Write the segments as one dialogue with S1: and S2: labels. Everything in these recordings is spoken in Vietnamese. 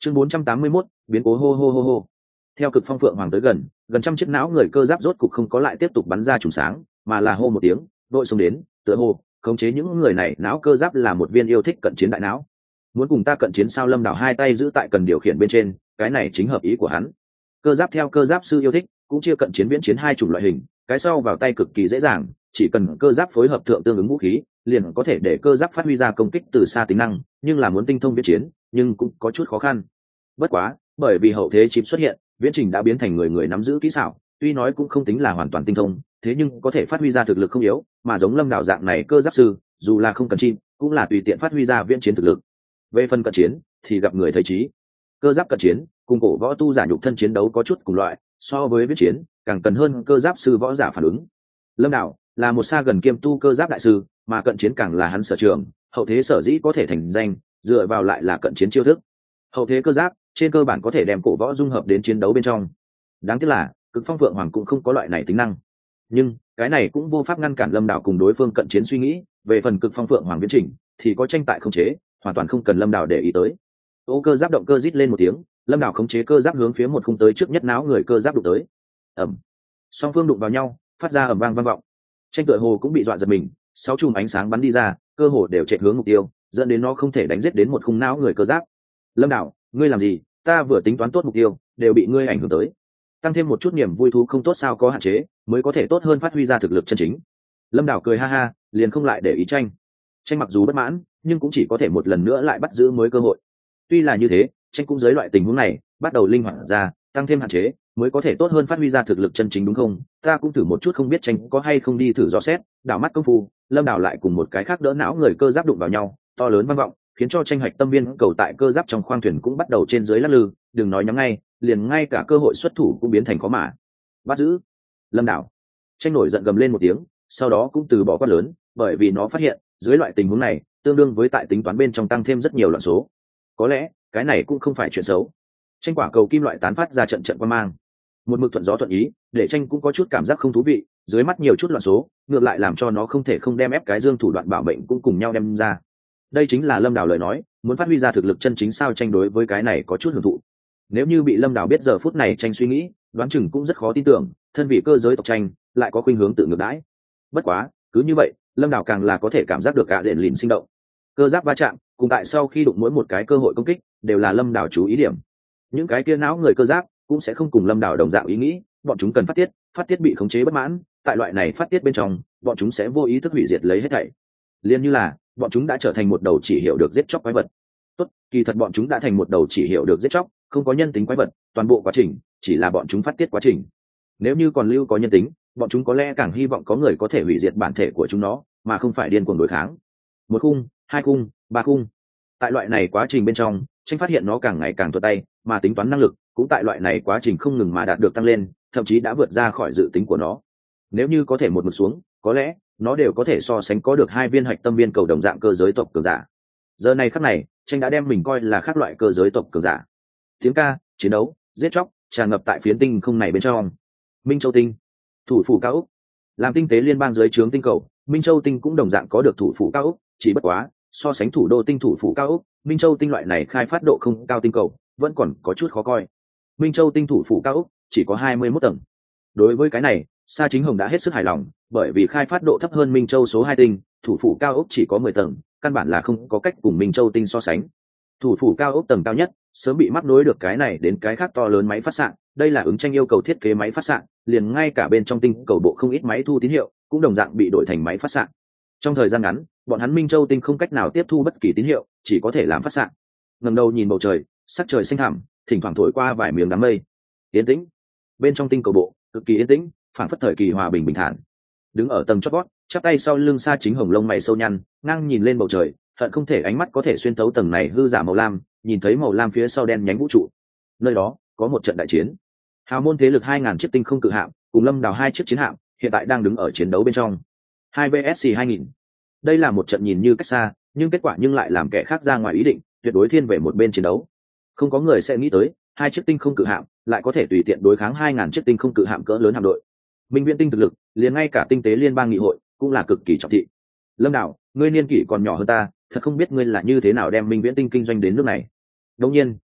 S1: Chương 481, biến cố hô hô hô hô. Theo cực phong phượng hoàng tới gần, gần trăm chiếc não người cơ giáp rốt cục không có lại tiếp tục bắn ra trùng sáng, mà là hô một tiếng, đội xông đến, tựa hồ khống chế những người này não cơ giáp là một viên yêu thích cận chiến đại não. Muốn cùng ta cận chiến sao? Lâm Đảo hai tay giữ tại cần điều khiển bên trên, cái này chính hợp ý của hắn. Cơ giáp theo cơ giáp sư yêu thích, cũng chia cận chiến viễn chiến hai chủng loại hình, cái sau vào tay cực kỳ dễ dàng, chỉ cần cơ giáp phối hợp thượng tương ứng vũ khí, liền có thể để cơ giáp phát huy ra công kích từ xa tính năng, nhưng là muốn tinh thông viễn chiến, nhưng cũng có chút khó khăn. Bất quá, bởi vì hậu thế chip xuất hiện, viễn trình đã biến thành người người nắm giữ kỹ xảo, tuy nói cũng không tính là hoàn toàn tinh thông, thế nhưng có thể phát huy ra thực lực không yếu, mà giống Lâm Đảo dạng này cơ giáp sư, dù là không cần chip, cũng là tùy tiện phát huy ra viễn chiến thực lực. Về phần cận chiến, thì gặp người thấy trí. Cơ giáp cận chiến, cùng cổ võ tu giả nhục thân chiến đấu có chút cùng loại, so với viễn chiến, càng cần hơn cơ giáp sư võ giả phản ứng. Lâm Đảo là một xa gần kiêm tu cơ giáp đại sư, mà cận chiến càng là hắn sở trường, hậu thế sở dĩ có thể thành danh, dựa vào lại là cận chiến chiêu thức. Hậu thế cơ giáp trên cơ bản có thể đem cổ võ dung hợp đến chiến đấu bên trong. Đáng tiếc là cực phong phượng hoàng cũng không có loại này tính năng, nhưng cái này cũng vô pháp ngăn cản Lâm Đảo cùng đối phương cận chiến suy nghĩ. Về phần cực phong phượng hoàng viễn trình thì có tranh tại không chế, hoàn toàn không cần Lâm Đảo để ý tới. Ô cơ giáp động cơ rít lên một tiếng, Lâm Đảo khống chế cơ giáp hướng phía một khung tới trước nhất não người cơ giáp đụng tới. Ầm, song phương đụng vào nhau, phát ra ầm vang vang vọng. Tranh tựa hồ cũng bị dọa giật mình, sáu chùm ánh sáng bắn đi ra, cơ hồ đều chạy hướng mục tiêu, dẫn đến nó không thể đánh giết đến một khung não người cơ giáp. Lâm Đảo, ngươi làm gì? Ta vừa tính toán tốt mục tiêu, đều bị ngươi ảnh hưởng tới. Tăng thêm một chút niềm vui thú không tốt sao? Có hạn chế mới có thể tốt hơn phát huy ra thực lực chân chính. Lâm Đảo cười ha ha, liền không lại để ý tranh. Tranh mặc dù bất mãn, nhưng cũng chỉ có thể một lần nữa lại bắt giữ mới cơ hội. Tuy là như thế, tranh cũng dưới loại tình huống này bắt đầu linh hoạt ra, tăng thêm hạn chế mới có thể tốt hơn phát huy ra thực lực chân chính, đúng không? Ta cũng thử một chút, không biết tranh có hay không đi thử dò xét. Đảo mắt công phu, Lâm Đảo lại cùng một cái khác đỡ não người cơ giáp đụng vào nhau, to lớn vang vọng, khiến cho tranh hạch tâm viên cầu tại cơ giáp trong khoang thuyền cũng bắt đầu trên dưới lắc lư, đừng nói nhắm ngay, liền ngay cả cơ hội xuất thủ cũng biến thành khó mà bắt giữ. Lâm Đảo, tranh nổi giận gầm lên một tiếng, sau đó cũng từ bỏ quát lớn, bởi vì nó phát hiện dưới loại tình huống này tương đương với tại tính toán bên trong tăng thêm rất nhiều loạn số. Có lẽ cái này cũng không phải chuyện xấu. Tranh quả cầu kim loại tán phát ra trận trận quang mang, một mực thuận gió thuận ý, để tranh cũng có chút cảm giác không thú vị. Dưới mắt nhiều chút loạn số, ngược lại làm cho nó không thể không đem ép cái dương thủ đoạn bảo mệnh cũng cùng nhau đem ra. Đây chính là Lâm Đảo lời nói, muốn phát huy ra thực lực chân chính sao? Tranh đối với cái này có chút hưởng thụ. Nếu như bị Lâm Đảo biết giờ phút này tranh suy nghĩ, đoán chừng cũng rất khó tin tưởng, thân vị cơ giới tộc tranh lại có khuynh hướng tự ngược đãi. Bất quá, cứ như vậy, Lâm Đảo càng là có thể cảm giác được cả diện lìn sinh động. Cơ giáp va chạm, cùng tại sau khi đụng mỗi một cái cơ hội công kích, đều là Lâm Đảo chú ý điểm. Những cái kia não người cơ giáp cũng sẽ không cùng Lâm Đảo đồng dạng ý nghĩ, bọn chúng cần phát tiết bị khống chế bất mãn, tại loại này phát tiết bên trong, bọn chúng sẽ vô ý thức hủy diệt lấy hết thảy. Liên như là bọn chúng đã trở thành một đầu chỉ hiểu được giết chóc quái vật. Tốt, kỳ thật bọn chúng đã thành một đầu chỉ hiểu được giết chóc, không có nhân tính quái vật, toàn bộ quá trình chỉ là bọn chúng phát tiết quá trình. Nếu như còn lưu có nhân tính, bọn chúng có lẽ càng hy vọng có người có thể hủy diệt bản thể của chúng nó, mà không phải điên cuồng đối kháng. Một khung, hai khung, ba khung. Tại loại này quá trình bên trong, tranh phát hiện nó càng ngày càng thuận tay, mà tính toán năng lực cũng tại loại này quá trình không ngừng mà đạt được tăng lên, thậm chí đã vượt ra khỏi dự tính của nó. Nếu như có thể một mực xuống, có lẽ nó đều có thể so sánh có được hai viên hạch tâm viên cầu đồng dạng cơ giới tộc cường giả. Giờ này khắc này, tranh đã đem mình coi là khác loại cơ giới tộc cường giả. Tiếng ca, chiến đấu, giết chóc tràn ngập tại phiến tinh không này bên trong. Minh Châu tinh, thủ phủ cao ốc. Làm tinh tế liên bang dưới trướng tinh cầu, Minh Châu tinh cũng đồng dạng có được thủ phủ cao ốc, chỉ bất quá so sánh thủ đô tinh thủ phủ cao ốc, Minh Châu tinh loại này khai phát độ không cao tinh cầu vẫn còn có chút khó coi. Minh Châu tinh thủ phủ cao ốc chỉ có 21 tầng. Đối với cái này, Sa Chính Hồng đã hết sức hài lòng, bởi vì khai phát độ thấp hơn Minh Châu số 2 tinh, thủ phủ cao ốc chỉ có 10 tầng, căn bản là không có cách cùng Minh Châu tinh so sánh. Thủ phủ cao ốc tầng cao nhất sớm bị mắc nối được cái này đến cái khác to lớn máy phát xạ, đây là ứng tranh yêu cầu thiết kế máy phát xạ, liền ngay cả bên trong tinh cầu bộ không ít máy thu tín hiệu cũng đồng dạng bị đổi thành máy phát xạ. Trong thời gian ngắn, bọn hắn Minh Châu tinh không cách nào tiếp thu bất kỳ tín hiệu, chỉ có thể làm phát xạ. Ngẩng đầu nhìn bầu trời, sắc trời xanh thẳm, thỉnh thoảng thổi qua vài miếng đám mây. Yên tĩnh. Bên trong tinh cầu bộ, cực kỳ yên tĩnh, phảng phất thời kỳ hòa bình bình thản. Đứng ở tầng chót vót, chắp tay sau lưng Sa Chính Hồng lông mày sâu nhăn, ngang nhìn lên bầu trời, hận không thể ánh mắt có thể xuyên thấu tầng này hư giả màu lam, nhìn thấy màu lam phía sau đen nhánh vũ trụ. Nơi đó có một trận đại chiến. Hào môn thế lực 2000 chiếc tinh không cự hạm, cùng Lâm Đào 2 chiếc chiến hạm, hiện tại đang đứng ở chiến đấu bên trong. 2 vs 2000. Đây là một trận nhìn như cách xa, nhưng kết quả nhưng lại làm kẻ khác ra ngoài ý định, tuyệt đối thiên về một bên chiến đấu. Không có người sẽ nghĩ tới, 2 chiếc tinh không cự hạm lại có thể tùy tiện đối kháng 2000 chiếc tinh không cự hạm cỡ lớn hạm đội. Minh Viễn tinh thực lực, liền ngay cả tinh tế liên bang nghị hội cũng là cực kỳ trọng thị. Lâm Đào, ngươi niên kỷ còn nhỏ hơn ta, thật không biết ngươi là như thế nào đem Minh Viễn tinh kinh doanh đến nước này. Đương nhiên,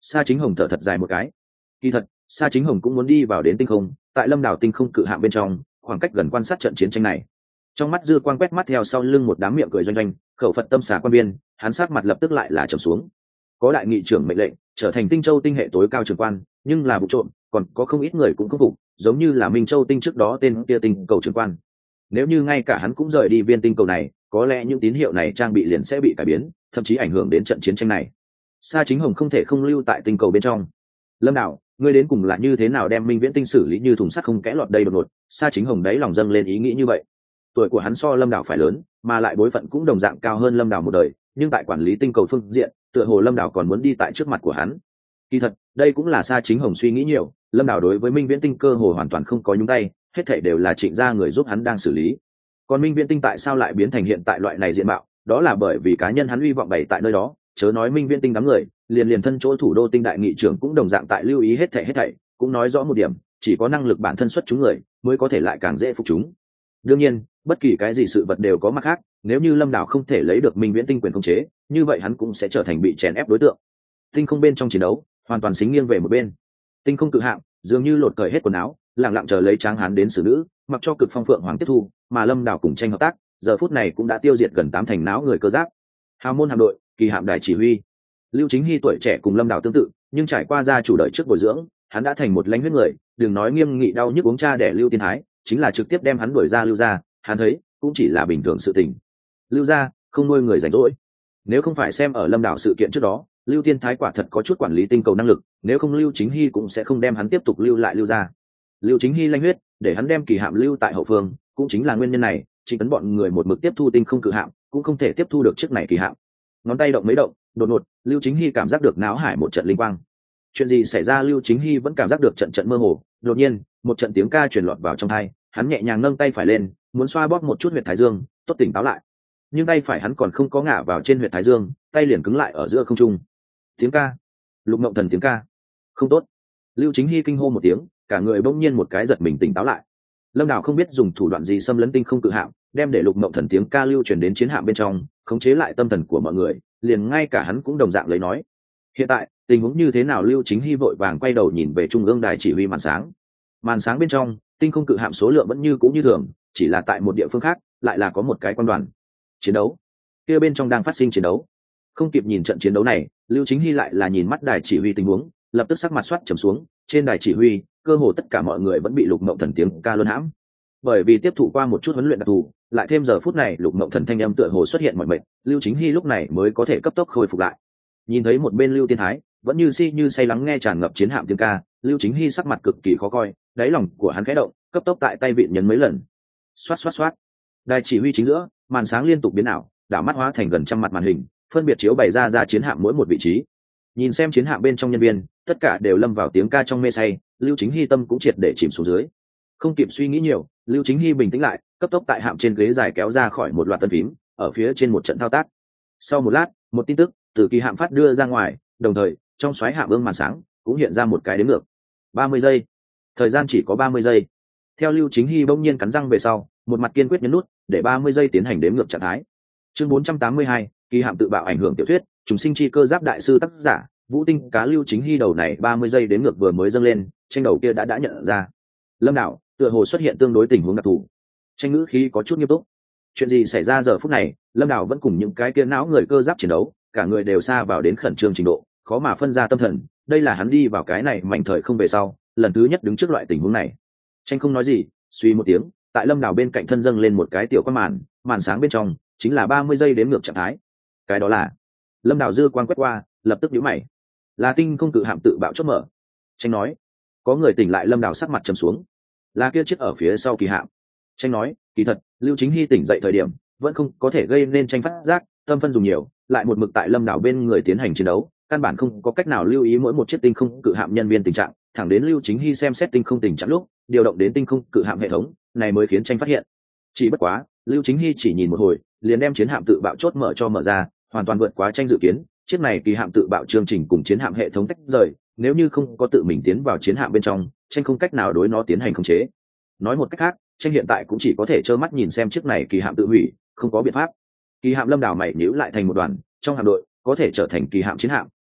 S1: Sa Chính Hồng thở thật dài một cái. Kỳ thật, Sa Chính Hồng cũng muốn đi vào đến tinh không, tại Lâm Đảo tinh không cự hạm bên trong, khoảng cách gần quan sát trận chiến tranh này. Trong mắt dư quang quét mắt theo sau lưng một đám miệng cười doanh doanh, khẩu Phật tâm xà quan biên, hắn sắc mặt lập tức lại là trầm xuống. Có đại nghị trưởng mệnh lệnh, trở thành Tinh Châu tinh hệ tối cao trưởng quan, nhưng là vụ trộm, còn có không ít người cũng không phục, giống như là Minh Châu tinh trước đó tên kia tinh cầu trưởng quan. Nếu như ngay cả hắn cũng rời đi viên tinh cầu này, có lẽ những tín hiệu này trang bị liền sẽ bị cải biến, thậm chí ảnh hưởng đến trận chiến tranh này. Sa Chính Hồng không thể không lưu tại tinh cầu bên trong. Lâm Đảo, ngươi đến cùng là như thế nào đem Minh Viễn tinh xử lý như thùng sắt không kẽ lọt đây đột ngột? Sa Chính Hồng đáy lòng dâng lên ý nghĩ như vậy. Tuổi của hắn so Lâm Đảo phải lớn, mà lại bối phận cũng đồng dạng cao hơn Lâm Đảo một đời, nhưng tại quản lý tinh cầu phương diện, tựa hồ Lâm Đảo còn muốn đi tại trước mặt của hắn. Kỳ thật, đây cũng là Sa Chính Hồng suy nghĩ nhiều, Lâm Đảo đối với Minh Viễn tinh cơ hồ hoàn toàn không có nhúng tay, hết thảy đều là Trịnh gia người giúp hắn đang xử lý. Còn Minh Viễn tinh tại sao lại biến thành hiện tại loại này diện mạo, đó là bởi vì cá nhân hắn uy vọng bày tại nơi đó, chớ nói Minh Viễn tinh đám người, liền thân chỗ thủ đô tinh đại nghị trưởng cũng đồng dạng tại lưu ý hết thảy, cũng nói rõ một điểm, chỉ có năng lực bản thân xuất chúng người mới có thể lại càng dễ phục chúng. Đương nhiên, bất kỳ cái gì sự vật đều có mặt khác, nếu như Lâm Đảo không thể lấy được Minh Viễn tinh quyền khống chế, như vậy hắn cũng sẽ trở thành bị chèn ép đối tượng. Tinh không bên trong chiến đấu, hoàn toàn xính nghiêng về một bên. Tinh không cự hạm, dường như lột cởi hết quần áo, lặng lặng chờ lấy Tráng Hán đến xử nữ, mặc cho Cực Phong Phượng Hoàng tiếp thu, mà Lâm Đảo cùng tranh hợp tác, giờ phút này cũng đã tiêu diệt gần 8 thành não người cơ giáp. Hào môn hạm đội, kỳ hạm đài chỉ huy. Lưu Chính Hy tuổi trẻ cùng Lâm Đảo tương tự, nhưng trải qua gia chủ đời trước bồi dưỡng, hắn đã thành một lãnh huyết người, đừng nói nghiêm nghị đau nhức uống cha để Lưu Tiên Thái, chính là trực tiếp đem hắn đuổi ra Lưu gia, hắn thấy cũng chỉ là bình thường sự tình. Lưu gia không nuôi người rảnh rỗi. Nếu không phải xem ở Lâm Đảo sự kiện trước đó, Lưu Tiên Thái quả thật có chút quản lý tinh cầu năng lực, nếu không Lưu Chính Hy cũng sẽ không đem hắn tiếp tục lưu lại Lưu gia. Lưu Chính Hy lãnh huyết, để hắn đem kỳ hạm lưu tại hậu phương, cũng chính là nguyên nhân này, Trịnh Tấn bọn người một mực tiếp thu tinh không cự hạm, cũng không thể tiếp thu được chiếc này kỳ hạm. Ngón tay động mấy động, đột ngột, Lưu Chính Hy cảm giác được náo hải một trận linh quang. Chuyện gì xảy ra? Lưu Chính Hy vẫn cảm giác được trận trận mơ hồ, đột nhiên, một trận tiếng ca truyền lọt vào trong tai, hắn nhẹ nhàng nâng tay phải lên, muốn xoa bóp một chút huyệt thái dương, tốt tỉnh táo lại. Nhưng tay phải hắn còn không có ngả vào trên huyệt thái dương, tay liền cứng lại ở giữa không trung. Tiếng ca, Lục Mộng Thần tiếng ca. Không tốt. Lưu Chính Hy kinh hô một tiếng, cả người bỗng nhiên một cái giật mình tỉnh táo lại. Lâm Đảo không biết dùng thủ đoạn gì xâm lấn tinh không cự hạm, đem để Lục Mộng Thần tiếng ca lưu truyền đến chiến hạm bên trong, khống chế lại tâm thần của mọi người, liền ngay cả hắn cũng đồng dạng lấy nói. Hiện tại, tình huống như thế nào? Lưu Chính Hy vội vàng quay đầu nhìn về trung ương đài chỉ huy màn sáng. Màn sáng bên trong, tinh không cự hạm số lượng vẫn như cũ như thường, chỉ là tại một địa phương khác, lại là có một cái quan đoàn. Chiến đấu. Kia bên trong đang phát sinh chiến đấu. Không kịp nhìn trận chiến đấu này, Lưu Chính Hy lại là nhìn mắt đài chỉ huy tình huống, lập tức sắc mặt xoắt trầm xuống. Trên đài chỉ huy, cơ hồ tất cả mọi người vẫn bị Lục Mộng Thần tiếng ca luân hãm. Bởi vì tiếp thụ qua một chút huấn luyện đặc thù, lại thêm giờ phút này Lục Mộng Thần thanh âm tựa hồ xuất hiện mọi mệt, Lưu Chính Hy lúc này mới có thể cấp tốc khôi phục lại. Nhìn thấy một bên Lưu Tiên Thái vẫn như như say lắng nghe tràn ngập chiến hạm tiếng ca, Lưu Chính Hy sắc mặt cực kỳ khó coi, đáy lòng của hắn khẽ động, cấp tốc tại tay vịn nhấn mấy lần. Xoát xoát xoát. Đài chỉ huy chính giữa, màn sáng liên tục biến ảo, đảo mắt hóa thành gần trăm mặt màn hình, phân biệt chiếu bày ra chiến hạm mỗi một vị trí. Nhìn xem chiến hạm bên trong nhân viên, tất cả đều lâm vào tiếng ca trong mê say, Lưu Chính Hy tâm cũng triệt để chìm xuống dưới. Không kịp suy nghĩ nhiều, Lưu Chính Hy bình tĩnh lại, cấp tốc tại hạm trên ghế dài kéo ra khỏi một loạt tân phím, ở phía trên một trận thao tác. Sau một lát, một tin tức từ kỳ hạm phát đưa ra ngoài, đồng thời trong xoáy hạm ương màn sáng cũng hiện ra một cái đếm ngược. 30 giây. Thời gian chỉ có 30 giây. Theo Lưu Chính Hy bỗng nhiên cắn răng về sau, một mặt kiên quyết nhấn nút, để 30 giây tiến hành đếm ngược trạng thái. Chương 482, kỳ hạm tự bạo ảnh hưởng tiểu thuyết, trùng sinh chi cơ giáp đại sư tác giả, Vũ Tinh cá. Lưu Chính Hy đầu này 30 giây đếm ngược vừa mới dâng lên, tranh đầu kia đã nhận ra. Lâm Đảo, tựa hồ xuất hiện tương đối tình huống đặc thù. Tranh ngữ khí có chút nghiêm túc. Chuyện gì xảy ra giờ phút này? Lâm Đảo vẫn cùng những cái kia não người cơ giáp chiến đấu, cả người đều xa vào đến khẩn trương trình độ, khó mà phân ra tâm thần. Đây là hắn đi vào cái này mảnh thời không về sau, lần thứ nhất đứng trước loại tình huống này. Tranh không nói gì, suy một tiếng, tại Lâm Đảo bên cạnh thân dâng lên một cái tiểu quan màn sáng bên trong chính là 30 giây đếm ngược trạng thái. Cái đó là Lâm Đảo dư quan quét qua, lập tức nhíu mày. Là tinh không cự hạm tự bạo chốt mở. Tranh nói, có người tỉnh lại. Lâm Đảo sắc mặt trầm xuống. Là kia chiếc ở phía sau kỳ hạm. Tranh nói, kỳ thật Lưu Chính Hy tỉnh dậy thời điểm vẫn không có thể gây nên tranh phát giác, tâm phân dùng nhiều, lại một mực tại Lâm Đảo bên người tiến hành chiến đấu, căn bản không có cách nào lưu ý mỗi một chiếc tinh không cự hạm nhân viên tình trạng, thẳng đến Lưu Chính Hy xem xét tinh không tình trạng lúc điều động đến tinh không cự hạm hệ thống này mới khiến tranh phát hiện. Chỉ bất quá Lưu Chính Hy chỉ nhìn một hồi liền đem chiến hạm tự bạo chốt mở ra, hoàn toàn vượt quá tranh dự kiến. Chiếc này kỳ hạm tự bạo chương trình cùng chiến hạm hệ thống tách rời, nếu như không có tự mình tiến vào chiến hạm bên trong, tranh không cách nào đối nó tiến hành khống chế. Nói một cách khác, tranh hiện tại cũng chỉ có thể trơ mắt nhìn xem chiếc này kỳ hạm tự hủy, không có biện pháp. Kỳ hạm Lâm Đảo mày nhíu lại thành một đoàn, trong hạm đội có thể trở thành kỳ hạm chiến hạm,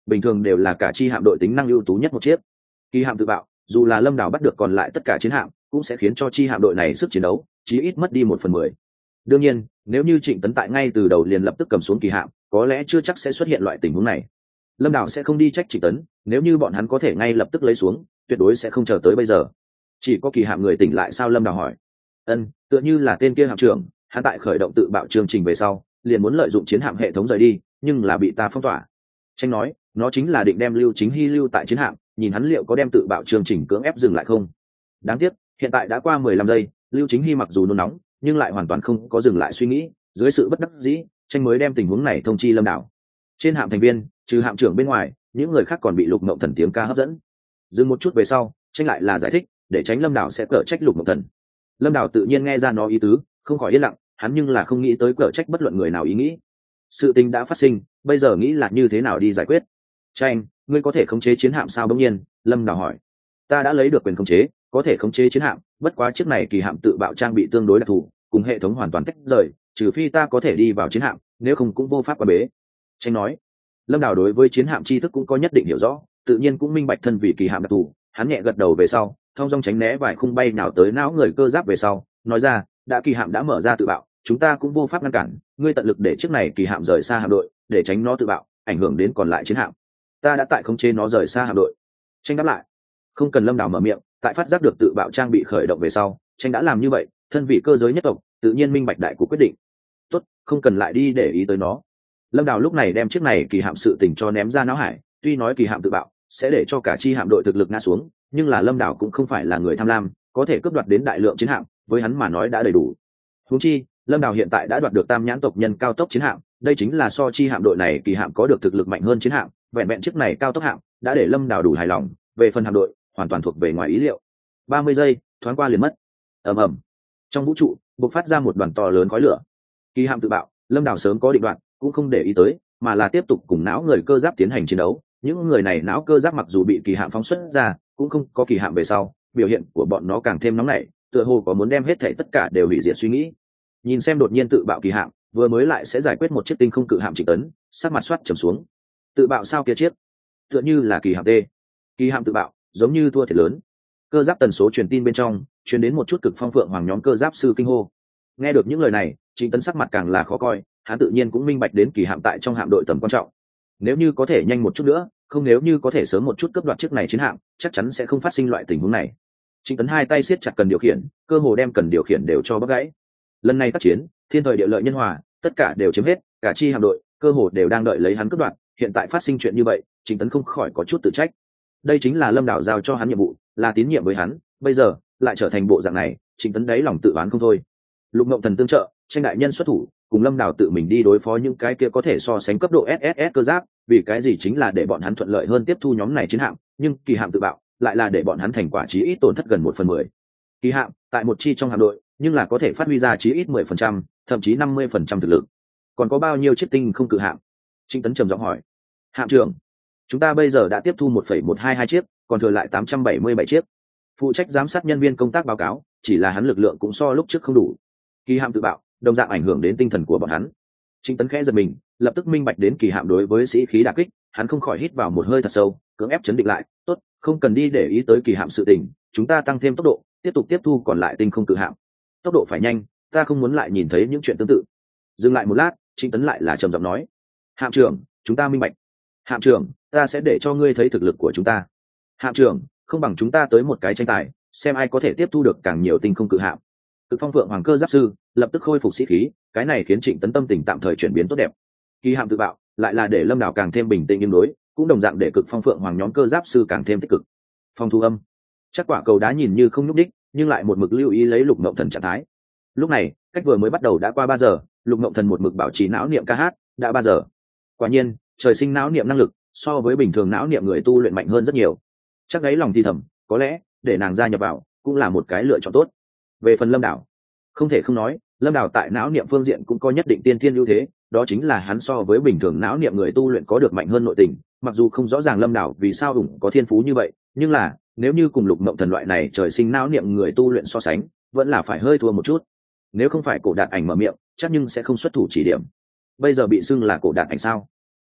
S1: bình thường đều là cả chi hạm đội tính năng ưu tú nhất một chiếc. Kỳ hạm tự bạo, dù là Lâm Đảo bắt được còn lại tất cả chiến hạm, cũng sẽ khiến cho chi hạm đội này sức chiến đấu chí ít mất đi 1/10. Đương nhiên, nếu như Trịnh Tấn tại ngay từ đầu liền lập tức cầm xuống kỳ hạm, có lẽ chưa chắc sẽ xuất hiện loại tình huống này. Lâm Đảo sẽ không đi trách Trịnh Tấn, nếu như bọn hắn có thể ngay lập tức lấy xuống, tuyệt đối sẽ không chờ tới bây giờ. Chỉ có kỳ hạm người tỉnh lại sao? Lâm Đảo hỏi. Tựa như là tên kia hạm trưởng, hắn tại khởi động tự bạo chương trình về sau, liền muốn lợi dụng chiến hạm hệ thống rời đi, nhưng là bị ta phong tỏa. Tranh nói, nó chính là định đem Lưu Chính Hy lưu tại chiến hạm, nhìn hắn liệu có đem tự bạo chương trình cưỡng ép dừng lại không. Đáng tiếc, hiện tại đã qua 15 giây, Lưu Chính Hy mặc dù nôn nóng, nhưng lại hoàn toàn không có dừng lại suy nghĩ, dưới sự bất đắc dĩ, Tranh mới đem tình huống này thông chi Lâm Đảo. Trên hạm thành viên, trừ hạm trưởng bên ngoài, những người khác còn bị Lục Mộng Thần tiếng ca hấp dẫn. Dừng một chút về sau, Tranh lại là giải thích, để tránh Lâm Đảo sẽ cở trách Lục Mộng Thần. Lâm Đảo tự nhiên nghe ra nó ý tứ, không khỏi yên lặng, hắn nhưng là không nghĩ tới cở trách bất luận người nào ý nghĩ. Sự tình đã phát sinh, bây giờ nghĩ là như thế nào đi giải quyết. Tranh, ngươi có thể khống chế chiến hạm sao? Bỗng nhiên, Lâm Đảo hỏi. Ta đã lấy được quyền khống chế, có thể khống chế chiến hạm, bất quá chiếc này kỳ hạm tự bạo trang bị tương đối đặc thù, cùng hệ thống hoàn toàn tách rời, trừ phi ta có thể đi vào chiến hạm, nếu không cũng vô pháp qua bế. Tranh nói. Lâm Đảo đối với chiến hạm tri thức cũng có nhất định hiểu rõ, tự nhiên cũng minh bạch thân vì kỳ hạm đặc thù, hắn nhẹ gật đầu về sau, thong dong tránh né vài khung bay nào tới não người cơ giáp về sau, nói ra, đã kỳ hạm đã mở ra tự bạo, chúng ta cũng vô pháp ngăn cản, ngươi tận lực để chiếc này kỳ hạm rời xa hạm đội, để tránh nó tự bạo, ảnh hưởng đến còn lại chiến hạm. Ta đã tại khống chế nó rời xa hạm đội. Tranh đáp lại. Không cần Lâm Đảo mở miệng, tại phát giác được tự bạo trang bị khởi động về sau, Tranh đã làm như vậy, thân vị cơ giới nhất tộc, tự nhiên minh bạch đại của quyết định. Tốt, không cần lại đi để ý tới nó. Lâm Đảo lúc này đem chiếc này kỳ hạm sự tình cho ném ra não hải, tuy nói kỳ hạm tự bạo sẽ để cho cả chi hạm đội thực lực ngã xuống, nhưng là Lâm Đảo cũng không phải là người tham lam, có thể cướp đoạt đến đại lượng chiến hạm, với hắn mà nói đã đầy đủ. Huống chi, Lâm Đảo hiện tại đã đoạt được Tam Nhãn tộc nhân cao tốc chiến hạm, đây chính là so chi hạm đội này kỳ hạm có được thực lực mạnh hơn chiến hạm, vẹn vẹn chiếc này cao tốc hạm đã để Lâm Đảo đủ hài lòng, về phần hạm đội hoàn toàn thuộc về ngoài ý liệu. 30 giây thoáng qua liền mất. Ầm ầm. Trong vũ trụ bộc phát ra một đoàn to lớn khói lửa. Kỳ hạm tự bạo, Lâm Đảo sớm có định đoạn, cũng không để ý tới, mà là tiếp tục cùng não người cơ giáp tiến hành chiến đấu. Những người này não cơ giáp mặc dù bị kỳ hạm phóng xuất ra, cũng không có kỳ hạm về sau, biểu hiện của bọn nó càng thêm nóng nảy, tựa hồ có muốn đem hết thảy tất cả đều hủy diệt suy nghĩ. Nhìn xem đột nhiên tự bạo kỳ hạm, vừa mới lại sẽ giải quyết một chiếc tinh không cự hạm Trịnh Tấn, sắc mặt xoát trầm xuống. Tự bạo sao kia chiếc? Tựa như là kỳ hạm T. Kỳ hạm tự bạo, giống như thua thiệt lớn. Cơ giáp tần số truyền tin bên trong, truyền đến một chút cực phong phượng hoàng nhóm cơ giáp sư kinh hô. Nghe được những lời này, Trịnh Tấn sắc mặt càng là khó coi, hắn tự nhiên cũng minh bạch đến kỳ hạm tại trong hạm đội tầm quan trọng. Nếu như có thể nhanh một chút nữa, không nếu như có thể sớm một chút cướp đoạt chiếc này chiến hạm, chắc chắn sẽ không phát sinh loại tình huống này. Trịnh Tấn hai tay siết chặt cần điều khiển, cơ hồ đem cần điều khiển đều cho bóc gãy. Lần này tác chiến, thiên thời địa lợi nhân hòa, tất cả đều chiếm hết, cả chi hạm đội cơ hồ đều đang đợi lấy hắn cướp đoạt, hiện tại phát sinh chuyện như vậy, Trịnh Tấn không khỏi có chút tự trách. Đây chính là Lâm Đảo giao cho hắn nhiệm vụ, là tín nhiệm với hắn, bây giờ lại trở thành bộ dạng này, Trịnh Tấn đáy lòng tự oán không thôi. Lục Mộng Thần tương trợ, Tranh đại nhân xuất thủ, cùng Lâm Đảo tự mình đi đối phó những cái kia có thể so sánh cấp độ SSS cơ giáp, vì cái gì chính là để bọn hắn thuận lợi hơn tiếp thu nhóm này chiến hạm, nhưng kỳ hạm tự bạo lại là để bọn hắn thành quả chí ít tổn thất gần 1/10. Kỳ hạm tại một chi trong hạm đội, nhưng là có thể phát huy ra chí ít 10%, thậm chí 50% thực lực. Còn có bao nhiêu chiếc tinh không cự hạm? Trịnh Tấn trầm giọng hỏi. Hạm trưởng, chúng ta bây giờ đã tiếp thu 1,122 chiếc, còn thừa lại 877 chiếc. Phụ trách giám sát nhân viên công tác báo cáo, chỉ là hắn lực lượng cũng so lúc trước không đủ. Kỳ hạm tự bạo, đồng dạng ảnh hưởng đến tinh thần của bọn hắn. Trịnh Tấn khẽ giật mình, lập tức minh bạch đến kỳ hạm đối với sĩ khí đả kích, hắn không khỏi hít vào một hơi thật sâu, cưỡng ép chấn định lại, tốt, không cần đi để ý tới kỳ hạm sự tình, chúng ta tăng thêm tốc độ, tiếp tục tiếp thu còn lại tinh không cự hạm. Tốc độ phải nhanh, ta không muốn lại nhìn thấy những chuyện tương tự. Dừng lại một lát, Trịnh Tấn lại là trầm giọng nói, hạm trưởng, chúng ta minh bạch. Hạm trưởng, ta sẽ để cho ngươi thấy thực lực của chúng ta. Hạm trưởng, không bằng chúng ta tới một cái tranh tài, xem ai có thể tiếp thu được càng nhiều tinh không cự hạm. Cực phong phượng hoàng cơ giáp sư lập tức khôi phục sĩ khí, cái này khiến Trịnh Tấn tâm tình tạm thời chuyển biến tốt đẹp. Kỳ hạm tự bạo lại là để Lâm Đảo càng thêm bình tĩnh ứng đối, cũng đồng dạng để cực phong phượng hoàng nhóm cơ giáp sư càng thêm tích cực. Phong thu âm, chắc quả cầu đá nhìn như không nhúc đích, nhưng lại một mực lưu ý lấy Lục Mộng Thần trạng thái. Lúc này, cách vừa mới bắt đầu đã qua 3 giờ, Lục Mộng Thần một mực bảo trì não niệm ca hát, đã 3 giờ. Quả nhiên, trời sinh não niệm năng lực so với bình thường não niệm người tu luyện mạnh hơn rất nhiều. Chắc đấy lòng thì thầm, có lẽ để nàng gia nhập vào cũng là một cái lựa chọn tốt. Về phần Lâm Đảo, không thể không nói, Lâm Đảo tại não niệm phương diện cũng có nhất định tiên thiên ưu thế, đó chính là hắn so với bình thường não niệm người tu luyện có được mạnh hơn nội tình. Mặc dù không rõ ràng Lâm Đảo vì sao ủng có thiên phú như vậy, nhưng là nếu như cùng Lục Mộng Thần loại này trời sinh não niệm người tu luyện so sánh, vẫn là phải hơi thua một chút. Nếu không phải Cổ Đạt Ảnh mở miệng, chắc nhưng sẽ không xuất thủ chỉ điểm. Bây giờ bị xưng là Cổ Đạt Ảnh sao?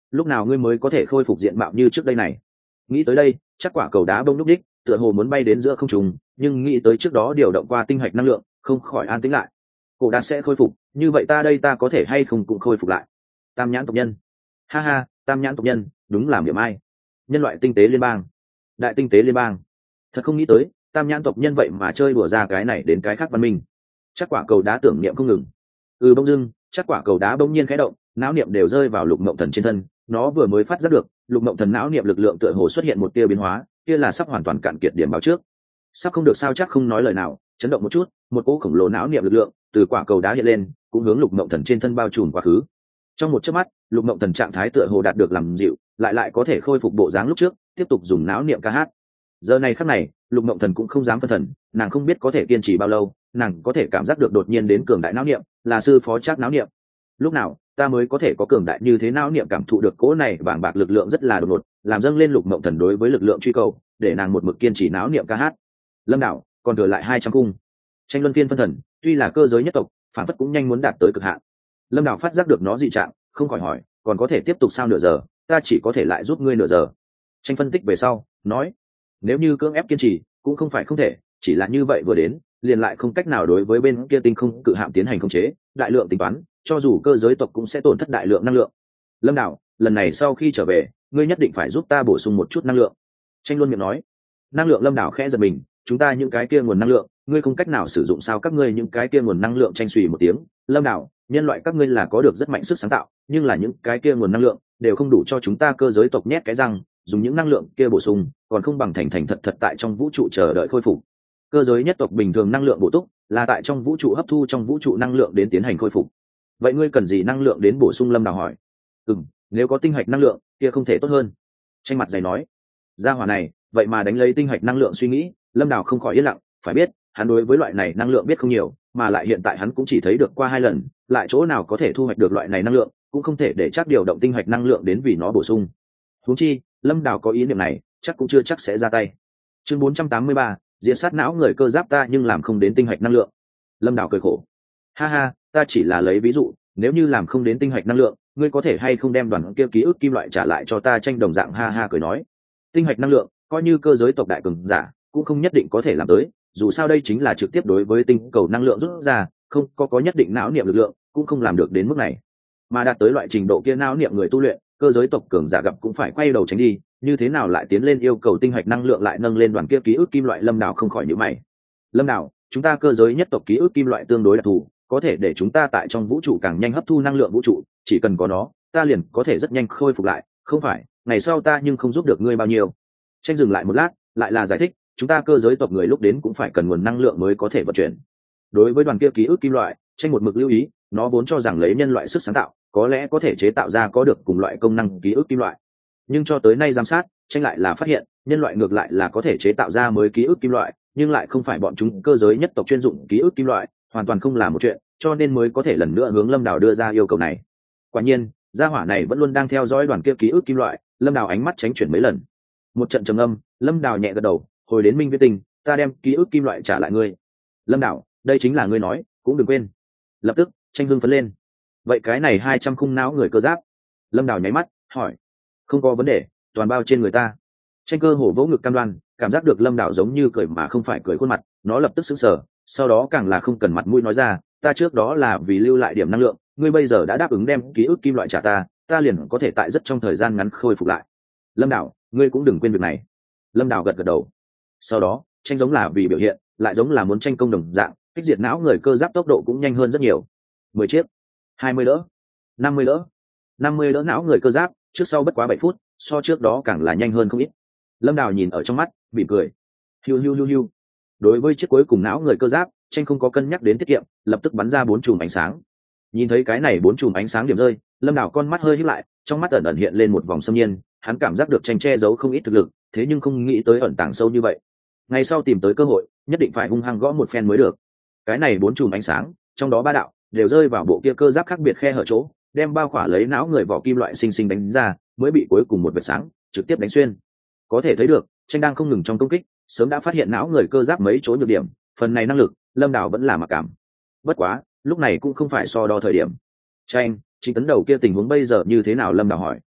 S1: lúc nào ngươi mới có thể khôi phục diện mạo như trước đây này? Nghĩ tới đây, chắc quả cầu đá bông lúc đích, tựa hồ muốn bay đến giữa không trung, nhưng nghĩ tới trước đó điều động qua tinh hạch năng lượng, không khỏi an tĩnh lại. Cổ đạt sẽ khôi phục, như vậy ta có thể hay không cũng khôi phục lại? Tam nhãn tộc nhân, ha ha, tam nhãn tộc nhân, đúng là miệng ai. Nhân loại tinh tế liên bang, đại tinh tế liên bang, thật không nghĩ tới, tam nhãn tộc nhân vậy mà chơi đùa ra cái này đến cái khác văn minh. Chắc quả cầu đá tưởng niệm không ngừng. Bỗng dưng, chắc quả cầu đá bỗng nhiên khẽ động, não niệm đều rơi vào Lục Mộng Thần trên thân. Nó vừa mới phát giác được, Lục Mộng Thần não niệm lực lượng tựa hồ xuất hiện một tia biến hóa, kia là sắp hoàn toàn cạn kiệt điểm báo trước. Sắp không được sao chắc không nói lời nào, chấn động một chút, một cỗ khổng lồ não niệm lực lượng từ quả cầu đá hiện lên, cũng hướng Lục Mộng Thần trên thân bao trùm quá khứ. Trong một chớp mắt, Lục Mộng Thần trạng thái tựa hồ đạt được làm dịu, lại có thể khôi phục bộ dáng lúc trước, tiếp tục dùng não niệm ca hát. Giờ này khắc này, Lục Mộng Thần cũng không dám phân thần, nàng không biết có thể kiên trì bao lâu, nàng có thể cảm giác được đột nhiên đến cường đại não niệm, là sư phó Trác não niệm. Lúc nào ta mới có thể có cường đại như thế não niệm cảm thụ được cỗ này bàng bạc lực lượng rất là đột ngột, làm dâng lên Lục Mộng Thần đối với lực lượng truy cầu, để nàng một mực kiên trì não niệm ca hát. Lâm đảo còn thừa lại 200 cung. Tranh luân phiên phân thần, tuy là cơ giới nhất tộc, phản phất cũng nhanh muốn đạt tới cực hạn. Lâm đảo phát giác được nó dị trạng, không khỏi hỏi, còn có thể tiếp tục sao nửa giờ? Ta chỉ có thể lại giúp ngươi nửa giờ. Tranh phân tích về sau nói, nếu như cưỡng ép kiên trì cũng không phải không thể, chỉ là như vậy vừa đến liền lại không cách nào đối với bên kia tinh không cự hạm tiến hành khống chế, đại lượng tính toán, cho dù cơ giới tộc cũng sẽ tổn thất đại lượng năng lượng. Lâm đảo, lần này sau khi trở về ngươi nhất định phải giúp ta bổ sung một chút năng lượng. Tranh luôn miệng nói. Năng lượng. Lâm đảo khẽ giật mình, chúng ta những cái kia nguồn năng lượng ngươi không cách nào sử dụng sao? Các ngươi những cái kia nguồn năng lượng? Tranh suy một tiếng, Lâm đảo, nhân loại các ngươi là có được rất mạnh sức sáng tạo, nhưng là những cái kia nguồn năng lượng đều không đủ cho chúng ta cơ giới tộc nhét cái răng, dùng những năng lượng kia bổ sung còn không bằng thành thành thật thật tại trong vũ trụ chờ đợi khôi phục. Cơ giới nhất tộc bình thường năng lượng bổ túc là tại trong vũ trụ hấp thu trong vũ trụ năng lượng đến tiến hành khôi phục. Vậy ngươi cần gì năng lượng đến bổ sung? Lâm đào hỏi. Nếu có tinh hạch năng lượng kia không thể tốt hơn. Tranh mặt dày nói. Gia hỏa này vậy mà đánh lấy tinh hạch năng lượng suy nghĩ. Lâm đào không khỏi yên lặng, phải biết hắn đối với loại này năng lượng biết không nhiều, mà lại hiện tại hắn cũng chỉ thấy được qua 2 lần, lại chỗ nào có thể thu hoạch được loại này năng lượng, cũng không thể để chắc điều động tinh hạch năng lượng đến vì nó bổ sung. Huống chi Lâm đào có ý niệm này chắc cũng chưa chắc sẽ ra tay. Chương 483, diễn sát não người cơ giáp ta nhưng làm không đến tinh hạch năng lượng. Lâm đào cười khổ, ha ha, ta chỉ là lấy ví dụ, nếu như làm không đến tinh hạch năng lượng, ngươi có thể hay không đem đoàn kia ký ức kim loại trả lại cho ta? Tranh đồng dạng ha ha cười nói, tinh hạch năng lượng coi như cơ giới tộc đại cường giả cũng không nhất định có thể làm tới, dù sao đây chính là trực tiếp đối với tinh cầu năng lượng rút ra, không có nhất định não niệm lực lượng cũng không làm được đến mức này. Mà đạt tới loại trình độ kia não niệm người tu luyện, cơ giới tộc cường giả gặp cũng phải quay đầu tránh đi, như thế nào lại tiến lên yêu cầu tinh hạch năng lượng lại nâng lên đoàn kia ký ức kim loại? Lâm đào không khỏi nhíu mày. Lâm đào, chúng ta cơ giới nhất tộc ký ức kim loại tương đối đặc thù, có thể để chúng ta tại trong vũ trụ càng nhanh hấp thu năng lượng vũ trụ, chỉ cần có nó ta liền có thể rất nhanh khôi phục lại, không phải ngày sau ta nhưng không giúp được ngươi bao nhiêu. Tranh dừng lại một lát, lại là giải thích, chúng ta cơ giới tộc người lúc đến cũng phải cần nguồn năng lượng mới có thể vận chuyển. Đối với đoàn kia ký ức kim loại, Tranh một mực lưu ý, nó vốn cho rằng lấy nhân loại sức sáng tạo có lẽ có thể chế tạo ra có được cùng loại công năng ký ức kim loại, nhưng cho tới nay giám sát, Tranh lại là phát hiện nhân loại ngược lại là có thể chế tạo ra mới ký ức kim loại, nhưng lại không phải bọn chúng cơ giới nhất tộc chuyên dụng ký ức kim loại, hoàn toàn không là một chuyện, cho nên mới có thể lần nữa hướng Lâm đào đưa ra yêu cầu này. Quả nhiên gia hỏa này vẫn luôn đang theo dõi đoàn kia ký ức kim loại. Lâm đào ánh mắt tránh chuyển mấy lần, một trận trầm âm, Lâm đào nhẹ gật đầu, hồi đến Minh Viễn Tinh, ta đem ký ức kim loại trả lại ngươi. Lâm đào, đây chính là ngươi nói, cũng đừng quên. Lập tức Tranh hưng phấn lên, vậy cái này 200 khung não người cơ giáp? Lâm đào nháy mắt hỏi. Không có vấn đề, toàn bao trên người ta. Tranh cơ hổ vỗ ngực cam đoan, cảm giác được Lâm đào giống như cười mà không phải cười khuôn mặt, nó lập tức sững sờ, sau đó càng là không cần mặt mũi nói ra, ta trước đó là vì lưu lại điểm năng lượng, ngươi bây giờ đã đáp ứng đem ký ức kim loại trả ta, ta liền có thể tại rất trong thời gian ngắn khôi phục lại. Lâm đào, ngươi cũng đừng quên việc này. Lâm đào gật gật đầu. Sau đó Tranh giống là vì biểu hiện, lại giống là muốn tranh công đồng dạng, kích diệt não người cơ giáp tốc độ cũng nhanh hơn rất nhiều. 10 chiếc, 20 đỡ, 50 đỡ, 50 đỡ não người cơ giáp, trước sau bất quá 7 phút, so trước đó càng là nhanh hơn không ít. Lâm đào nhìn ở trong mắt, mỉm cười. Hiu hiu hiu hiu. Đối với chiếc cuối cùng não người cơ giáp, Tranh không có cân nhắc đến tiết kiệm, lập tức bắn ra 4 chùm ánh sáng. Nhìn thấy cái này 4 chùm ánh sáng điểm rơi, Lâm đào con mắt hơi híp lại, trong mắt ẩn ẩn hiện lên một vòng xâm nhiên, hắn cảm giác được Tranh che giấu không ít thực lực, thế nhưng không nghĩ tới ẩn tàng sâu như vậy. Ngày sau tìm tới cơ hội, nhất định phải hung hăng gõ một phen mới được. Cái này 4 chùm ánh sáng, trong đó 3 đạo đều rơi vào bộ kia cơ giáp khác biệt khe hở chỗ, đem bao khỏa lấy não người vỏ kim loại xinh xinh đánh ra, mới bị cuối cùng một vệt sáng trực tiếp đánh xuyên. Có thể thấy được, Tranh đang không ngừng trong công kích, sớm đã phát hiện não người cơ giáp mấy chỗ nhược điểm, phần này năng lực Lâm đào vẫn là mặc cảm. Bất quá lúc này cũng không phải so đo thời điểm. Tranh, Trịnh Tấn đầu kia tình huống bây giờ như thế nào? Lâm đào hỏi.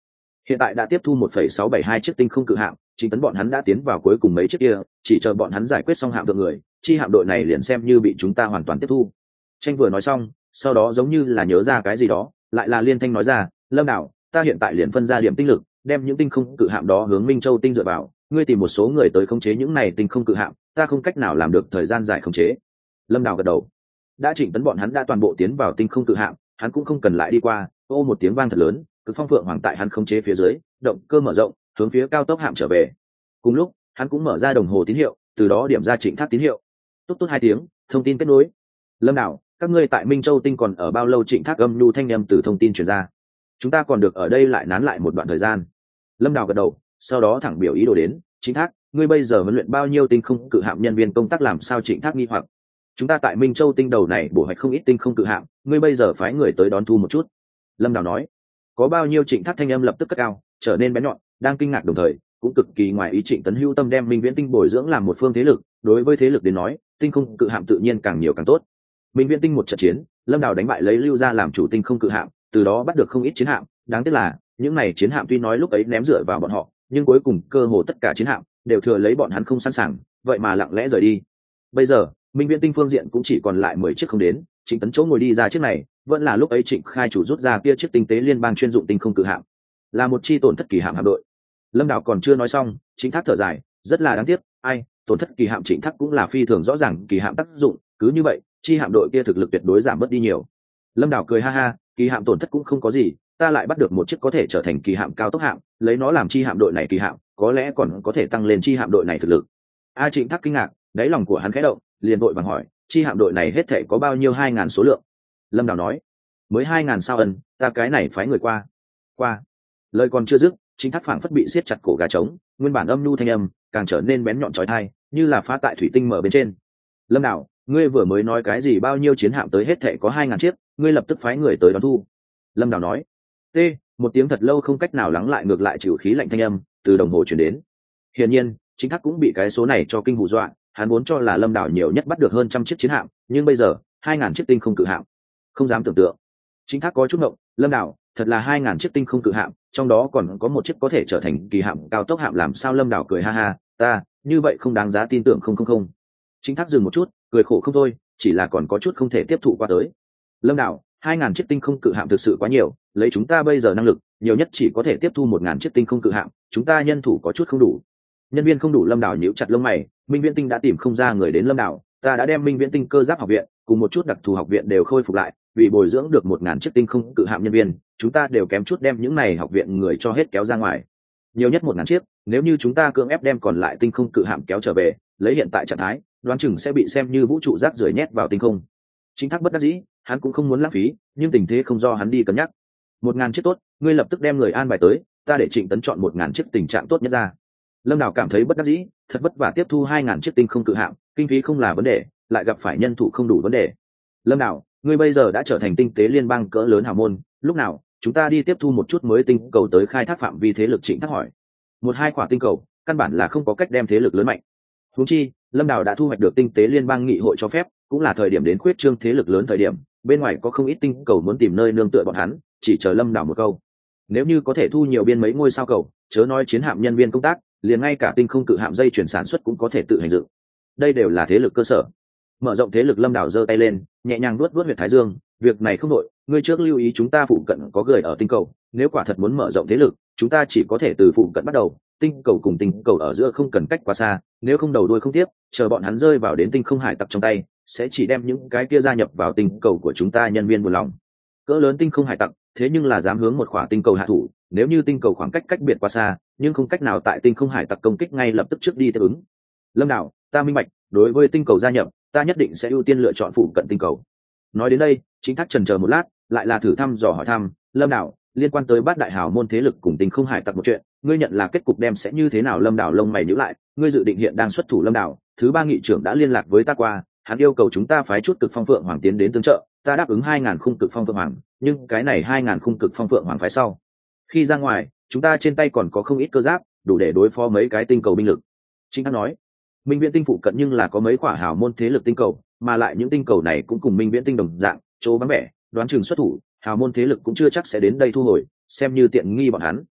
S1: hiện tại đã tiếp thu 1,672 chiếc tinh không cự hạm, chính tấn bọn hắn đã tiến vào cuối cùng mấy chiếc kia, chỉ chờ bọn hắn giải quyết xong hạm thượng người, chi hạm đội này liền xem như bị chúng ta hoàn toàn tiếp thu. Tranh vừa nói xong, sau đó giống như là nhớ ra cái gì đó, lại là liên thanh nói ra, Lâm Đảo, ta hiện tại liền phân ra điểm tinh lực, đem những tinh không cự hạm đó hướng Minh Châu tinh dựa vào, ngươi tìm một số người tới khống chế những này tinh không cự hạm, ta không cách nào làm được thời gian dài khống chế. Lâm Đảo gật đầu. Đã Trịnh tấn bọn hắn đã toàn bộ tiến vào tinh không cự hạm, hắn cũng không cần lại đi qua. Ô một tiếng vang thật lớn, Cực Phong Phượng Hoàng tại hắn khống chế phía dưới, động cơ mở rộng, hướng phía cao tốc hạm trở về. Cùng lúc, hắn cũng mở ra đồng hồ tín hiệu, từ đó điểm ra Trịnh Thác tín hiệu. Tốt tốt 2 tiếng, thông tin kết nối. Lâm Đảo, các ngươi tại Minh Châu tinh còn ở bao lâu? Trịnh Thác âm nhu thanh âm từ thông tin truyền ra. Chúng ta còn được ở đây lại nán lại một đoạn thời gian. Lâm Đảo gật đầu, sau đó thẳng biểu ý đồ đến. Trịnh Thác, ngươi bây giờ huấn luyện bao nhiêu tinh không cự hạm nhân viên công tác? Làm sao? Trịnh Thác nghi hoặc. Chúng ta tại Minh Châu tinh đầu này bổ hoạch không ít tinh không cự hạm, ngươi bây giờ phái người tới đón thu một chút. Lâm Đảo nói. Có bao nhiêu? Trịnh Thác thanh âm lập tức cất cao, trở nên bén nhọn, đang kinh ngạc đồng thời cũng cực kỳ ngoài ý. Trịnh Tấn hữu tâm đem Minh Viễn tinh bồi dưỡng làm một phương thế lực, đối với thế lực đến nói, tinh không cự hạm tự nhiên càng nhiều càng tốt. Minh Viễn tinh một trận chiến, Lâm Đảo đánh bại lấy Lưu Gia làm chủ tinh không cự hạm, từ đó bắt được không ít chiến hạm, đáng tiếc là những này chiến hạm tuy nói lúc ấy ném dựa vào bọn họ, nhưng cuối cùng cơ hồ tất cả chiến hạm đều thừa lấy bọn hắn không sẵn sàng, vậy mà lặng lẽ rời đi. Bây giờ Minh Viễn tinh phương diện cũng chỉ còn lại 10 chiếc không đến, Trịnh Tấn chỗ ngồi đi ra chiếc này, vẫn là lúc ấy Trịnh Khai chủ rút ra kia chiếc tinh tế liên bang chuyên dụng tinh không cự hạm, là một chi tổn thất kỳ hạm hạm đội. Lâm Đảo còn chưa nói xong, Trịnh Thác thở dài, rất là đáng tiếc, ai, tổn thất kỳ hạm. Trịnh Thác cũng là phi thường rõ ràng kỳ hạm tác dụng, cứ như vậy chi hạm đội kia thực lực tuyệt đối giảm bớt đi nhiều. Lâm Đảo cười ha ha, kỳ hạm tổn thất cũng không có gì, ta lại bắt được một chiếc có thể trở thành kỳ hạm cao tốc hạm, lấy nó làm chi hạm đội này kỳ hạm, có lẽ còn có thể tăng lên chi hạm đội này thực lực. Trịnh Thác kinh ngạc, đáy lòng của hắn khẽ động, liền vội vàng hỏi, chi hạm đội này hết thể có bao nhiêu? 2.000 số lượng. Lâm Đảo nói, mới 2.000 sao? Ân, ta cái này phái người qua. Lời còn chưa dứt, Trịnh Thác phảng phất bị siết chặt cổ gà trống, nguyên bản âm nhu thanh âm càng trở nên bén nhọn chói tai, như là phá tại thủy tinh mở bên trên. Lâm Đảo, ngươi vừa mới nói cái gì? Bao nhiêu chiến hạm? Tới hết thể có 2.000 chiếc, ngươi lập tức phái người tới đón thu. Lâm Đảo nói. Một tiếng thật lâu không cách nào lắng lại, ngược lại chịu khí lạnh thanh âm từ đồng hồ truyền đến. Hiển nhiên Trịnh Thác cũng bị cái số này cho kinh hù dọa, hắn vốn cho là Lâm Đảo nhiều nhất bắt được hơn 100 chiếc chiến hạm, nhưng bây giờ 2.000 chiếc tinh không cự hạm, không dám tưởng tượng. Trịnh Thác có chút ngộng, Lâm Đảo, thật là 2.000 chiếc tinh không cự hạm, trong đó còn có một chiếc có thể trở thành kỳ hạm cao tốc hạm? Làm sao? Lâm Đảo cười ha ha, ta như vậy không đáng giá tin tưởng. Không. Trịnh Thác dừng một chút, cười khổ không thôi, chỉ là còn có chút không thể tiếp thụ qua tới. Lâm Đảo, 2.000 chiếc tinh không cự hạm thực sự quá nhiều, lấy chúng ta bây giờ năng lực, nhiều nhất chỉ có thể tiếp thu 1.000 chiếc tinh không cự hạm, chúng ta nhân thủ có chút không đủ. Nhân viên không đủ. Lâm Đảo nhíu chặt lông mày, Minh Viễn tinh đã tìm không ra người đến. Lâm Đảo, ta đã đem Minh Viễn tinh cơ giáp học viện cùng một chút đặc thù học viện đều khôi phục lại, vì bồi dưỡng được 1.000 chiếc tinh không cự hạm nhân viên, chúng ta đều kém chút đem những này học viện người cho hết kéo ra ngoài. Nhiều nhất 1.000 chiếc, nếu như chúng ta cưỡng ép đem còn lại tinh không cự hạm kéo trở về, lấy hiện tại trạng thái, đoán chừng sẽ bị xem như vũ trụ rác rưởi nhét vào tinh không. Trịnh Thác bất đắc dĩ, hắn cũng không muốn lãng phí, nhưng tình thế không do hắn đi cân nhắc. 1.000 chiếc tốt, ngươi lập tức đem người an bài tới, ta để Trịnh Tấn chọn 1.000 chiếc tình trạng tốt nhất ra. Lâm Đảo cảm thấy bất đắc dĩ, thật vất vả tiếp thu 2.000 chiếc tinh không cự hạm, kinh phí không là vấn đề, lại gặp phải nhân thủ không đủ vấn đề. Lâm Đảo, ngươi bây giờ đã trở thành tinh tế liên bang cỡ lớn hào môn, lúc nào chúng ta đi tiếp thu một chút mới tinh cầu tới khai thác phạm vi thế lực? Trịnh Thác hỏi. 1-2 quả tinh cầu căn bản là không có cách đem thế lực lớn mạnh. Huống chi Lâm Đảo đã thu hoạch được tinh tế liên bang nghị hội cho phép, cũng là thời điểm đến khuyết trương thế lực lớn thời điểm, bên ngoài có không ít tinh cầu muốn tìm nơi nương tựa bọn hắn, chỉ chờ Lâm Đảo một câu. Nếu như có thể thu nhiều biên mấy ngôi sao cầu, chớ nói chiến hạm nhân viên công tác, liền ngay cả tinh không cự hạm dây chuyển sản xuất cũng có thể tự hành dựng. Đây đều là thế lực cơ sở. Mở rộng thế lực. Lâm Đảo giơ tay lên, nhẹ nhàng vuốt huyệt thái dương, việc này không đội, ngươi trước lưu ý chúng ta phụ cận có người ở tinh cầu, nếu quả thật muốn mở rộng thế lực, chúng ta chỉ có thể từ phụ cận bắt đầu, tinh cầu cùng tinh cầu ở giữa không cần cách quá xa, nếu không đầu đuôi không tiếp, chờ bọn hắn rơi vào đến tinh không hải tặc trong tay, sẽ chỉ đem những cái kia gia nhập vào tinh cầu của chúng ta nhân viên buồn lòng. Cỡ lớn tinh không hải tặc, thế nhưng là dám hướng một khỏa tinh cầu hạ thủ, nếu như tinh cầu khoảng cách cách biệt quá xa, nhưng không cách nào tại tinh không hải tặc công kích ngay lập tức trước đi tiếp ứng. Lâm Đảo, ta minh bạch, đối với tinh cầu gia nhập, ta nhất định sẽ ưu tiên lựa chọn phụ cận tinh cầu. Nói đến đây, Trịnh Thác chần chờ một lát, lại là thử thăm dò hỏi thăm, Lâm Đảo, liên quan tới bát đại hào môn thế lực cùng tinh không hải tặc một chuyện, ngươi nhận là kết cục đem sẽ như thế nào? Lâm Đảo lông mày nhíu lại, ngươi dự định hiện đang xuất thủ? Lâm Đảo, thứ ba nghị trưởng đã liên lạc với ta qua, hắn yêu cầu chúng ta phái chút cực phong phượng hoàng tiến đến tương trợ, ta đáp ứng 2.000 khung cực phong phượng hoàng, nhưng cái này 2.000 khung cực phong phượng hoàng phái sau khi ra ngoài, chúng ta trên tay còn có không ít cơ giáp, đủ để đối phó mấy cái tinh cầu binh lực. Trịnh Thác nói. Minh Viễn tinh phụ cận nhưng là có mấy quả hào môn thế lực tinh cầu, mà lại những tinh cầu này cũng cùng Minh Viễn tinh đồng dạng, chỗ vắng vẻ, đoán chừng xuất thủ, hào môn thế lực cũng chưa chắc sẽ đến đây thu hồi, xem như tiện nghi bọn hắn.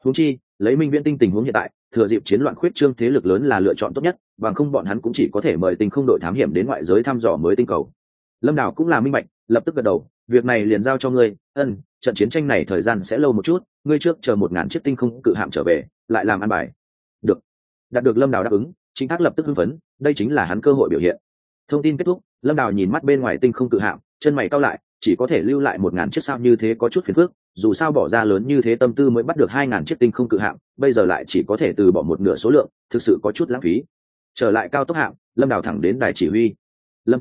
S1: Huống chi lấy Minh Viễn Tinh tình huống hiện tại, thừa dịp chiến loạn khuyết trương thế lực lớn là lựa chọn tốt nhất, bằng không bọn hắn cũng chỉ có thể mời tinh không đội thám hiểm đến ngoại giới thăm dò mới tinh cầu. Lâm Đào cũng là minh bạch, lập tức gật đầu, việc này liền giao cho ngươi. Trận chiến tranh này thời gian sẽ lâu một chút, ngươi trước chờ 1000 chiếc tinh không cự hạm trở về, lại làm ăn bài. Được. Đạt được Lâm Đào đáp ứng, Trịnh Thác lập tức hưng phấn, đây chính là hắn cơ hội biểu hiện. Thông tin kết thúc, Lâm Đào nhìn mắt bên ngoài tinh không cự hạm, chân mày cau lại, chỉ có thể lưu lại 1000 chiếc sao như thế có chút phiền phức, dù sao bỏ ra lớn như thế tâm tư mới bắt được 2000 chiếc tinh không cự hạm, bây giờ lại chỉ có thể từ bỏ một nửa số lượng, thực sự có chút lãng phí. Trở lại cao tốc hạm, Lâm Đào thẳng đến đài chỉ huy. Lâm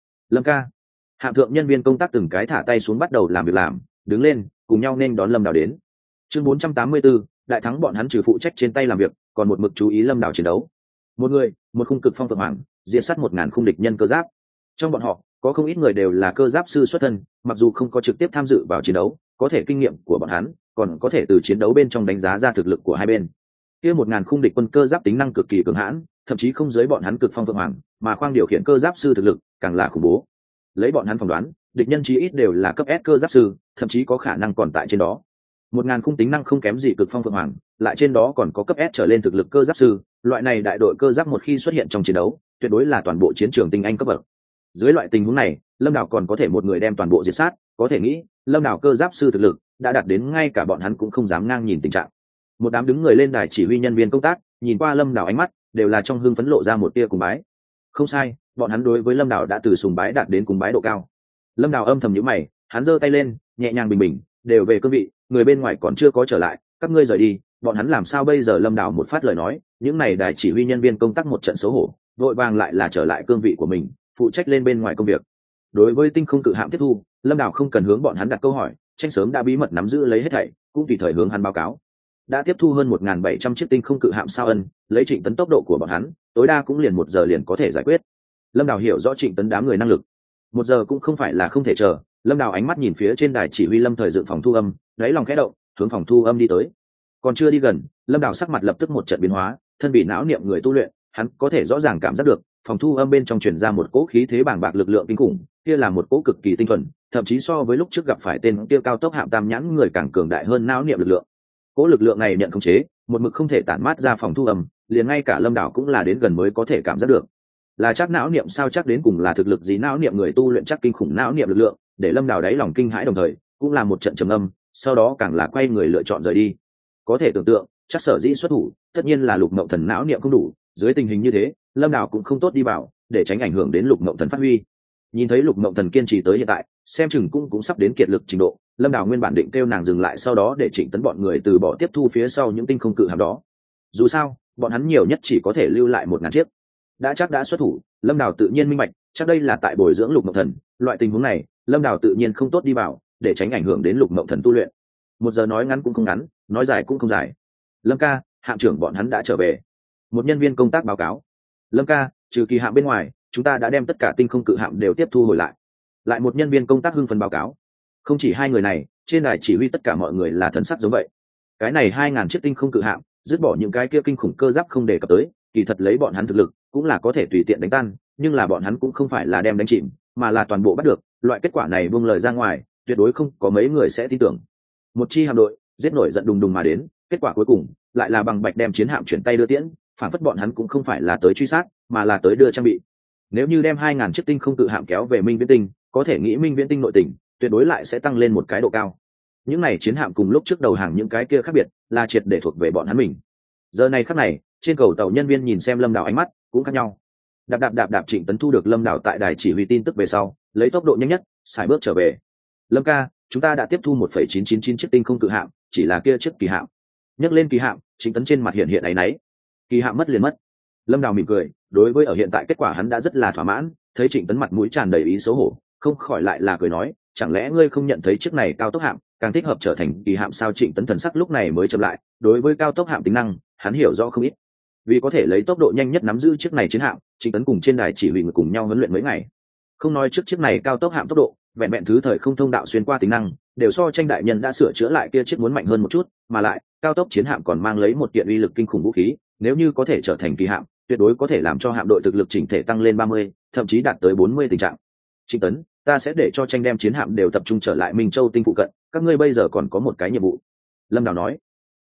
S1: ca. Hạm thượng nhân viên công tác từng cái thả tay xuống bắt đầu làm việc làm, đứng lên, cùng nhau nên đón Lâm Đào đến. Chương 484, đại thắng bọn hắn trừ phụ trách trên tay làm việc, còn một mực chú ý Lâm Đào chiến đấu. Một người, một khung cực phong phượng hoàng, diệt sát 1000 khung địch nhân cơ giáp. Trong bọn họ, có không ít người đều là cơ giáp sư xuất thân, mặc dù không có trực tiếp tham dự vào chiến đấu, có thể kinh nghiệm của bọn hắn còn có thể từ chiến đấu bên trong đánh giá ra thực lực của hai bên. Kia 1000 khung địch quân cơ giáp tính năng cực kỳ cường hãn, thậm chí không dưới bọn hắn cực phong phượng hoàng, mà khoang điều khiển cơ giáp sư thực lực càng là khủng bố. Lấy bọn hắn phỏng đoán, địch nhân chí ít đều là cấp S cơ giáp sư, thậm chí có khả năng còn tại trên đó. 1000 khung tính năng không kém gì cực phong phượng hoàng, lại trên đó còn có cấp S trở lên thực lực cơ giáp sư, loại này đại đội cơ giáp một khi xuất hiện trong chiến đấu, tuyệt đối là toàn bộ chiến trường tinh anh cấp bậc. Dưới loại tình huống này, Lâm Đào còn có thể một người đem toàn bộ diệt sát, có thể nghĩ, Lâm Đào cơ giáp sư thực lực đã đạt đến ngay cả bọn hắn cũng không dám ngang nhìn tình trạng. Một đám đứng người lên đài chỉ huy nhân viên công tác, nhìn qua Lâm Đào ánh mắt đều là trong hưng phấn lộ ra một tia cùng bái. Không sai, bọn hắn đối với Lâm Đào đã từ sùng bái đạt đến cùng bái độ cao. Lâm Đào âm thầm nhíu mày, hắn giơ tay lên, nhẹ nhàng bình bình, đều về cương vị, người bên ngoài còn chưa có trở lại, các ngươi rời đi, bọn hắn làm sao bây giờ? Lâm Đào một phát lời nói, những này đài chỉ huy nhân viên công tác một trận xấu hổ, vội vàng lại là trở lại cương vị của mình, phụ trách lên bên ngoài công việc. Đối với tinh không cự hạm tiếp thu, Lâm Đào không cần hướng bọn hắn đặt câu hỏi, tranh sớm đã bí mật nắm giữ lấy hết thảy, cũng tùy thời hướng hắn báo cáo. Đã tiếp thu hơn 1700 chiếc tinh không cự hạm sao lấy Trịnh Tấn tốc độ của bọn hắn, tối đa cũng liền 1 giờ liền có thể giải quyết. Lâm Đào hiểu rõ Trịnh Tấn đám người năng lực, 1 giờ cũng không phải là không thể chờ. Lâm Đào ánh mắt nhìn phía trên đài chỉ huy Lâm Thời dựng phòng thu âm, đáy lòng khẽ động, hướng phòng thu âm đi tới. Còn chưa đi gần, Lâm Đào sắc mặt lập tức một trận biến hóa, thân bị não niệm người tu luyện, hắn có thể rõ ràng cảm giác được, phòng thu âm bên trong truyền ra một cỗ khí thế bàng bạc lực lượng kinh khủng, kia là một cỗ cực kỳ tinh thuần, thậm chí so với lúc trước gặp phải tên kia cao tốc hạm tam nhãn người càng cường đại hơn não niệm lực lượng. Cỗ lực lượng này nhận khống chế, một mực không thể tản mát ra phòng thu âm, liền ngay cả Lâm Đào cũng là đến gần mới có thể cảm giác được. Là chắc não niệm sao? Chắc đến cùng là thực lực gì? Não niệm người tu luyện chắc kinh khủng não niệm lực lượng, để Lâm Đào đáy lòng kinh hãi, đồng thời cũng là một trận trầm âm, sau đó càng là quay người lựa chọn rời đi. Có thể tưởng tượng, chắc sở dĩ xuất thủ, tất nhiên là Lục Mộng Thần não niệm không đủ, dưới tình hình như thế, Lâm Đào cũng không tốt đi vào, để tránh ảnh hưởng đến Lục Mộng Thần phát huy. Nhìn thấy Lục Mộng Thần kiên trì tới hiện tại, xem chừng cũng sắp đến kiệt lực trình độ, Lâm Đào nguyên bản định kêu nàng dừng lại, sau đó để Trịnh Tấn bọn người từ bỏ tiếp thu phía sau những tinh không cự hạm đó. Dù sao, bọn hắn nhiều nhất chỉ có thể lưu lại 1000 chiếc. Đã xuất thủ, Lâm Đào tự nhiên minh bạch, chắc đây là tại bồi dưỡng Lục Mộng Thần, loại tình huống này, Lâm Đào tự nhiên không tốt đi vào, để tránh ảnh hưởng đến Lục Mộng Thần tu luyện. 1 giờ nói ngắn cũng không ngắn, nói dài cũng không dài. Lâm ca, hạm trưởng bọn hắn đã trở về. Một nhân viên công tác báo cáo. Lâm ca, trừ kỳ hạm bên ngoài, chúng ta đã đem tất cả tinh không cự hạm đều tiếp thu hồi lại. Lại một nhân viên công tác hưng phấn báo cáo. Không chỉ hai người này, trên đài chỉ huy tất cả mọi người là thần sắc giống vậy. Cái này 2000 chiếc tinh không cự hạm, dứt bỏ những cái kia kinh khủng cơ giáp không đề cập tới, kỳ thật lấy bọn hắn thực lực, cũng là có thể tùy tiện đánh tan, nhưng là bọn hắn cũng không phải là đem đánh chìm, mà là toàn bộ bắt được. Loại kết quả này buông lời ra ngoài, tuyệt đối không có mấy người sẽ tin tưởng. Một chi hạm đội giết nổi giận đùng đùng mà đến, kết quả cuối cùng lại là bằng bạch đem chiến hạm chuyển tay đưa tiễn, phản phất bọn hắn cũng không phải là tới truy sát, mà là tới đưa trang bị. Nếu như đem 2000 chiếc tinh không cự hạm kéo về Minh Viễn Tinh, có thể nghĩ Minh Viễn Tinh nội tình tuyệt đối lại sẽ tăng lên một cái độ cao. Những này chiến hạm cùng lúc trước đầu hàng những cái kia khác biệt, là triệt để thuộc về bọn hắn mình. Giờ này khắc này, trên cầu tàu nhân viên nhìn xem Lâm Đào ánh mắt cũng khác nhau. Đạp Trịnh Tấn thu được Lâm Đào tại đài chỉ huy tin tức về sau, lấy tốc độ nhanh nhất xài bước trở về. Lâm ca, chúng ta đã tiếp thu 1,999 chiếc tinh không cự hạm, chỉ là kia chiếc kỳ hạm. Nhắc lên kỳ hạm, Trịnh Tấn trên mặt hiện áy náy. Kỳ hạm mất liền mất. Lâm Đào mỉm cười, đối với ở hiện tại kết quả hắn đã rất là thỏa mãn, thấy Trịnh Tấn mặt mũi tràn đầy ý xấu hổ, không khỏi lại là cười nói, chẳng lẽ ngươi không nhận thấy chiếc này cao tốc hạm càng thích hợp trở thành kỳ hạm sao? Trịnh Tấn thần sắc lúc này mới chậm lại, đối với cao tốc hạm tính năng, hắn hiểu rõ không ít. Vì có thể lấy tốc độ nhanh nhất nắm giữ chiếc này chiến hạm, Trịnh Tấn cùng trên đài chỉ huy người cùng nhau huấn luyện mấy ngày. Không nói trước chiếc này cao tốc hạm tốc độ, vẹn vẹn thứ thời không thông đạo xuyên qua tính năng, đều so tranh đại nhân đã sửa chữa lại kia chiếc muốn mạnh hơn một chút, mà lại, cao tốc chiến hạm còn mang lấy một kiện uy lực kinh khủng vũ khí, nếu như có thể trở thành kỳ hạm, tuyệt đối có thể làm cho hạm đội thực lực chỉnh thể tăng lên 30, thậm chí đạt tới 40 tình trạng. Trịnh Tấn, ta sẽ để cho tranh đem chiến hạm đều tập trung trở lại Minh Châu tinh phụ cận, các ngươi bây giờ còn có một cái nhiệm vụ. Lâm Đào nói.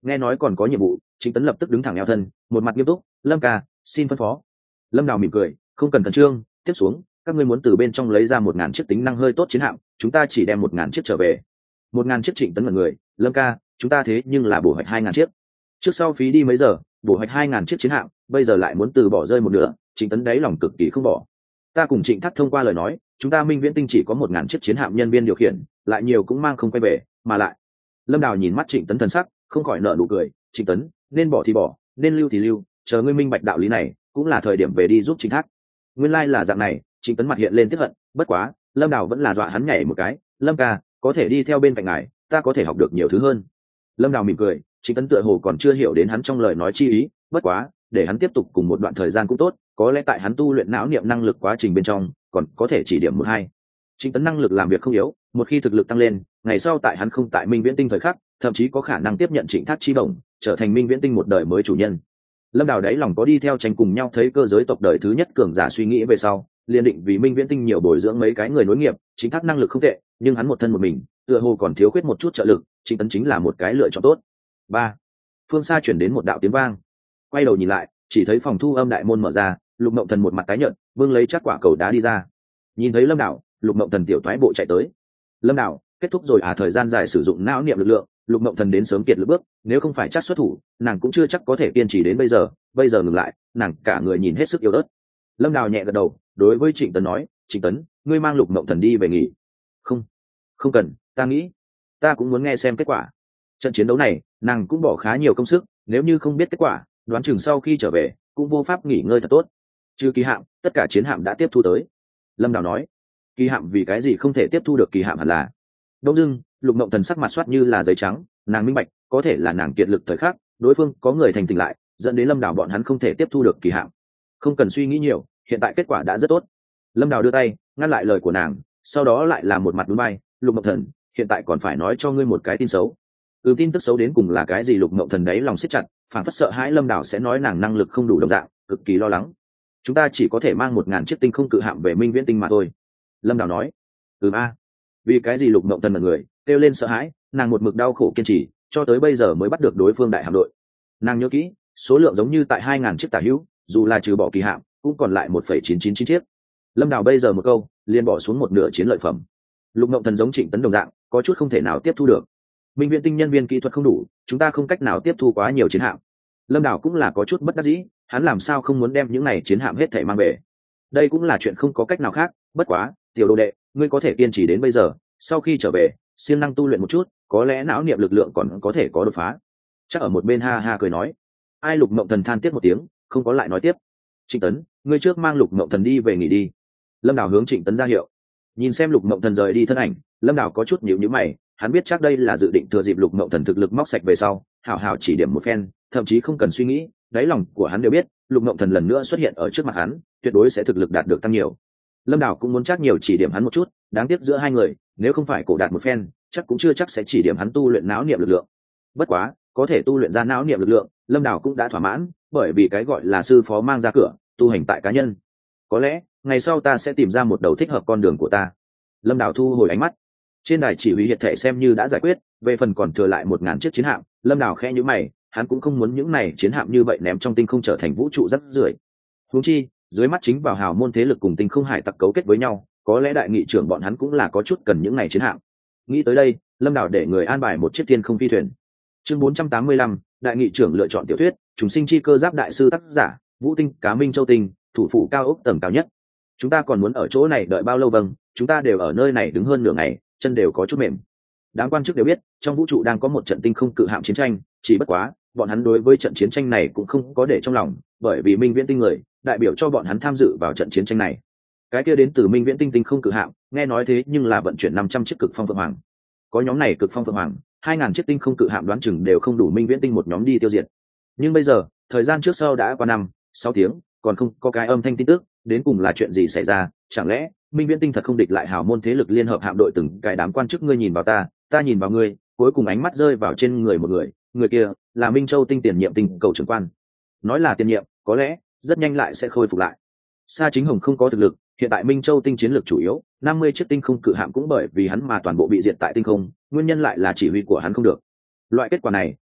S1: Nghe nói còn có nhiệm vụ, Trịnh Tấn lập tức đứng thẳng eo thân, một mặt nghiêm túc. Lâm ca, xin phân phó. Lâm Đào mỉm cười, không cần khẩn trương, tiếp xuống các ngươi muốn từ bên trong lấy ra 1.000 chiếc tính năng hơi tốt chiến hạm, chúng ta chỉ đem 1.000 chiếc trở về. 1.000 chiếc. Trịnh Tấn mọi người, Lâm ca, chúng ta thế nhưng là bổ hoạch 2.000 chiếc. Trước sau phí đi mấy giờ, bổ hoạch 2.000 chiếc chiến hạm, bây giờ lại muốn từ bỏ rơi một nửa. Trịnh Tấn đáy lòng cực kỳ không bỏ. Ta cùng Trịnh Thác thông qua lời nói, chúng ta Minh Viễn Tinh chỉ có 1.000 chiếc chiến hạm nhân viên điều khiển, lại nhiều cũng mang không quay về, mà lại. Lâm Đào nhìn mắt Trịnh Tấn thần sắc, không khỏi nở nụ cười. Trịnh Tấn, nên bỏ thì bỏ, nên lưu thì lưu, chờ ngươi minh bạch đạo lý này, cũng là thời điểm về đi giúp Trịnh Thác. Nguyên lai là dạng này. Trịnh Tấn mặt hiện lên tiếc hận, bất quá Lâm Đào vẫn là dọa hắn nhảy một cái. Lâm ca, có thể đi theo bên cạnh ngài, ta có thể học được nhiều thứ hơn. Lâm Đào mỉm cười. Trịnh Tấn tựa hồ còn chưa hiểu đến hắn trong lời nói chi ý, bất quá để hắn tiếp tục cùng một đoạn thời gian cũng tốt, có lẽ tại hắn tu luyện não niệm năng lực quá trình bên trong còn có thể chỉ điểm một hai. Trịnh Tấn năng lực làm việc không yếu, một khi thực lực tăng lên, ngày sau tại hắn không tại Minh Viễn Tinh thời khắc, thậm chí có khả năng tiếp nhận Trịnh Thác chi bổng, trở thành Minh Viễn Tinh một đời mới chủ nhân. Lâm Đào đáy lòng có đi theo tranh cùng nhau thấy cơ giới tộc đời thứ nhất cường giả suy nghĩ về sau, liền định vì Minh Viễn Tinh nhiều bồi dưỡng mấy cái người nối nghiệp. Trịnh Thác năng lực không tệ, nhưng hắn một thân một mình, tựa hồ còn thiếu khuyết một chút trợ lực. Trịnh Tấn chính là một cái lựa chọn tốt. Ba, phương xa chuyển đến một đạo tiếng vang. Quay đầu nhìn lại, chỉ thấy phòng thu âm đại môn mở ra, Lục Mộng Thần một mặt tái nhợt, vương lấy chắc quả cầu đá đi ra. Nhìn thấy Lâm Đào, Lục Mộng Thần tiểu thoái bộ chạy tới. Lâm Đào, kết thúc rồi à? Thời gian dài sử dụng não niệm lực lượng, Lục Mộng Thần đến sớm kiệt lực bước, nếu không phải chắc xuất thủ, nàng cũng chưa chắc có thể kiên trì đến bây giờ. Bây giờ ngừng lại, nàng cả người nhìn hết sức yếu ớt. Lâm Đào nhẹ gật đầu, đối với Trịnh Tấn nói, Trịnh Tấn, ngươi mang Lục Mộng Thần đi về nghỉ. Không cần, ta nghĩ, ta cũng muốn nghe xem kết quả. Trận chiến đấu này, nàng cũng bỏ khá nhiều công sức, nếu như không biết kết quả, đoán chừng sau khi trở về cũng vô pháp nghỉ ngơi thật tốt. Trừ kỳ hạm, tất cả chiến hạm đã tiếp thu tới. Lâm Đào nói. Kỳ hạm vì cái gì không thể tiếp thu được? Kỳ hạm hẳn là. Đông dưng, Lục Mộng Thần sắc mặt soát như là giấy trắng, nàng minh bạch, có thể là nàng kiệt lực thời khắc, đối phương có người thành tỉnh lại, dẫn đến Lâm Đào bọn hắn không thể tiếp thu được kỳ hạm. Không cần suy nghĩ nhiều, hiện tại kết quả đã rất tốt. Lâm Đào đưa tay ngăn lại lời của nàng, sau đó lại là một mặt núi bay. Lục Mộng Thần, hiện tại còn phải nói cho ngươi một cái tin xấu. Tin tức xấu đến cùng là cái gì? Lục Mộng Thần đấy lòng siết chặt, phản phất sợ hãi Lâm Đào sẽ nói nàng năng lực không đủ đồng dạng, cực kỳ lo lắng. Chúng ta chỉ có thể mang 1.000 chiếc tinh không cự hạm về Minh Viễn Tinh mà thôi. Lâm Đào nói. Vì cái gì? Lục Mộng Thần mật người kêu lên sợ hãi, nàng một mực đau khổ kiên trì, cho tới bây giờ mới bắt được đối phương đại hạm đội. Nàng nhớ kỹ, số lượng giống như tại 2.000 chiếc tả hữu, dù là trừ bỏ kỳ hạm, cũng còn lại 1,999 chiếc. Lâm Đào bây giờ một câu, liền bỏ xuống một nửa chiến lợi phẩm. Lục Mộng Thần giống Trịnh Tấn đồng dạng, có chút không thể nào tiếp thu được. Minh Viễn Tinh nhân viên kỹ thuật không đủ, chúng ta không cách nào tiếp thu quá nhiều chiến hạm. Lâm Đào cũng là có chút bất đắc dĩ, hắn làm sao không muốn đem những này chiến hạm hết thảy mang về. Đây cũng là chuyện không có cách nào khác, bất quá, tiểu đồ đệ, ngươi có thể kiên trì đến bây giờ, sau khi trở về, siêng năng tu luyện một chút, có lẽ não niệm lực lượng còn có thể có đột phá. Chắc ở một bên ha ha cười nói. Ai? Lục Mộng Thần than tiếc một tiếng, không có lại nói tiếp. Trịnh Tấn, ngươi trước mang Lục Mộng Thần đi về nghỉ đi. Lâm Đào hướng Trịnh Tấn ra hiệu. Nhìn xem Lục Mộng Thần rời đi thân ảnh, Lâm Đào có chút nhíu nhíu mày, hắn biết chắc đây là dự định thừa dịp Lục Mộng Thần thực lực móc sạch về sau, hảo hảo chỉ điểm một phen, thậm chí không cần suy nghĩ, đáy lòng của hắn đều biết, Lục Mộng Thần lần nữa xuất hiện ở trước mặt hắn, tuyệt đối sẽ thực lực đạt được tăng nhiều. Lâm Đào cũng muốn chắc nhiều chỉ điểm hắn một chút, đáng tiếc giữa hai người, nếu không phải cổ đạt một phen, chắc cũng chưa chắc sẽ chỉ điểm hắn tu luyện não niệm lực lượng. Bất quá, có thể tu luyện ra não niệm lực lượng, Lâm Đào cũng đã thỏa mãn, bởi vì cái gọi là sư phó mang ra cửa, tu hành tại cá nhân. Có lẽ, ngày sau ta sẽ tìm ra một đầu thích hợp con đường của ta. Lâm Đào thu hồi ánh mắt. Trên đài chỉ huy hiện thể xem như đã giải quyết, về phần còn thừa lại 1.000 chiếc chiến hạm, Lâm Đào khẽ nhíu mày, hắn cũng không muốn những này chiến hạm như vậy ném trong tinh không trở thành vũ trụ rác rưởi. Huống chi, dưới mắt chính vào hào môn thế lực cùng tinh không hải tặc cấu kết với nhau, có lẽ đại nghị trưởng bọn hắn cũng là có chút cần những này chiến hạm. Nghĩ tới đây, Lâm Đào để người an bài một chiếc thiên không phi thuyền. Chương 485, đại nghị trưởng lựa chọn tiểu thuyết, chúng sinh chi cơ giáp đại sư tác giả, Vũ Tinh, Cá Minh Châu Tinh, thủ phủ cao ốc tầng cao nhất. Chúng ta còn muốn ở chỗ này đợi bao lâu? Vâng, chúng ta đều ở nơi này đứng hơn nửa ngày, chân đều có chút mềm. Đám quan chức đều biết, trong vũ trụ đang có một trận tinh không cự hạm chiến tranh, chỉ bất quá, bọn hắn đối với trận chiến tranh này cũng không có để trong lòng, bởi vì Minh Viễn Tinh người đại biểu cho bọn hắn tham dự vào trận chiến tranh này. Cái kia đến từ Minh Viễn Tinh tinh không cự hạm, nghe nói thế nhưng là vận chuyển 500 chiếc cực phong phượng hoàng. Có nhóm này cực phong phượng hoàng, 2.000 chiếc tinh không cự hạm đoán chừng đều không đủ Minh Viễn Tinh một nhóm đi tiêu diệt. Nhưng bây giờ, thời gian trước sau đã qua 5-6 tiếng, còn không có cái âm thanh tin tức, đến cùng là chuyện gì xảy ra? Chẳng lẽ Minh Viễn Tinh thật không địch lại hào môn thế lực liên hợp hạm đội? Từng cái đám quan chức ngươi nhìn vào ta, ta nhìn vào ngươi, cuối cùng ánh mắt rơi vào trên người một người, người kia là Minh Châu Tinh tiền nhiệm tinh cầu trưởng quan. Nói là tiền nhiệm, có lẽ rất nhanh lại sẽ khôi phục lại. Sa Chính Hồng không có thực lực, hiện tại Minh Châu Tinh chiến lược chủ yếu, 50 chiếc tinh không cự hạm cũng bởi vì hắn mà toàn bộ bị diệt tại tinh không, nguyên nhân lại là chỉ huy của hắn không được. Loại kết quả này,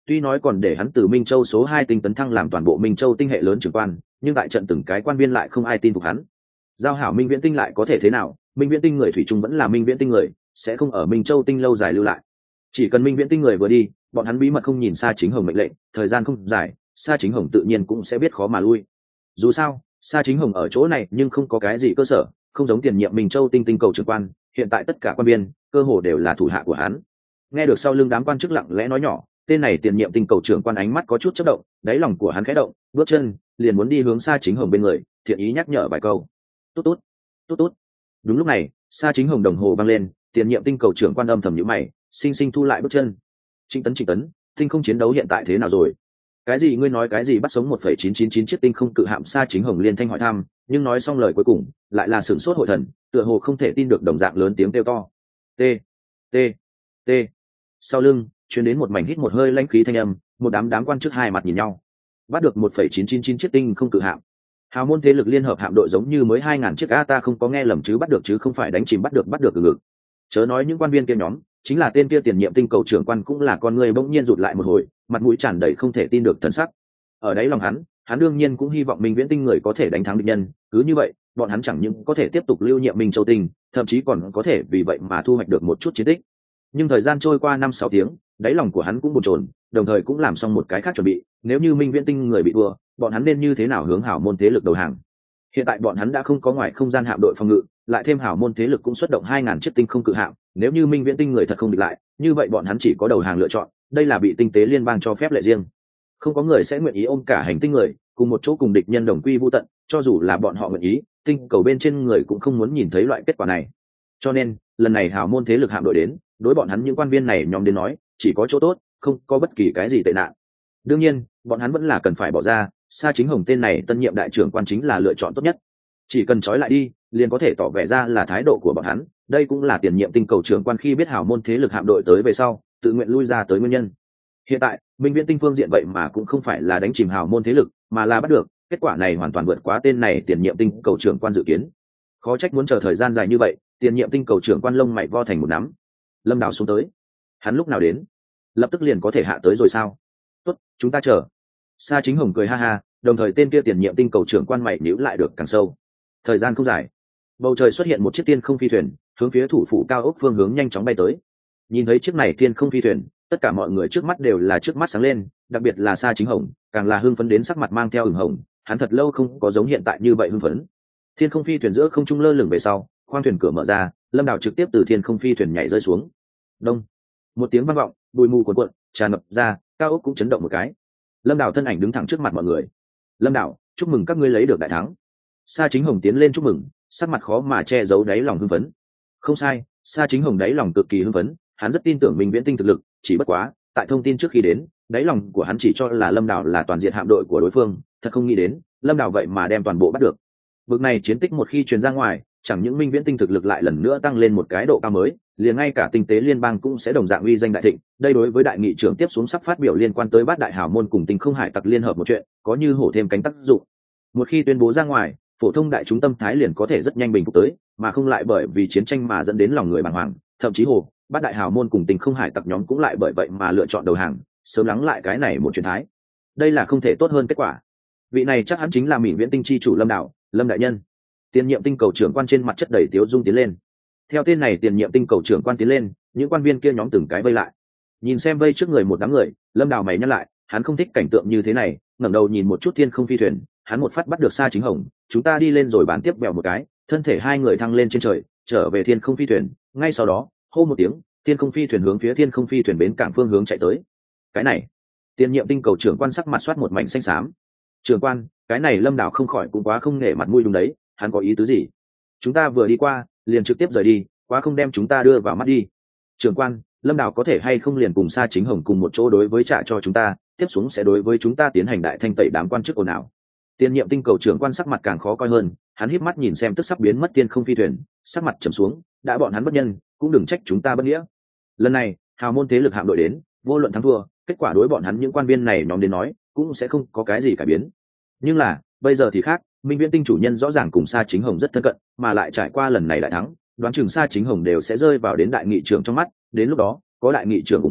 S1: tuy nói còn để hắn từ Minh Châu số 2 tinh tấn thăng làm toàn bộ Minh Châu tinh hệ lớn trưởng quan, nhưng tại trận từng cái quan viên lại không ai tin phục hắn. Giao hảo Minh Viễn tinh lại có thể thế nào, Minh Viễn tinh người thủy chung vẫn là Minh Viễn tinh người, sẽ không ở Minh Châu tinh lâu dài lưu lại. Chỉ cần Minh Viễn tinh người vừa đi, bọn hắn bí mật không nhìn Sa Chính Hồng mệnh lệnh, thời gian không dài, Sa Chính Hồng tự nhiên cũng sẽ biết khó mà lui. Dù sao, Sa Chính Hồng ở chỗ này nhưng không có cái gì cơ sở, không giống tiền nhiệm Minh Châu tinh tinh cầu trưởng quan, hiện tại tất cả quan viên cơ hồ đều là thủ hạ của hắn. Nghe được sau lưng đám quan chức lặng lẽ nói nhỏ, tên này tiền nhiệm tinh cầu trưởng quan ánh mắt có chút chớp động, đáy lòng của hắn khẽ động, bước chân liền muốn đi hướng Sa Chính Hồng bên người, thiện ý nhắc nhở vài câu. Tốt tốt, tốt tốt. Đúng lúc này, Sa Chính Hồng đồng hồ vang lên, tiền nhiệm tinh cầu trưởng quan âm thầm nhíu mày, sinh sinh thu lại bước chân. Trịnh Tấn, tinh không chiến đấu hiện tại thế nào rồi? Cái gì ngươi nói cái gì bắt sống 1,999 chiếc tinh không cự hạm? Sa Chính Hồng liên thanh hỏi thăm, nhưng nói xong lời cuối cùng, lại là sửng sốt hội thần, tựa hồ không thể tin được đồng dạng lớn tiếng kêu to. T, T, T. Sau lưng, truyền đến một mảnh hít một hơi lãnh khí thanh âm, một đám quan chức hai mặt nhìn nhau. Bắt được 1,999 chiếc tinh không cự hạm. Hào môn thế lực liên hợp hạm đội giống như mới 2000 chiếc ta không có nghe lầm chứ, bắt được chứ không phải đánh chìm, bắt được ngực. Chớ nói những quan viên kia nhóm, chính là tên kia tiền nhiệm tinh cầu trưởng quan cũng là con người bỗng nhiên rụt lại một hồi, mặt mũi tràn đầy không thể tin được thần sắc. Ở đấy lòng hắn đương nhiên cũng hy vọng Minh Viễn tinh người có thể đánh thắng địch nhân, cứ như vậy, bọn hắn chẳng những có thể tiếp tục lưu nhiệm Minh Châu tinh, thậm chí còn có thể vì vậy mà thu hoạch được một chút chiến tích. Nhưng thời gian trôi qua 5-6 tiếng, đáy lòng của hắn cũng bồn chồn, đồng thời cũng làm xong một cái khác chuẩn bị, nếu như Minh Viễn tinh người bị thua, bọn hắn nên như thế nào hướng hảo môn thế lực đầu hàng. Hiện tại bọn hắn đã không có ngoài không gian hạm đội phòng ngự, lại thêm hảo môn thế lực cũng xuất động 2000 chiếc tinh không cự hạm, nếu như Minh Viễn tinh người thật không địch lại, như vậy bọn hắn chỉ có đầu hàng lựa chọn, đây là bị tinh tế liên bang cho phép lệ riêng. Không có người sẽ nguyện ý ôm cả hành tinh người cùng một chỗ cùng địch nhân đồng quy vu tận, cho dù là bọn họ nguyện ý, tinh cầu bên trên người cũng không muốn nhìn thấy loại kết quả này. Cho nên, lần này hảo môn thế lực hạm đội đến, đối bọn hắn những quan viên này nhóm đến nói, chỉ có chỗ tốt, không có bất kỳ cái gì tệ nạn. Đương nhiên, bọn hắn vẫn là cần phải bỏ ra, Sa Chính Hồng tên này tân nhiệm đại trưởng quan chính là lựa chọn tốt nhất. Chỉ cần trói lại đi, liền có thể tỏ vẻ ra là thái độ của bọn hắn, đây cũng là tiền nhiệm tinh cầu trưởng quan khi biết hảo môn thế lực hạm đội tới về sau, tự nguyện lui ra tới nguyên nhân. Hiện tại, Minh Viễn tinh phương diện vậy mà cũng không phải là đánh chìm hảo môn thế lực, mà là bắt được, kết quả này hoàn toàn vượt quá tên này tiền nhiệm tinh cầu trưởng quan dự kiến. Khó trách muốn chờ thời gian dài như vậy, tiền nhiệm tinh cầu trưởng quan lông mày vo thành một nắm. Lâm Đào xuống tới. Hắn lúc nào đến? Lập tức liền có thể hạ tới rồi sao? Tốt, chúng ta chờ. Sa Chính Hồng cười ha ha, đồng thời tên kia tiền nhiệm tinh cầu trưởng quan mày nhíu lại được càng sâu. Thời gian không dài, bầu trời xuất hiện một chiếc tiên không phi thuyền, hướng phía thủ phủ cao ốc phương hướng nhanh chóng bay tới. Nhìn thấy chiếc này tiên không phi thuyền, tất cả mọi người trước mắt đều là trước mắt sáng lên, đặc biệt là Sa Chính Hồng, càng là hưng phấn đến sắc mặt mang theo ửng hồng, hắn thật lâu không có giống hiện tại như vậy hưng phấn. Thiên không phi thuyền giữa không trung lơ lửng về sau, khoang thuyền cửa mở ra, Lâm Đào trực tiếp từ thiên không phi thuyền nhảy rơi xuống. Đông, một tiếng vang vọng, bụi mù cuồn cuộn tràn ngập ra, cao ốc cũng chấn động một cái. Lâm Đào thân ảnh đứng thẳng trước mặt mọi người. Lâm Đào, chúc mừng các ngươi lấy được đại thắng. Sa Chính Hồng tiến lên chúc mừng, sắc mặt khó mà che giấu đáy lòng hưng phấn. Không sai, Sa Chính Hồng đáy lòng cực kỳ hưng phấn, hắn rất tin tưởng Minh Viễn tinh thực lực, chỉ bất quá, tại thông tin trước khi đến, đáy lòng của hắn chỉ cho là Lâm Đào là toàn diện hạm đội của đối phương, thật không nghĩ đến, Lâm Đào vậy mà đem toàn bộ bắt được. Vực này chiến tích một khi truyền ra ngoài, chẳng những Minh Viễn tinh thực lực lại lần nữa tăng lên một cái độ cao mới, liền ngay cả tinh tế liên bang cũng sẽ đồng dạng uy danh đại thịnh. Đây đối với đại nghị trưởng tiếp xuống sắp phát biểu liên quan tới bát đại hào môn cùng tinh không hải tặc liên hợp một chuyện, có như hổ thêm cánh tác dụng. Một khi tuyên bố ra ngoài, phổ thông đại chúng tâm thái liền có thể rất nhanh bình phục tới, mà không lại bởi vì chiến tranh mà dẫn đến lòng người bàng hoàng, thậm chí hồ bát đại hào môn cùng tinh không hải tặc nhóm cũng lại bởi vậy mà lựa chọn đầu hàng, sớm lắng lại cái này một chuyện thái. Đây là không thể tốt hơn kết quả. Vị này chắc hẳn chính là Minh Viễn tinh chi chủ Lâm Đào, Lâm đại nhân. Tiền nhiệm tinh cầu trưởng quan trên mặt chất đầy tiếu dung tiến lên. Theo tên này tiền nhiệm tinh cầu trưởng quan tiến lên, những quan viên kia nhóm từng cái vây lại. Nhìn xem vây trước người một đám người, Lâm Đào mày nhăn lại, hắn không thích cảnh tượng như thế này, ngẩng đầu nhìn một chút thiên không phi thuyền, hắn một phát bắt được Sa Chính Hồng, chúng ta đi lên rồi bán tiếp bèo một cái, thân thể hai người thăng lên trên trời, trở về thiên không phi thuyền, ngay sau đó, hô một tiếng, thiên không phi thuyền hướng phía thiên không phi thuyền bến cảng phương hướng chạy tới. Cái này, tiền nhiệm tinh cầu trưởng quan sắc mặt soát một mảnh xanh xám. Trưởng quan, cái này Lâm Đào không khỏi cũng quá không nể mặt mũi đúng đấy, hắn có ý tứ gì? Chúng ta vừa đi qua, liền trực tiếp rời đi, quá không đem chúng ta đưa vào mắt đi. Trưởng quan, Lâm Đào có thể hay không liền cùng Sa Chính Hồng cùng một chỗ đối với trả cho chúng ta, tiếp xuống sẽ đối với chúng ta tiến hành đại thanh tẩy đám quan chức ồn ào. Tiền nhiệm tinh cầu trưởng quan sắc mặt càng khó coi hơn, hắn híp mắt nhìn xem tức sắp biến mất thiên không phi thuyền, sắc mặt trầm xuống, đã bọn hắn bất nhân, cũng đừng trách chúng ta bất nghĩa. Lần này, hào môn thế lực hạm đội đến, vô luận thắng thua, kết quả đối bọn hắn những quan viên này nhóm đến nói, cũng sẽ không có cái gì cải biến. Nhưng là, bây giờ thì khác, Minh Viễn tinh chủ nhân rõ ràng cùng Sa Chính Hồng rất thân cận, mà lại trải qua lần này đại thắng, đoán chừng Sa Chính Hồng đều sẽ rơi vào đến đại nghị trưởng trong mắt, đến lúc đó, có đại nghị trưởng ủng hộ,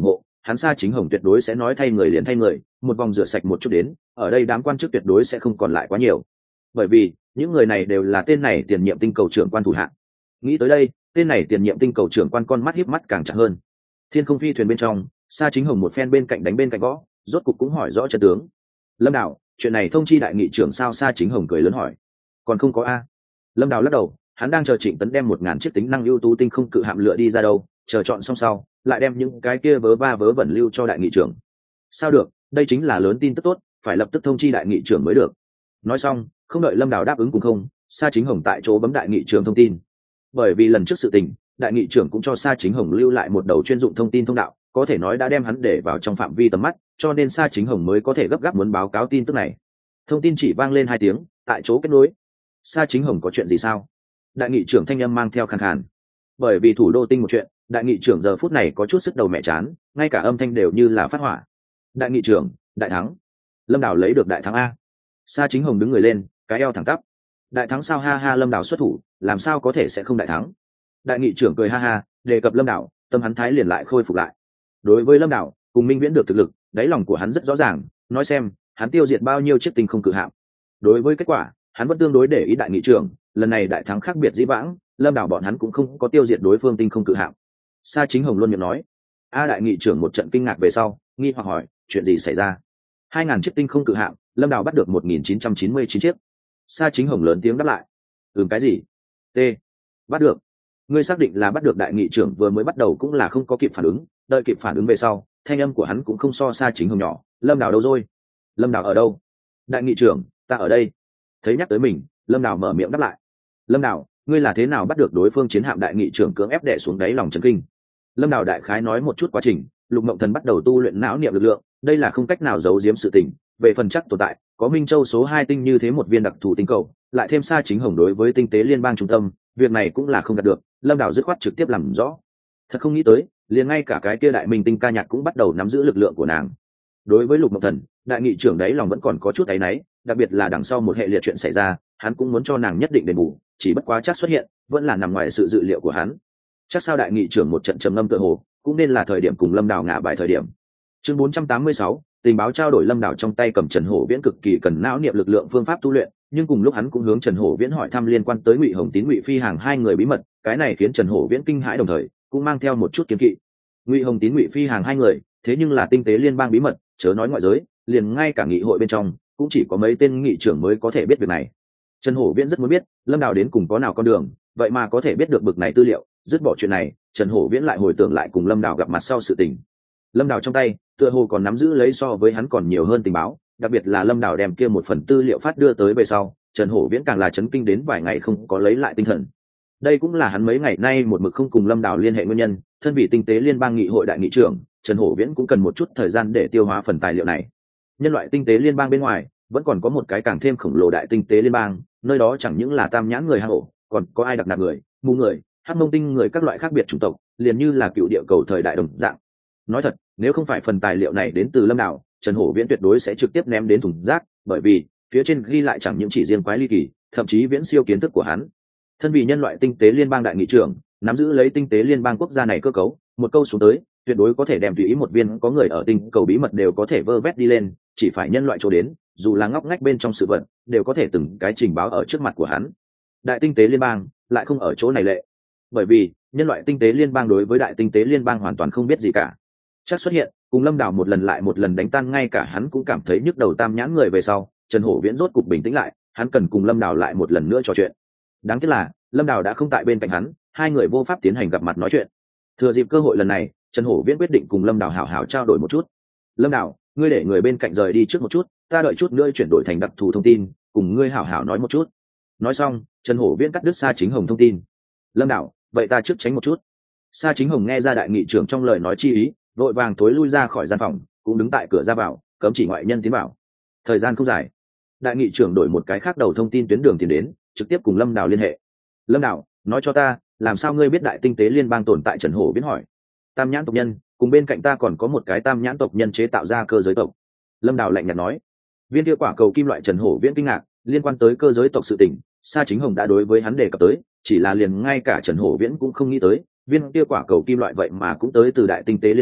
S1: hắn Sa Chính Hồng tuyệt đối sẽ nói thay người liền thay người, một vòng rửa sạch một chút đến, ở đây đám quan chức tuyệt đối sẽ không còn lại quá nhiều. Bởi vì, những người này đều là tên này tiền nhiệm tinh cầu trưởng quan thủ hạ. Nghĩ tới đây, tên này tiền nhiệm tinh cầu trưởng quan con mắt híp mắt càng chặt hơn. Thiên không phi thuyền bên trong, Sa Chính Hồng một phen bên cạnh đánh bên cạnh gõ, rốt cục cũng hỏi rõ trận tướng. Lâm Đào, chuyện này thông chi đại nghị trưởng sao? Sa Chính Hồng cười lớn hỏi. Còn không có a. Lâm Đào lắc đầu, hắn đang chờ Trịnh Tấn đem 1000 chiếc tính năng ưu tú tinh không cự hạm lựa đi ra đâu, chờ chọn xong sau, lại đem những cái kia vớ va vớ vẩn lưu cho đại nghị trưởng. Sao được, đây chính là lớn tin tức tốt, phải lập tức thông chi đại nghị trưởng mới được. Nói xong, không đợi Lâm Đào đáp ứng cùng không, Sa Chính Hồng tại chỗ bấm đại nghị trưởng thông tin. Bởi vì lần trước sự tình, đại nghị trưởng cũng cho Sa Chính Hồng lưu lại một đầu chuyên dụng thông tin thông đạo, có thể nói đã đem hắn để vào trong phạm vi tầm mắt, cho nên Sa Chính Hồng mới có thể gấp gáp muốn báo cáo tin tức này. Thông tin chỉ vang lên 2 tiếng, tại chỗ kết nối. Sa Chính Hồng có chuyện gì sao? Đại nghị trưởng thanh âm mang theo khàn khàn. Bởi vì thủ đô tinh một chuyện, đại nghị trưởng giờ phút này có chút sức đầu mẹ chán, ngay cả âm thanh đều như là phát hỏa. Đại nghị trưởng, đại thắng. Lâm Đào lấy được đại thắng a. Sa Chính Hồng đứng người lên, cái eo thẳng tắp. Đại thắng sao? Ha ha, Lâm Đào xuất thủ, làm sao có thể sẽ không đại thắng? Đại nghị trưởng cười ha ha, đề cập Lâm Đào, tâm hắn thái liền lại khôi phục lại. Đối với Lâm Đào, cùng Minh Viễn được thực lực, đáy lòng của hắn rất rõ ràng, nói xem, hắn tiêu diệt bao nhiêu chiếc tinh không cự hạm. Đối với kết quả, hắn vẫn tương đối để ý đại nghị trưởng, lần này đại thắng khác biệt dĩ vãng, Lâm Đào bọn hắn cũng không có tiêu diệt đối phương tinh không cự hạm. Sa Chính Hồng luôn miệng nói. Đại nghị trưởng một trận kinh ngạc về sau, nghi hoặc hỏi, chuyện gì xảy ra? 2000 chiếc tinh không cự hạm, Lâm Đào bắt được 1999 chiếc. Sa Chính Hồng lớn tiếng đáp lại. Cái gì? T. Bắt được. Ngươi xác định là bắt được? Đại nghị trưởng vừa mới bắt đầu cũng là không có kịp phản ứng, đợi kịp phản ứng về sau, thanh âm của hắn cũng không so Sa Chính Hồng nhỏ. Lâm Đào đâu rồi? Lâm Đào ở đâu? Đại nghị trưởng, ta ở đây. Thấy nhắc tới mình, Lâm Đào mở miệng đáp lại. Lâm Đào, ngươi là thế nào bắt được đối phương chiến hạm? Đại nghị trưởng cưỡng ép đè xuống đáy lòng chấn kinh. Lâm Đào đại khái nói một chút quá trình, Lục Mộng Thần bắt đầu tu luyện não niệm lực lượng, đây là không cách nào giấu giếm sự tình. Về phần chắc tồn tại, có Minh Châu số 2 tinh như thế một viên đặc thù tinh cầu, lại thêm Sa Chính Hồng đối với tinh tế liên bang trung tâm, việc này cũng là không đạt được. Lâm Đào dứt khoát trực tiếp làm rõ. Thật không nghĩ tới, liền ngay cả cái kia đại minh tinh ca nhạc cũng bắt đầu nắm giữ lực lượng của nàng. Đối với Lục Mộng Thần, đại nghị trưởng đấy lòng vẫn còn có chút áy náy, đặc biệt là đằng sau một hệ liệt chuyện xảy ra, hắn cũng muốn cho nàng nhất định đền bù, chỉ bất quá chắc xuất hiện vẫn là nằm ngoài sự dự liệu của hắn. Chắc sao đại nghị trưởng một trận trầm ngâm tựa hồ, cũng nên là thời điểm cùng Lâm Đào ngả bài thời điểm. Chương 486, tình báo trao đổi. Lâm Đào trong tay cầm Trần Hổ Viễn cực kỳ cần não niệm lực lượng phương pháp tu luyện, nhưng cùng lúc hắn cũng hướng Trần Hổ Viễn hỏi thăm liên quan tới Ngụy Hồng Tín, Ngụy Phi Hàng hai người bí mật, cái này khiến Trần Hổ Viễn kinh hãi đồng thời cũng mang theo một chút kiêng kỵ. Ngụy Hồng Tín, Ngụy Phi Hàng hai người, thế nhưng là tinh tế liên bang bí mật, chớ nói ngoại giới, liền ngay cả nghị hội bên trong cũng chỉ có mấy tên nghị trưởng mới có thể biết việc này. Trần Hổ Viễn rất muốn biết Lâm Đào đến cùng có nào con đường, vậy mà có thể biết được bực này tư liệu. Dứt bỏ chuyện này, Trần Hổ Viễn lại hồi tưởng lại cùng Lâm Đào gặp mặt sau sự tình. Lâm Đào trong tay tựa hồ còn nắm giữ lấy so với hắn còn nhiều hơn tình báo, đặc biệt là Lâm Đào đem kia một phần tư liệu phát đưa tới về sau, Trần Hổ Viễn càng là chấn kinh đến vài ngày không có lấy lại tinh thần. Đây cũng là hắn mấy ngày nay một mực không cùng Lâm Đào liên hệ nguyên nhân. Thân vị tinh tế liên bang nghị hội đại nghị trưởng, Trần Hổ Viễn cũng cần một chút thời gian để tiêu hóa phần tài liệu này. Nhân loại tinh tế liên bang bên ngoài vẫn còn có một cái càng thêm khổng lồ đại tinh tế liên bang, nơi đó chẳng những là tam nhãn người hang ổ, còn có ai đặc nạp người, mù người, hắc mông tinh người, các loại khác biệt chủng tộc, liền như là cựu địa cầu thời đại đồng dạng. Nói thật, nếu không phải phần tài liệu này đến từ Lâm Đào, Trần Hổ Viễn tuyệt đối sẽ trực tiếp ném đến thùng rác, bởi vì phía trên ghi lại chẳng những chỉ riêng quái ly kỳ, thậm chí viễn siêu kiến thức của hắn. Thân vì nhân loại tinh tế liên bang đại nghị trưởng, nắm giữ lấy tinh tế liên bang quốc gia này cơ cấu, một câu xuống tới, tuyệt đối có thể đem tùy ý một viên có người ở tinh cầu bí mật đều có thể vơ vét đi lên, chỉ phải nhân loại chỗ đến, dù là ngóc ngách bên trong sự vật, đều có thể từng cái trình báo ở trước mặt của hắn. Đại tinh tế liên bang lại không ở chỗ này lệ, bởi vì nhân loại tinh tế liên bang đối với đại tinh tế liên bang hoàn toàn không biết gì cả. Chắc xuất hiện cùng Lâm Đào một lần lại một lần đánh tan ngay cả hắn cũng cảm thấy nhức đầu tam nhãn người về sau, Trần Hổ Viễn rốt cục bình tĩnh lại, hắn cần cùng Lâm Đào lại một lần nữa trò chuyện. Đáng tiếc là Lâm Đào đã không tại bên cạnh hắn, hai người vô pháp tiến hành gặp mặt nói chuyện. Thừa dịp cơ hội lần này, Trần Hổ Viễn quyết định cùng Lâm Đào hảo hảo trao đổi một chút. Lâm Đào, ngươi để người bên cạnh rời đi trước một chút, ta đợi chút nữa chuyển đổi thành đặc thù thông tin, cùng ngươi hảo hảo nói một chút. Nói xong, Trần Hổ Viễn cắt đứt Sa Chính Hồng thông tin. Lâm Đào, vậy ta trước tránh một chút. Sa Chính Hồng nghe ra đại nghị trưởng trong lời nói chi ý, vội vàng thối lui ra khỏi gian phòng, cũng đứng tại cửa ra vào, cấm chỉ ngoại nhân tiến vào. Thời gian không dài, đại nghị trưởng đổi một cái khác đầu thông tin tuyến đường tiến đến, trực tiếp cùng Lâm Đào liên hệ. Lâm Đào, nói cho ta, làm sao ngươi biết đại tinh tế liên bang tồn tại? Trần Hổ Viễn hỏi. Tam nhãn tộc nhân, cùng bên cạnh ta còn có một cái tam nhãn tộc nhân chế tạo ra cơ giới tộc. Lâm Đào lạnh nhạt nói. Viên kia quả cầu kim loại. Trần Hổ Viễn kinh ngạc, liên quan tới cơ giới tộc sự tình, Sa Chính Hồng đã đối với hắn đề cập tới, chỉ là liền ngay cả Trần Hổ Viễn cũng không nghĩ tới, viên kia quả cầu kim loại vậy mà cũng tới từ đại tinh tế liên bang,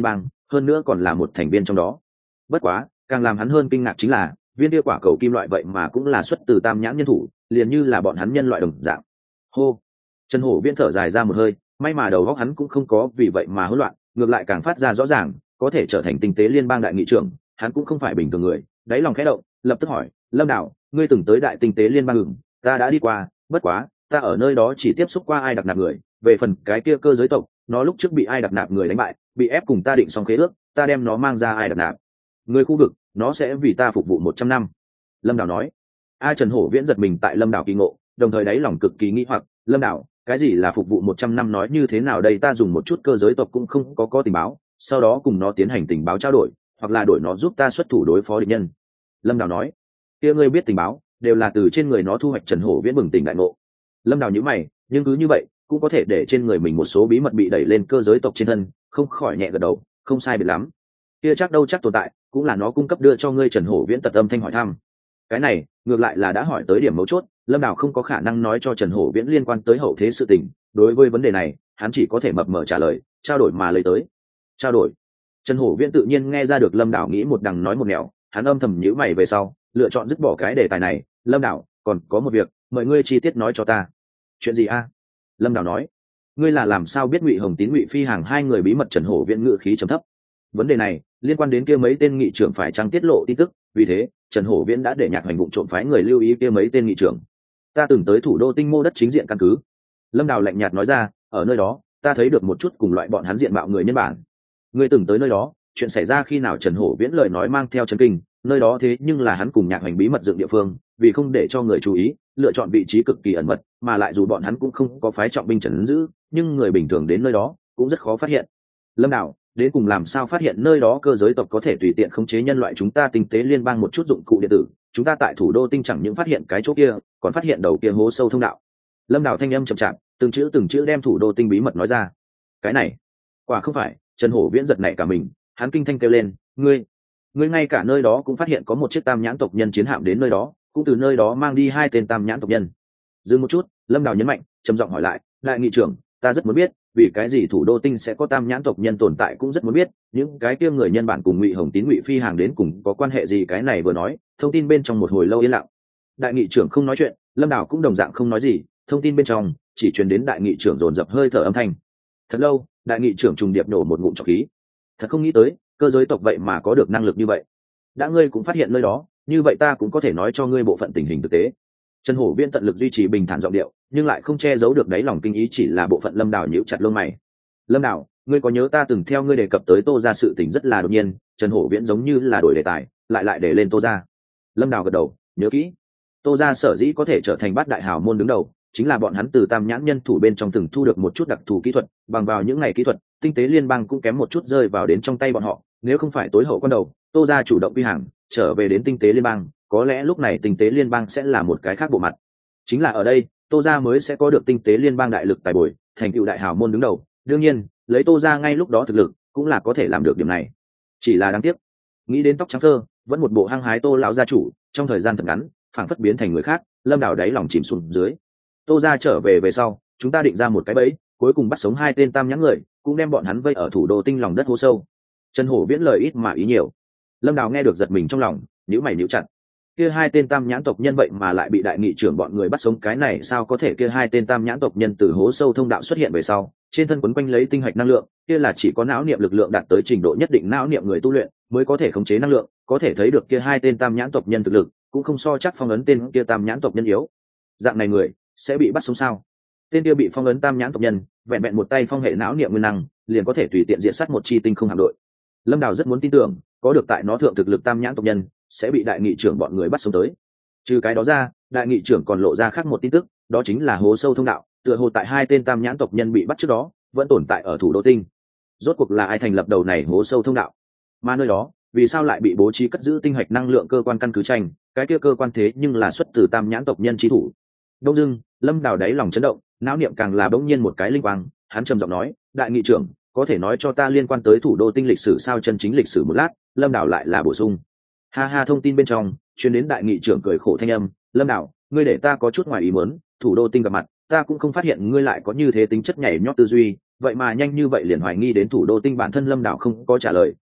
S1: hơn nữa còn là một thành viên trong đó. Bất quá càng làm hắn hơn kinh ngạc chính là viên kia quả cầu kim loại vậy mà cũng là xuất từ tam nhãn nhân thủ, liền như là bọn hắn nhân loại đồng dạng. Hô. Trần Hổ Viễn thở dài ra một hơi, may mà đầu óc hắn cũng không có vì vậy mà hỗn loạn, ngược lại càng phát ra rõ ràng, có thể trở thành tinh tế liên bang đại nghị trưởng, hắn cũng không phải bình thường người. Đáy lòng khẽ động, lập tức hỏi, Lâm Đạo, ngươi từng tới đại tinh tế liên bang ừng? Ta đã đi qua, bất quá ta ở nơi đó chỉ tiếp xúc qua ai đặc nạp người, về phần cái kia cơ giới tộc, nó lúc trước bị ai đặc nạp người đánh bại, bị ép cùng ta định xong khế ước, ta đem nó mang ra ai đặc nạp người khu vực, nó sẽ vì ta phục vụ 100 năm. Lâm Đào nói. Trần Hổ Viễn giật mình tại Lâm Đào kỳ ngộ, đồng thời đáy lòng cực kỳ nghi hoặc, Lâm Đào, cái gì là phục vụ 100 năm, nói như thế nào đây? Ta dùng một chút cơ giới tộc cũng không có tình báo, sau đó cùng nó tiến hành tình báo trao đổi, hoặc là đổi nó giúp ta xuất thủ đối phó địch nhân. Lâm Đào nói. Kia ngươi biết tình báo đều là từ trên người nó thu hoạch. Trần Hổ Viễn bừng tỉnh đại ngộ. Lâm Đào nhíu mày, nhưng cứ như vậy cũng có thể để trên người mình một số bí mật bị đẩy lên cơ giới tộc trên thân, không khỏi nhẹ gật đầu, không sai biệt lắm. Kia chắc đâu chắc tồn tại cũng là nó cung cấp đưa cho ngươi. Trần Hổ Viễn tật âm thanh hỏi thăm. Cái này ngược lại là đã hỏi tới điểm mấu chốt. Lâm Đào không có khả năng nói cho Trần Hổ Viễn liên quan tới hậu thế sự tình, đối với vấn đề này hắn chỉ có thể mập mờ trả lời, trao đổi mà lấy tới. Trao đổi. Trần Hổ Viễn tự nhiên nghe ra được Lâm Đào nghĩ một đằng nói một nẻo, hắn âm thầm nhíu mày về sau lựa chọn dứt bỏ cái đề tài này. Lâm Đào, còn có một việc, mời ngươi chi tiết nói cho ta. Chuyện gì a? Lâm Đào nói. Ngươi là làm sao biết Ngụy Hồng Tín, Ngụy Phi Hàng hai người bí mật? Trần Hổ Viễn ngự khí trầm thấp. Vấn đề này liên quan đến kia mấy tên nghị trưởng phải chăng tiết lộ tin tức, vì thế Trần Hổ Viễn đã để Nhạc Hoành vụng trộm phái người lưu ý kia mấy tên nghị trưởng. Ta từng tới thủ đô Tinh Mô đất chính diện căn cứ. Lâm Đào lạnh nhạt nói ra, ở nơi đó ta thấy được một chút cùng loại bọn hắn diện mạo người nhân bản. Ngươi từng tới nơi đó, chuyện xảy ra khi nào? Trần Hổ Viễn lời nói mang theo chấn kinh, nơi đó thế nhưng là hắn cùng Nhạc Hoành bí mật dựng địa phương, vì không để cho người chú ý, lựa chọn vị trí cực kỳ ẩn mật, mà lại dù bọn hắn cũng không có phái trọng binh trấn giữ, nhưng người bình thường đến nơi đó cũng rất khó phát hiện. Lâm Đào, đến cùng làm sao phát hiện nơi đó cơ giới tộc có thể tùy tiện khống chế nhân loại? Chúng ta tinh tế liên bang một chút dụng cụ điện tử, chúng ta tại thủ đô Tinh chẳng những phát hiện cái chỗ kia, còn phát hiện đầu kia hố sâu thông đạo. Lâm Đào thanh âm chậm chạp, từng chữ đem thủ đô Tinh bí mật nói ra. Cái này quả không phải. Trần Hổ Viễn giật nảy cả mình, hắn kinh thanh kêu lên, ngươi ngay cả nơi đó cũng phát hiện có một chiếc tam nhãn tộc nhân chiến hạm đến nơi đó, cũng từ nơi đó mang đi hai tên tam nhãn tộc nhân. Dừng một chút, Lâm Đào nhấn mạnh, trầm giọng hỏi lại, đại nghị trưởng, ta rất muốn biết vì cái gì thủ đô Tinh sẽ có tam nhãn tộc nhân tồn tại, cũng rất muốn biết những cái kia người nhân bản cùng Ngụy Hồng Tín, Ngụy Phi Hàng đến cùng có quan hệ gì. Cái này vừa nói, thông tin bên trong một hồi lâu yên lặng. Đại nghị trưởng không nói chuyện, Lâm Đào cũng đồng dạng không nói gì, thông tin bên trong chỉ truyền đến đại nghị trưởng dồn dập hơi thở âm thanh. Thật lâu, đại nghị trưởng trùng điệp nổ một ngụm trọc khí. Thật không nghĩ tới cơ giới tộc vậy mà có được năng lực như vậy. Đã ngươi cũng phát hiện nơi đó, như vậy ta cũng có thể nói cho ngươi bộ phận tình hình thực tế. Trần Hổ Viễn tận lực duy trì bình thản giọng điệu, nhưng lại không che giấu được đáy lòng kinh ý. Chỉ là bộ phận. Lâm Đào nhíu chặt lông mày. Lâm Đào, ngươi có nhớ ta từng theo ngươi đề cập tới Tô gia sự tình rất là đột nhiên? Trần Hổ Viễn giống như là đổi đề tài, lại để lên Tô gia. Lâm Đào gật đầu, nhớ kỹ. Tô gia sở dĩ có thể trở thành bát đại hào môn đứng đầu, chính là bọn hắn từ tam nhãn nhân thủ bên trong từng thu được một chút đặc thù kỹ thuật, bằng vào những ngày kỹ thuật, tinh tế liên bang cũng kém một chút rơi vào đến trong tay bọn họ. Nếu không phải tối hậu quan đầu, Tô gia chủ động quy hàng trở về đến tinh tế liên bang, có lẽ lúc này tinh tế liên bang sẽ là một cái khác bộ mặt. Chính là ở đây, Tô gia mới sẽ có được tinh tế liên bang đại lực tài bồi, thành tựu đại hào môn đứng đầu. Đương nhiên, lấy Tô gia ngay lúc đó thực lực, cũng là có thể làm được điểm này. Chỉ là đáng tiếc, nghĩ đến tóc trắng thơ, vẫn một bộ hăng hái Tô lão gia chủ, trong thời gian thật ngắn, phảng phất biến thành người khác. Lâm Đào đáy lòng chìm xuống dưới. Tô gia trở về sau, chúng ta định ra một cái bẫy, cuối cùng bắt sống hai tên tam nhãn người, cũng đem bọn hắn vây ở thủ đô Tinh lòng đất hố sâu. Trần Hổ Viễn lời ít mà ý nhiều. Lâm Đào nghe được giật mình trong lòng, nhíu mày nhíu chặt. Kia hai tên tam nhãn tộc nhân vậy mà lại bị đại nghị trưởng bọn người bắt sống, cái này sao có thể? Kia hai tên tam nhãn tộc nhân từ hố sâu thông đạo xuất hiện về sau, trên thân quấn quanh lấy tinh hạch năng lượng, kia là chỉ có não niệm lực lượng đạt tới trình độ nhất định não niệm người tu luyện mới có thể khống chế năng lượng, có thể thấy được kia hai tên tam nhãn tộc nhân thực lực cũng không so chắc phong ấn tên kia tam nhãn tộc nhân yếu. Dạng này người sẽ bị bắt sống sao? Tên kia bị phong ấn tam nhãn tộc nhân, vẹn vẹn một tay phong hệ não niệm nguyên năng, liền có thể tùy tiện diện sát một chi tinh không hạm đội. Lâm Đào rất muốn tin tưởng, có được tại nó thượng thực lực tam nhãn tộc nhân sẽ bị đại nghị trưởng bọn người bắt sống tới. Trừ cái đó ra, đại nghị trưởng còn lộ ra khác một tin tức, đó chính là hố sâu thông đạo, tựa hồ tại hai tên tam nhãn tộc nhân bị bắt trước đó, vẫn tồn tại ở thủ đô Tinh. Rốt cuộc là ai thành lập đầu này hố sâu thông đạo? Mà nơi đó, vì sao lại bị bố trí cất giữ tinh hạch năng lượng cơ quan căn cứ tranh? Cái kia cơ quan thế nhưng là xuất từ tam nhãn tộc nhân chí thủ. Đông dưng, Lâm Đào đáy lòng chấn động, não niệm càng là bỗng nhiên một cái linh quang, hắn trầm giọng nói, đại nghị trưởng, có thể nói cho ta liên quan tới thủ đô Tinh lịch sử sao? Chân chính lịch sử. Một lát, Lâm Đào lại là bổ sung. Ha ha, thông tin bên trong truyền đến đại nghị trưởng cười khổ thanh âm, Lâm Đào, ngươi để ta có chút ngoài ý muốn, thủ đô Tinh gặp mặt, ta cũng không phát hiện ngươi lại có như thế tính chất nhảy nhót tư duy, vậy mà nhanh như vậy liền hoài nghi đến thủ đô Tinh bản thân. Lâm Đào không có trả lời,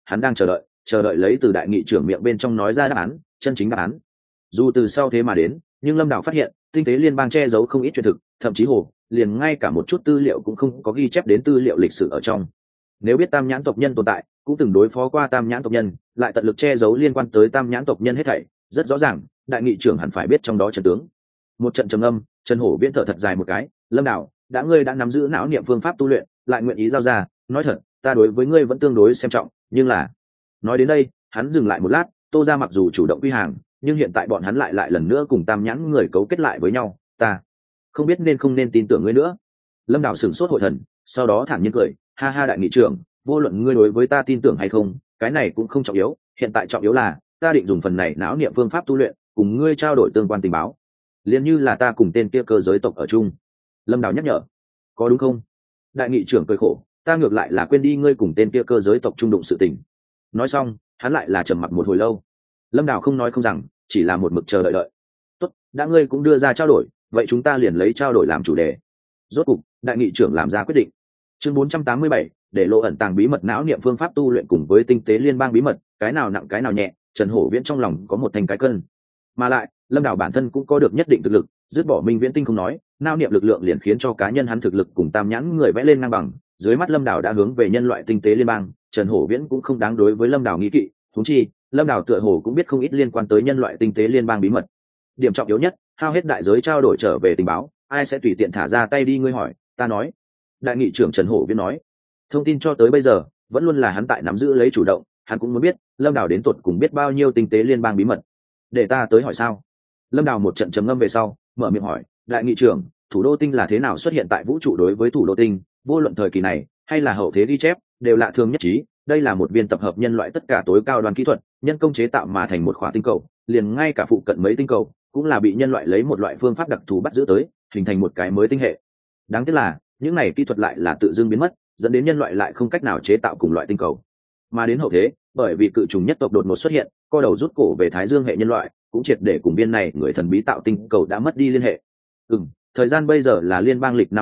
S1: hắn đang chờ đợi lấy từ đại nghị trưởng miệng bên trong nói ra đáp án, chân chính đáp án. Dù từ sau thế mà đến, nhưng Lâm Đào phát hiện tinh tế liên bang che giấu không ít chuyện thực, thậm chí liền ngay cả một chút tư liệu cũng không có ghi chép đến tư liệu lịch sử ở trong. Nếu biết tam nhãn tộc nhân tồn tại, cũng từng đối phó qua tam nhãn tộc nhân, lại tận lực che giấu liên quan tới tam nhãn tộc nhân hết thảy, rất rõ ràng đại nghị trưởng hẳn phải biết trong đó trận tướng. Một trận trầm âm, Trần Hổ Viễn thở thật dài một cái. Lâm Đào, ngươi đã nắm giữ não niệm phương pháp tu luyện, lại nguyện ý giao ra, nói thật, ta đối với ngươi vẫn tương đối xem trọng, nhưng là... Nói đến đây, hắn dừng lại một lát. Tô ra mặc dù chủ động quy hàng, nhưng hiện tại bọn hắn lại lần nữa cùng tam nhãn người cấu kết lại với nhau, ta không biết nên không nên tin tưởng ngươi nữa. Lâm Đào sửng sốt hội thần, sau đó thản nhiên cười, ha ha đại nghị trưởng, vô luận ngươi đối với ta tin tưởng hay không, cái này cũng không trọng yếu, hiện tại trọng yếu là ta định dùng phần này não niệm phương pháp tu luyện cùng ngươi trao đổi tương quan tình báo, liền như là ta cùng tên kia cơ giới tộc ở chung. Lâm Đào nhắc nhở, có đúng không? Đại nghị trưởng cười khổ, ta ngược lại là quên đi ngươi cùng tên kia cơ giới tộc trung đụng sự tình. Nói xong, hắn lại là trầm mặc một hồi lâu. Lâm Đào không nói không rằng, chỉ là một mực chờ đợi. Tốt, đã ngươi cũng đưa ra trao đổi, vậy chúng ta liền lấy trao đổi làm chủ đề. Rốt cục đại nghị trưởng làm ra quyết định. Chương 487, để lộ ẩn tàng bí mật não niệm phương pháp tu luyện cùng với tinh tế liên bang bí mật, cái nào nặng cái nào nhẹ, Trần Hổ Viễn trong lòng có một thành cái cân. Mà lại Lâm Đào bản thân cũng có được nhất định thực lực, dứt bỏ Minh Viễn Tinh không nói, não niệm lực lượng liền khiến cho cá nhân hắn thực lực cùng tam nhãn người vẽ lên ngang bằng. Dưới mắt Lâm Đào đã hướng về nhân loại tinh tế liên bang, Trần Hổ Viễn cũng không đáng đối với Lâm Đào nghi kỵ. Huống chi Lâm Đào tựa hồ cũng biết không ít liên quan tới nhân loại tinh tế liên bang bí mật. Điểm trọng yếu nhất, hao hết đại giới trao đổi trở về tình báo, ai sẽ tùy tiện thả ra tay đi ngươi hỏi ta nói. Đại nghị trưởng Trần Hổ Viễn nói, thông tin cho tới bây giờ vẫn luôn là hắn tại nắm giữ lấy chủ động, hắn cũng muốn biết Lâm Đào đến tột cùng biết bao nhiêu tinh tế liên bang bí mật. Để ta tới hỏi sao? Lâm Đào một trận trầm ngâm về sau mở miệng hỏi, đại nghị trưởng, thủ đô tinh là thế nào xuất hiện tại vũ trụ? Đối với thủ đô tinh, vô luận thời kỳ này hay là hậu thế ghi chép đều lạ thường nhất trí, đây là một viên tập hợp nhân loại tất cả tối cao đoan kỹ thuật nhân công chế tạo mà thành một khỏa tinh cầu, liền ngay cả phụ cận mấy tinh cầu cũng là bị nhân loại lấy một loại phương pháp đặc thù bắt giữ tới, hình thành một cái mới tinh hệ. Đáng tiếc là những này kỹ thuật lại là tự dưng biến mất, dẫn đến nhân loại lại không cách nào chế tạo cùng loại tinh cầu. Mà đến hậu thế, bởi vì cự trùng nhất tộc đột ngột xuất hiện, co đầu rút cổ về Thái Dương hệ nhân loại, cũng triệt để cùng viên này người thần bí tạo tinh cầu đã mất đi liên hệ. Thời gian bây giờ là liên bang lịch năm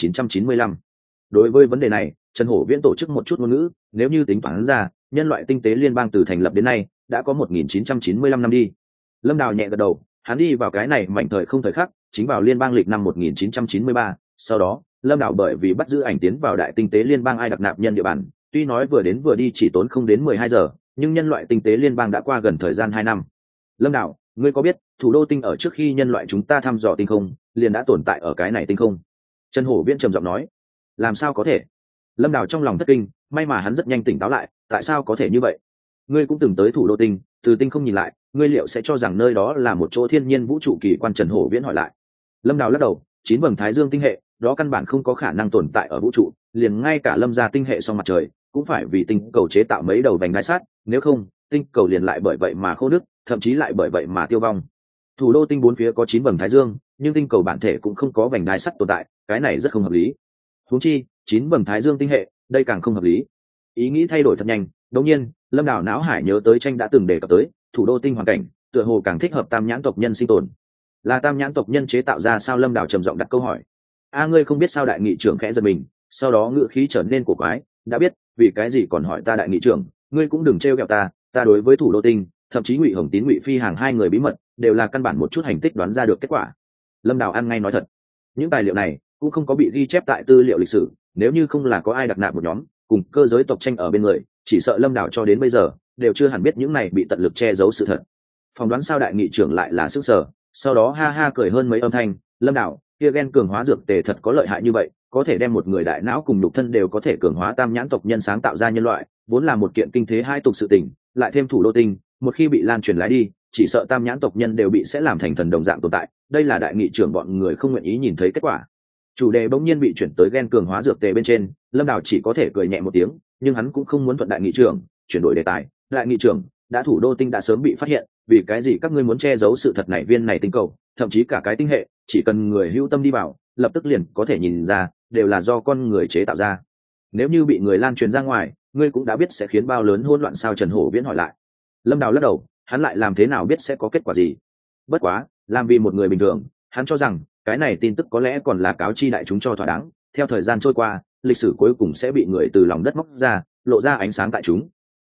S1: 1995. Đối với vấn đề này, Trần Hổ Viễn tổ chức một chút ngôn ngữ, nếu như tính toán ra, nhân loại tinh tế liên bang từ thành lập đến nay đã có 1995 năm đi. Lâm Đào nhẹ gật đầu, hắn đi vào cái này mảnh thời không thời khắc, chính vào liên bang lịch năm 1993. Sau đó Lâm Đào bởi vì bắt giữ ảnh tiến vào đại tinh tế liên bang ai đặc nạp nhân địa bàn, tuy nói vừa đến vừa đi chỉ tốn không đến 12 giờ, nhưng nhân loại tinh tế liên bang đã qua gần thời gian 2 năm. Lâm Đào, ngươi có biết thủ đô tinh ở trước khi nhân loại chúng ta thăm dò tinh không liền đã tồn tại ở cái này tinh không? Trần Hổ Viễn trầm giọng nói. Làm sao có thể? Lâm Đào trong lòng thất kinh, may mà hắn rất nhanh tỉnh táo lại, tại sao có thể như vậy? Ngươi cũng từng tới thủ đô tinh, từ tinh không nhìn lại, ngươi liệu sẽ cho rằng nơi đó là một chỗ thiên nhiên vũ trụ kỳ quan? Trần Hổ Viễn hỏi lại. Lâm Đào lắc đầu, 9 vầng Thái Dương tinh hệ, đó căn bản không có khả năng tồn tại ở vũ trụ, liền ngay cả Lâm gia tinh hệ song mặt trời cũng phải vì tinh cầu chế tạo mấy đầu vành đai sắt, nếu không tinh cầu liền lại bởi vậy mà khô nứt, thậm chí lại bởi vậy mà tiêu vong. Thủ đô tinh bốn phía có 9 vầng Thái Dương, nhưng tinh cầu bản thể cũng không có vành đai sắt tồn tại, cái này rất không hợp lý. Huống chi 9 vầng Thái Dương tinh hệ, đây càng không hợp lý. Ý nghĩ thay đổi thật nhanh, đột nhiên Lâm Đào não hải nhớ tới tranh đã từng đề cập tới thủ đô tinh hoàn cảnh, tựa hồ càng thích hợp tam nhãn tộc nhân sinh tồn. Là tam nhãn tộc nhân chế tạo ra sao? Lâm Đào trầm giọng đặt câu hỏi. Ngươi không biết sao? Đại nghị trưởng khẽ giật mình, sau đó ngữ khí trở nên cổ quái, đã biết, vì cái gì còn hỏi ta? Đại nghị trưởng, ngươi cũng đừng trêu ghẹo ta, ta đối với thủ đô tinh, thậm chí Ngụy Hồng Tín, Ngụy Phi Hàng hai người bí mật, đều là căn bản một chút hành tích đoán ra được kết quả. Lâm Đào ăn ngay nói thật, những tài liệu này cũng không có bị ghi chép tại tư liệu lịch sử, nếu như không là có ai đặc nạp một nhóm cùng cơ giới tộc tranh ở bên người, chỉ sợ Lâm Đào cho đến bây giờ đều chưa hẳn biết những này bị tận lực che giấu sự thật. Phỏng đoán sao? Đại nghị trưởng lại là sức sở, sau đó ha ha cười hơn mấy âm thanh. Lâm Đào, kia gen cường hóa dược tề thật có lợi hại như vậy, có thể đem một người đại não cùng nhục thân đều có thể cường hóa? Tam nhãn tộc nhân sáng tạo ra nhân loại vốn là một kiện kinh thế hai tục sự tình, lại thêm thủ đô tinh, một khi bị lan truyền lái đi, chỉ sợ tam nhãn tộc nhân đều bị sẽ làm thành thần đồng dạng tồn tại. Đây là đại nghị trưởng bọn người không nguyện ý nhìn thấy kết quả. Chủ đề bỗng nhiên bị chuyển tới gen cường hóa dược tề bên trên, Lâm Đào chỉ có thể cười nhẹ một tiếng, nhưng hắn cũng không muốn thuận đại nghị trưởng chuyển đổi đề tài. Đại nghị trưởng, đã thủ đô tinh đã sớm bị phát hiện, vì cái gì các ngươi muốn che giấu sự thật này? Viên này tinh cầu, thậm chí cả cái tinh hệ, chỉ cần người hữu tâm đi vào, lập tức liền có thể nhìn ra, đều là do con người chế tạo ra. Nếu như bị người lan truyền ra ngoài, ngươi cũng đã biết sẽ khiến bao lớn hỗn loạn sao? Trần Hổ Viễn hỏi lại. Lâm Đào lắc đầu, hắn lại làm thế nào biết sẽ có kết quả gì? Bất quá, làm vì một người bình thường, hắn cho rằng cái này tin tức có lẽ còn là cáo chi đại chúng cho thỏa đáng. Theo thời gian trôi qua, lịch sử cuối cùng sẽ bị người từ lòng đất móc ra, lộ ra ánh sáng tại chúng.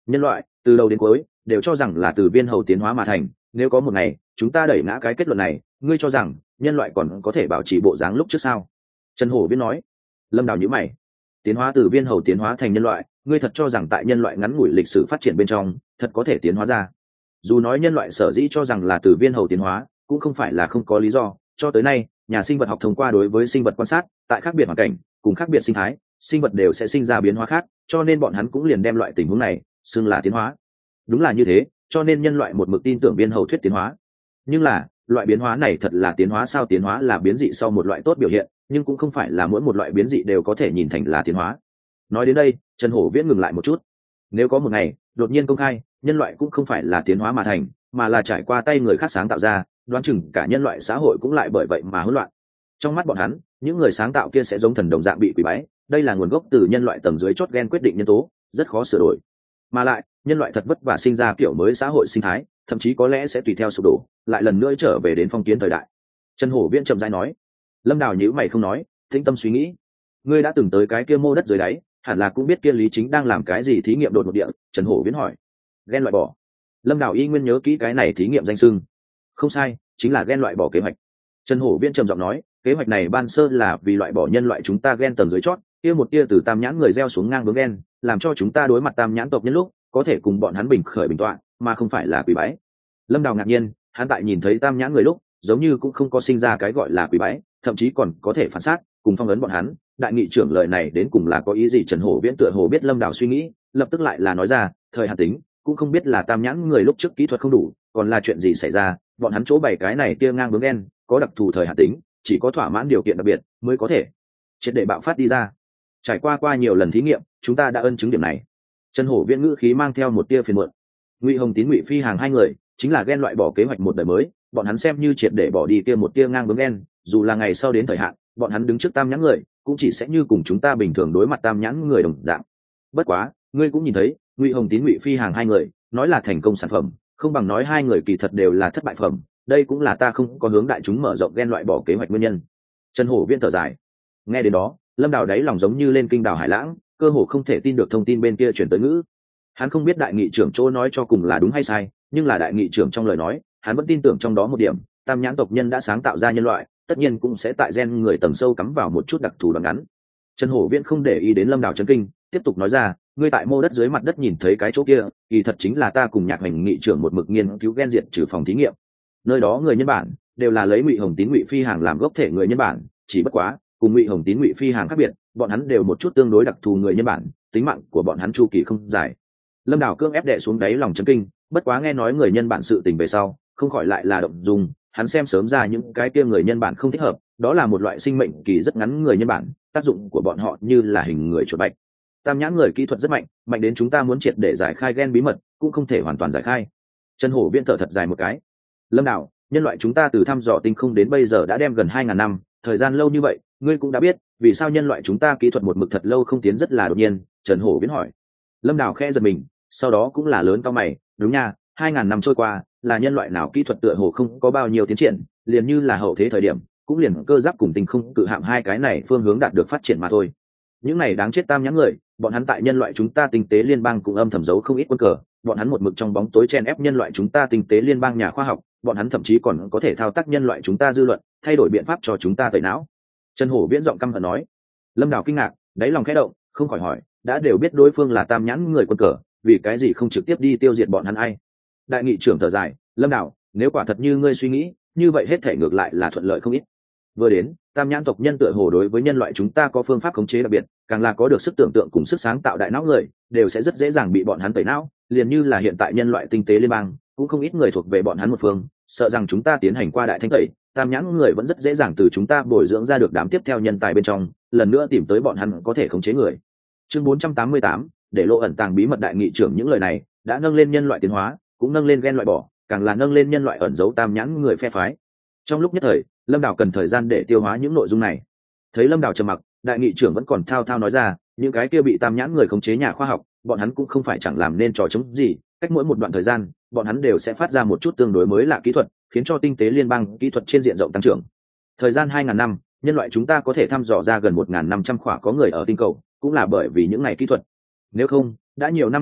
S1: nhân loại từ đầu đến cuối đều cho rằng là từ viên hầu tiến hóa mà thành, nếu có một ngày chúng ta đẩy ngã cái kết luận này, ngươi cho rằng nhân loại còn có thể bảo trì bộ dáng lúc trước sao? Trần Hổ Viễn nói. Lâm Đào nhíu mày. Tiến hóa từ viên hầu tiến hóa thành nhân loại, ngươi thật cho rằng tại nhân loại ngắn ngủi lịch sử phát triển bên trong thật có thể tiến hóa ra? Dù nói nhân loại sở dĩ cho rằng là từ viên hầu tiến hóa cũng không phải là không có lý do, cho tới nay nhà sinh vật học thông qua đối với sinh vật quan sát, tại khác biệt hoàn cảnh cùng khác biệt sinh thái, sinh vật đều sẽ sinh ra biến hóa khác, cho nên bọn hắn cũng liền đem loại tình huống này xưng là tiến hóa. Đúng là như thế, cho nên nhân loại một mực tin tưởng viên hầu thuyết tiến hóa. Nhưng là loại biến hóa này thật là tiến hóa sao? Tiến hóa là biến dị sau một loại tốt biểu hiện, nhưng cũng không phải là mỗi một loại biến dị đều có thể nhìn thành là tiến hóa. Nói đến đây, Trần Hổ Viễn ngừng lại một chút. Nếu có một ngày đột nhiên công khai nhân loại cũng không phải là tiến hóa mà thành, mà là trải qua tay người khác sáng tạo ra, đoán chừng cả nhân loại xã hội cũng lại bởi vậy mà hỗn loạn. Trong mắt bọn hắn, những người sáng tạo kia sẽ giống thần đồng dạng bị quỷ bái, đây là nguồn gốc từ nhân loại tầng dưới chót gen quyết định nhân tố, rất khó sửa đổi. Mà lại nhân loại thật vất vả sinh ra kiểu mới xã hội sinh thái, thậm chí có lẽ sẽ tùy theo sụp đổ, lại lần nữa trở về đến phong kiến thời đại. Trần Hổ Viễn chậm rãi nói. Lâm Đào nhíu mày không nói, tĩnh tâm suy nghĩ. Ngươi đã từng tới cái kia mô đất dưới đáy, hẳn là cũng biết kia Lý Chính đang làm cái gì thí nghiệm đột ngột địa. Trần Hổ Viễn hỏi. Gen loại bỏ. Lâm Đào y nguyên nhớ kỹ cái này thí nghiệm danh xưng. Không sai, chính là gen loại bỏ kế hoạch. Trần Hổ Viễn trầm giọng nói, kế hoạch này ban sơ là vì loại bỏ nhân loại chúng ta gen tầng dưới chót, kia một tia từ tam nhãn người gieo xuống ngang bướng gen, làm cho chúng ta đối mặt tam nhãn tộc nhân lúc có thể cùng bọn hắn bình khởi bình tọa, mà không phải là quỷ bái. Lâm Đào ngạc nhiên, hắn tại nhìn thấy tam nhãn người lúc giống như cũng không có sinh ra cái gọi là quỷ bái, thậm chí còn có thể phản sát cùng phong ấn bọn hắn. Đại nghị trưởng lời này đến cùng là có ý gì? Trần Hổ Viễn tựa hồ biết Lâm Đào suy nghĩ, lập tức lại là nói ra, thời hạn tính cũng không biết là tam nhãn người lúc trước kỹ thuật không đủ, còn là chuyện gì xảy ra, bọn hắn chỗ bày cái này tia ngang bướng gen có đặc thù thời hạn tính, chỉ có thỏa mãn điều kiện đặc biệt mới có thể triệt để bạo phát đi ra. Trải qua nhiều lần thí nghiệm, chúng ta đã ân chứng điểm này. Trần Hổ Viễn ngữ khí mang theo một tia phiền muộn. Ngụy Hồng Tín, Ngụy Phi Hàng hai người chính là gen loại bỏ kế hoạch một đời mới, bọn hắn xem như triệt để bỏ đi kia một tia ngang bướng gen, dù là ngày sau đến thời hạn bọn hắn đứng trước tam nhãn người cũng chỉ sẽ như cùng chúng ta bình thường đối mặt tam nhãn người đồng dạng. Bất quá ngươi cũng nhìn thấy, Ngụy Hồng Tín, Ngụy Phi Hàng hai người nói là thành công sản phẩm, không bằng nói hai người kỳ thật đều là thất bại phẩm, đây cũng là ta không có hướng đại chúng mở rộng gen loại bỏ kế hoạch nguyên nhân. Trần Hổ Viễn thở dài. Nghe đến đó, Lâm Đào đáy lòng giống như lên kinh đào hải lãng, cơ hồ không thể tin được thông tin bên kia chuyển tới ngữ. Hắn không biết đại nghị trưởng chỗ nói cho cùng là đúng hay sai, nhưng là đại nghị trưởng trong lời nói hắn vẫn tin tưởng trong đó một điểm, tam nhãn tộc nhân đã sáng tạo ra nhân loại, tất nhiên cũng sẽ tại gen người tầng sâu cắm vào một chút đặc thù đoạn ngắn. Trần Hổ Viễn không để ý đến Lâm Đào chấn kinh, tiếp tục nói ra, ngươi tại mô đất dưới mặt đất nhìn thấy cái chỗ kia, kỳ thật chính là ta cùng Nhạc Hành nghị trưởng một mực nghiên cứu gen diệt trừ phòng thí nghiệm. Nơi đó người nhân bản đều là lấy Ngụy Hồng Tín, Ngụy Phi Hàng làm gốc thể người nhân bản, chỉ bất quá cùng Ngụy Hồng Tín, Ngụy Phi Hàng khác biệt, bọn hắn đều một chút tương đối đặc thù người nhân bản, tính mạng của bọn hắn chu kỳ không dài. Lâm Đào cưỡng ép đè xuống đáy lòng chấn kinh, bất quá nghe nói người nhân bản sự tình về sau không khỏi lại là động dung. Hắn xem sớm ra những cái kia người nhân bản không thích hợp, đó là một loại sinh mệnh kỳ rất ngắn người nhân bản, tác dụng của bọn họ như là hình người chuột bạch. Tam nhãn người kỹ thuật rất mạnh, mạnh đến chúng ta muốn triệt để giải khai gen bí mật cũng không thể hoàn toàn giải khai. Trần Hổ Viễn thở thật dài một cái. Lâm Đào, nhân loại chúng ta từ thăm dò tinh không đến bây giờ đã đem gần 2000 năm, thời gian lâu như vậy, ngươi cũng đã biết vì sao nhân loại chúng ta kỹ thuật một mực thật lâu không tiến rất là đột nhiên. Trần Hổ Viễn hỏi. Lâm Đào khẽ giật mình, sau đó cũng là lớn cao mày, đúng nha, 2000 năm trôi qua, là nhân loại nào kỹ thuật tựa hồ không có bao nhiêu tiến triển, liền như là hậu thế thời điểm cũng liền cơ giáp cùng tinh không cự hạm hai cái này phương hướng đạt được phát triển mà thôi. Những này đáng chết tam nhãn người, bọn hắn tại nhân loại chúng ta tinh tế liên bang cũng âm thầm giấu không ít quân cờ, bọn hắn một mực trong bóng tối chen ép nhân loại chúng ta tinh tế liên bang nhà khoa học, bọn hắn thậm chí còn có thể thao tác nhân loại chúng ta dư luận, thay đổi biện pháp cho chúng ta tẩy não. Trần Hổ Viễn giọng căm hận nói. Lâm Đào kinh ngạc, đáy lòng khẽ động, không khỏi hỏi, đã đều biết đối phương là tam nhãn người quân cờ, vì cái gì không trực tiếp đi tiêu diệt bọn hắn ai? Đại nghị trưởng thở dài, Lâm Đào, nếu quả thật như ngươi suy nghĩ, như vậy hết thể ngược lại là thuận lợi không ít. Vừa đến, tam nhãn tộc nhân tựa hồ đối với nhân loại chúng ta có phương pháp khống chế đặc biệt, càng là có được sức tưởng tượng cùng sức sáng tạo đại não người, đều sẽ rất dễ dàng bị bọn hắn tẩy não, liền như là hiện tại nhân loại tinh tế liên bang cũng không ít người thuộc về bọn hắn một phương, sợ rằng chúng ta tiến hành qua đại thanh tẩy, tam nhãn người vẫn rất dễ dàng từ chúng ta bồi dưỡng ra được đám tiếp theo nhân tài bên trong, lần nữa tìm tới bọn hắn có thể khống chế người. Chương 488, để lộ ẩn tàng bí mật. Đại nghị trưởng những lời này đã nâng lên nhân loại tiến hóa, cũng nâng lên gen loại bỏ, càng là nâng lên nhân loại ẩn giấu tam nhãn người phe phái. Trong lúc nhất thời, Lâm Đào cần thời gian để tiêu hóa những nội dung này. Thấy Lâm Đào trầm mặc, đại nghị trưởng vẫn còn thao thao nói ra, những cái kia bị tam nhãn người khống chế nhà khoa học, bọn hắn cũng không phải chẳng làm nên trò chống gì, cách mỗi một đoạn thời gian bọn hắn đều sẽ phát ra một chút tương đối mới lạ kỹ thuật, khiến cho tinh tế liên bang kỹ thuật trên diện rộng tăng trưởng. Thời gian 2000 năm, nhân loại chúng ta có thể thăm dò ra gần 1500 khỏa có người ở tinh cầu, cũng là bởi vì những ngày kỹ thuật. Nếu không, đã nhiều năm như vậy,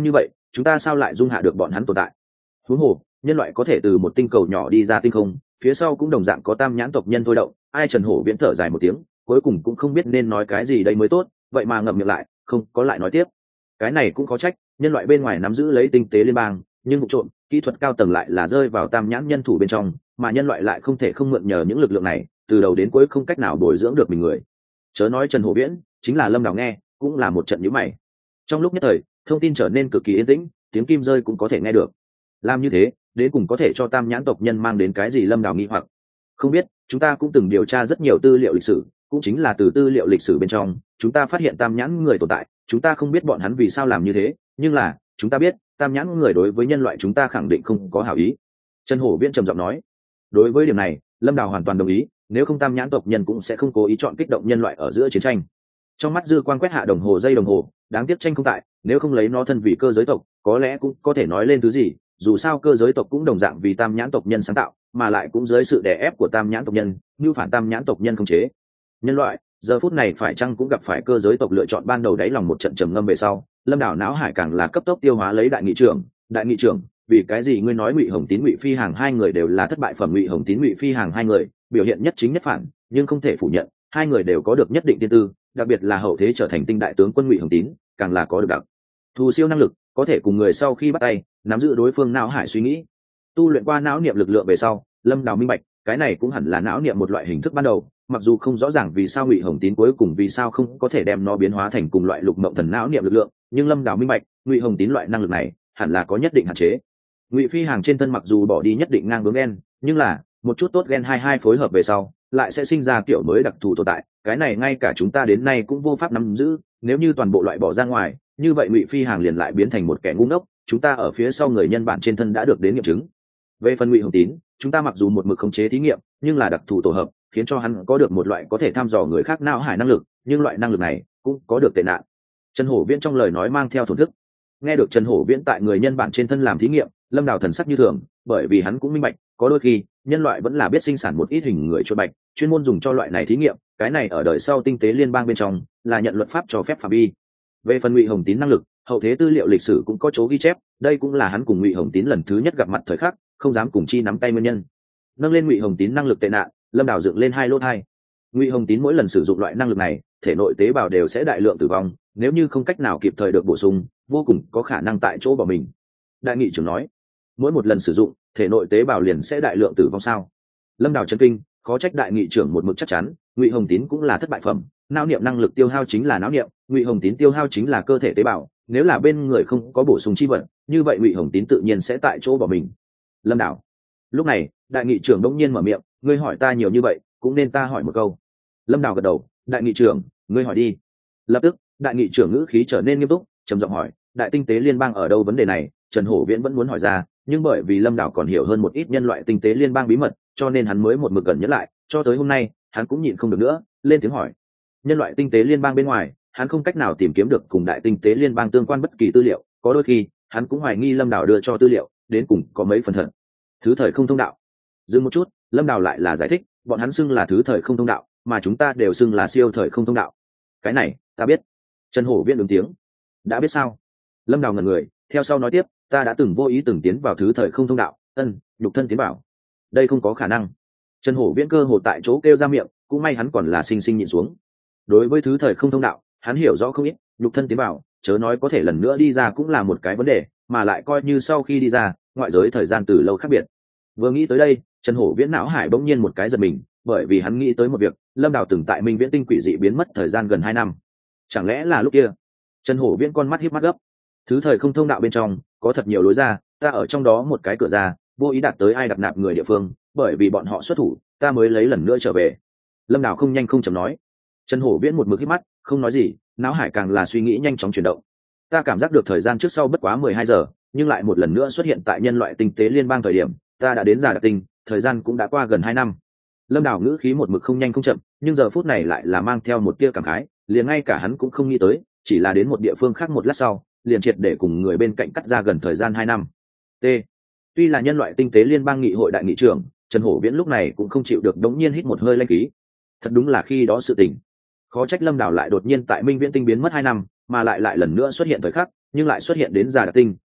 S1: chúng ta sao lại dung hạ được bọn hắn tồn tại? Huống hồ nhân loại có thể từ một tinh cầu nhỏ đi ra tinh không, phía sau cũng đồng dạng có tam nhãn tộc nhân thôi động. Ai Trần Hổ Viễn thở dài một tiếng, cuối cùng cũng không biết nên nói cái gì đây mới tốt, vậy mà ngậm miệng lại, không có lại nói tiếp. Cái này cũng có trách, nhân loại bên ngoài nắm giữ lấy tinh tế liên bang, nhưng vụ trộm kỹ thuật cao tầng lại là rơi vào tam nhãn nhân thủ bên trong, mà nhân loại lại không thể không mượn nhờ những lực lượng này, từ đầu đến cuối không cách nào bồi dưỡng được mình người. Chớ nói Trần Hổ Viễn, chính là Lâm Đào nghe cũng là một trận nhíu mày. Trong lúc nhất thời thông tin trở nên cực kỳ yên tĩnh, tiếng kim rơi cũng có thể nghe được. Làm như thế đến cùng có thể cho tam nhãn tộc nhân mang đến cái gì? Lâm Đào nghi hoặc. Không biết, chúng ta cũng từng điều tra rất nhiều tư liệu lịch sử, cũng chính là từ tư liệu lịch sử bên trong chúng ta phát hiện tam nhãn người tồn tại. Chúng ta không biết bọn hắn vì sao làm như thế, nhưng là chúng ta biết tam nhãn người đối với nhân loại chúng ta khẳng định không có hảo ý. Trần Hổ Viễn trầm giọng nói. Đối với điểm này Lâm Đào hoàn toàn đồng ý, nếu không tam nhãn tộc nhân cũng sẽ không cố ý chọn kích động nhân loại ở giữa chiến tranh. Trong mắt dư quan quét hạ đồng hồ giây đồng hồ, đáng tiếc tranh không tại, nếu không lấy nó thân vì cơ giới tộc có lẽ cũng có thể nói lên thứ gì. Dù sao cơ giới tộc cũng đồng dạng vì tam nhãn tộc nhân sáng tạo, mà lại cũng dưới sự đè ép của tam nhãn tộc nhân, như phản tam nhãn tộc nhân không chế nhân loại. Giờ phút này phải chăng cũng gặp phải cơ giới tộc lựa chọn ban đầu đáy lòng một trận trầm ngâm về sau, Lâm Đào não hải càng là cấp tốc tiêu hóa lấy đại nghị trưởng, vì cái gì ngươi nói Ngụy Hồng Tín Ngụy Phi Hàng hai người đều là thất bại phẩm? Ngụy Hồng Tín Ngụy Phi Hàng hai người biểu hiện nhất chính nhất phản, nhưng không thể phủ nhận hai người đều có được nhất định tiên tư, đặc biệt là hậu thế trở thành tinh đại tướng quân Ngụy Hồng Tín càng là có được đặc thù siêu năng lực, có thể cùng người sau khi bắt tay nắm giữ đối phương não hải suy nghĩ. Tu luyện qua não niệm lực lượng về sau, Lâm Đào minh bạch cái này cũng hẳn là não niệm một loại hình thức ban đầu, mặc dù không rõ ràng vì sao Ngụy Hồng Tín cuối cùng vì sao không có thể đem nó biến hóa thành cùng loại lục mộng thần não niệm lực lượng, nhưng Lâm Đào minh bạch Ngụy Hồng Tín loại năng lực này hẳn là có nhất định hạn chế. Ngụy Phi Hàng trên thân mặc dù bỏ đi nhất định ngang bướng gen, nhưng là một chút tốt gen hai phối hợp về sau lại sẽ sinh ra kiểu mới đặc thù tồn tại, cái này ngay cả chúng ta đến nay cũng vô pháp nắm giữ. Nếu như toàn bộ loại bỏ ra ngoài, như vậy Ngụy Phi Hàng liền lại biến thành một kẻ ngu ngốc, chúng ta ở phía sau người nhân bản trên thân đã được đến nghiệm chứng. Về phần Ngụy Hồng Tín, chúng ta mặc dù một mực khống chế thí nghiệm, nhưng là đặc thù tổ hợp khiến cho hắn có được một loại có thể thăm dò người khác não hải năng lực, nhưng loại năng lực này cũng có được tệ nạn. Trần Hổ Viễn trong lời nói mang theo thổn thức. Nghe được Trần Hổ Viễn tại người nhân bản trên thân làm thí nghiệm, Lâm Đào thần sắc như thường, bởi vì hắn cũng minh bạch có đôi khi nhân loại vẫn là biết sinh sản một ít hình người chuột bạch chuyên môn dùng cho loại này thí nghiệm, cái này ở đời sau tinh tế liên bang bên trong là nhận luật pháp cho phép phạm vi. Về phần Ngụy Hồng Tín năng lực, hậu thế tư liệu lịch sử cũng có chỗ ghi chép, đây cũng là hắn cùng Ngụy Hồng Tín lần thứ nhất gặp mặt thời khắc không dám cùng chi nắm tay nguyên nhân. Nâng lên Ngụy Hồng Tín năng lực tệ nạn, Lâm Đào dựng lên hai lỗ tai. Ngụy Hồng Tín mỗi lần sử dụng loại năng lực này, thể nội tế bào đều sẽ đại lượng tử vong, nếu như không cách nào kịp thời được bổ sung, vô cùng có khả năng tại chỗ bỏ mình. Đại nghị trưởng nói, mỗi một lần sử dụng, thể nội tế bào liền sẽ đại lượng tử vong sao? Lâm Đào chấn kinh, khó trách đại nghị trưởng một mực chắc chắn Ngụy Hồng Tín cũng là thất bại phẩm. Não niệm năng lực tiêu hao chính là não niệm, Ngụy Hồng Tín tiêu hao chính là cơ thể tế bào, nếu là bên người không có bổ sung chi vật, như vậy Ngụy Hồng Tín tự nhiên sẽ tại chỗ bỏ mình. Lâm Đào. Lúc này đại nghị trưởng đông nhiên mở miệng, ngươi hỏi ta nhiều như vậy cũng nên ta hỏi một câu. Lâm Đào gật đầu, đại nghị trưởng ngươi hỏi đi. Lập tức đại nghị trưởng ngữ khí trở nên nghiêm túc, trầm giọng hỏi, đại tinh tế liên bang ở đâu? vấn đề này Trần Hổ Viễn vẫn muốn hỏi ra, nhưng bởi vì Lâm Đào còn hiểu hơn một ít nhân loại tinh tế liên bang bí mật, cho nên hắn mới một mực gần nhẫn lại, cho tới hôm nay hắn cũng nhịn không được nữa, lên tiếng hỏi. Nhân loại tinh tế liên bang bên ngoài, hắn không cách nào tìm kiếm được cùng đại tinh tế liên bang tương quan bất kỳ tư liệu, có đôi khi hắn cũng hoài nghi Lâm Đào đưa cho tư liệu đến cùng có mấy phần thật. Thứ thời không thông đạo. Dừng một chút, Lâm Đào lại là giải thích, bọn hắn xưng là thứ thời không thông đạo, mà chúng ta đều xưng là siêu thời không thông đạo. Cái này ta biết. Trần Hổ Viễn ứng tiếng. Đã biết sao? Lâm Đào ngẩn người, theo sau nói tiếp, ta đã từng vô ý từng tiến vào thứ thời không thông đạo, nhục thân tiến vào. Đây không có khả năng. Trần Hổ Viễn cơ hồ tại chỗ kêu ra miệng, cũng may hắn còn là sinh sinh nhịn xuống. Đối với thứ thời không thông đạo, hắn hiểu rõ không ít, nhục thân tiến vào, chớ nói có thể lần nữa đi ra cũng là một cái vấn đề, mà lại coi như sau khi đi ra, ngoại giới thời gian từ lâu khác biệt. Vừa nghĩ tới đây, Trần Hổ Viễn não hải bỗng nhiên một cái giật mình, bởi vì hắn nghĩ tới một việc, Lâm Đào từng tại Minh Viễn tinh quỷ dị biến mất thời gian gần 2 năm. Chẳng lẽ là lúc kia? Trần Hổ Viễn con mắt híp mắt gấp. Thứ thời không thông đạo bên trong có thật nhiều lối ra, ta ở trong đó một cái cửa ra, vô ý đạt tới ai đặt nạp người địa phương, bởi vì bọn họ xuất thủ, ta mới lấy lần nữa trở về. Lâm Đào không nhanh không chậm nói. Trần Hổ Viễn một mực híp mắt, không nói gì, não hải càng là suy nghĩ nhanh chóng chuyển động. Ta cảm giác được thời gian trước sau bất quá 12 giờ, nhưng lại một lần nữa xuất hiện tại nhân loại tinh tế liên bang thời điểm, ta đã đến Già Đặc Tinh, thời gian cũng đã qua gần 2 năm. Lâm Đào ngữ khí một mực không nhanh không chậm, nhưng giờ phút này lại là mang theo một tia cảm khái, liền ngay cả hắn cũng không nghĩ tới, chỉ là đến một địa phương khác một lát sau, liền triệt để cùng người bên cạnh cắt ra gần thời gian 2 năm. T. Tuy là nhân loại tinh tế liên bang nghị hội đại nghị trưởng, Trần Hổ Viễn lúc này cũng không chịu được, đống nhiên hít một hơi lanh khí. Thật đúng là khi đó sự tình. Khó trách Lâm Đào lại đột nhiên tại Minh Viễn tinh biến mất 2 năm, mà lại lần nữa xuất hiện thời khắc, nhưng lại xuất hiện đến Già Đặc Tinh,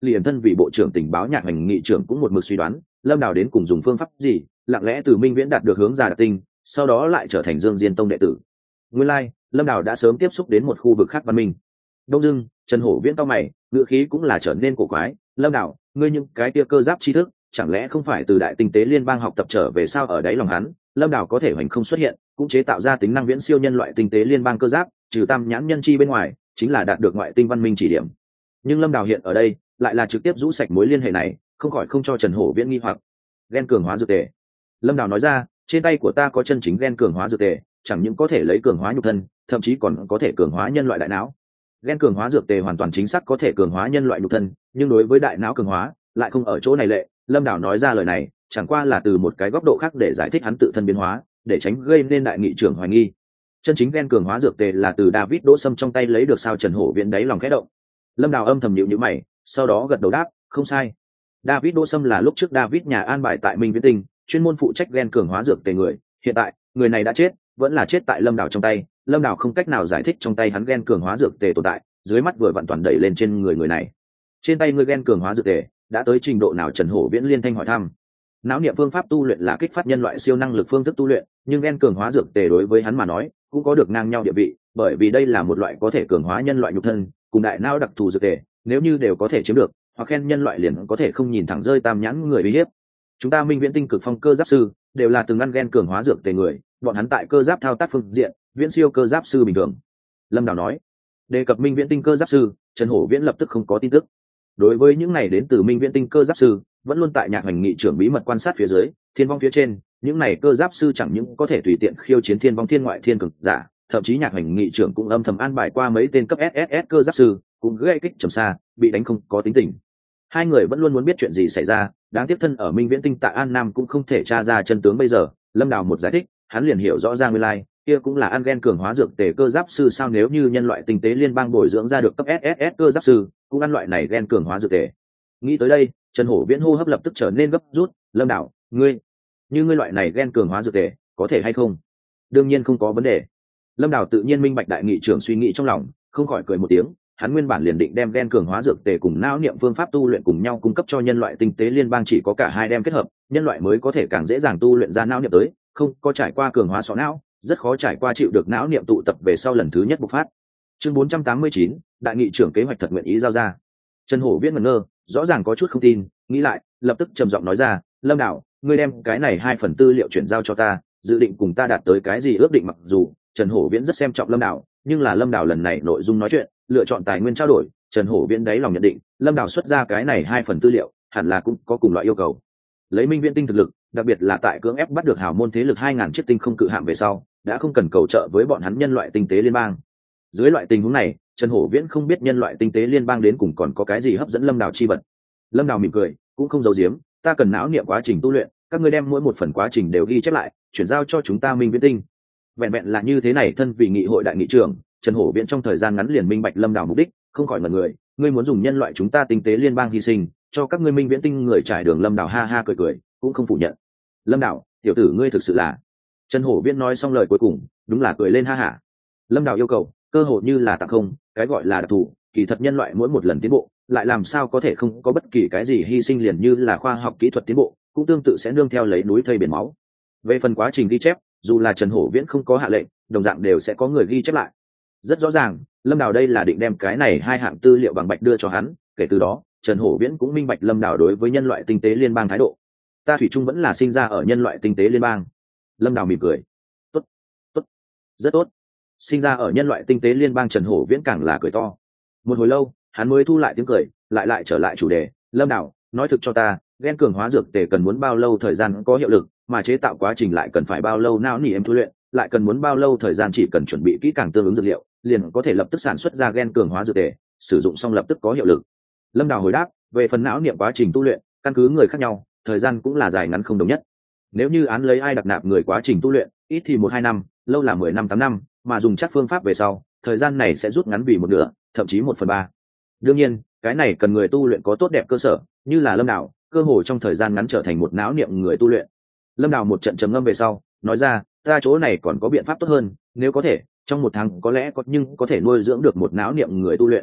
S1: liền thân vì bộ trưởng tình báo nhạc hành nghị trưởng cũng một mực suy đoán lâm đào đến cùng dùng phương pháp gì lặng lẽ từ minh viễn đạt được hướng ra đặc tinh sau đó lại trở thành Dương Diên Tông đệ tử. Nguyên lai lâm đào đã sớm tiếp xúc đến một khu vực khác văn minh. Đông dưng Trần Hổ Viễn cau mày, ngữ khí cũng là trở nên cổ quái. Lâm đào, ngươi những cái kia cơ giáp tri thức chẳng lẽ không phải từ đại tinh tế liên bang học tập trở về sao? Ở đáy lòng hắn lâm đào có thể hoành không xuất hiện cũng chế tạo ra tính năng viễn siêu nhân loại tinh tế liên bang cơ giáp, trừ tam nhãn nhân chi bên ngoài chính là đạt được ngoại tinh văn minh chỉ điểm. Nhưng lâm đào hiện ở đây lại là trực tiếp rũ sạch mối liên hệ này, không khỏi không cho Trần Hổ Viễn nghi hoặc. Gen cường hóa dược tề. Lâm đào nói ra, trên tay của ta có chân chính gen cường hóa dược tề, chẳng những có thể lấy cường hóa nhục thân, thậm chí còn có thể cường hóa nhân loại đại não. Gen cường hóa dược tề hoàn toàn chính xác có thể cường hóa nhân loại nhục thân, nhưng đối với đại não cường hóa lại không ở chỗ này lệ. Lâm đào nói ra lời này chẳng qua là từ một cái góc độ khác để giải thích hắn tự thân biến hóa, để tránh gây nên đại nghị trưởng hoài nghi. Chân chính gen cường hóa dược tề là từ David Đỗ Sâm trong tay lấy được sao? Trần Hổ Viễn đáy lòng khẽ động. Lâm đào âm thầm nhíu nhíu mày, sau đó gật đầu đáp, không sai. David Đỗ Sâm là lúc trước David nhà an bài tại Minh Viễn Tinh, chuyên môn phụ trách gen cường hóa dược tề người. Hiện tại người này đã chết, vẫn là chết tại lâm đào trong tay. Lâm đào không cách nào giải thích trong tay hắn gen cường hóa dược tề tồn tại, dưới mắt vừa vặn toàn đẩy lên trên người này. Trên tay ngươi gen cường hóa dược tề đã tới trình độ nào? Trần Hổ Viễn liên thanh hỏi thăm. Não niệm phương pháp tu luyện là kích phát nhân loại siêu năng lực phương thức tu luyện, nhưng gen cường hóa dược tề đối với hắn mà nói cũng có được ngang nhau địa vị, bởi vì đây là một loại có thể cường hóa nhân loại nhục thân cùng đại não đặc thù dược tề, nếu như đều có thể chiếm được hoặc khen nhân loại liền có thể không nhìn thẳng rơi tam nhãn người uy hiếp. Chúng ta Minh Viễn Tinh cực phong cơ giáp sư đều là từng ăn gen cường hóa dược tề người, bọn hắn tại cơ giáp thao tác phương diện viễn siêu cơ giáp sư bình thường. Lâm đào nói. Đề cập Minh Viễn Tinh cơ giáp sư, Trần Hổ Viễn lập tức không có tin tức. Đối với những này đến từ Minh Viễn Tinh cơ giáp sư vẫn luôn tại nhạc hành nghị trưởng bí mật quan sát phía dưới thiên vong phía trên, những này cơ giáp sư chẳng những có thể tùy tiện khiêu chiến thiên vong thiên ngoại thiên cực giả, thậm chí nhạc hành nghị trưởng cũng âm thầm an bài qua mấy tên cấp SSS cơ giáp sư cũng gây kích trầm xa, bị đánh không có tính tình. Hai người vẫn luôn muốn biết chuyện gì xảy ra, đáng tiếc thân ở Minh Viễn Tinh tại An Nam cũng không thể tra ra chân tướng. Bây giờ Lâm đào một giải thích hắn liền hiểu rõ ra nguyên lai kia cũng là ăn gen cường hóa dược tề cơ giáp sư sao? Nếu như nhân loại tinh tế liên bang bồi dưỡng ra được cấp SSS cơ giáp sư cũng ăn loại này gen cường hóa dược tề. Nghĩ tới đây Trần Hổ Viễn hô hấp lập tức trở nên gấp rút. Lâm đào, ngươi loại này gen cường hóa dược tề có thể hay không? Đương nhiên không có vấn đề. Lâm đào tự nhiên minh bạch đại nghị trưởng suy nghĩ trong lòng, không khỏi cười một tiếng. Hắn nguyên bản liền định đem gen cường hóa dược tề cùng não niệm phương pháp tu luyện cùng nhau cung cấp cho nhân loại tinh tế liên bang, chỉ có cả hai đem kết hợp nhân loại mới có thể càng dễ dàng tu luyện ra não niệm tới, không có trải qua cường hóa sọ não rất khó trải qua chịu được não niệm tụ tập về sau lần thứ nhất bộc phát. Chương 489, đại nghị trưởng kế hoạch thật nguyện ý giao ra. Trần Hổ Viễn ngẩn ngơ, rõ ràng có chút không tin, nghĩ lại lập tức trầm giọng nói ra, Lâm đào, ngươi đem cái này 2 phần tư liệu chuyển giao cho ta, dự định cùng ta đạt tới cái gì ước định? Mặc dù Trần Hổ Viễn rất xem trọng Lâm đào, nhưng là Lâm đào lần này nội dung nói chuyện lựa chọn tài nguyên trao đổi, Trần Hổ Viễn đáy lòng nhận định Lâm đào xuất ra cái này 2 phần tư liệu hẳn là cũng có cùng loại yêu cầu. Lấy Minh Viễn Tinh thực lực, đặc biệt là tại cưỡng ép bắt được hào môn thế lực 2000 chiếc tinh không cự hạm về sau, đã không cần cầu trợ với bọn hắn nhân loại tinh tế liên bang. Dưới loại tình huống này Trần Hổ Viễn không biết nhân loại tinh tế liên bang đến cùng còn có cái gì hấp dẫn Lâm đào chi vật. Lâm đào mỉm cười, cũng không giấu giếm, ta cần não niệm quá trình tu luyện, các ngươi đem mỗi một phần quá trình đều ghi chép lại, chuyển giao cho chúng ta Minh Viễn Tinh. Vẹn vẹn là như thế này, thân vì nghị hội đại nghị trưởng, Trần Hổ Viễn trong thời gian ngắn liền minh bạch Lâm đào mục đích, không khỏi ngẩn người. Ngươi muốn dùng nhân loại chúng ta tinh tế liên bang hy sinh cho các ngươi Minh Viễn Tinh người trải đường? Lâm đào ha ha cười cười, cũng không phủ nhận. Lâm đào, tiểu tử ngươi thực sự là. Trần Hổ Viễn nói xong lời cuối cùng đúng là cười lên ha hả. Lâm đào yêu cầu cơ hội như là tặng không, cái gọi là đặc thù kỳ thật nhân loại mỗi một lần tiến bộ lại làm sao có thể không có bất kỳ cái gì hy sinh, liền như là khoa học kỹ thuật tiến bộ cũng tương tự sẽ nương theo lấy núi thây biển máu. Về phần quá trình ghi chép, dù là Trần Hổ Viễn không có hạ lệnh, đồng dạng đều sẽ có người ghi chép lại. Rất rõ ràng Lâm đào đây là định đem cái này 2 hạng tư liệu bằng bạch đưa cho hắn, kể từ đó Trần Hổ Viễn cũng minh bạch Lâm đào đối với nhân loại tinh tế liên bang thái độ. Ta thủy chung vẫn là sinh ra ở nhân loại tinh tế liên bang. Lâm đào mỉm cười, tốt, tốt, rất tốt. Sinh ra ở nhân loại tinh tế liên bang, Trần Hổ Viễn càng là cười to. Một hồi lâu hắn mới thu lại tiếng cười, lại trở lại chủ đề. Lâm đào, nói thực cho ta, gen cường hóa dược tề cần muốn bao lâu thời gian có hiệu lực, mà chế tạo quá trình lại cần phải bao lâu? Não nỉ em tu luyện lại cần muốn bao lâu thời gian? Chỉ cần chuẩn bị kỹ càng tương ứng dược liệu liền có thể lập tức sản xuất ra gen cường hóa dược tề, sử dụng xong lập tức có hiệu lực. Lâm đào hồi đáp. Về phần não niệm quá trình tu luyện, căn cứ người khác nhau, thời gian cũng là dài ngắn không đồng nhất. Nếu như án lấy ai đặc nạp người quá trình tu luyện, ít thì 1-2 năm, lâu là 10 năm 8 năm, mà dùng chắc phương pháp về sau, thời gian này sẽ rút ngắn vì 1/2, thậm chí 1/3. Đương nhiên cái này cần người tu luyện có tốt đẹp cơ sở, như là Lâm đào, cơ hồ trong thời gian ngắn trở thành một não niệm người tu luyện. Lâm đào một trận trầm ngâm về sau nói ra, ta chỗ này còn có biện pháp tốt hơn, nếu có thể trong 1 tháng có lẽ có, nhưng có thể nuôi dưỡng được một não niệm người tu luyện.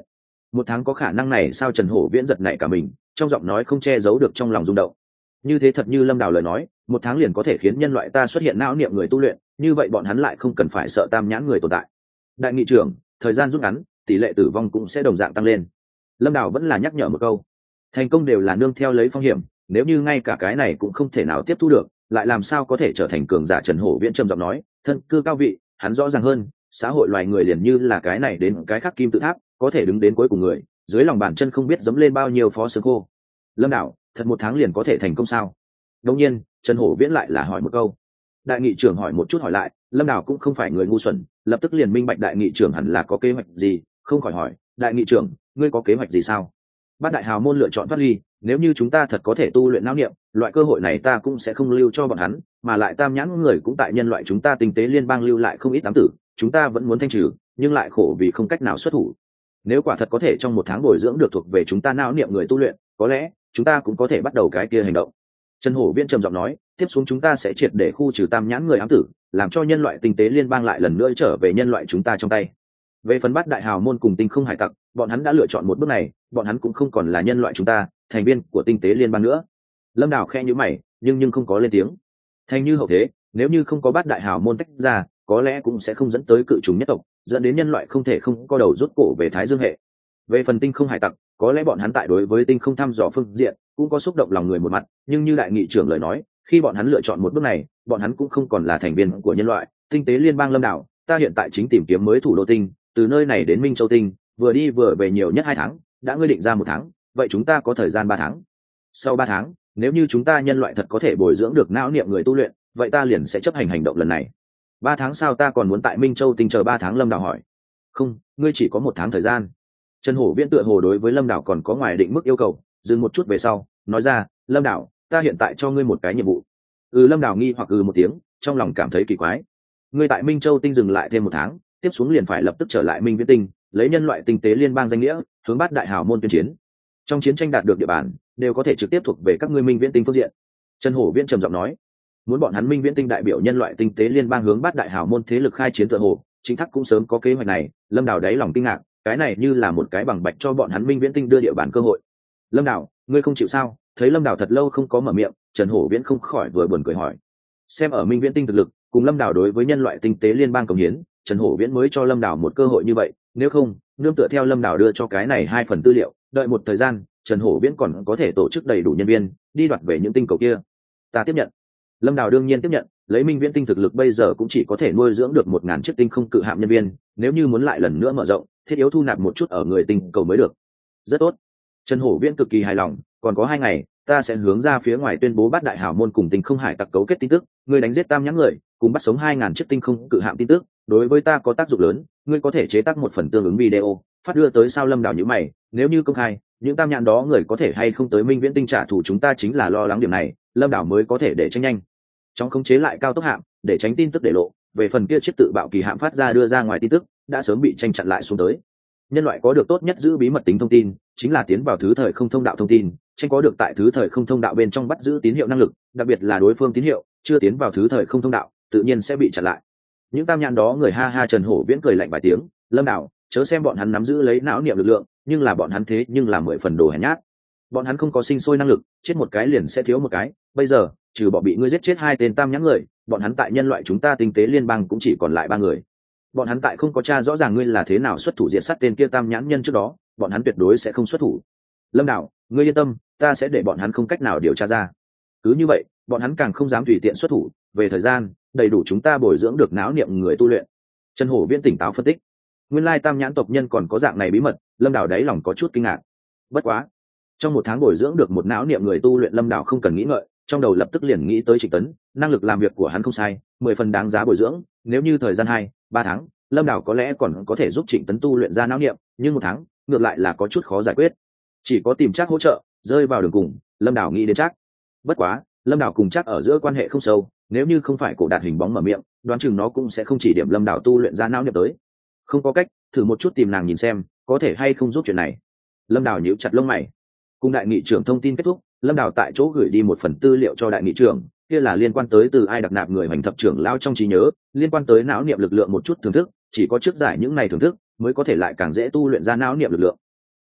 S1: Một tháng có khả năng này sao? Trần Hổ Viễn giật nảy cả mình, trong giọng nói không che giấu được trong lòng rung động. Như thế thật như Lâm Đào lời nói, một tháng liền có thể khiến nhân loại ta xuất hiện não niệm người tu luyện, như vậy bọn hắn lại không cần phải sợ tam nhãn người tồn tại. Đại nghị trưởng, thời gian rút ngắn, tỷ lệ tử vong cũng sẽ đồng dạng tăng lên. Lâm Đào vẫn là nhắc nhở một câu. Thành công đều là nương theo lấy phong hiểm, nếu như ngay cả cái này cũng không thể nào tiếp thu được, lại làm sao có thể trở thành cường giả? Trần Hổ Viễn trầm giọng nói, thân cư cao vị, hắn rõ ràng hơn, xã hội loài người liền như là cái này đến cái khác kim tự tháp, có thể đứng đến cuối cùng người, dưới lòng bàn chân không biết giẫm lên bao nhiêu phó xương khô. Lâm Đào, thật một tháng liền có thể thành công sao? Đương nhiên, Trần Hổ Viễn lại là hỏi một câu. Đại nghị trưởng hỏi một chút hỏi lại, Lâm Đào cũng không phải người ngu xuẩn, lập tức liền minh bạch đại nghị trưởng hẳn là có kế hoạch gì, không khỏi hỏi, đại nghị trưởng, ngươi có kế hoạch gì sao? Bát đại hào môn lựa chọn thoát ly, nếu như chúng ta thật có thể tu luyện não niệm, loại cơ hội này ta cũng sẽ không lưu cho bọn hắn, mà lại tam nhãn người cũng tại nhân loại chúng ta tinh tế liên bang lưu lại không ít ám tử, chúng ta vẫn muốn thanh trừ, nhưng lại khổ vì không cách nào xuất thủ. Nếu quả thật có thể trong một tháng bồi dưỡng được thuộc về chúng ta não niệm người tu luyện, có lẽ chúng ta cũng có thể bắt đầu cái kia hành động. Trần Hổ Viễn trầm giọng nói, tiếp xuống chúng ta sẽ triệt để khu trừ tam nhãn người ám tử, làm cho nhân loại tinh tế liên bang lại lần nữa trở về nhân loại chúng ta trong tay. Về phần Bát đại hào môn cùng tinh không hải tặc, bọn hắn đã lựa chọn một bước này, bọn hắn cũng không còn là nhân loại chúng ta, thành viên của tinh tế liên bang nữa. Lâm Đào khe nhíu mày, nhưng không có lên tiếng. Thành như hậu thế, nếu như không có Bát đại hào môn tách ra, có lẽ cũng sẽ không dẫn tới cự trùng nhất tộc, dẫn đến nhân loại không thể không có đầu rút cổ về Thái Dương hệ. Về phần tinh không hải tặc, có lẽ bọn hắn tại đối với tinh không thăm dò phương diện cũng có xúc động lòng người một mặt, nhưng như đại nghị trưởng lời nói, khi bọn hắn lựa chọn một bước này, bọn hắn cũng không còn là thành viên của nhân loại tinh tế liên bang. Lâm Đào, ta hiện tại chính tìm kiếm mới thủ đô tinh, từ nơi này đến Minh Châu tinh, vừa đi vừa về nhiều nhất 2 tháng, đã ngươi định ra 1 tháng, vậy chúng ta có thời gian 3 tháng. Sau 3 tháng, nếu như chúng ta nhân loại thật có thể bồi dưỡng được não niệm người tu luyện, vậy ta liền sẽ chấp hành hành động lần này. 3 tháng sao? Ta còn muốn tại Minh Châu tinh chờ 3 tháng. Lâm Đào hỏi. Không, ngươi chỉ có 1 tháng thời gian. Trần Hổ Viễn tựa hồ đối với Lâm Đào còn có ngoài định mức yêu cầu, dừng một chút về sau nói ra, Lâm Đào, ta hiện tại cho ngươi một cái nhiệm vụ. Lâm Đào nghi hoặc một tiếng, trong lòng cảm thấy kỳ quái. Ngươi tại Minh Châu tinh dừng lại thêm 1 tháng, tiếp xuống liền phải lập tức trở lại Minh Viễn tinh, lấy nhân loại tinh tế liên bang danh nghĩa hướng Bát đại hào môn tuyên chiến. Trong chiến tranh đạt được địa bàn đều có thể trực tiếp thuộc về các ngươi Minh Viễn tinh phương diện. Trần Hổ Viễn trầm giọng nói, muốn bọn hắn Minh Viễn tinh đại biểu nhân loại tinh tế liên bang hướng Bát đại hào môn thế lực khai chiến tựa hồ chính thắc cũng sớm có kế hoạch này. Lâm Đào đáy lòng kinh ngạc, cái này như là một cái bằng bạch cho bọn hắn Minh Viễn tinh đưa địa bàn cơ hội. Lâm Đào, ngươi không chịu sao? Thấy Lâm Đào thật lâu không có mở miệng, Trần Hổ Viễn không khỏi vừa buồn cười hỏi. Xem ở Minh Viễn tinh thực lực cùng Lâm Đào đối với nhân loại tinh tế liên bang cống hiến, Trần Hổ Viễn mới cho Lâm Đào một cơ hội như vậy, nếu không nương tựa theo Lâm Đào đưa cho cái này 2 phần tư liệu, đợi một thời gian Trần Hổ Viễn còn có thể tổ chức đầy đủ nhân viên đi đoạt về những tinh cầu kia. Ta tiếp nhận. Lâm Đào đương nhiên tiếp nhận, lấy Minh Viễn tinh thực lực bây giờ cũng chỉ có thể nuôi dưỡng được 1000 chiếc tinh không cự hạm nhân viên, nếu như muốn lại lần nữa mở rộng, thiết yếu thu nạp một chút ở người tinh cầu mới được. Rất tốt. Trần Hổ Viễn cực kỳ hài lòng, còn có 2 ngày, ta sẽ hướng ra phía ngoài tuyên bố Bát đại hào môn cùng tinh không hải tặc cấu kết tin tức, ngươi đánh giết tam nhãn người, cùng bắt sống 2000 chiếc tinh không cự hạm tin tức, đối với ta có tác dụng lớn, ngươi có thể chế tác một phần tương ứng video, phát đưa tới sao? Lâm Đào nhíu mày, nếu như công khai, những tam nhãn đó người có thể hay không tới Minh Viễn tinh trả thù chúng ta, chính là lo lắng điểm này, Lâm Đào mới có thể để tranh nhanh trong khống chế lại cao tốc hạm, để tránh tin tức để lộ. Về phần kia chiếc tự bạo kỳ hạm phát ra đưa ra ngoài tin tức, đã sớm bị tranh chặn lại xuống tới. Nhân loại có được tốt nhất giữ bí mật tính thông tin, chính là tiến vào thứ thời không thông đạo thông tin, tranh có được tại thứ thời không thông đạo bên trong bắt giữ tín hiệu năng lực, đặc biệt là đối phương tín hiệu chưa tiến vào thứ thời không thông đạo, tự nhiên sẽ bị chặn lại. Những tam nhãn đó người ha ha. Trần Hổ Viễn cười lạnh vài tiếng, Lâm Đào, chớ xem bọn hắn nắm giữ lấy não niệm lực lượng, nhưng là bọn hắn thế nhưng là 10 phần đồ hèn nhát. Bọn hắn không có sinh sôi năng lực, chết một cái liền sẽ thiếu một cái. Bây giờ trừ bỏ bị ngươi giết chết 2 tên tam nhãn người, bọn hắn tại nhân loại chúng ta tinh tế liên bang cũng chỉ còn lại 3 người. Bọn hắn tại không có tra rõ ràng ngươi là thế nào xuất thủ diệt sát tên kia tam nhãn nhân trước đó, bọn hắn tuyệt đối sẽ không xuất thủ. Lâm Đào, ngươi yên tâm, ta sẽ để bọn hắn không cách nào điều tra ra. Cứ như vậy, bọn hắn càng không dám tùy tiện xuất thủ. Về thời gian, đầy đủ chúng ta bồi dưỡng được não niệm người tu luyện. Trần Hổ Viễn tỉnh táo phân tích, nguyên lai tam nhãn tộc nhân còn có dạng này bí mật. Lâm Đào đáy lòng có chút kinh ngạc. Bất quá, trong 1 tháng bồi dưỡng được một não niệm người tu luyện, Lâm Đào không cần nghĩ ngợi, trong đầu lập tức liền nghĩ tới Trịnh Tấn, năng lực làm việc của hắn không sai, 10 phần đáng giá bồi dưỡng. Nếu như thời gian 2-3 tháng, Lâm Đào có lẽ còn có thể giúp Trịnh Tấn tu luyện ra não niệm, nhưng 1 tháng ngược lại là có chút khó giải quyết, chỉ có tìm Trác hỗ trợ. Rơi vào đường cùng, Lâm Đào nghĩ đến Trác. Bất quá Lâm Đào cùng Trác ở giữa quan hệ không sâu, nếu như không phải Cổ Đạt hình bóng mở miệng, đoán chừng nó cũng sẽ không chỉ điểm Lâm Đào tu luyện ra não niệm tới. Không có cách, thử một chút tìm nàng nhìn xem có thể hay không giúp chuyện này. Lâm Đào nhíu chặt lông mày. Cùng đại nghị trưởng thông tin kết thúc, Lâm Đào tại chỗ gửi đi một phần tư liệu cho đại nghị trưởng, kia là liên quan tới từ ai đặc nạp người hành thập trưởng lao trong trí nhớ, liên quan tới não niệm lực lượng một chút thưởng thức, chỉ có trước giải những này thưởng thức mới có thể lại càng dễ tu luyện ra não niệm lực lượng.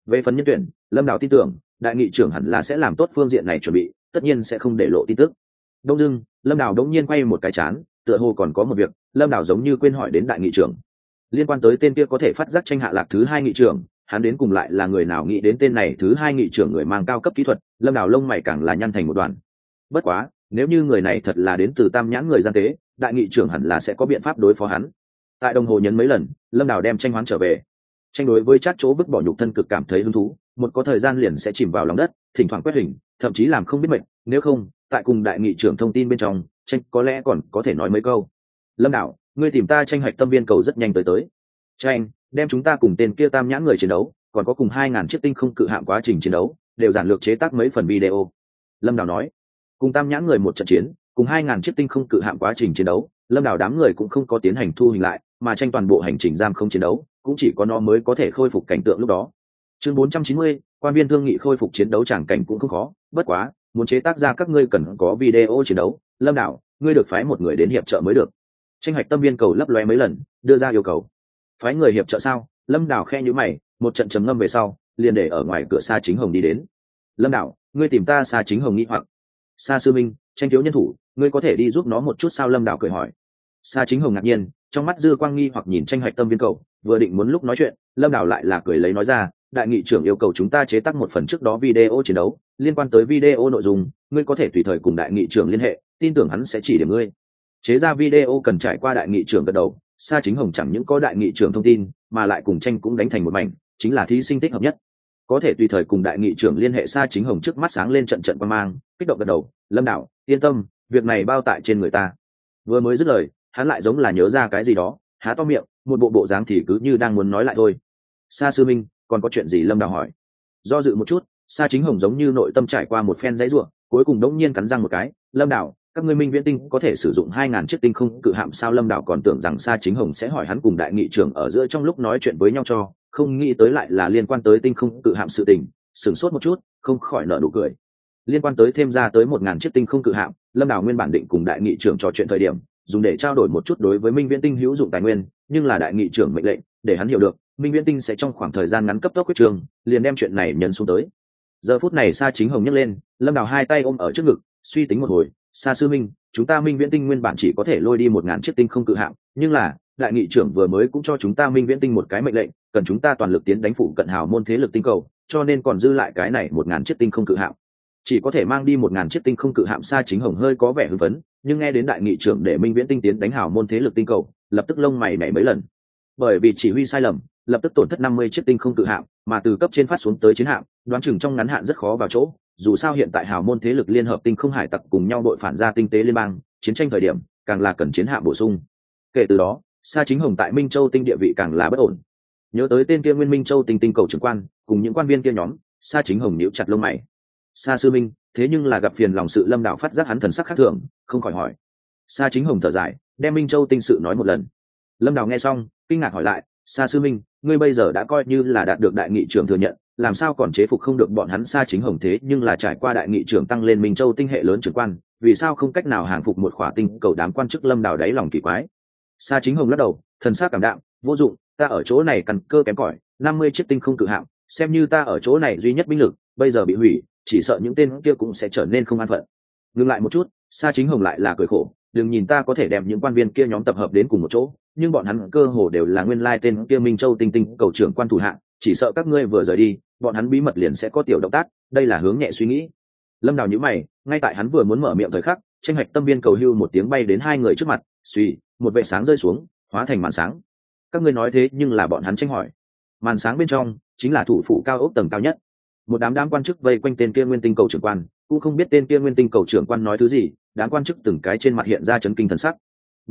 S1: Về phần nhân tuyển, lâm đào tin tưởng đại nghị trưởng hẳn là sẽ làm tốt phương diện này chuẩn bị, tất nhiên sẽ không để lộ tin tức. Đông dưng lâm đào đống nhiên quay một cái chán, tựa hồ còn có một việc lâm đào giống như quên hỏi đến đại nghị trưởng. Liên quan tới tên kia có thể phát giác tranh hạ lạc thứ hai nghị trưởng, hắn đến cùng lại là người nào nghĩ đến tên này thứ hai nghị trưởng người mang cao cấp kỹ thuật, lâm đào lông mày càng là nhăn thành một đoàn. Bất quá nếu như người này thật là đến từ tam nhãn người gian tế, đại nghị trưởng hẳn là sẽ có biện pháp đối phó hắn. Tại đồng hồ nhấn mấy lần, lâm đào đem tranh hoán trở về. Tranh đối với chát chỗ vứt bỏ nhục thân cực cảm thấy hứng thú, một có thời gian liền sẽ chìm vào lòng đất, thỉnh thoảng quét hình, thậm chí làm không biết mệt. Nếu không tại cùng đại nghị trưởng thông tin bên trong, tranh có lẽ còn có thể nói mấy câu. Lâm đảo, ngươi tìm ta tranh hạch tâm viên cầu rất nhanh tới. Tranh đem chúng ta cùng tên kia tam nhãn người chiến đấu, còn có cùng 2000 chiếc tinh không cự hạm quá trình chiến đấu đều giản lược chế tác mấy phần video. Lâm đảo nói, cùng tam nhãn người một trận chiến, cùng 2000 chiếc tinh không cự hạm quá trình chiến đấu, lâm đảo đám người cũng không có tiến hành thu hình lại, mà tranh toàn bộ hành trình giam không chiến đấu cũng chỉ có nó mới có thể khôi phục cảnh tượng lúc đó. Chương 490, quan viên thương nghị khôi phục chiến đấu tràng cảnh cũng không khó, bất quá muốn chế tác ra các ngươi cần có video chiến đấu, lâm đảo ngươi được phái một người đến hiệp trợ mới được. Tranh hạch tâm viên cầu lấp lóe mấy lần, đưa ra yêu cầu. Phái người hiệp trợ sao? Lâm đảo khe nhíu mày, một trận trầm ngâm về sau liền để ở ngoài cửa Sa Chính Hồng đi đến. Lâm đảo, ngươi tìm ta? Sa Chính Hồng nghi hoặc. Sa sư minh, tranh thiếu nhân thủ, ngươi có thể đi giúp nó một chút sao? Lâm đảo cười hỏi. Sa Chính Hồng ngạc nhiên, trong mắt dư quang nghi hoặc nhìn tranh hạch tâm viên cầu, vừa định muốn lúc nói chuyện, lâm đảo lại là cười lấy nói ra, đại nghị trưởng yêu cầu chúng ta chế tác một phần trước đó video chiến đấu, liên quan tới video nội dung ngươi có thể tùy thời cùng đại nghị trưởng liên hệ, tin tưởng hắn sẽ chỉ điểm ngươi. Chế ra video cần trải qua đại nghị trưởng gật đầu. Sa Chính Hồng chẳng những có đại nghị trưởng thông tin, mà lại cùng tranh cũng đánh thành một mảnh, chính là thí sinh thích hợp nhất. Có thể tùy thời cùng đại nghị trưởng liên hệ. Sa Chính Hồng trước mắt sáng lên trận trận quan mang, kích động gật đầu. Lâm đảo, yên tâm, việc này bao tại trên người ta. Vừa mới dứt lời, hắn lại giống là nhớ ra cái gì đó, há to miệng, một bộ dáng thì cứ như đang muốn nói lại thôi. Sa sư minh, còn có chuyện gì? Lâm đảo hỏi. Do dự một chút, Sa Chính Hồng giống như nội tâm trải qua một phen dãy rủa, cuối cùng đống nhiên cắn răng một cái. Lâm đảo, các ngươi Minh Viễn Tinh có thể sử dụng 2000 chiếc tinh không cự hạm sao? Lâm đảo còn tưởng rằng Sa Chính Hồng sẽ hỏi hắn cùng đại nghị trưởng ở giữa trong lúc nói chuyện với nhau cho, không nghĩ tới lại là liên quan tới tinh không cự hạm sự tình, sửng sốt một chút, không khỏi nở nụ cười. Liên quan tới thêm ra tới 1000 chiếc tinh không cự hạm, Lâm đảo nguyên bản định cùng đại nghị trưởng trò chuyện thời điểm dùng để trao đổi một chút đối với Minh Viễn Tinh hữu dụng tài nguyên, nhưng là đại nghị trưởng mệnh lệnh để hắn hiểu được Minh Viễn Tinh sẽ trong khoảng thời gian ngắn cấp tốc quyết trường, liền đem chuyện này nhấn xuống tới. Giờ phút này Sa Chính Hồng nhấc lên, lâm đảo hai tay ôm ở trước ngực, suy tính một hồi. Sa sư minh, chúng ta Minh Viễn Tinh nguyên bản chỉ có thể lôi đi 1000 chiếc tinh không cự hạm, nhưng là đại nghị trưởng vừa mới cũng cho chúng ta Minh Viễn Tinh một cái mệnh lệnh, cần chúng ta toàn lực tiến đánh phụ cận hào môn thế lực tinh cầu, cho nên còn dư lại cái này 1000 chiếc tinh không cự hạm, chỉ có thể mang đi 1000 chiếc tinh không cự hạm. Sa Chính Hồng hơi có vẻ hưng phấn, nhưng nghe đến đại nghị trưởng để Minh Viễn Tinh tiến đánh hào môn thế lực tinh cầu, lập tức lông mày nhảy mấy lần. Bởi vì chỉ huy sai lầm, lập tức tổn thất 50 chiếc tinh không cự hạm, mà từ cấp trên phát xuống tới chiến hạm, đoán chừng trong ngắn hạn rất khó vào chỗ. Dù sao hiện tại hào môn thế lực liên hợp tinh không hải tặc cùng nhau đội phản ra tinh tế liên bang, chiến tranh thời điểm càng là cần chiến hạm bổ sung. Kể từ đó, Sa Chính Hồng tại Minh Châu tinh địa vị càng là bất ổn. Nhớ tới tên kia Nguyên Minh Châu tinh tinh cầu trưởng quan, cùng những quan viên kia nhóm, Sa Chính Hồng nhíu chặt lông mày. Sa sư minh, thế nhưng là gặp phiền lòng sự? Lâm đảo phát giác hắn thần sắc khác thường, không khỏi hỏi. Sa Chính Hồng thở dài, đem Minh Châu tinh sự nói một lần. Lâm đảo nghe xong, kinh ngạc hỏi lại, Sa sư minh, ngươi bây giờ đã coi như là đạt được đại nghị trưởng thừa nhận, làm sao còn chế phục không được bọn hắn? Sa Chính Hồng thế nhưng là trải qua đại nghị trưởng tăng lên Minh Châu tinh hệ lớn trưởng quan, vì sao không cách nào hàng phục một khỏa tinh cầu? Đám quan chức lâm đảo đáy lòng kỳ quái. Sa Chính Hồng lắc đầu, thần sắc cảm đạm, vô dụng, ta ở chỗ này căn cơ kém cỏi, 50 chiếc tinh không cự hạm, xem như ta ở chỗ này duy nhất binh lực, bây giờ bị hủy, chỉ sợ những tên kia cũng sẽ trở nên không an phận. Ngừng lại một chút, Sa Chính Hồng lại là cười khổ, đừng nhìn ta có thể đem những quan viên kia nhóm tập hợp đến cùng một chỗ, nhưng bọn hắn cơ hồ đều là nguyên lai tên kia Minh Châu tinh tinh cầu trưởng quan thủ hạng, chỉ sợ các ngươi vừa rời đi, bọn hắn bí mật liền sẽ có tiểu động tác, đây là hướng nhẹ suy nghĩ. Lâm đảo nhíu mày, ngay tại hắn vừa muốn mở miệng thời khắc, tranh hạch tâm viên cầu hưu một tiếng bay đến hai người trước mặt, suy, một vệ sáng rơi xuống, hóa thành màn sáng. Các ngươi nói thế nhưng là bọn hắn tranh hỏi. Màn sáng bên trong chính là thủ phủ cao ốc tầng cao nhất. Một đám quan chức vây quanh tên kia nguyên tinh cầu trưởng quan, cũng không biết tên kia nguyên tinh cầu trưởng quan nói thứ gì, đám quan chức từng cái trên mặt hiện ra chấn kinh thần sắc.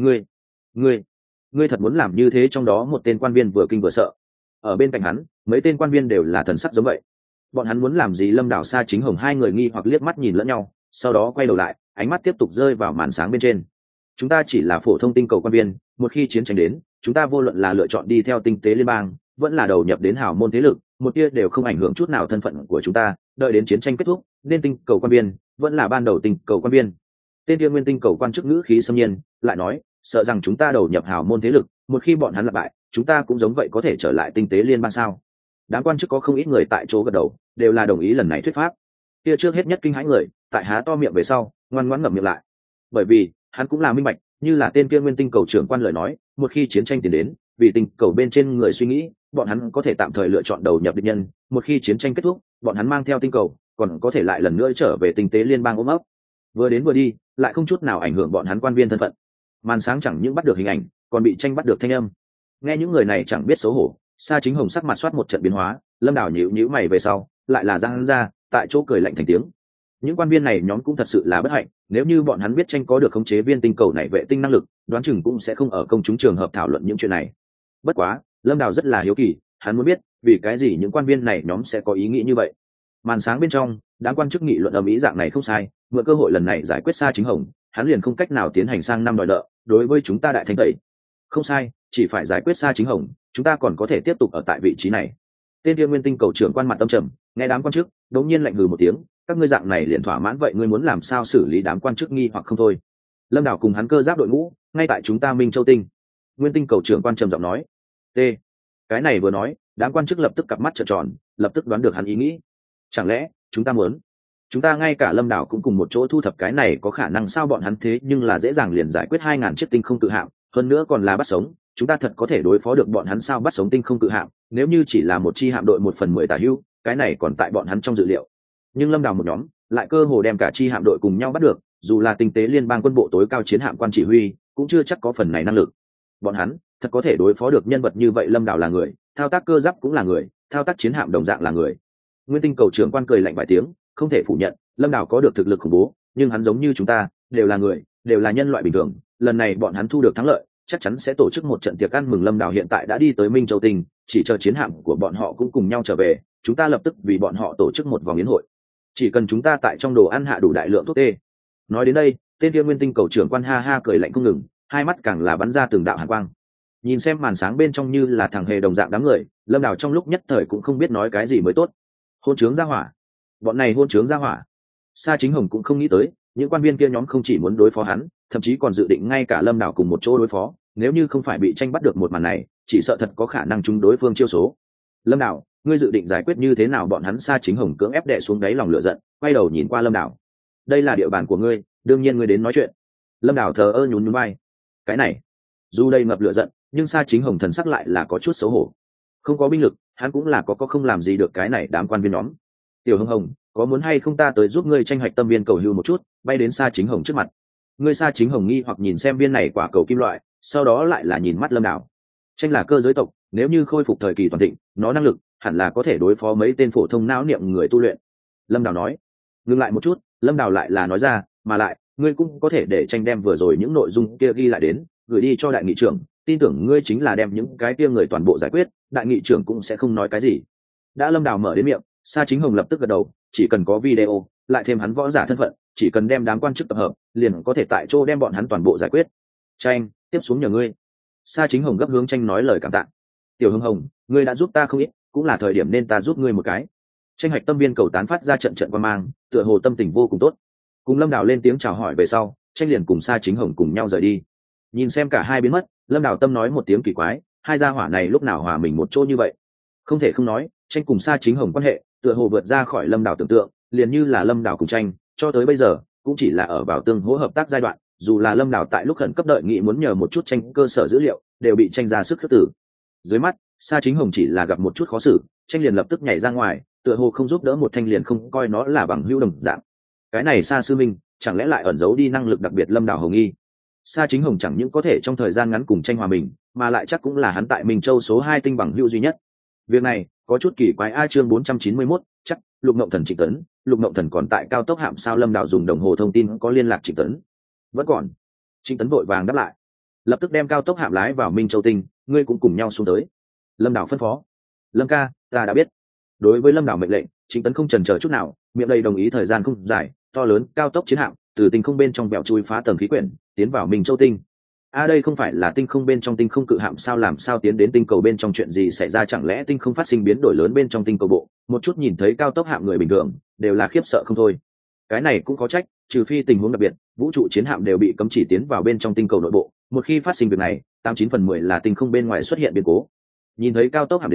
S1: Ngươi thật muốn làm như thế? Trong đó một tên quan viên vừa kinh vừa sợ. Ở bên cạnh hắn, mấy tên quan viên đều là thần sắc giống vậy. Bọn hắn muốn làm gì? Lâm đảo Sa Chính Hồng hai người nghi hoặc liếc mắt nhìn lẫn nhau, sau đó quay đầu lại, ánh mắt tiếp tục rơi vào màn sáng bên trên. Chúng ta chỉ là phổ thông tinh cầu quan viên, một khi chiến tranh đến, chúng ta vô luận là lựa chọn đi theo tinh tế liên bang, vẫn là đầu nhập đến hào môn thế lực, một tia đều không ảnh hưởng chút nào thân phận của chúng ta. Đợi đến chiến tranh kết thúc, nên tinh cầu quan viên vẫn là ban đầu tinh cầu quan viên. Tên kia nguyên tinh cầu quan chức ngữ khí xâm nhiên lại nói, sợ rằng chúng ta đầu nhập hào môn thế lực, một khi bọn hắn lặp bại, chúng ta cũng giống vậy có thể trở lại tinh tế liên bang sao? Đám quan chức có không ít người tại chỗ gật đầu, đều là đồng ý lần này thuyết pháp. Kia trước hết nhất kinh hãi người, tại há to miệng về sau, ngoan ngoãn ngậm miệng lại. Bởi vì, hắn cũng là minh bạch, như là tên kia Nguyên Tinh cầu trưởng quan lời nói, một khi chiến tranh tiến đến, vì tinh cầu bên trên người suy nghĩ, bọn hắn có thể tạm thời lựa chọn đầu nhập địch nhân, một khi chiến tranh kết thúc, bọn hắn mang theo tinh cầu, còn có thể lại lần nữa trở về tinh tế liên bang ôm ấp. Vừa đến vừa đi, lại không chút nào ảnh hưởng bọn hắn quan viên thân phận. Màn sáng chẳng những bắt được hình ảnh, còn bị tranh bắt được thanh âm. Nghe những người này chẳng biết xấu hổ, Sa Chính Hồng sắc mặt soát một trận biến hóa, Lâm Đào nhíu nhíu mày về sau, lại là giang ra, tại chỗ cười lạnh thành tiếng. Những quan viên này nhóm cũng thật sự là bất hạnh, nếu như bọn hắn biết tranh có được khống chế viên tinh cầu này vệ tinh năng lực, đoán chừng cũng sẽ không ở công chúng trường hợp thảo luận những chuyện này. Bất quá, Lâm Đào rất là hiếu kỳ, hắn muốn biết, vì cái gì những quan viên này nhóm sẽ có ý nghĩ như vậy. Màn sáng bên trong, đám quan chức nghị luận ầm ĩ dạng này không sai, mượn cơ hội lần này giải quyết Sa Chính Hồng, hắn liền không cách nào tiến hành sang năm đòi nợ, đối với chúng ta đại thanh tẩy. Không sai, chỉ phải giải quyết Sa Chính Hồng, chúng ta còn có thể tiếp tục ở tại vị trí này. Tên kia Nguyên Tinh cầu trưởng quan mặt tâm trầm, nghe đám quan chức đống nhiên lạnh hừ một tiếng, các ngươi dạng này liền thỏa mãn vậy ngươi muốn làm sao xử lý đám quan chức nghi hoặc không thôi. Lâm Đào cùng hắn cơ giáp đội ngũ, ngay tại chúng ta Minh Châu Tinh. Nguyên Tinh cầu trưởng quan trầm giọng nói. T. Cái này vừa nói, đám quan chức lập tức cặp mắt trợn tròn, lập tức đoán được hắn ý nghĩ. Chẳng lẽ chúng ta muốn? Chúng ta ngay cả Lâm Đào cũng cùng một chỗ thu thập cái này có khả năng sao bọn hắn thế nhưng là dễ dàng liền giải quyết 2000 chiếc tinh không tự hạm, hơn nữa còn là bắt sống, chúng ta thật có thể đối phó được bọn hắn sao bắt sống tinh không tự hạm, nếu như chỉ là một chi hạm đội 1/10 tả hữu, cái này còn tại bọn hắn trong dự liệu. Nhưng Lâm Đào một nhóm lại cơ hồ đem cả chi hạm đội cùng nhau bắt được, dù là tinh tế liên bang quân bộ tối cao chiến hạm quan chỉ huy, cũng chưa chắc có phần này năng lực. Bọn hắn thật có thể đối phó được nhân vật như vậy. Lâm Đào là người, thao tác cơ giáp cũng là người, thao tác chiến hạm đồng dạng là người. Nguyên Tinh cầu trưởng quan cười lạnh vài tiếng, không thể phủ nhận, Lâm Đào có được thực lực khủng bố, nhưng hắn giống như chúng ta, đều là người, đều là nhân loại bình thường. Lần này bọn hắn thu được thắng lợi, chắc chắn sẽ tổ chức một trận tiệc ăn mừng. Lâm Đào hiện tại đã đi tới Minh Châu Tinh, chỉ chờ chiến hạm của bọn họ cũng cùng nhau trở về, chúng ta lập tức vì bọn họ tổ chức một vòng yến hội. Chỉ cần chúng ta tại trong đồ ăn hạ đủ đại lượng thuốc tê. Nói đến đây, tên kia Nguyên Tinh cầu trưởng quan ha ha cười lạnh không ngừng, hai mắt càng là bắn ra từng đạo hàn quang. Nhìn xem màn sáng bên trong như là thằng hề đồng dạng đám người, Lâm Đào trong lúc nhất thời cũng không biết nói cái gì mới tốt. Hôn trướng ra hỏa, bọn này hôn trướng ra hỏa. Sa Chính Hồng cũng không nghĩ tới, những quan viên kia nhóm không chỉ muốn đối phó hắn, thậm chí còn dự định ngay cả Lâm Đào cùng một chỗ đối phó, nếu như không phải bị tranh bắt được một màn này, chỉ sợ thật có khả năng chúng đối phương chiêu số. Lâm Đào, ngươi dự định giải quyết như thế nào bọn hắn? Sa Chính Hồng cưỡng ép đè xuống đáy lòng lửa giận, quay đầu nhìn qua Lâm Đào. Đây là địa bàn của ngươi, đương nhiên ngươi đến nói chuyện. Lâm Đào thờ ơ nhún nhún vai. Cái này, dù đây ngập lửa giận, nhưng Sa Chính Hồng thần sắc lại là có chút xấu hổ. Không có binh lực, hắn cũng là có không làm gì được cái này đám quan viên nhóm. Tiểu Hồng Hồng, có muốn hay không ta tới giúp ngươi tranh hoạch tâm viên cầu hưu một chút? Bay đến Sa Chính Hồng trước mặt. Ngươi Sa Chính Hồng nghi hoặc nhìn xem viên này quả cầu kim loại, sau đó lại là nhìn mắt Lâm Đào. Tranh là cơ giới tộc, nếu như khôi phục thời kỳ toàn thịnh, nó năng lực hẳn là có thể đối phó mấy tên phổ thông não niệm người tu luyện. Lâm Đào nói. Ngừng lại một chút, Lâm Đào lại là nói ra, mà lại ngươi cũng có thể để tranh đem vừa rồi những nội dung kia ghi lại đến, gửi đi cho đại nghị trưởng, tin tưởng ngươi chính là đem những cái kia người toàn bộ giải quyết, đại nghị trưởng cũng sẽ không nói cái gì. Đã Lâm Đào mở đến miệng, Sa Chính Hồng lập tức gật đầu, chỉ cần có video, lại thêm hắn võ giả thân phận, chỉ cần đem đám quan chức tập hợp, liền có thể tại chỗ đem bọn hắn toàn bộ giải quyết. Tranh, tiếp xuống nhờ ngươi. Sa Chính Hồng gấp hướng tranh nói lời cảm tạ. Tiểu Hồng Hồng, ngươi đã giúp ta không ít, cũng là thời điểm nên ta giúp ngươi một cái. Tranh hạch tâm viên cầu tán phát ra trận trận quan mang, tựa hồ tâm tình vô cùng tốt. Cùng Lâm Đào lên tiếng chào hỏi về sau, tranh liền cùng Sa Chính Hồng cùng nhau rời đi. Nhìn xem cả hai biến mất, Lâm Đào tâm nói một tiếng kỳ quái, hai gia hỏa này lúc nào hòa mình một chỗ như vậy. Không thể không nói, tranh cùng Sa Chính Hồng quan hệ tựa hồ vượt ra khỏi Lâm Đào tưởng tượng, liền như là Lâm Đào cùng tranh cho tới bây giờ cũng chỉ là ở vào tương hỗ hợp tác giai đoạn, dù là Lâm Đào tại lúc khẩn cấp đợi nghị muốn nhờ một chút tranh cơ sở dữ liệu, đều bị tranh ra sức khước tử. Dưới mắt, Sa Chính Hồng chỉ là gặp một chút khó xử, tranh liền lập tức nhảy ra ngoài, tựa hồ không giúp đỡ một thanh liền không coi nó là bằng hữu đồng dạng. Cái này Sa sư minh, chẳng lẽ lại ẩn giấu đi năng lực đặc biệt Lâm Đào hồng nghi. Sa Chính Hồng chẳng những có thể trong thời gian ngắn cùng tranh hòa mình, mà lại chắc cũng là hắn tại Minh Châu số 2 tinh bằng hữu duy nhất. Việc này có chút kỳ quái. Chương 491, chắc Lục Ngộng Thần Trịnh Tấn. Lục Ngộng Thần còn tại cao tốc hạm sao? Lâm Đào dùng đồng hồ thông tin có liên lạc Trịnh Tấn. Vẫn còn. Trịnh Tấn vội vàng đáp lại, lập tức đem cao tốc hạm lái vào Minh Châu tinh, ngươi cũng cùng nhau xuống tới. Lâm Đào phân phó. Lâm ca, ta đã biết. Đối với Lâm Đào mệnh lệnh, Trịnh Tấn không chần chờ chút nào, miệng đầy đồng ý. Thời gian không dài, to lớn cao tốc chiến hạm từ tinh không bên trong bèo chui phá tầng khí quyển, tiến vào Minh Châu tinh. Đây không phải là tinh không bên trong tinh không cự hạm sao? Làm sao tiến đến tinh cầu bên trong? Chuyện gì xảy ra? Chẳng lẽ tinh không phát sinh biến đổi lớn bên trong tinh cầu bộ? Một chút nhìn thấy cao tốc hạm người bình thường đều là khiếp sợ không thôi. Cái này cũng có trách, trừ phi tình huống đặc biệt, vũ trụ chiến hạm đều bị cấm chỉ tiến vào bên trong tinh cầu nội bộ. Một khi phát sinh việc này, 89/10 là tinh không bên ngoài xuất hiện biến cố. Nhìn thấy cao tốc hạm đến,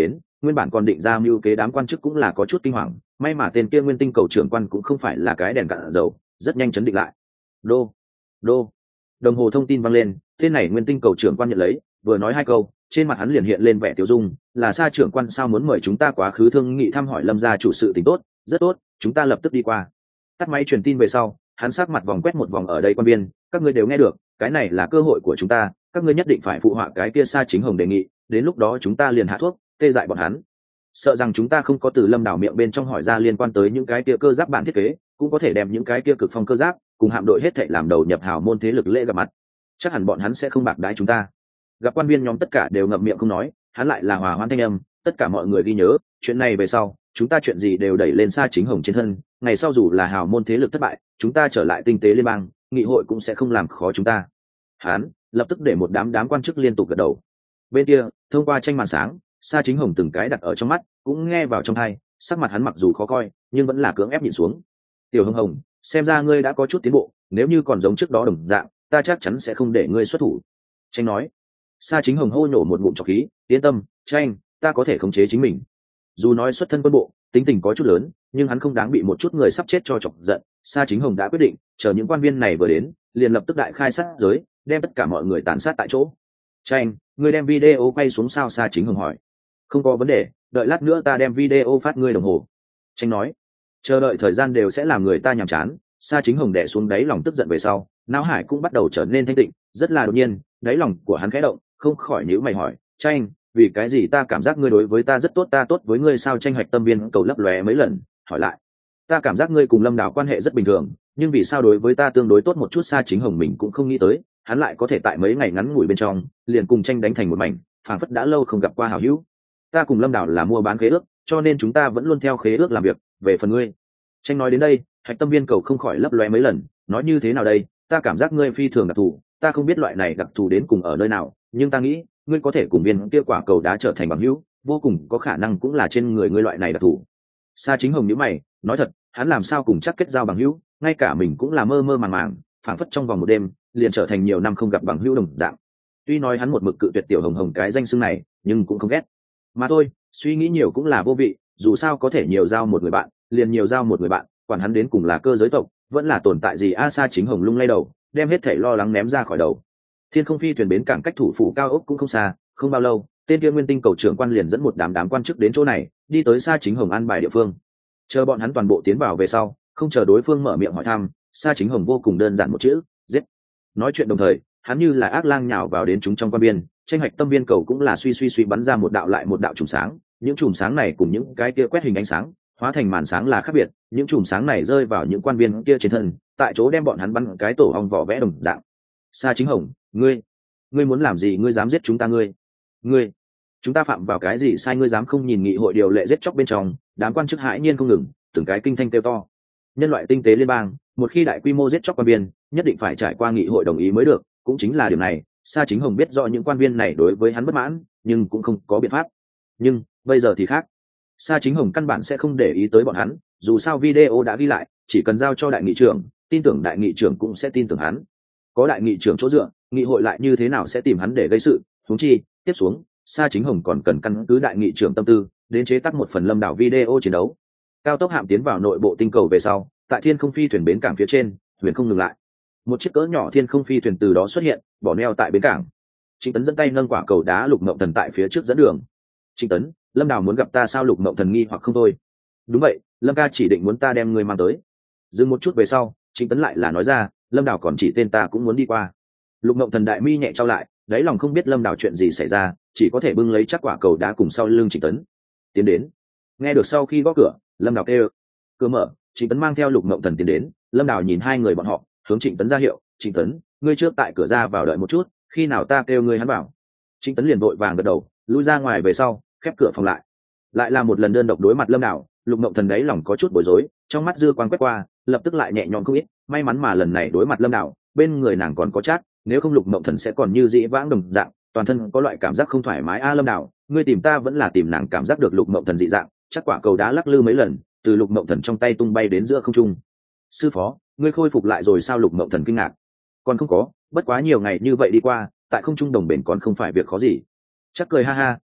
S1: nguyên bản còn định ra mưu kế đám quan chức cũng là có chút kinh hoàng, may mà tên kia nguyên tinh cầu trưởng quan cũng không phải là cái đèn cạn dầu, rất nhanh chấn định lại. Đô đô, đồng hồ thông tin vang lên, tên này nguyên tinh cầu trưởng quan nhận lấy, vừa nói hai câu, trên mặt hắn liền hiện lên vẻ tiêu dung, là Sa trưởng quan sao muốn mời chúng ta quá khứ thương nghị thăm hỏi Lâm gia chủ sự tình tốt, rất tốt, chúng ta lập tức đi qua. Tắt máy truyền tin về sau, hắn sắc mặt vòng quét một vòng ở đây quan viên, các ngươi đều nghe được, cái này là cơ hội của chúng ta, các ngươi nhất định phải phụ họa cái kia Sa Chính Hồng đề nghị, đến lúc đó chúng ta liền hạ thuốc, tê dại bọn hắn. Sợ rằng chúng ta không có từ Lâm Đảo miệng bên trong hỏi ra liên quan tới những cái kia cơ giáp bản thiết kế, cũng có thể đem những cái kia cực phong cơ giáp cùng hạm đội hết thảy làm đầu nhập hào môn thế lực lễ gặp mặt. Chắc hẳn bọn hắn sẽ không bạc đãi chúng ta. Gặp quan viên nhóm tất cả đều ngậm miệng không nói, hắn lại là hòa hoãn thanh âm, tất cả mọi người ghi nhớ, chuyện này về sau, chúng ta chuyện gì đều đẩy lên Sa Chính Hồng trên thân, ngày sau dù là hào môn thế lực thất bại, chúng ta trở lại tinh tế liên bang, nghị hội cũng sẽ không làm khó chúng ta. Hắn lập tức để một đám quan chức liên tục gật đầu. Bên kia, thông qua tranh màn sáng, Sa Chính Hồng từng cái đặt ở trong mắt, cũng nghe vào trong tai, sắc mặt hắn mặc dù khó coi, nhưng vẫn là cưỡng ép nhìn xuống. Tiểu Hồng Hồng, xem ra ngươi đã có chút tiến bộ, nếu như còn giống trước đó đồng dạng, ta chắc chắn sẽ không để ngươi xuất thủ. Tranh nói. Sa Chính Hồng hô nổ một ngụm trọc khí, yên tâm, Tranh, ta có thể khống chế chính mình. Dù nói xuất thân quân bộ, tính tình có chút lớn, nhưng hắn không đáng bị một chút người sắp chết cho chọc giận. Sa Chính Hồng đã quyết định, chờ những quan viên này vừa đến, liền lập tức đại khai sát giới, đem tất cả mọi người tàn sát tại chỗ. Tranh, ngươi đem video quay xuống sao? Sa Chính Hồng hỏi. Không có vấn đề, đợi lát nữa ta đem video phát ngươi đồng hồ. Tranh nói. Chờ đợi thời gian đều sẽ làm người ta nhàm chán. Sa Chính Hồng đè xuống đáy lòng tức giận về sau, não hải cũng bắt đầu trở nên thanh tịnh, rất là đột nhiên, đáy lòng của hắn khẽ động, không khỏi nhíu mày hỏi, Tranh, vì cái gì ta cảm giác ngươi đối với ta rất tốt, ta tốt với ngươi sao? Tranh Hoạch tâm viên cầu lấp lóe mấy lần, hỏi lại. Ta cảm giác ngươi cùng Lâm Đào quan hệ rất bình thường, nhưng vì sao đối với ta tương đối tốt một chút? Sa Chính Hồng mình cũng không nghĩ tới, hắn lại có thể tại mấy ngày ngắn ngủi bên trong, liền cùng Tranh đánh thành một mảnh, phảng phất đã lâu không gặp qua hảo hữu. Ta cùng Lâm Đào là mua bán khế ước, cho nên chúng ta vẫn luôn theo khế ước làm việc, về phần ngươi. Tranh nói đến đây, Hạch tâm viên cầu không khỏi lấp lóe mấy lần, nói như thế nào đây, ta cảm giác ngươi phi thường đặc thù, ta không biết loại này đặc thù đến cùng ở nơi nào, nhưng ta nghĩ, ngươi có thể cùng viên kia quả cầu đá trở thành bằng hữu, vô cùng có khả năng cũng là trên người ngươi loại này đặc thù. Sa Chính Hồng nhíu mày, nói thật, hắn làm sao cùng chắc kết giao bằng hữu, ngay cả mình cũng là mơ mơ màng màng, phảng phất trong vòng một đêm, liền trở thành nhiều năm không gặp bằng hữu đồng dạng. Tuy nói hắn một mực cự tuyệt Tiểu Hồng Hồng cái danh xưng này, nhưng cũng không ghét. Mà thôi, suy nghĩ nhiều cũng là vô vị, dù sao có thể nhiều giao một người bạn, liền nhiều giao một người bạn, quản hắn đến cùng là cơ giới tộc, vẫn là tồn tại gì. Sa Chính Hồng lung lay đầu, đem hết thảy lo lắng ném ra khỏi đầu. Thiên không phi thuyền bến cảng cách thủ phủ cao ốc cũng không xa, không bao lâu, tên kia nguyên tinh cầu trưởng quan liền dẫn một đám quan chức đến chỗ này, đi tới Sa Chính Hồng an bài địa phương. Chờ bọn hắn toàn bộ tiến vào về sau, không chờ đối phương mở miệng hỏi thăm, Sa Chính Hồng vô cùng đơn giản một chữ, giết. Nói chuyện đồng thời, hắn như là ác lang nhào vào đến chúng trong quan biên, Tranh Hoạch tâm viên cầu cũng là suy bắn ra một đạo lại một đạo chùm sáng, những chùm sáng này cùng những cái kia quét hình ánh sáng, hóa thành màn sáng là khác biệt, những chùm sáng này rơi vào những quan viên kia trên thân, tại chỗ đem bọn hắn bắn cái tổ ong vỏ vẽ đồng dạng. Sa Chính Hồng, ngươi muốn làm gì? Ngươi dám giết chúng ta? Ngươi, chúng ta phạm vào cái gì sai? Ngươi dám không nhìn nghị hội điều lệ giết chóc bên trong? Đám quan chức hãi nhiên không ngừng, từng cái kinh thanh kêu to. Nhân loại tinh tế liên bang, một khi đại quy mô giết chóc quan viên, nhất định phải trải qua nghị hội đồng ý mới được, cũng chính là điểm này, Sa Chính Hồng biết rõ những quan viên này đối với hắn bất mãn, nhưng cũng không có biện pháp. Nhưng bây giờ thì khác, Sa Chính Hồng căn bản sẽ không để ý tới bọn hắn, dù sao video đã ghi lại, chỉ cần giao cho đại nghị trưởng, tin tưởng đại nghị trưởng cũng sẽ tin tưởng hắn. Có đại nghị trưởng chỗ dựa, nghị hội lại như thế nào sẽ tìm hắn để gây sự? Huống chi, tiếp xuống, Sa Chính Hồng còn cần căn cứ đại nghị trưởng tâm tư, đến chế tác một phần Lâm Đảo video chiến đấu. Cao tốc hạm tiến vào nội bộ tinh cầu về sau, tại thiên không phi thuyền bến cảng phía trên, huyền không ngừng lại. Một chiếc cỡ nhỏ thiên không phi thuyền từ đó xuất hiện, bỏ neo tại bến cảng. Trịnh Tấn dẫn tay nâng quả cầu đá Lục Mộng Thần tại phía trước dẫn đường. Trịnh Tấn, Lâm Đảo muốn gặp ta sao? Lục Mộng Thần nghi hoặc không thôi. Đúng vậy, Lâm ca chỉ định muốn ta đem người mang tới. Dừng một chút về sau, Trịnh Tấn lại là nói ra, Lâm Đảo còn chỉ tên ta cũng muốn đi qua. Lục Mộng Thần đại mi nhẹ trao lại, đáy lòng không biết Lâm Đảo chuyện gì xảy ra, chỉ có thể bưng lấy chắc quả cầu đá cùng sau lưng Trịnh Tấn tiến đến. Nghe được sau khi gõ cửa, Lâm Đảo kêu. Cửa mở, Trịnh Tấn mang theo Lục Mộng Thần tiến đến. Lâm Đảo nhìn hai người bọn họ, hướng Trịnh Tấn ra hiệu, Trịnh Tấn, ngươi trước tại cửa ra vào đợi một chút, khi nào ta kêu ngươi hắn vào. Trịnh Tấn liền vội vàng gật đầu, lui ra ngoài về sau, khép cửa phòng lại. Lại là một lần đơn độc đối mặt Lâm Đảo, Lục Mộng Thần đáy lòng có chút bối rối, trong mắt dư quang quét qua, lập tức lại nhẹ nhõm không ít, may mắn mà lần này đối mặt Lâm Đảo, bên người nàng còn có Trác, nếu không Lục Mộng Thần sẽ còn như dĩ vãng đồng dạng, toàn thân có loại cảm giác không thoải mái. Lâm Đảo, ngươi tìm ta vẫn là tìm nàng? Cảm giác được Lục Mộng Thần dị dạng, chắc quả cầu đá lắc lư mấy lần, từ Lục Mộng Thần trong tay tung bay đến giữa không trung. Sư phó, ngươi khôi phục lại rồi sao? Lục Mộng Thần kinh ngạc. Còn không có, bất quá nhiều ngày như vậy đi qua, tại không trung đồng bền còn không phải việc khó gì. Chắc cười ha ha,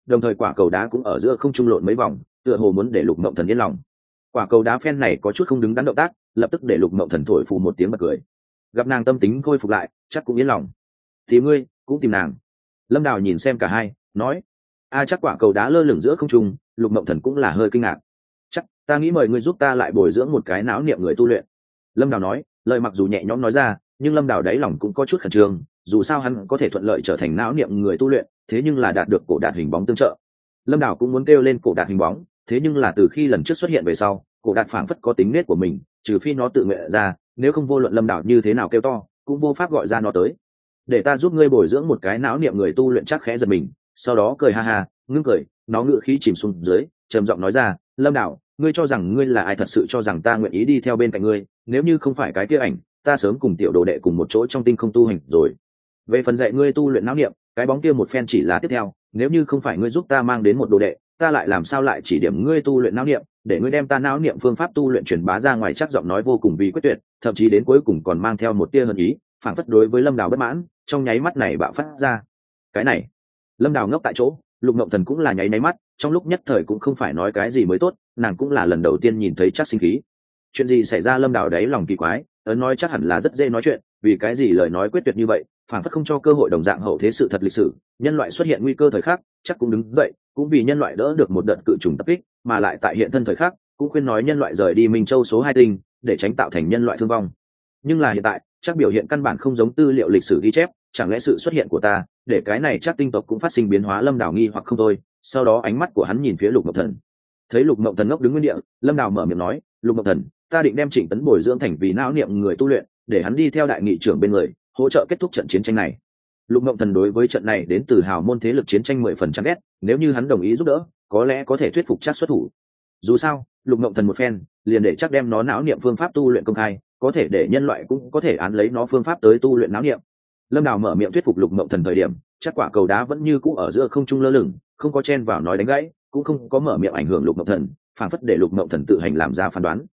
S1: đồng thời quả cầu đá cũng ở giữa không trung lộn mấy vòng, tựa hồ muốn để Lục Mộng Thần yên lòng. Quả cầu đá phen này có chút không đứng đắn động tác, lập tức để Lục Mộng Thần thổi phù một tiếng bật cười. Gặp nàng tâm tính khôi phục lại, chắc cũng yên lòng. Tìm ngươi, cũng tìm nàng. Lâm Đào nhìn xem cả hai, nói: chắc quả cầu đá lơ lửng giữa không trung. Lục Mộng Thần cũng là hơi kinh ngạc. Chắc, ta nghĩ mời ngươi giúp ta lại bồi dưỡng một cái não niệm người tu luyện. Lâm Đào nói, lời mặc dù nhẹ nhõm nói ra, nhưng Lâm Đào đáy lòng cũng có chút khẩn trương, dù sao hắn có thể thuận lợi trở thành não niệm người tu luyện, thế nhưng là đạt được cổ đạt hình bóng tương trợ. Lâm Đào cũng muốn kêu lên cổ đạt hình bóng, thế nhưng là từ khi lần trước xuất hiện về sau, cổ đạt phảng phất có tính nết của mình, trừ phi nó tự nguyện ra, nếu không vô luận Lâm Đào như thế nào kêu to, cũng vô pháp gọi ra nó tới. Để ta giúp ngươi bồi dưỡng một cái não niệm người tu luyện. Chắc khẽ giật mình, sau đó cười ha ha, ngưng cười, nó ngựa khí chìm xuống dưới, trầm giọng nói ra: Lâm Đào, ngươi cho rằng ngươi là ai? Thật sự cho rằng ta nguyện ý đi theo bên cạnh ngươi? Nếu như không phải cái kia ảnh, ta sớm cùng tiểu đồ đệ cùng một chỗ trong tinh không tu hành rồi. Về phần dạy ngươi tu luyện não niệm, cái bóng kia một phen chỉ là tiếp theo, nếu như không phải ngươi giúp ta mang đến một đồ đệ, ta lại làm sao lại chỉ điểm ngươi tu luyện não niệm, để ngươi đem ta não niệm phương pháp tu luyện truyền bá ra ngoài. Chắc giọng nói vô cùng vì quyết tuyệt, thậm chí đến cuối cùng còn mang theo một tia hận ý, phảng phất đối với Lâm Đào bất mãn, trong nháy mắt này bạo phát ra. Cái này, Lâm Đào ngốc tại chỗ, Lục Mộng Thần cũng là nháy nháy mắt, trong lúc nhất thời cũng không phải nói cái gì mới tốt, nàng cũng là lần đầu tiên nhìn thấy Chắc sinh khí. Chuyện gì xảy ra? Lâm Đào đáy lòng kỳ quái, nói chắc hẳn là rất dễ nói chuyện, vì cái gì lời nói quyết tuyệt như vậy, phảng phất không cho cơ hội đồng dạng hậu thế sự thật lịch sử, nhân loại xuất hiện nguy cơ thời khắc, Chắc cũng đứng dậy, cũng vì nhân loại đỡ được một đợt cự trùng tập kích, mà lại tại hiện thân thời khắc, cũng khuyên nói nhân loại rời đi Minh Châu số 2 tinh, để tránh tạo thành nhân loại thương vong. Nhưng là hiện tại, Chắc biểu hiện căn bản không giống tư liệu lịch sử ghi chép, chẳng lẽ sự xuất hiện của ta, để cái này Chắc tinh tộc cũng phát sinh biến hóa? Lâm Đào nghi hoặc không thôi, sau đó ánh mắt của hắn nhìn phía Lục Mộng Thần. Thấy Lục Mộng Thần ngốc đứng nguyên địa, Lâm Đào mở miệng nói: Lục Mộng Thần, ta định đem Trịnh Tấn bồi dưỡng thành vì não niệm người tu luyện, để hắn đi theo đại nghị trưởng bên người, hỗ trợ kết thúc trận chiến tranh này. Lục Mộng Thần đối với trận này đến từ hào môn thế lực chiến tranh 10% chán ghét, nếu như hắn đồng ý giúp đỡ, có lẽ có thể thuyết phục Chắc xuất thủ. Dù sao, Lục Mộng Thần một phen, liền để Chắc đem nó não niệm phương pháp tu luyện công khai, có thể để nhân loại cũng có thể án lấy nó phương pháp tới tu luyện não niệm. Lâm Đào mở miệng thuyết phục Lục Mộng Thần thời điểm, Chắc quả cầu đá vẫn như cũ ở giữa không trung lơ lửng, không có chen vào nói đánh gãy, cũng không có mở miệng ảnh hưởng Lục Mộng Thần, phảng phất để Lục Mộng Thần tự hành làm ra phán đoán.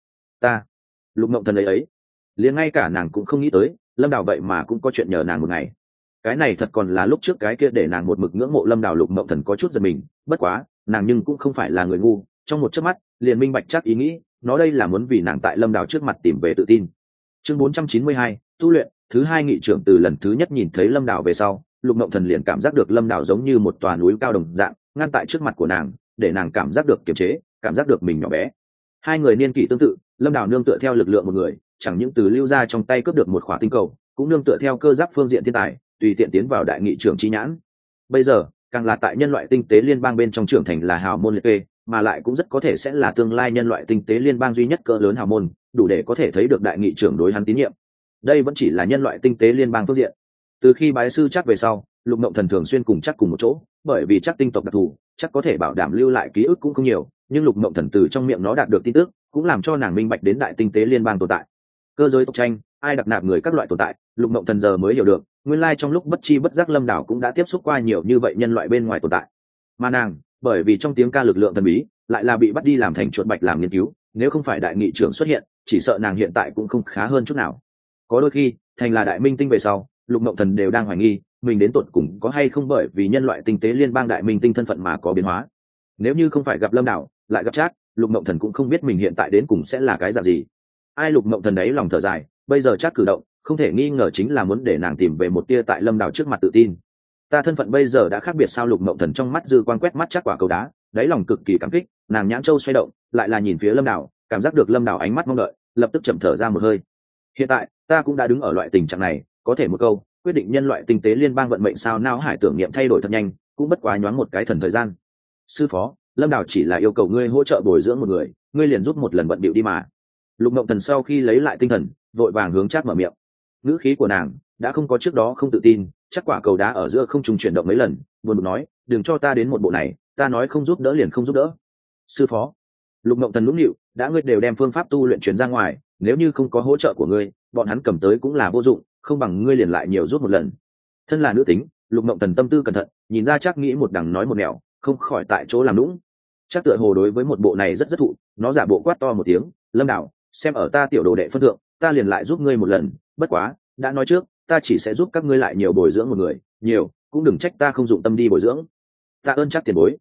S1: Lục Mộng Thần ấy, liền ngay cả nàng cũng không nghĩ tới, Lâm Đào vậy mà cũng có chuyện nhờ nàng một ngày. Cái này thật còn là lúc trước cái kia để nàng một mực ngưỡng mộ Lâm Đào. Lục Mộng Thần có chút giật mình, bất quá, nàng nhưng cũng không phải là người ngu, trong một chớp mắt, liền minh bạch Chắc ý nghĩ, nó đây là muốn vì nàng tại Lâm Đào trước mặt tìm về tự tin. Chương 492, tu luyện, thứ hai nghị trưởng. Từ lần thứ nhất nhìn thấy Lâm Đào về sau, Lục Mộng Thần liền cảm giác được Lâm Đào giống như một tòa núi cao đồng dạng, ngăn tại trước mặt của nàng, để nàng cảm giác được kiềm chế, cảm giác được mình nhỏ bé. Hai người niên kỷ tương tự, Lâm Đào nương tựa theo lực lượng một người, chẳng những từ lưu ra trong tay cướp được một khỏa tinh cầu, cũng nương tựa theo cơ giáp phương diện thiên tài, tùy tiện tiến vào đại nghị trưởng chi nhãn. Bây giờ, càng là tại nhân loại tinh tế liên bang bên trong trưởng thành là hào môn liệt kê, mà lại cũng rất có thể sẽ là tương lai nhân loại tinh tế liên bang duy nhất cỡ lớn hào môn, đủ để có thể thấy được đại nghị trưởng đối hắn tín nhiệm. Đây vẫn chỉ là nhân loại tinh tế liên bang phương diện. Từ khi bái sư Chắc về sau, Lục Mộng Thần thường xuyên cùng Chắc cùng một chỗ, bởi vì Chắc tinh tộc đặc thù, Chắc có thể bảo đảm lưu lại ký ức cũng không nhiều, nhưng Lục Mộng Thần từ trong miệng nó đạt được tin tức, cũng làm cho nàng minh bạch đến đại tinh tế liên bang tồn tại, cơ giới tộc tranh, ai đặc nạp người các loại tồn tại. Lục Mộng Thần giờ mới hiểu được, nguyên lai trong lúc bất chi bất giác Lâm Đào cũng đã tiếp xúc qua nhiều như vậy nhân loại bên ngoài tồn tại. Mà nàng, bởi vì trong tiếng ca lực lượng thần bí, lại là bị bắt đi làm thành chuột bạch làm nghiên cứu, nếu không phải đại nghị trưởng xuất hiện, chỉ sợ nàng hiện tại cũng không khá hơn chút nào. Có đôi khi, thành là đại minh tinh về sau, Lục Mộng Thần đều đang hoài nghi, mình đến tột cùng có hay không bởi vì nhân loại tinh tế liên bang đại minh tinh thân phận mà có biến hóa. Nếu như không phải gặp Lâm Đào, lại gặp Trác, Lục Mộng Thần cũng không biết mình hiện tại đến cùng sẽ là cái dạng gì. Ai? Lục Mộng Thần đấy lòng thở dài, bây giờ Trác cử động, không thể nghi ngờ chính là muốn để nàng tìm về một tia tại Lâm Đào trước mặt tự tin. Ta thân phận bây giờ đã khác biệt sao? Lục Mộng Thần trong mắt dư quang quét mắt Trác quả cầu đá, đáy lòng cực kỳ cảm kích, nàng nhãn châu xoay động, lại là nhìn phía Lâm Đào, cảm giác được Lâm Đào ánh mắt mong đợi, lập tức chậm thở ra một hơi. Hiện tại, ta cũng đã đứng ở loại tình trạng này, có thể một câu quyết định nhân loại tinh tế liên bang vận mệnh sao? Não hải tưởng niệm thay đổi thật nhanh, cũng bất quá nhoáng một cái thần thời gian. Sư phó, Lâm Đào chỉ là yêu cầu ngươi hỗ trợ bồi dưỡng một người, ngươi liền giúp một lần bận bịu đi mà. Lục Mộng Thần sau khi lấy lại tinh thần, vội vàng hướng Trác mở miệng. Ngữ khí của nàng đã không có trước đó không tự tin. Chắc quả cầu đá ở giữa không trùng chuyển động mấy lần, buồn bực nói, đừng cho ta đến một bộ này, ta nói không giúp đỡ liền không giúp đỡ. Sư phó. Lục Mộng Thần nũng nịu, đã ngươi đều đem phương pháp tu luyện truyền ra ngoài, nếu như không có hỗ trợ của ngươi, bọn hắn cầm tới cũng là vô dụng, không bằng ngươi liền lại nhiều giúp một lần. Thân là nữ tính, Lục Mộng Thần tâm tư cẩn thận, nhìn ra Trác nghĩ một đằng nói một nẻo, không khỏi tại chỗ làm nũng. Trác tựa hồ đối với một bộ này rất thụ, nó giả bộ quát to một tiếng, Lâm Đào, xem ở ta tiểu đồ đệ phân thượng, ta liền lại giúp ngươi một lần, bất quá, đã nói trước, ta chỉ sẽ giúp các ngươi lại nhiều bồi dưỡng một người, nhiều, cũng đừng trách ta không dụng tâm đi bồi dưỡng. Tạ ơn Trác tiền bối,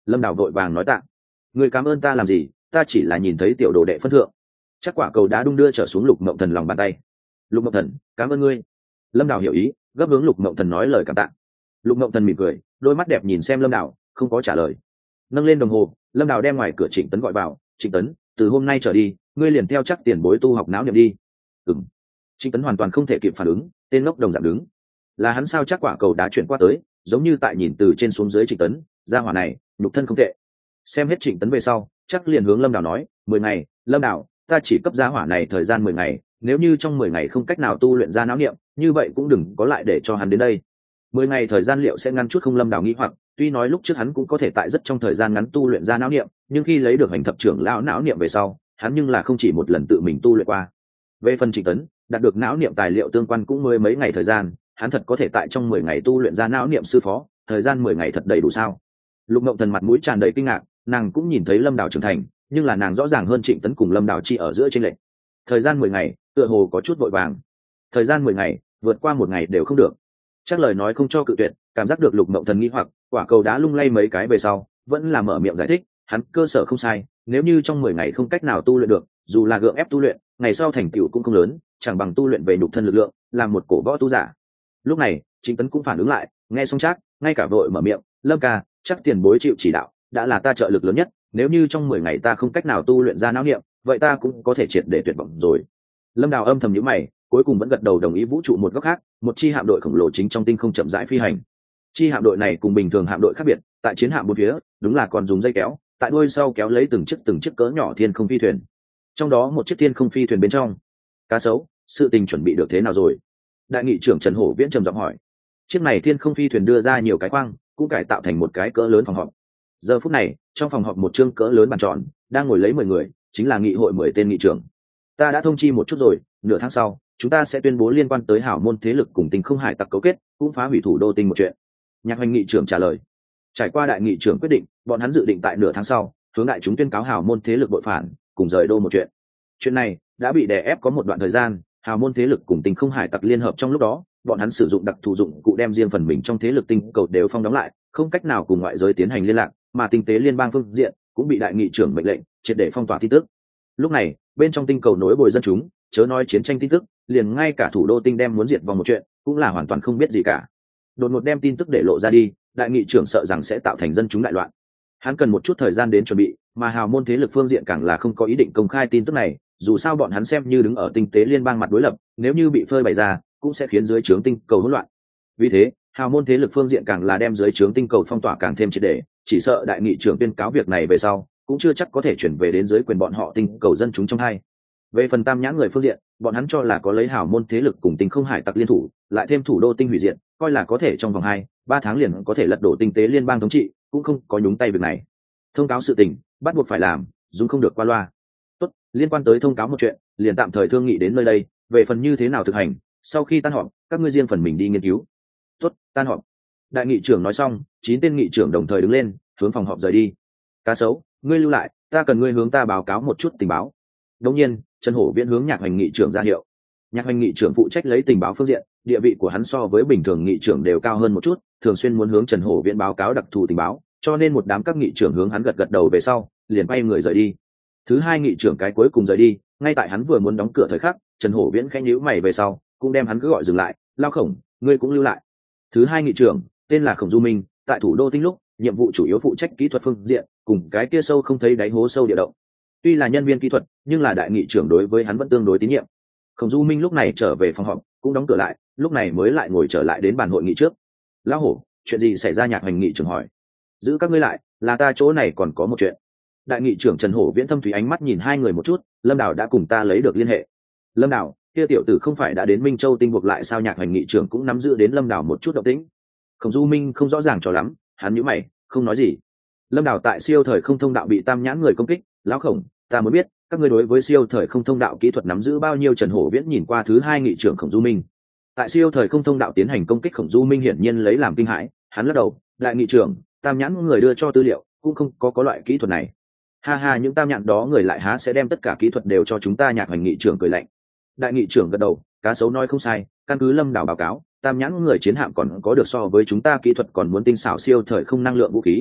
S1: Lâm Đào vội vàng nói tạ. Người cảm ơn ta làm gì, ta chỉ là nhìn thấy tiểu đồ đệ phân thượng. Chắc quả cầu đá đung đưa trở xuống Lục Mộng Thần lòng bàn tay. Lục Mộng Thần, cảm ơn ngươi. Lâm Đào hiểu ý, gấp hướng Lục Mộng Thần nói lời cảm tạ. Lục Mộng Thần mỉm cười, đôi mắt đẹp nhìn xem Lâm Đào, không có trả lời. Nâng lên đồng hồ, Lâm Đào đem ngoài cửa Trịnh Tấn gọi vào. Trịnh Tấn, từ hôm nay trở đi ngươi liền theo chắc tiền bối tu học não niệm đi. Ừm. Trịnh Tấn hoàn toàn không thể kịp phản ứng, tên ngốc đồng dạng đứng. Là hắn sao? Chắc quả cầu đá chuyển qua tới, giống như tại nhìn từ trên xuống dưới Trịnh Tấn, gia hỏa này nhục thân không tệ. Xem hết Trịnh Tấn về sau, chắc liền hướng Lâm Đào nói, 10 ngày. Lâm Đào, ta chỉ cấp gia hỏa này thời gian 10 ngày, nếu như trong 10 ngày không cách nào tu luyện ra não niệm, như vậy cũng đừng có lại để cho hắn đến đây. 10 ngày thời gian liệu sẽ ngăn chút không? Lâm Đào nghĩ hoặc, tuy nói lúc trước hắn cũng có thể tại rất trong thời gian ngắn tu luyện ra não niệm, nhưng khi lấy được hành thập trưởng lão não niệm về sau, hắn nhưng là không chỉ một lần tự mình tu luyện qua. Về phần Trịnh Tấn, đạt được não niệm tài liệu tương quan cũng mới mấy ngày thời gian, hắn thật có thể tại trong 10 ngày tu luyện ra não niệm sư phó, thời gian 10 ngày thật đầy đủ sao? Lục Mộng Thần mặt mũi tràn đầy kinh ngạc, nàng cũng nhìn thấy Lâm Đào trưởng thành, nhưng là nàng rõ ràng hơn Trịnh Tấn cùng Lâm Đào chi ở giữa chênh lệch. Thời gian 10 ngày, tựa hồ có chút vội vàng. Thời gian 10 ngày, vượt qua một ngày đều không được. Chắc lời nói không cho cự tuyệt, cảm giác được Lục Mộng Thần nghi hoặc, quả cầu đá lung lay mấy cái về sau, vẫn là mở miệng giải thích, hắn cơ sở không sai, nếu như trong 10 ngày không cách nào tu luyện được, dù là gượng ép tu luyện, ngày sau thành tựu cũng không lớn, chẳng bằng tu luyện về nhục thân lực lượng, làm một cổ võ tu giả. Lúc này, Trịnh Tấn cũng phản ứng lại, nghe xong chắc, ngay cả vội mở miệng, Lâm ca, chắc tiền bối chịu chỉ đạo, đã là ta trợ lực lớn nhất, nếu như trong 10 ngày ta không cách nào tu luyện ra não niệm, vậy ta cũng có thể triệt để tuyệt vọng rồi. Lâm Đào âm thầm nhíu mày, cuối cùng vẫn gật đầu đồng ý. Vũ trụ một góc khác, một chi hạm đội khổng lồ chính trong tinh không chậm rãi phi hành. Chi hạm đội này cùng bình thường hạm đội khác biệt, tại chiến hạm bốn phía, đúng là còn dùng dây kéo, tại đuôi sau kéo lấy từng chiếc cỡ nhỏ thiên không phi thuyền. Trong đó một chiếc thiên không phi thuyền bên trong, cá sấu, sự tình chuẩn bị được thế nào rồi? Đại nghị trưởng Trần Hổ Viễn trầm giọng hỏi. Chiếc này thiên không phi thuyền đưa ra nhiều cái khoang, cũng cải tạo thành một cái cỡ lớn phòng họp. Giờ phút này, trong phòng họp một chương cỡ lớn bàn tròn, đang ngồi lấy 10 người, chính là nghị hội 10 tên nghị trưởng. Ta đã thông chi một chút rồi, nửa tháng sau, chúng ta sẽ tuyên bố liên quan tới hảo môn thế lực cùng Tinh Không Hải tặc cấu kết, cũng phá hủy thủ đô Tinh một chuyện. Nhạc Hoành nghị trưởng trả lời. Trải qua đại nghị trưởng quyết định, bọn hắn dự định tại nửa tháng sau, hướng đại chúng tuyên cáo hảo môn thế lực bội phản, cùng rời đô một chuyện. Chuyện này đã bị đè ép có một đoạn thời gian, hảo môn thế lực cùng Tinh Không Hải tặc liên hợp trong lúc đó, bọn hắn sử dụng đặc thù dụng cụ đem riêng phần mình trong thế lực tinh cầu đều phong đóng lại, không cách nào cùng ngoại giới tiến hành liên lạc, mà tinh tế liên bang phương diện cũng bị đại nghị trưởng mệnh lệnh triệt để phong tỏa tin tức. Lúc này, bên trong tinh cầu nối bồi dân chúng, chớ nói chiến tranh tin tức, liền ngay cả thủ đô Tinh đem muốn diệt vong một chuyện, cũng là hoàn toàn không biết gì cả. Đột ngột đem tin tức để lộ ra đi, đại nghị trưởng sợ rằng sẽ tạo thành dân chúng đại loạn. Hắn cần một chút thời gian đến chuẩn bị, mà hào môn thế lực phương diện càng là không có ý định công khai tin tức này, dù sao bọn hắn xem như đứng ở tinh tế liên bang mặt đối lập, nếu như bị phơi bày ra, cũng sẽ khiến dưới trướng tinh cầu hỗn loạn. Vì thế, hào môn thế lực phương diện càng là đem dưới trướng tinh cầu phong tỏa càng thêm triệt để, chỉ sợ đại nghị trưởng tuyên cáo việc này về sau, cũng chưa chắc có thể chuyển về đến dưới quyền bọn họ tinh cầu dân chúng trong hai. Về phần tam nhãn người phương diện, bọn hắn cho là có lấy hào môn thế lực cùng Tinh Không Hải tặc liên thủ, lại thêm thủ đô Tinh hủy diệt, coi là có thể trong vòng 2-3 tháng liền có thể lật đổ tinh tế liên bang thống trị, cũng không có nhúng tay việc này. Thông cáo sự tình, bắt buộc phải làm, dùng không được qua loa. Tốt, liên quan tới thông cáo một chuyện, liền tạm thời thương nghị đến nơi đây, về phần như thế nào thực hành, sau khi tan họp, các ngươi riêng phần mình đi nghiên cứu. Tốt, tan họp. Đại nghị trưởng nói xong, 9 tên nghị trưởng đồng thời đứng lên, hướng phòng họp rời đi. Cá sấu, ngươi lưu lại, ta cần ngươi hướng ta báo cáo một chút tình báo. Đương nhiên, Trần Hổ Viễn hướng Nhạc Hoành nghị trưởng ra hiệu. Nhạc Hoành nghị trưởng phụ trách lấy tình báo phương diện, địa vị của hắn so với bình thường nghị trưởng đều cao hơn một chút, thường xuyên muốn hướng Trần Hổ Viễn báo cáo đặc thù tình báo, cho nên một đám các nghị trưởng hướng hắn gật gật đầu về sau, liền bay người rời đi. Thứ hai nghị trưởng cái cuối cùng rời đi, ngay tại hắn vừa muốn đóng cửa thời khắc, Trần Hổ Viễn khẽ nhíu mày về sau, cũng đem hắn cứ gọi dừng lại, "Lao Khổng, ngươi cũng lưu lại." Thứ hai nghị trưởng, tên là Khổng Du Minh, tại thủ đô Tinh lúc, nhiệm vụ chủ yếu phụ trách kỹ thuật phương diện, cùng cái kia sâu không thấy đáy hố sâu địa động. Tuy là nhân viên kỹ thuật, nhưng là đại nghị trưởng đối với hắn vẫn tương đối tín nhiệm. Khổng Du Minh lúc này trở về phòng họp, cũng đóng cửa lại, lúc này mới lại ngồi trở lại đến bàn hội nghị trước. "Lão Hổ, chuyện gì xảy ra?" Nhạc Hoành nghị trưởng hỏi. "Giữ các ngươi lại, là ta chỗ này còn có một chuyện." Đại nghị trưởng Trần Hổ Viễn thâm thúy ánh mắt nhìn hai người một chút, "Lâm Đào đã cùng ta lấy được liên hệ." "Lâm Đào, kia tiểu tử không phải đã đến Minh Châu Tinh buộc lại sao?" Nhạc Hoành nghị trưởng cũng nắm giữ đến Lâm Đào một chút động tĩnh. Khổng Du Minh không rõ ràng cho lắm, hắn nhíu mày, không nói gì. "Lâm Đào tại siêu thời không thông đạo bị tam nhãn người công kích, lão Khổng, ta mới biết các ngươi đối với siêu thời không thông đạo kỹ thuật nắm giữ bao nhiêu?" Trần Hổ Viễn nhìn qua thứ hai nghị trưởng Khổng Du Minh. Tại siêu thời không thông đạo tiến hành công kích, Khổng Du Minh hiển nhiên lấy làm kinh hãi, hắn lắc đầu, "Đại nghị trưởng, tam nhãn người đưa cho tư liệu, cũng không có loại kỹ thuật này." "Ha ha, những tam nhãn đó người lại há sẽ đem tất cả kỹ thuật đều cho chúng ta?" Nhạc Hoành nghị trưởng cười lạnh. Đại nghị trưởng gật đầu, "Cá sấu nói không sai, căn cứ Lâm Đào báo cáo, tam nhãn người chiến hạm còn có được so với chúng ta kỹ thuật còn muốn tinh xảo siêu thời không năng lượng vũ khí."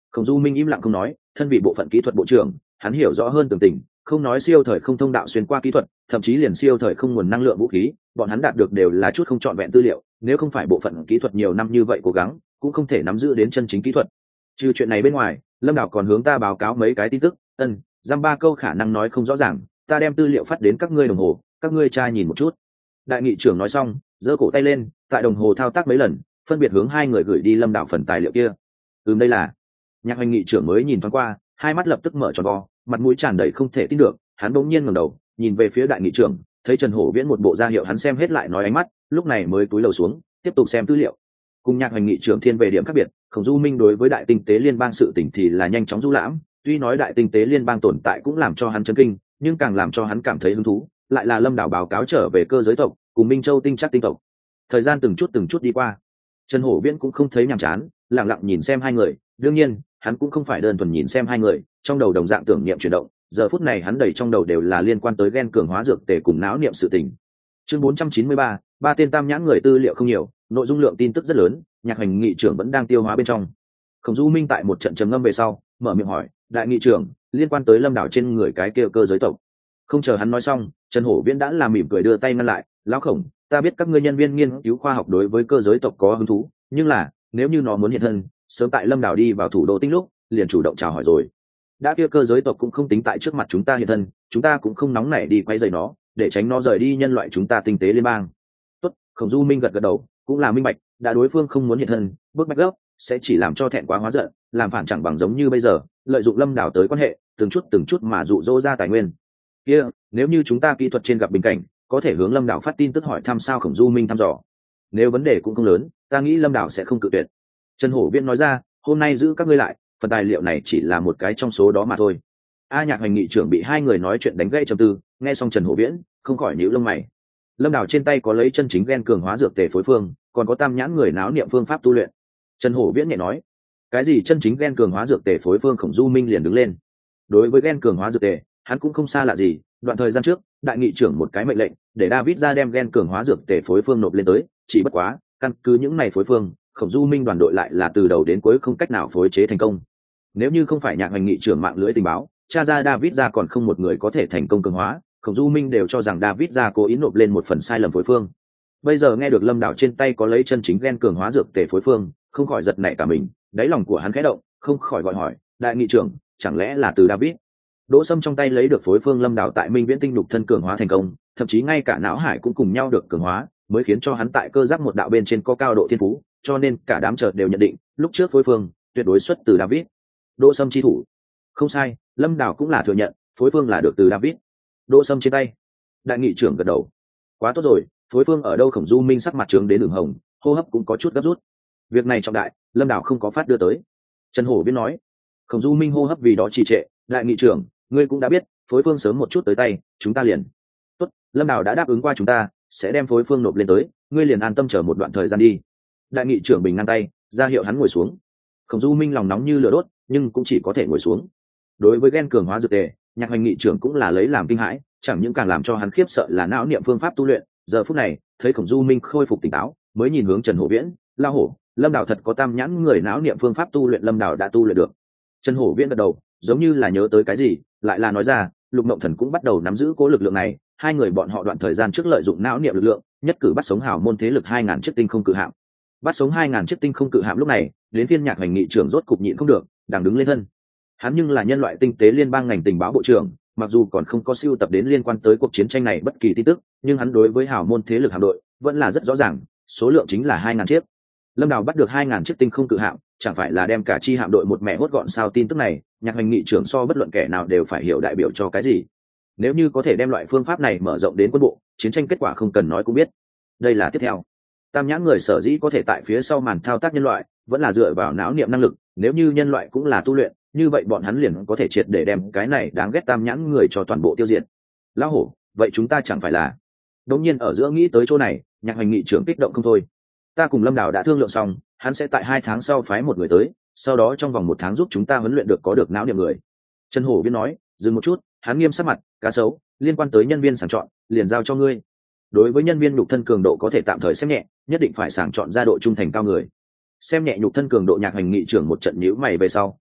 S1: Khổng Du Minh im lặng không nói, thân vị bộ phận kỹ thuật bộ trưởng, hắn hiểu rõ hơn tường tình, không nói siêu thời không thông đạo xuyên qua kỹ thuật, thậm chí liền siêu thời không nguồn năng lượng vũ khí, bọn hắn đạt được đều là chút không trọn vẹn tư liệu, nếu không phải bộ phận kỹ thuật nhiều năm như vậy cố gắng, cũng không thể nắm giữ đến chân chính kỹ thuật. Trừ chuyện này bên ngoài, Lâm Đảo còn hướng ta báo cáo mấy cái tin tức, giam ba câu khả năng nói không rõ ràng, ta đem tư liệu phát đến các ngươi đồng hồ, các ngươi tra nhìn một chút. Đại nghị trưởng nói xong, giơ cổ tay lên, tại đồng hồ thao tác mấy lần, phân biệt hướng hai người gửi đi Lâm Đảo phần tài liệu kia. Đây là. Nhạc Hoành nghị trưởng mới nhìn thoáng qua, hai mắt lập tức mở tròn vo, mặt mũi tràn đầy không thể tin được, hắn bỗng nhiên ngẩng đầu, nhìn về phía đại nghị trưởng, thấy Trần Hổ Viễn một bộ ra hiệu hắn xem hết lại nói ánh mắt, lúc này mới cúi đầu xuống, tiếp tục xem tư liệu. Cùng Nhạc Hoành nghị trưởng thiên về điểm khác biệt, Khổng Du Minh đối với đại tinh tế liên bang sự tỉnh thì là nhanh chóng du lãm, tuy nói đại tinh tế liên bang tồn tại cũng làm cho hắn chấn kinh, nhưng càng làm cho hắn cảm thấy hứng thú, lại là Lâm Đảo báo cáo trở về cơ giới tộc, cùng Minh Châu tinh chắc tinh tộc. Thời gian từng chút đi qua, Trần Hổ Viễn cũng không thấy nhàm chán, lặng lặng nhìn xem hai người, đương nhiên, hắn cũng không phải đơn thuần nhìn xem hai người, trong đầu đồng dạng tưởng niệm chuyển động, giờ phút này hắn đầy trong đầu đều là liên quan tới gen cường hóa dược tề cùng não niệm sự tình. Chương 493, ba tên tam nhãn người tư liệu không nhiều, nội dung lượng tin tức rất lớn, Nhạc Hoành nghị trưởng vẫn đang tiêu hóa bên trong. Khổng Du Minh tại một trận trầm ngâm về sau, mở miệng hỏi, đại nghị trưởng, liên quan tới Lâm Đảo trên người cái kia cơ giới tộc. Không chờ hắn nói xong, Trần Hổ Viễn đã làm mỉm cười đưa tay ngăn lại, lão Khổng, ta biết các ngươi nhân viên nghiên cứu khoa học đối với cơ giới tộc có hứng thú, nhưng là nếu như nó muốn hiện thân, sớm tại Lâm Đảo đi vào thủ đô Tinh lúc liền chủ động chào hỏi rồi. Đã kia cơ giới tộc cũng không tính tại trước mặt chúng ta hiện thân, chúng ta cũng không nóng nảy đi quay rầy nó, để tránh nó rời đi nhân loại chúng ta tinh tế liên bang. Tốt. Khổng Du Minh gật gật đầu, cũng là minh bạch, đã đối phương không muốn hiện thân, bước bách gốc sẽ chỉ làm cho thẹn quá hóa giận, làm phản chẳng bằng giống như bây giờ, lợi dụng Lâm Đảo tới quan hệ, từng chút mà dụ dỗ ra tài nguyên. Kia, nếu như chúng ta kỹ thuật trên gặp bình cảnh, có thể hướng Lâm Đảo phát tin tức hỏi thăm sao? Khổng Du Minh thăm dò. Nếu vấn đề cũng không lớn, ta nghĩ Lâm Đảo sẽ không cự tuyệt. Trần Hổ Viễn nói ra, hôm nay giữ các ngươi lại, phần tài liệu này chỉ là một cái trong số đó mà thôi. Nhạc Hoành nghị trưởng bị hai người nói chuyện đánh gãy trầm tư, nghe xong Trần Hổ Viễn không khỏi nhíu lông mày. Lâm Đảo trên tay có lấy chân chính gen cường hóa dược tề phối phương, còn có tam nhãn người náo niệm phương pháp tu luyện. Trần Hổ Viễn nhẹ nói, cái gì chân chính gen cường hóa dược tề phối phương? Khổng Du Minh liền đứng lên. Đối với gen cường hóa dược tề, hắn cũng không xa lạ gì, đoạn thời gian trước, đại nghị trưởng một cái mệnh lệnh, để David ra đem gen cường hóa dược tề phối phương nộp lên tới, chỉ bất quá, căn cứ những này phối phương, Khổng Du Minh đoàn đội lại là từ đầu đến cuối không cách nào phối chế thành công. Nếu như không phải Nhạc Hoành nghị trưởng mạng lưới tình báo, tra ra David ra còn không một người có thể thành công cường hóa, Khổng Du Minh đều cho rằng David ra cố ý nộp lên một phần sai lầm phối phương. Bây giờ nghe được Lâm Đảo trên tay có lấy chân chính gen cường hóa dược tề phối phương, không khỏi giật nảy cả mình, đáy lòng của hắn khẽ động, không khỏi gọi hỏi, đại nghị trưởng, chẳng lẽ là từ David? Đỗ Sâm trong tay lấy được phối phương Lâm Đảo tại Minh Viễn tinh đục thân cường hóa thành công, thậm chí ngay cả não hải cũng cùng nhau được cường hóa, mới khiến cho hắn tại cơ giác một đạo bên trên có cao độ thiên phú, cho nên cả đám chợt đều nhận định, lúc trước phối phương tuyệt đối xuất từ David. Đỗ Sâm chi thủ. Không sai, Lâm Đảo cũng là thừa nhận, phối phương là được từ David. Đỗ Sâm trên tay. Đại nghị trưởng gật đầu. Quá tốt rồi, phối phương ở đâu? Khổng Du Minh sắc mặt trướng đến đường hồng, hô hấp cũng có chút gấp rút. Việc này trọng đại, Lâm Đảo không có phát đưa tới. Trần Hổ Viễn nói. Khổng Du Minh hô hấp vì đó trì trệ, đại nghị trưởng, ngươi cũng đã biết, phối phương sớm một chút tới tay, chúng ta liền. Tốt, Lâm Đảo đã đáp ứng qua chúng ta, sẽ đem phối phương nộp lên tới, ngươi liền an tâm chờ một đoạn thời gian đi. Đại nghị trưởng bình ngang tay, ra hiệu hắn ngồi xuống. Khổng Du Minh lòng nóng như lửa đốt, nhưng cũng chỉ có thể ngồi xuống. Đối với gen cường hóa dược tề, Nhạc Hoành nghị trưởng cũng là lấy làm kinh hãi, chẳng những càng làm cho hắn khiếp sợ là não niệm phương pháp tu luyện. Giờ phút này, thấy Khổng Du Minh khôi phục tỉnh táo, mới nhìn hướng Trần Hổ Viễn, lao hổ, Lâm Đảo thật có tam nhãn người não niệm phương pháp tu luyện. Lâm Đảo đã tu luyện được. Trần Hổ Viễn gật đầu, giống như là nhớ tới cái gì, lại là nói ra, Lục Mộng Thần cũng bắt đầu nắm giữ cố lực lượng này, hai người bọn họ đoạn thời gian trước lợi dụng não niệm lực lượng, nhất cử bắt sống hào môn thế lực 2000 chiếc tinh không cự hạm. Bắt sống 2000 chiếc tinh không cự hạm lúc này, đến phiên Nhạc Hoành nghị trưởng rốt cục nhịn không được, đang đứng lên thân. Hắn nhưng là nhân loại tinh tế liên bang ngành tình báo bộ trưởng, mặc dù còn không có siêu tập đến liên quan tới cuộc chiến tranh này bất kỳ tin tức, nhưng hắn đối với hào môn thế lực hạm đội vẫn là rất rõ ràng, số lượng chính là 2000 chiếc. Lâm Đảo bắt được 2000 chiếc tinh không cự hạm, chẳng phải là đem cả chi hạm đội một mẹ hốt gọn sao? Tin tức này, Nhạc Hoành nghị trưởng so bất luận kẻ nào đều phải hiểu đại biểu cho cái gì. Nếu như có thể đem loại phương pháp này mở rộng đến quân bộ, chiến tranh kết quả không cần nói cũng biết. Đây là tiếp theo. Tam nhãn người sở dĩ có thể tại phía sau màn thao tác nhân loại, vẫn là dựa vào não niệm năng lực, nếu như nhân loại cũng là tu luyện, như vậy bọn hắn liền có thể triệt để đem cái này đáng ghét tam nhãn người cho toàn bộ tiêu diệt. Lão hổ, vậy chúng ta chẳng phải là? Đột nhiên ở giữa nghĩ tới chỗ này, Nhạc Hoành nghị trưởng kích động không thôi. Ta cùng Lâm Đảo đã thương lượng xong, hắn sẽ tại 2 tháng sau phái một người tới, sau đó trong vòng 1 tháng giúp chúng ta huấn luyện được có được não niệm người. Trần Hổ Viễn nói, dừng một chút, hắn nghiêm sắc mặt, cá sấu, liên quan tới nhân viên sàng chọn, liền giao cho ngươi. Đối với nhân viên nhục thân cường độ có thể tạm thời xem nhẹ, nhất định phải sàng chọn ra độ trung thành cao người. Xem nhẹ nhục thân cường độ. Nhạc Hoành nghị trưởng một trận nhíu mày về sau,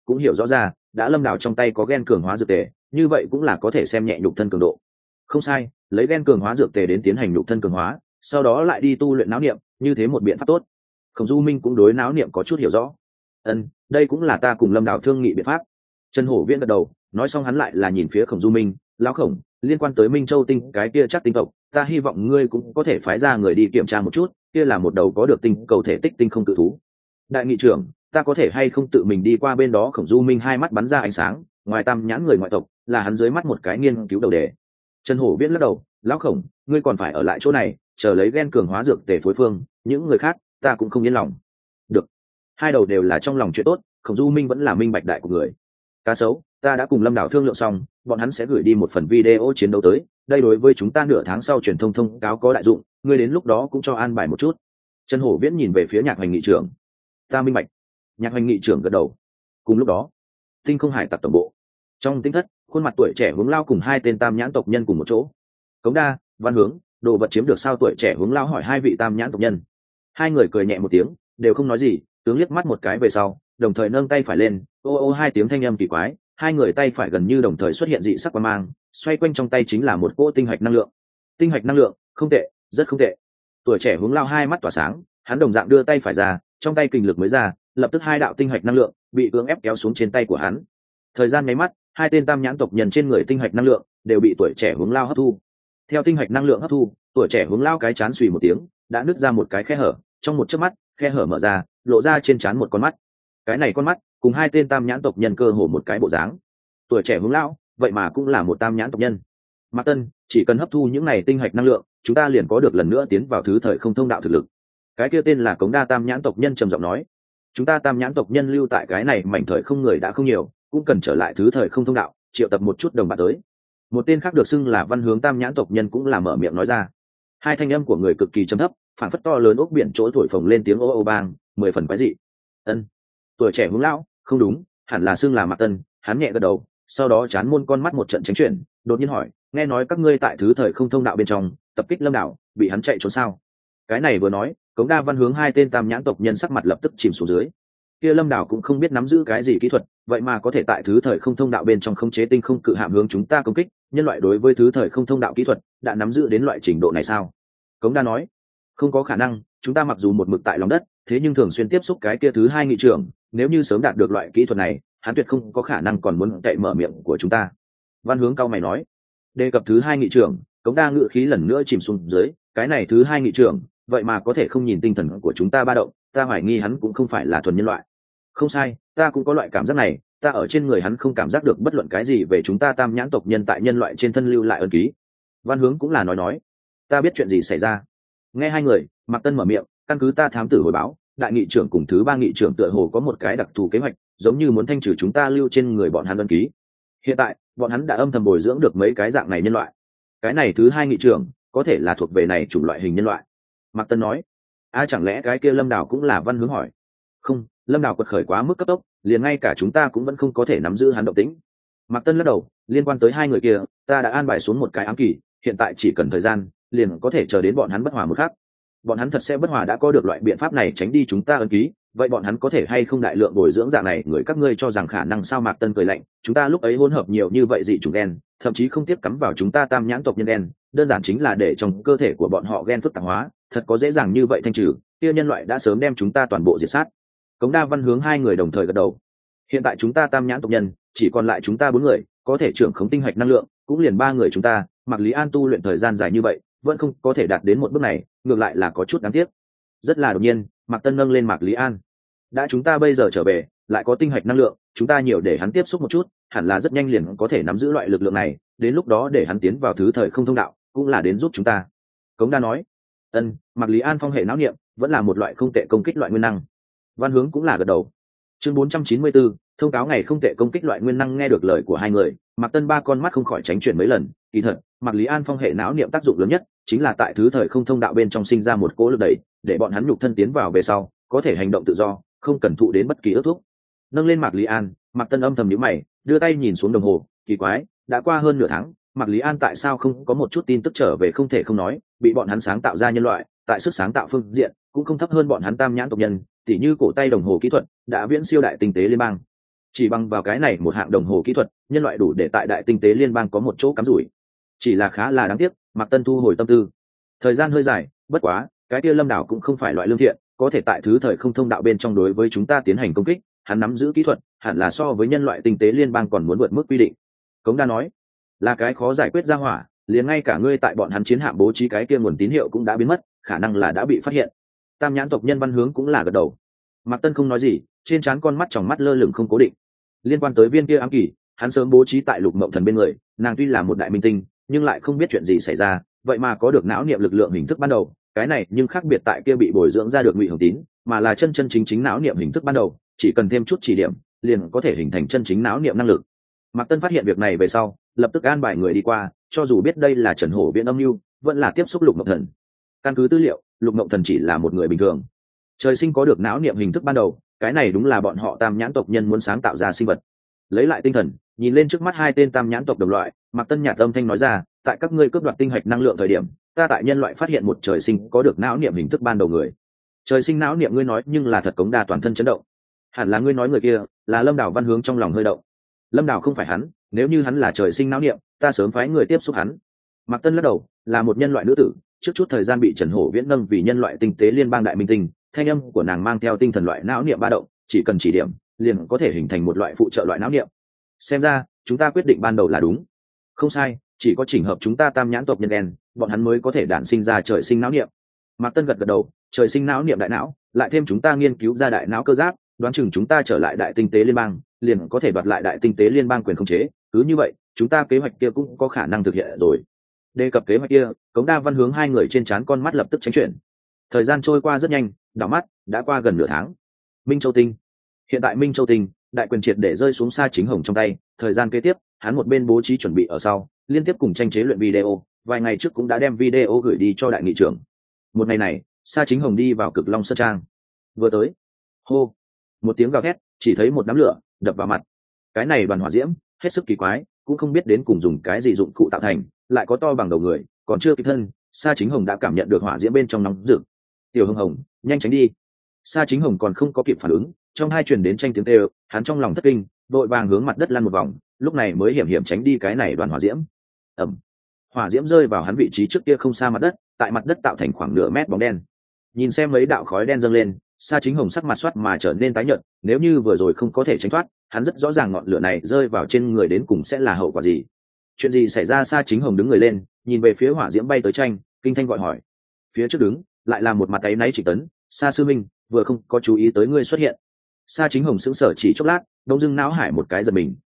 S1: cũng hiểu rõ ra đã lâm đảo trong tay có gen cường hóa dược tề, như vậy cũng là có thể xem nhẹ nhục thân cường độ. Không sai, lấy gen cường hóa dược tề đến tiến hành nhục thân cường hóa, sau đó lại đi tu luyện não niệm, như thế một biện pháp tốt. Khổng Du Minh cũng đối não niệm có chút hiểu rõ. Đây cũng là ta cùng lâm đảo thương nghị biện pháp. Trần Hổ Viễn gật đầu, nói xong hắn lại là nhìn phía Khổng Du Minh, lão Khổng, liên quan tới Minh Châu tinh cái kia chắc tinh tộc, ta hy vọng ngươi cũng có thể phái ra người đi kiểm tra một chút, kia là một đầu có được tinh cầu thể tích tinh không cự thú. Đại nghị trưởng, ta có thể hay không tự mình đi qua bên đó? Khổng Du Minh hai mắt bắn ra ánh sáng, ngoài tam nhãn người ngoại tộc là hắn dưới mắt một cái nghiên cứu đầu đề. Trần Hổ Viễn lắc đầu, lão Khổng, ngươi còn phải ở lại chỗ này chờ lấy gen cường hóa dược tề phối phương, những người khác ta cũng không yên lòng. Được, hai đầu đều là trong lòng chuyện tốt. Khổng Du Minh vẫn là minh bạch đại của người. Cá sấu, ta đã cùng lâm đảo thương lượng xong, bọn hắn sẽ gửi đi một phần video chiến đấu tới, đây đối với chúng ta nửa tháng sau truyền thông thông cáo có đại dụng, ngươi đến lúc đó cũng cho an bài một chút. Trần Hổ Viễn nhìn về phía Nhạc Hoành nghị trưởng. Ta minh bạch. Nhạc Hoành nghị trưởng gật đầu. Cùng lúc đó, tinh không hải tặc tổng bộ trong tinh thất, khuôn mặt tuổi trẻ Hướng Lao cùng hai tên tam nhãn tộc nhân cùng một chỗ. Cống Đa, Văn Hướng, đồ vật chiếm được sao? Tuổi trẻ Hướng Lao hỏi hai vị tam nhãn tộc nhân. Hai người cười nhẹ một tiếng, đều không nói gì, tướng liếc mắt một cái về sau, đồng thời nâng tay phải lên, ô ô hai tiếng thanh âm kỳ quái, hai người tay phải gần như đồng thời xuất hiện dị sắc quang mang, xoay quanh trong tay chính là một cỗ tinh hạch năng lượng. Tinh hạch năng lượng, không tệ, rất không tệ. Tuổi trẻ Hướng Lao hai mắt tỏa sáng, hắn đồng dạng đưa tay phải ra, trong tay kình lực mới ra, lập tức hai đạo tinh hạch năng lượng bị cưỡng ép kéo xuống trên tay của hắn. Thời gian nháy mắt, hai tên tam nhãn tộc nhân trên người tinh hạch năng lượng đều bị tuổi trẻ Hướng Lao hấp thu. Theo tinh hạch năng lượng hấp thu, tuổi trẻ Hướng Lao cái chán xùy một tiếng, đã nứt ra một cái khe hở, trong một chớp mắt, khe hở mở ra, lộ ra trên trán một con mắt. Cái này con mắt cùng hai tên tam nhãn tộc nhân cơ hồ một cái bộ dáng. Tuổi trẻ Hướng Lão vậy mà cũng là một tam nhãn tộc nhân. Mạc Tân, chỉ cần hấp thu những này tinh hạch năng lượng, chúng ta liền có được lần nữa tiến vào thứ thời không thông đạo thực lực. Cái kia tên là Cống Đa tam nhãn tộc nhân trầm giọng nói. Chúng ta tam nhãn tộc nhân lưu tại cái này mảnh thời không người đã không nhiều, cũng cần trở lại thứ thời không thông đạo, triệu tập một chút đồng bạn tới. Một tên khác được xưng là Văn Hướng tam nhãn tộc nhân cũng là mở miệng nói ra. Hai thanh âm của người cực kỳ trầm thấp, phản phất to lớn ốc biển chỗ thổi phồng lên tiếng ô ô bang, 10 phần quái dị. Tuổi trẻ Hướng Lão, không đúng, hẳn là xưng là Mạc Tân, hắn nhẹ gật đầu, sau đó chán môn con mắt một trận tránh chuyển, đột nhiên hỏi, nghe nói các ngươi tại thứ thời không thông đạo bên trong tập kích lâm đảo, bị hắn chạy trốn sao? Cái này vừa nói, Cống Đa, Văn Hướng hai tên tam nhãn tộc nhân sắc mặt lập tức chìm xuống dưới. Kia lâm đảo cũng không biết nắm giữ cái gì kỹ thuật, vậy mà có thể tại thứ thời không thông đạo bên trong khống chế tinh không cự hạm hướng chúng ta công kích, nhân loại đối với thứ thời không thông đạo kỹ thuật đã nắm giữ đến loại trình độ này sao? Cống Đa nói, không có khả năng, chúng ta mặc dù một mực tại lòng đất, thế nhưng thường xuyên tiếp xúc cái kia thứ hai nghị trưởng, nếu như sớm đạt được loại kỹ thuật này, hắn tuyệt không có khả năng còn muốn cậy mở miệng của chúng ta. Văn Hướng cao mày nói. Đề cập thứ hai nghị trưởng, Cống Đa ngự khí lần nữa chìm xuống dưới, cái này thứ hai nghị trưởng vậy mà có thể không nhìn tinh thần của chúng ta ba động, ta hoài nghi hắn cũng không phải là thuần nhân loại. Không sai, ta cũng có loại cảm giác này, ta ở trên người hắn không cảm giác được bất luận cái gì về chúng ta tam nhãn tộc nhân tại nhân loại trên thân lưu lại ân ký. Văn Hướng cũng là nói, ta biết chuyện gì xảy ra. Nghe hai người, Mạc Tân mở miệng, căn cứ ta thám tử hồi báo, đại nghị trưởng cùng thứ ba nghị trưởng tựa hồ có một cái đặc thù kế hoạch, giống như muốn thanh trừ chúng ta lưu trên người bọn hắn ân ký. Hiện tại bọn hắn đã âm thầm bồi dưỡng được mấy cái dạng này nhân loại. Cái này thứ hai nghị trưởng có thể là thuộc về này chủng loại hình nhân loại. Mạc Tân nói. Chẳng lẽ cái kia Lâm Đào cũng là? Văn Hướng hỏi. Không, Lâm Đào quật khởi quá mức cấp tốc, liền ngay cả chúng ta cũng vẫn không có thể nắm giữ hắn động tĩnh. Mạc Tân lắc đầu, liên quan tới hai người kia, ta đã an bài xuống một cái ám kỳ, hiện tại chỉ cần thời gian, liền có thể chờ đến bọn hắn bất hòa một khắc. Bọn hắn thật sẽ bất hòa đã có được loại biện pháp này tránh đi chúng ta ân ký, vậy bọn hắn có thể hay không đại lượng bồi dưỡng dạng này người? Các ngươi cho rằng khả năng sao? Mạc Tân cười lạnh, chúng ta lúc ấy hỗn hợp nhiều như vậy dị chủng đen, thậm chí không tiếp cắm vào chúng ta tam nhãn tộc nhân đen, đơn giản chính là để trong cơ thể của bọn họ gen phức tạp hóa, thật có dễ dàng như vậy thanh trừ, kia nhân loại đã sớm đem chúng ta toàn bộ diệt sát. Cống Đa, Văn Hướng hai người đồng thời gật đầu. Hiện tại chúng ta tam nhãn tộc nhân chỉ còn lại chúng ta 4 người, có thể trưởng khống tinh hạch năng lượng, cũng liền 3 người chúng ta. Mạc Lý An tu luyện thời gian dài như vậy, vẫn không có thể đạt đến một bước này, ngược lại là có chút đáng tiếc. Rất là đột nhiên, Mạc Tân nâng lên Mạc Lý An. Đã chúng ta bây giờ trở về, lại có tinh hạch năng lượng, chúng ta nhiều để hắn tiếp xúc một chút, hẳn là rất nhanh liền có thể nắm giữ loại lực lượng này, đến lúc đó để hắn tiến vào thứ thời không thông đạo, cũng là đến giúp chúng ta. Cống Đa nói. Mạc Lý An phong hệ não niệm, vẫn là một loại không tệ công kích loại nguyên năng. Văn Hướng cũng là gật đầu. Chương 494, thông cáo ngày không tệ công kích loại nguyên năng. Nghe được lời của hai người, Mạc Tân ba con mắt không khỏi tránh chuyển mấy lần. Kỳ thật, Mạc Lý An phong hệ não niệm tác dụng lớn nhất chính là tại thứ thời không thông đạo bên trong sinh ra một cỗ lực đẩy, để bọn hắn nhục thân tiến vào về sau, có thể hành động tự do, không cần thụ đến bất kỳ ước thúc. Nâng lên Mạc Lý An, Mạc Tân âm thầm nhíu mày, đưa tay nhìn xuống đồng hồ, kỳ quái, đã qua hơn nửa tháng, Mạc Lý An tại sao không có một chút tin tức trở về? Không thể không nói, bị bọn hắn sáng tạo ra nhân loại, tại sức sáng tạo phương diện cũng không thấp hơn bọn hắn tam nhãn tộc nhân, tỉ như cổ tay đồng hồ kỹ thuật đã viễn siêu đại tinh tế liên bang. Chỉ bằng vào cái này một hạng đồng hồ kỹ thuật, nhân loại đủ để tại đại tinh tế liên bang có một chỗ cắm rủi. Chỉ là khá là đáng tiếc, Mạc Tân thu hồi tâm tư. Thời gian hơi dài, bất quá cái kia Lâm Đảo cũng không phải loại lương thiện, có thể tại thứ thời không thông đạo bên trong đối với chúng ta tiến hành công kích, hắn nắm giữ kỹ thuật hẳn là so với nhân loại tinh tế liên bang còn muốn vượt mức quy định. Cống Đa nói, là cái khó giải quyết ra hỏa, liền ngay cả ngươi tại bọn hắn chiến hạm bố trí cái kia nguồn tín hiệu cũng đã biến mất, khả năng là đã bị phát hiện. Tam nhãn tộc nhân Văn Hướng cũng là gật đầu. Mạc Tân không nói gì, trên trán con mắt tròng mắt lơ lửng không cố định. Liên quan tới viên kia ám kỳ, hắn sớm bố trí tại Lục Mộng Thần bên người, nàng tuy là một đại minh tinh, nhưng lại không biết chuyện gì xảy ra, vậy mà có được não niệm lực lượng hình thức ban đầu, cái này nhưng khác biệt tại kia bị bồi dưỡng ra được Ngụy Hồng Tín, mà là chân chân chính chính não niệm hình thức ban đầu, chỉ cần thêm chút chỉ điểm, liền có thể hình thành chân chính não niệm năng lực. Mạc Tân phát hiện việc này về sau, lập tức an bài người đi qua, cho dù biết đây là Trần Hổ Viễn âm mưu, vẫn là tiếp xúc Lục Mộng Thần. Căn cứ tư liệu, Lục Mộng Thần chỉ là một người bình thường, trời sinh có được não niệm hình thức ban đầu, cái này đúng là bọn họ Tam nhãn tộc nhân muốn sáng tạo ra sinh vật. Lấy lại tinh thần, nhìn lên trước mắt hai tên Tam nhãn tộc đồng loại, Mạc Tân nhạt âm thanh nói ra, tại các ngươi cướp đoạt tinh hạch năng lượng thời điểm, ta tại nhân loại phát hiện một trời sinh có được não niệm hình thức ban đầu người. Trời sinh não niệm ngươi nói nhưng là thật. Cống Đa toàn thân chấn động. Hẳn là ngươi nói người kia là Lâm Đảo. Văn Hướng trong lòng hơi động. Lâm Đảo không phải hắn, nếu như hắn là trời sinh não niệm, ta sớm phái người tiếp xúc hắn. Mạc Tân lắc đầu, là một nhân loại nữ tử, trước chút thời gian bị Trần Hổ Viễn nâng vì nhân loại tinh tế liên bang đại minh tinh, thanh âm của nàng mang theo tinh thần loại não niệm ba động, chỉ cần chỉ điểm, liền có thể hình thành một loại phụ trợ loại não niệm. Xem ra, chúng ta quyết định ban đầu là đúng. Không sai, chỉ có chỉnh hợp chúng ta Tam nhãn tộc nhân đen, bọn hắn mới có thể đản sinh ra trời sinh não niệm. Mạc Tân gật gật đầu, trời sinh não niệm đại não, lại thêm chúng ta nghiên cứu ra đại não cơ giáp, đoán chừng chúng ta trở lại đại tinh tế liên bang, liền có thể đoạt lại đại tinh tế liên bang quyền khống chế, cứ như vậy, chúng ta kế hoạch kia cũng có khả năng thực hiện rồi. Đề cập kế hoạch kia, Cống Đa Văn Hướng hai người trên trán con mắt lập tức tránh chuyển. Thời gian trôi qua rất nhanh, đảo mắt đã qua gần nửa tháng. Minh Châu Tinh. Hiện tại Minh Châu Tinh, đại quyền triệt để rơi xuống Sa Chính Hồng trong tay, thời gian kế tiếp, hắn một bên bố trí chuẩn bị ở sau, liên tiếp cùng tranh chế luyện video, vài ngày trước cũng đã đem video gửi đi cho đại nghị trưởng. Một ngày này, Sa Chính Hồng đi vào Cực Long Sơn Trang. Vừa tới, hô, một tiếng gào thét, chỉ thấy một đám lửa đập vào mặt. Cái này đoàn hỏa diễm, hết sức kỳ quái, cũng không biết đến cùng dùng cái gì dụng cụ tạo thành, lại có to bằng đầu người, còn chưa kịp thân, Sa Chính Hồng đã cảm nhận được hỏa diễm bên trong nóng rực. Tiểu Hồng Hồng, nhanh tránh đi. Sa Chính Hồng còn không có kịp phản ứng, trong hai truyền đến tranh tiếng kêu, hắn trong lòng thất kinh, vội vàng hướng mặt đất lăn một vòng, lúc này mới hiểm hiểm tránh đi cái này đoàn hỏa diễm. Ầm. Hỏa diễm rơi vào hắn vị trí trước kia không xa mặt đất, tại mặt đất tạo thành khoảng nửa mét bóng đen. Nhìn xem mấy đạo khói đen dâng lên, Sa Chính Hồng sắc mặt xoắt mà trở nên tái nhợt, nếu như vừa rồi không có thể tránh thoát, hắn rất rõ ràng ngọn lửa này rơi vào trên người đến cùng sẽ là hậu quả gì. Chuyện gì xảy ra? Sa Chính Hồng đứng người lên, nhìn về phía hỏa diễm bay tới tranh, kinh thanh gọi hỏi. Phía trước đứng, lại là một mặt áy náy Trịnh Tấn, Sa sư minh, vừa không có chú ý tới ngươi xuất hiện. Sa Chính Hồng sững sờ chỉ chốc lát, đông dưng não hải một cái giật mình,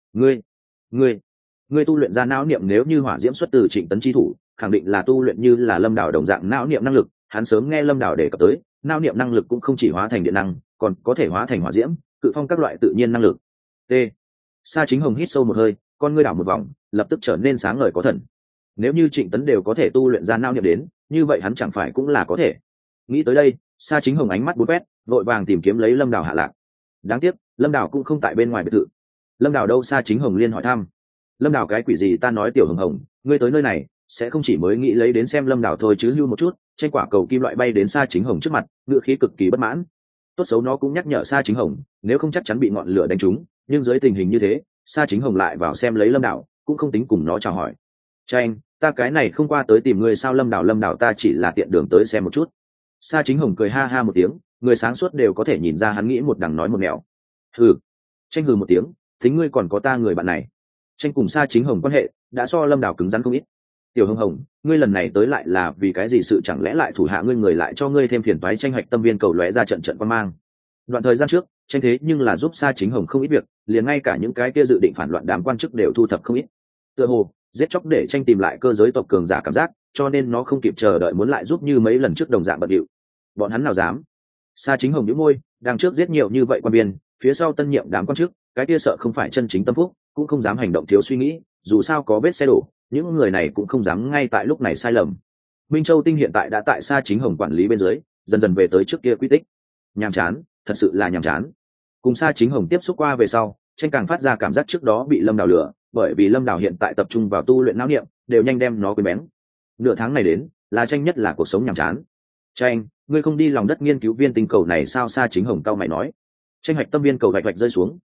S1: ngươi tu luyện ra não niệm, nếu như hỏa diễm xuất từ Trịnh Tấn chi thủ, khẳng định là tu luyện như là Lâm Đảo đồng dạng não niệm năng lực, hắn sớm nghe Lâm Đảo đề cập tới, não niệm năng lực cũng không chỉ hóa thành điện năng, còn có thể hóa thành hỏa diễm, cự phong các loại tự nhiên năng lực. T. Sa Chính Hồng hít sâu một hơi, con ngươi đảo một vòng, lập tức trở nên sáng ngời có thần. Nếu như Trịnh Tấn đều có thể tu luyện ra não niệm đến, như vậy hắn chẳng phải cũng là có thể. Nghĩ tới đây, Sa Chính Hồng ánh mắt bốn quét, vội vàng tìm kiếm lấy Lâm Đảo hạ lạc. Đáng tiếc, Lâm Đảo cũng không tại bên ngoài biệt thự. Lâm Đảo đâu? Sa Chính Hồng liên hỏi thăm. Lâm Đảo cái quỷ gì? Ta nói Tiểu Hồng Hồng, ngươi tới nơi này sẽ không chỉ mới nghĩ lấy đến xem Lâm Đảo thôi chứ? Lưu một chút, tranh quả cầu kim loại bay đến Sa Chính Hồng trước mặt, ngữ khí cực kỳ bất mãn. Tốt xấu nó cũng nhắc nhở Sa Chính Hồng, nếu không chắc chắn bị ngọn lửa đánh trúng, nhưng dưới tình hình như thế, Sa Chính Hồng lại vào xem lấy Lâm Đảo, cũng không tính cùng nó chào hỏi. Tranh, ta cái này không qua tới tìm ngươi sao? Lâm Đảo, ta chỉ là tiện đường tới xem một chút. Sa Chính Hồng cười ha ha một tiếng, người sáng suốt đều có thể nhìn ra hắn nghĩ một đằng nói một nẻo. Hừ. Tranh hừ một tiếng, tính ngươi còn có ta người bạn này. Tranh cùng Sa Chính Hồng quan hệ đã so Lâm Đảo cứng rắn không ít. Tiểu Hồng Hồng, ngươi lần này tới lại là vì cái gì? Sự chẳng lẽ lại thủ hạ ngươi người lại cho ngươi thêm phiền toái? Tranh hạch tâm viên cầu lóe ra trận trận quan mang. Đoạn thời gian trước, Tranh thế nhưng là giúp Sa Chính Hồng không ít việc, liền ngay cả những cái kia dự định phản loạn đám quan chức đều thu thập không ít. Tựa hồ giết chóc để Tranh tìm lại cơ giới tộc cường giả cảm giác, cho nên nó không kịp chờ đợi muốn lại giúp như mấy lần trước đồng dạng bận điệu. Bọn hắn nào dám? Sa Chính Hồng nhíu môi, đằng trước giết nhiều như vậy quan biên, phía sau tân nhiệm đám quan chức, cái kia sợ không phải chân chính tâm phúc, cũng không dám hành động thiếu suy nghĩ, dù sao có vết xe đổ, những người này cũng không dám ngay tại lúc này sai lầm. Minh Châu Tinh hiện tại đã tại Sa Chính Hồng quản lý bên dưới, dần dần về tới trước kia quy tích. Nhàm chán, thật sự là nhàm chán. Cùng Sa Chính Hồng tiếp xúc qua về sau, Tranh càng phát ra cảm giác trước đó bị Lâm Đảo lừa, bởi vì Lâm Đảo hiện tại tập trung vào tu luyện não niệm, đều nhanh đem nó quên bén. Nửa tháng này đến, là Tranh nhất là cuộc sống nhàm chán. Tranh, ngươi không đi lòng đất nghiên cứu viên tinh cầu này sao? Sa Chính Hồng cau mày nói. Tranh hạch tâm viên cầu vạch vạch rơi xuống,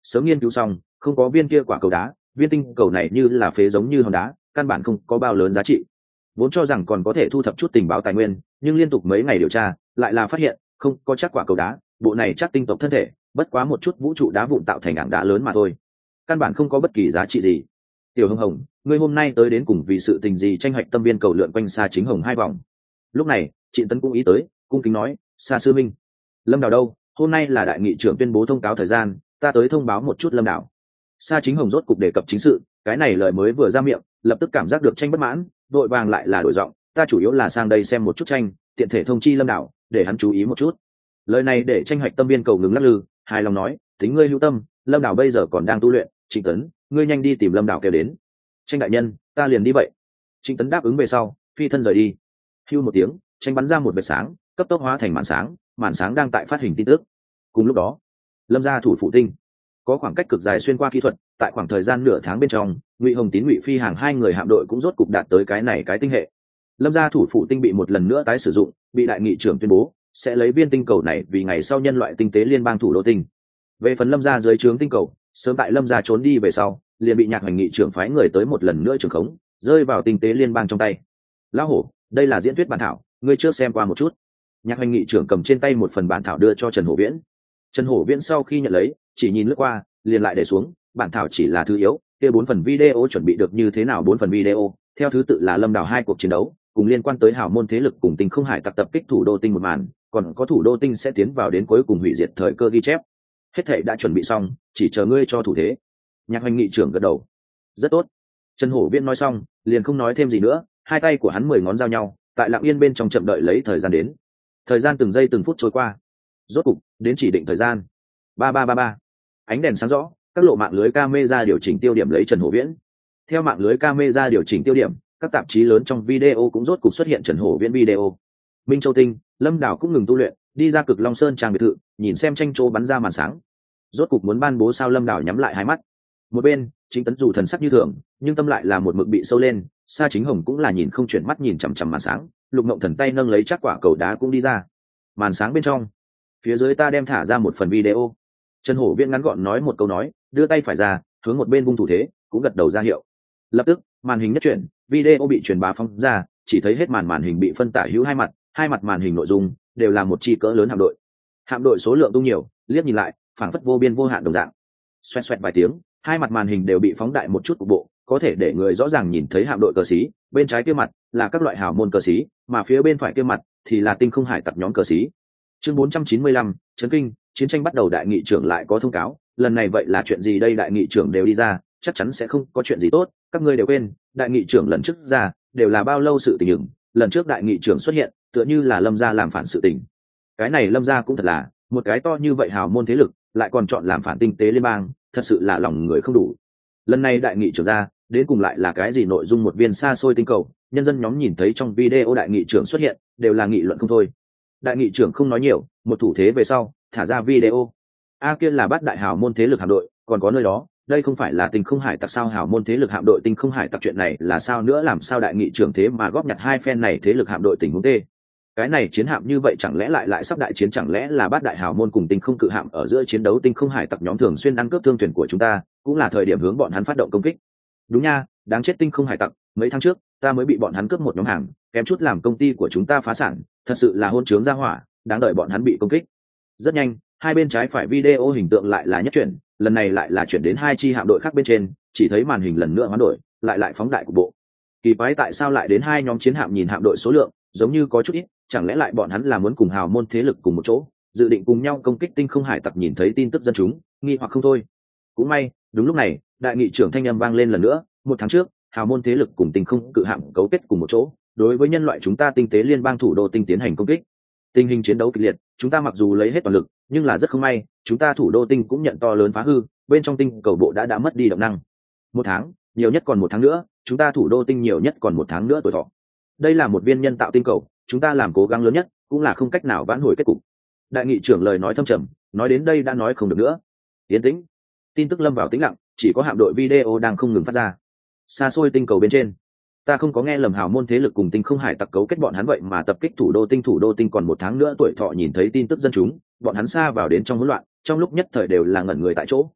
S1: sớm nghiên cứu xong, không có viên kia quả cầu đá, viên tinh cầu này như là phế giống như hòn đá, căn bản không có bao lớn giá trị. Vốn cho rằng còn có thể thu thập chút tình báo tài nguyên, nhưng liên tục mấy ngày điều tra lại là phát hiện không có chắc quả cầu đá, bộ này chắc tinh tộc thân thể bất quá một chút vũ trụ đá vụn tạo thành ảng đá lớn mà thôi, căn bản không có bất kỳ giá trị gì. Tiểu Hồng Hồng, ngươi hôm nay tới đến cùng vì sự tình gì tranh hoạch tâm viên cầu lượn quanh Sa Chính Hồng 2 vòng. Lúc này Trịnh Tấn cũng ý tới, cung kính nói, Sa sư minh, Lâm Đào đâu, hôm nay là đại nghị trưởng tuyên bố thông cáo thời gian, ta tới thông báo một chút Lâm Đào. Sa Chính Hồng rốt cục đề cập chính sự, cái này lời mới vừa ra miệng lập tức cảm giác được tranh bất mãn, đội vàng lại là đổi giọng, ta chủ yếu là sang đây xem một chút tranh, tiện thể thông chi Lâm Đào để hắn chú ý một chút. Lời này để tranh hoạch tâm viên cầu ngừng lắc lư, hài lòng nói, tính ngươi hữu tâm, Lâm Đào bây giờ còn đang tu luyện, Trịnh Tấn, ngươi nhanh đi tìm Lâm Đào kêu đến. Tranh đại nhân, ta liền đi vậy. Trịnh Tấn đáp ứng về sau, phi thân rời đi. Hưu một tiếng, tranh bắn ra một vệt sáng, cấp tốc hóa thành màn sáng đang tại phát hình tin tức. Cùng lúc đó, Lâm gia thủ phụ tinh có khoảng cách cực dài xuyên qua kỹ thuật, tại khoảng thời gian nửa tháng bên trong, Ngụy Hồng Tín Ngụy Phi hàng hai người hạm đội cũng rốt cục đạt tới cái tinh hệ. Lâm gia thủ phụ tinh bị một lần nữa tái sử dụng, bị đại nghị trưởng tuyên bố sẽ lấy viên tinh cầu này vì ngày sau nhân loại tinh tế liên bang thủ đô tinh. Về phần Lâm gia dưới trướng tinh cầu, sớm tại Lâm gia trốn đi về sau, liền bị Nhạc Hoành nghị trưởng phái người tới một lần nữa trưởng khống, rơi vào tinh tế liên bang trong tay. Lão hổ, đây là diễn thuyết bản thảo, ngươi trước xem qua một chút. Nhạc Hoành nghị trưởng cầm trên tay một phần bản thảo đưa cho Trần Hổ Viễn. Trần Hổ Viễn sau khi nhận lấy, chỉ nhìn lướt qua, liền lại để xuống, bản thảo chỉ là thứ yếu, kia 4 phần video chuẩn bị được như thế nào? 4 phần video, theo thứ tự là Lâm Đào 2 cuộc chiến đấu, cùng liên quan tới hào môn thế lực cùng Tinh Không Hải tập kích thủ đô tinh một màn, còn có thủ đô tinh sẽ tiến vào đến cuối cùng hủy diệt thời cơ ghi chép. Hết thảy đã chuẩn bị xong, chỉ chờ ngươi cho thủ thế. Nhạc Hoành nghị trưởng gật đầu. Rất tốt. Trần Hổ Viễn nói xong, liền không nói thêm gì nữa, hai tay của hắn 10 ngón giao nhau, tại lặng yên bên trong chậm đợi lấy thời gian đến. Thời gian từng giây từng phút trôi qua. Rốt cục, đến chỉ định thời gian. 3333. Ánh đèn sáng rõ, các lộ mạng lưới camera điều chỉnh tiêu điểm lấy Trần Hổ Viễn. Theo mạng lưới camera điều chỉnh tiêu điểm, các tạp chí lớn trong video cũng rốt cục xuất hiện Trần Hổ Viễn video. Minh Châu Tinh, Lâm Đào cũng ngừng tu luyện, đi ra Cực Long Sơn trang biệt thự, nhìn xem tranh chỗ bắn ra màn sáng. Rốt cục muốn ban bố sao? Lâm Đào nhắm lại hai mắt. Một bên, Trịnh Tấn dù thần sắc như thường, nhưng tâm lại là một mực bị sâu lên. Sa Chính Hồng cũng là nhìn không chuyển mắt nhìn chằm chằm màn sáng, Lục Ngộng Thần tay nâng lấy chắc quả cầu đá cũng đi ra. Màn sáng bên trong, phía dưới ta đem thả ra một phần video. Trần Hổ Viễn ngắn gọn nói một câu nói, đưa tay phải ra, hướng một bên vung thủ thế, cũng gật đầu ra hiệu. Lập tức, màn hình nhất chuyển, video bị truyền bá phóng ra, chỉ thấy hết màn hình bị phân tả hữu hai mặt màn hình nội dung đều là một chi cỡ lớn hạm đội. Hạm đội số lượng tung nhiều, liếc nhìn lại, phảng phất vô biên vô hạn đồng dạng. Xoẹt xoẹt vài tiếng, hai mặt màn hình đều bị phóng đại một chút cục bộ, có thể để người rõ ràng nhìn thấy hạm đội cờ xí, bên trái kia mặt là các loại hào môn cờ xí, mà phía bên phải kia mặt thì là Tinh Không Hải tặc nhóm cờ xí. Chương 495, chấn kinh, chiến tranh bắt đầu. Đại nghị trưởng lại có thông cáo, lần này vậy là chuyện gì đây? Đại nghị trưởng đều đi ra, chắc chắn sẽ không có chuyện gì tốt, các ngươi đều quên, đại nghị trưởng lần trước ra đều là bao lâu sự tình ứng, lần trước đại nghị trưởng xuất hiện, tựa như là Lâm gia làm phản sự tình. Cái này Lâm gia cũng thật là, một cái to như vậy hào môn thế lực, lại còn chọn làm phản tinh tế liên bang, thật sự là lòng người không đủ. Lần này đại nghị trưởng ra, đến cùng lại là cái gì nội dung? Một viên xa xôi tinh cầu, nhân dân nhóm nhìn thấy trong video đại nghị trưởng xuất hiện, đều là nghị luận không thôi. Đại nghị trưởng không nói nhiều, một thủ thế về sau, thả ra video. Kia là bát đại hào môn thế lực hạm đội, còn có nơi đó, đây không phải là Tinh Không Hải tặc sao? Hào môn thế lực hạm đội Tinh Không Hải tặc, chuyện này là sao nữa? Làm sao đại nghị trưởng thế mà góp nhặt hai phen này thế lực hạm đội tình huống tê? Cái này chiến hạm như vậy chẳng lẽ lại sắp đại chiến? Chẳng lẽ là bát đại hào môn cùng Tinh Không cự hạm ở giữa chiến đấu? Tinh Không Hải tặc nhóm thường xuyên ăn cướp thương thuyền của chúng ta, cũng là thời điểm hướng bọn hắn phát động công kích. Đúng nha, đáng chết Tinh Không Hải tặc, mấy tháng trước ta mới bị bọn hắn cướp một nhóm hàng, kém chút làm công ty của chúng ta phá sản, thật sự là hôn trướng ra hỏa, đáng đợi bọn hắn bị công kích. Rất nhanh, hai bên trái phải video hình tượng lại là nhất chuyển, lần này lại là chuyển đến hai chi hạm đội khác bên trên, chỉ thấy màn hình lần nữa hoán đổi, lại phóng đại cục bộ. Kỳ quái, tại sao lại đến hai nhóm chiến hạm? Nhìn hạm đội số lượng giống như có chút ít, chẳng lẽ lại bọn hắn là muốn cùng hào môn thế lực cùng một chỗ, dự định cùng nhau công kích Tinh Không Hải tặc? Nhìn thấy tin tức dân chúng nghi hoặc không thôi. Cũng may, đúng lúc này, đại nghị trưởng thanh âm vang lên lần nữa. Một tháng trước, hào môn thế lực cùng Tinh Không cự hạm cấu kết cùng một chỗ, đối với nhân loại chúng ta tinh tế liên bang thủ đô tinh tiến hành công kích. Tình hình chiến đấu kịch liệt, chúng ta mặc dù lấy hết toàn lực, nhưng là rất không may, chúng ta thủ đô tinh cũng nhận to lớn phá hư, bên trong tinh cầu bộ đã mất đi động năng. Một tháng, nhiều nhất còn một tháng nữa, chúng ta thủ đô tinh nhiều nhất còn một tháng nữa tuổi thọ. Đây là một viên nhân tạo tinh cầu, chúng ta làm cố gắng lớn nhất, cũng là không cách nào vãn hồi kết cục. Đại nghị trưởng lời nói thâm trầm, nói đến đây đã nói không được nữa. Yên tĩnh. Tin tức lâm vào tĩnh lặng, chỉ có hạm đội video đang không ngừng phát ra. Xa xôi tinh cầu bên trên, ta không có nghe lầm, hào môn thế lực cùng Tinh Không Hải tặc cấu kết bọn hắn vậy mà tập kích thủ đô tinh còn một tháng nữa tuổi thọ. Nhìn thấy tin tức dân chúng, bọn hắn xa vào đến trong hỗn loạn, trong lúc nhất thời đều là ngẩn người tại chỗ.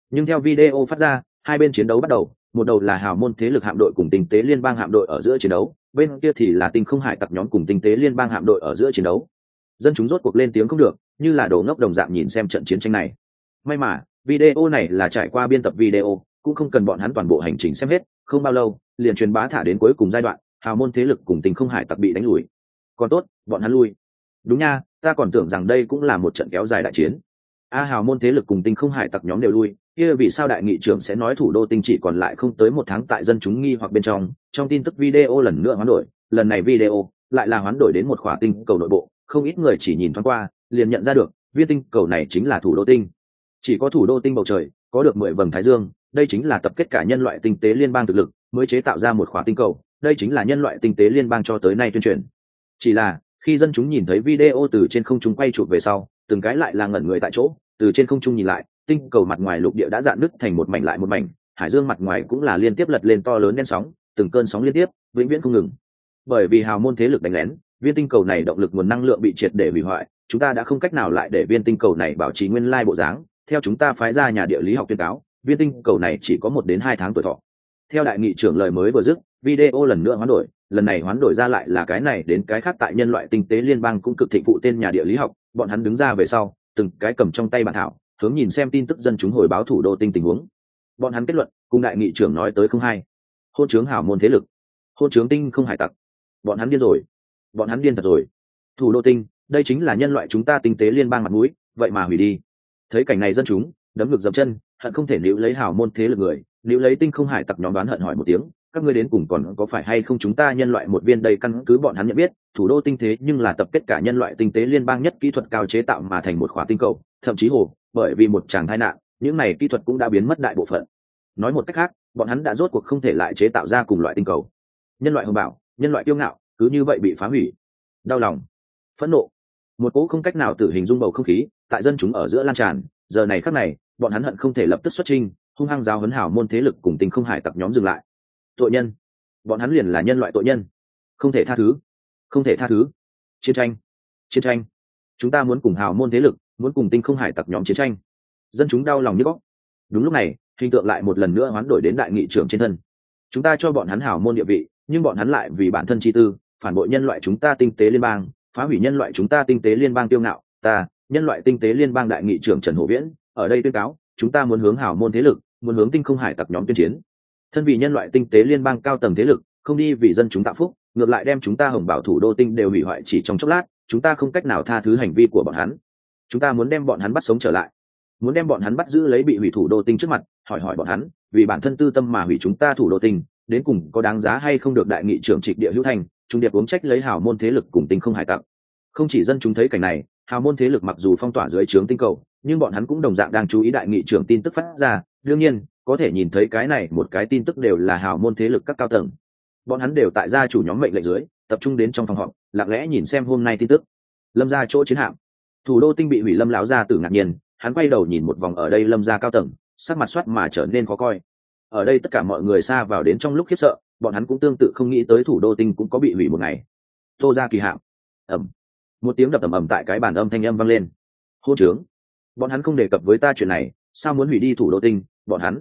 S1: Nhưng theo video phát ra, hai bên chiến đấu bắt đầu, một đầu là hào môn thế lực hạm đội cùng tinh tế liên bang hạm đội ở giữa chiến đấu, bên kia thì là tinh không hải tặc nhóm cùng tinh tế liên bang hạm đội ở giữa chiến đấu. Dân chúng rốt cuộc lên tiếng không được, như là đồ ngốc đồng dạng nhìn xem trận chiến tranh này. May mà video này là trải qua biên tập video, cũng không cần bọn hắn toàn bộ hành trình xem hết, không bao lâu liền truyền bá thả đến cuối cùng giai đoạn, hào môn thế lực cùng tinh không hải tặc bị đánh lùi. Còn tốt bọn hắn lui. Đúng nha, ta còn tưởng rằng đây cũng là một trận kéo dài đại chiến. Hào môn thế lực cùng tinh không hải tặc nhóm đều lui, kia vì sao đại nghị trưởng sẽ nói thủ đô tinh chỉ còn lại không tới một tháng? Tại dân chúng nghi hoặc bên trong tin tức video lần nữa hoán đổi, lần này video lại là hoán đổi đến một khỏa tinh cầu nội bộ, không ít người chỉ nhìn thoáng qua liền nhận ra được viên tinh cầu này chính là thủ đô tinh. Chỉ có thủ đô tinh bầu trời có được 10 vầng thái dương, đây chính là tập kết cả nhân loại tinh tế liên bang thực lực mới chế tạo ra một khỏa tinh cầu, đây chính là nhân loại tinh tế liên bang cho tới nay tuyên truyền. Chỉ là khi dân chúng nhìn thấy video từ trên không trung quay chụp về sau, từng cái lại là ngẩn người tại chỗ. Từ trên không trung nhìn lại, tinh cầu mặt ngoài lục địa đã rạn nứt thành một mảnh lại một mảnh, hải dương mặt ngoài cũng là liên tiếp lật lên to lớn đen sóng, từng cơn sóng liên tiếp vĩnh viễn không ngừng. Bởi vì hào môn thế lực đánh lén, viên tinh cầu này động lực nguồn năng lượng bị triệt để hủy hoại, chúng ta đã không cách nào lại để viên tinh cầu này bảo trì nguyên lai bộ dáng. Theo chúng ta phái ra nhà địa lý học tuyên cáo, viên tinh cầu này chỉ có 1 đến 2 tháng tuổi thọ. Theo đại nghị trưởng lời mới vừa dứt, video lần nữa hoán đổi, lần này hoán đổi ra lại là cái này đến cái khác tại nhân loại tinh tế liên bang cũng cực thịnh phụ tên nhà địa lý học, bọn hắn đứng ra về sau, từng cái cầm trong tay bản thảo, hướng nhìn xem tin tức dân chúng hồi báo thủ đô tinh tình huống. Bọn hắn kết luận cùng đại nghị trưởng nói tới không hay. Hôn trướng hào môn thế lực, hôn trướng tinh không hải tặc, bọn hắn điên rồi, bọn hắn điên thật rồi. Thủ đô tinh, đây chính là nhân loại chúng ta tinh tế liên bang mặt mũi, vậy mà hủy đi. Thấy cảnh này dân chúng đấm ngực dậm chân, hận không thể níu lấy hào môn thế lực người, níu lấy tinh không hải tặc nhóm đoán hận hỏi một tiếng, các ngươi đến cùng còn có phải hay không chúng ta nhân loại một viên đầy? Căn cứ bọn hắn nhận biết, thủ đô tinh thế nhưng là tập kết cả nhân loại tinh tế liên bang nhất kỹ thuật cao chế tạo mà thành một khỏa tinh cầu, thậm chí hồ bởi vì một tràng tai nạn, những này kỹ thuật cũng đã biến mất đại bộ phận. Nói một cách khác, bọn hắn đã rốt cuộc không thể lại chế tạo ra cùng loại tinh cầu. Nhân loại hùng bảo, nhân loại kiêu ngạo, cứ như vậy bị phá hủy. Đau lòng, phẫn nộ, một cỗ không cách nào tự hình dung bầu không khí tại dân chúng ở giữa lan tràn. Giờ này khắc này, bọn hắn hận không thể lập tức xuất chinh, hung hăng giáo huấn hảo môn thế lực cùng tinh không hải tặc nhóm dừng lại. Tội nhân, bọn hắn liền là nhân loại tội nhân, không thể tha thứ, không thể tha thứ. Chiến tranh, chiến tranh, chúng ta muốn cùng hào môn thế lực, muốn cùng tinh không hải tặc nhóm chiến tranh. Dân chúng đau lòng như góc. Đúng lúc này, hình tượng lại một lần nữa hoán đổi đến đại nghị trưởng trên thân. Chúng ta cho bọn hắn hào môn địa vị, nhưng bọn hắn lại vì bản thân chi tư phản bội nhân loại chúng ta tinh tế liên bang, phá hủy nhân loại chúng ta tinh tế liên bang kiêu ngạo. Ta, nhân loại tinh tế liên bang đại nghị trưởng Trần Hổ Viễn ở đây tuyên cáo, chúng ta muốn hướng hào môn thế lực, muốn hướng tinh không hải tặc nhóm tuyên chiến. Thân vì nhân loại tinh tế liên bang cao tầng thế lực, không đi vì dân chúng tạo phúc, ngược lại đem chúng ta hồng bảo thủ đô tinh đều hủy hoại chỉ trong chốc lát, chúng ta không cách nào tha thứ hành vi của bọn hắn. Chúng ta muốn đem bọn hắn bắt sống trở lại, muốn đem bọn hắn bắt giữ lấy bị hủy thủ đô tinh trước mặt, hỏi bọn hắn, vì bản thân tư tâm mà hủy chúng ta thủ đô tinh, đến cùng có đáng giá hay không? Được đại nghị trưởng Trịch Địa Hữu Thành trung điệp uống trách lấy hào môn thế lực cùng tinh không hải tặc. Không chỉ dân chúng thấy cảnh này, hào môn thế lực mặc dù phong tỏa dưới trướng tinh cầu, nhưng bọn hắn cũng đồng dạng đang chú ý đại nghị trưởng tin tức phát ra. Đương nhiên, có thể nhìn thấy cái này một cái tin tức đều là hào môn thế lực các cao tầng. Bọn hắn đều tại gia chủ nhóm mệnh lệnh dưới, tập trung đến trong phòng họp, lặng lẽ nhìn xem hôm nay tin tức. Lâm gia chỗ chiến hạm, thủ đô tinh bị hủy. Lâm lão gia tử ngạc nhiên, hắn quay đầu nhìn một vòng ở đây Lâm gia cao tầng, sắc mặt xoắt mà trở nên khó coi. Ở đây tất cả mọi người xa vào đến trong lúc khiếp sợ, bọn hắn cũng tương tự không nghĩ tới thủ đô tinh cũng có bị hủy một ngày. Tô gia kỳ hạm, ầm, một tiếng đập ầm tại cái bàn âm thanh âm vang lên. Hô trướng, bọn hắn không đề cập với ta chuyện này, sao muốn hủy đi thủ đô tinh?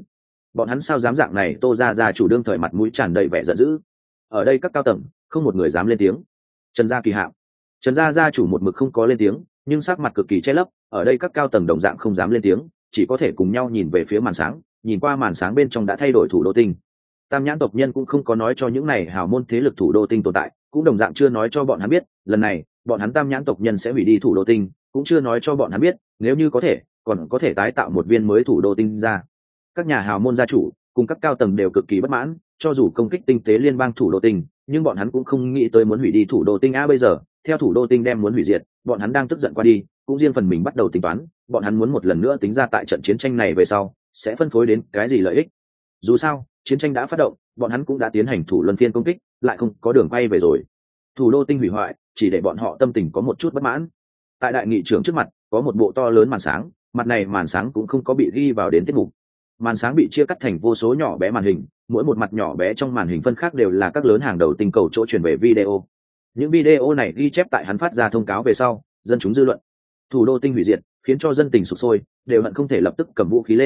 S1: Bọn hắn sao dám dạng này? Tô gia chủ đương thời mặt mũi tràn đầy vẻ giận dữ. Ở đây các cao tầng không một người dám lên tiếng. Trần gia kỳ hạm, Trần gia chủ một mực không có lên tiếng, nhưng sắc mặt cực kỳ che lấp. Ở đây các cao tầng đồng dạng không dám lên tiếng, chỉ có thể cùng nhau nhìn về phía màn sáng, nhìn qua màn sáng bên trong đã thay đổi thủ đô tinh. Tam nhãn tộc nhân cũng không có nói cho những này hào môn thế lực thủ đô tinh tồn tại, cũng đồng dạng chưa nói cho bọn hắn biết lần này bọn hắn tam nhãn tộc nhân sẽ hủy đi thủ đô tinh, cũng chưa nói cho bọn hắn biết nếu như có thể còn có thể tái tạo một viên mới thủ đô tinh ra. Các nhà hào môn gia chủ cùng các cao tầng đều cực kỳ bất mãn, cho dù công kích tinh tế liên bang thủ đô tinh, nhưng bọn hắn cũng không nghĩ tới muốn hủy đi thủ đô tinh. Bây giờ theo thủ đô tinh đem muốn hủy diệt, bọn hắn đang tức giận qua đi, cũng riêng phần mình bắt đầu tính toán, bọn hắn muốn một lần nữa tính ra tại trận chiến tranh này về sau sẽ phân phối đến cái gì lợi ích. Dù sao chiến tranh đã phát động, bọn hắn cũng đã tiến hành thủ luân phiên công kích, lại không có đường quay về rồi. Thủ đô tinh hủy hoại chỉ để bọn họ tâm tình có một chút bất mãn. Tại đại nghị trưởng trước mặt có một bộ to lớn màn sáng, mặt này màn sáng cũng không có bị ghi vào đến tiết mục. Màn sáng bị chia cắt thành vô số nhỏ bé màn hình, mỗi một mặt nhỏ bé trong màn hình phân khác đều là các lớn hàng đầu tinh cầu chỗ truyền về video. Những video này ghi chép tại hắn phát ra thông cáo về sau, dân chúng dư luận thủ đô tinh hủy diệt khiến cho dân tình sụp sôi, đều hận không thể lập tức cầm vũ khí lên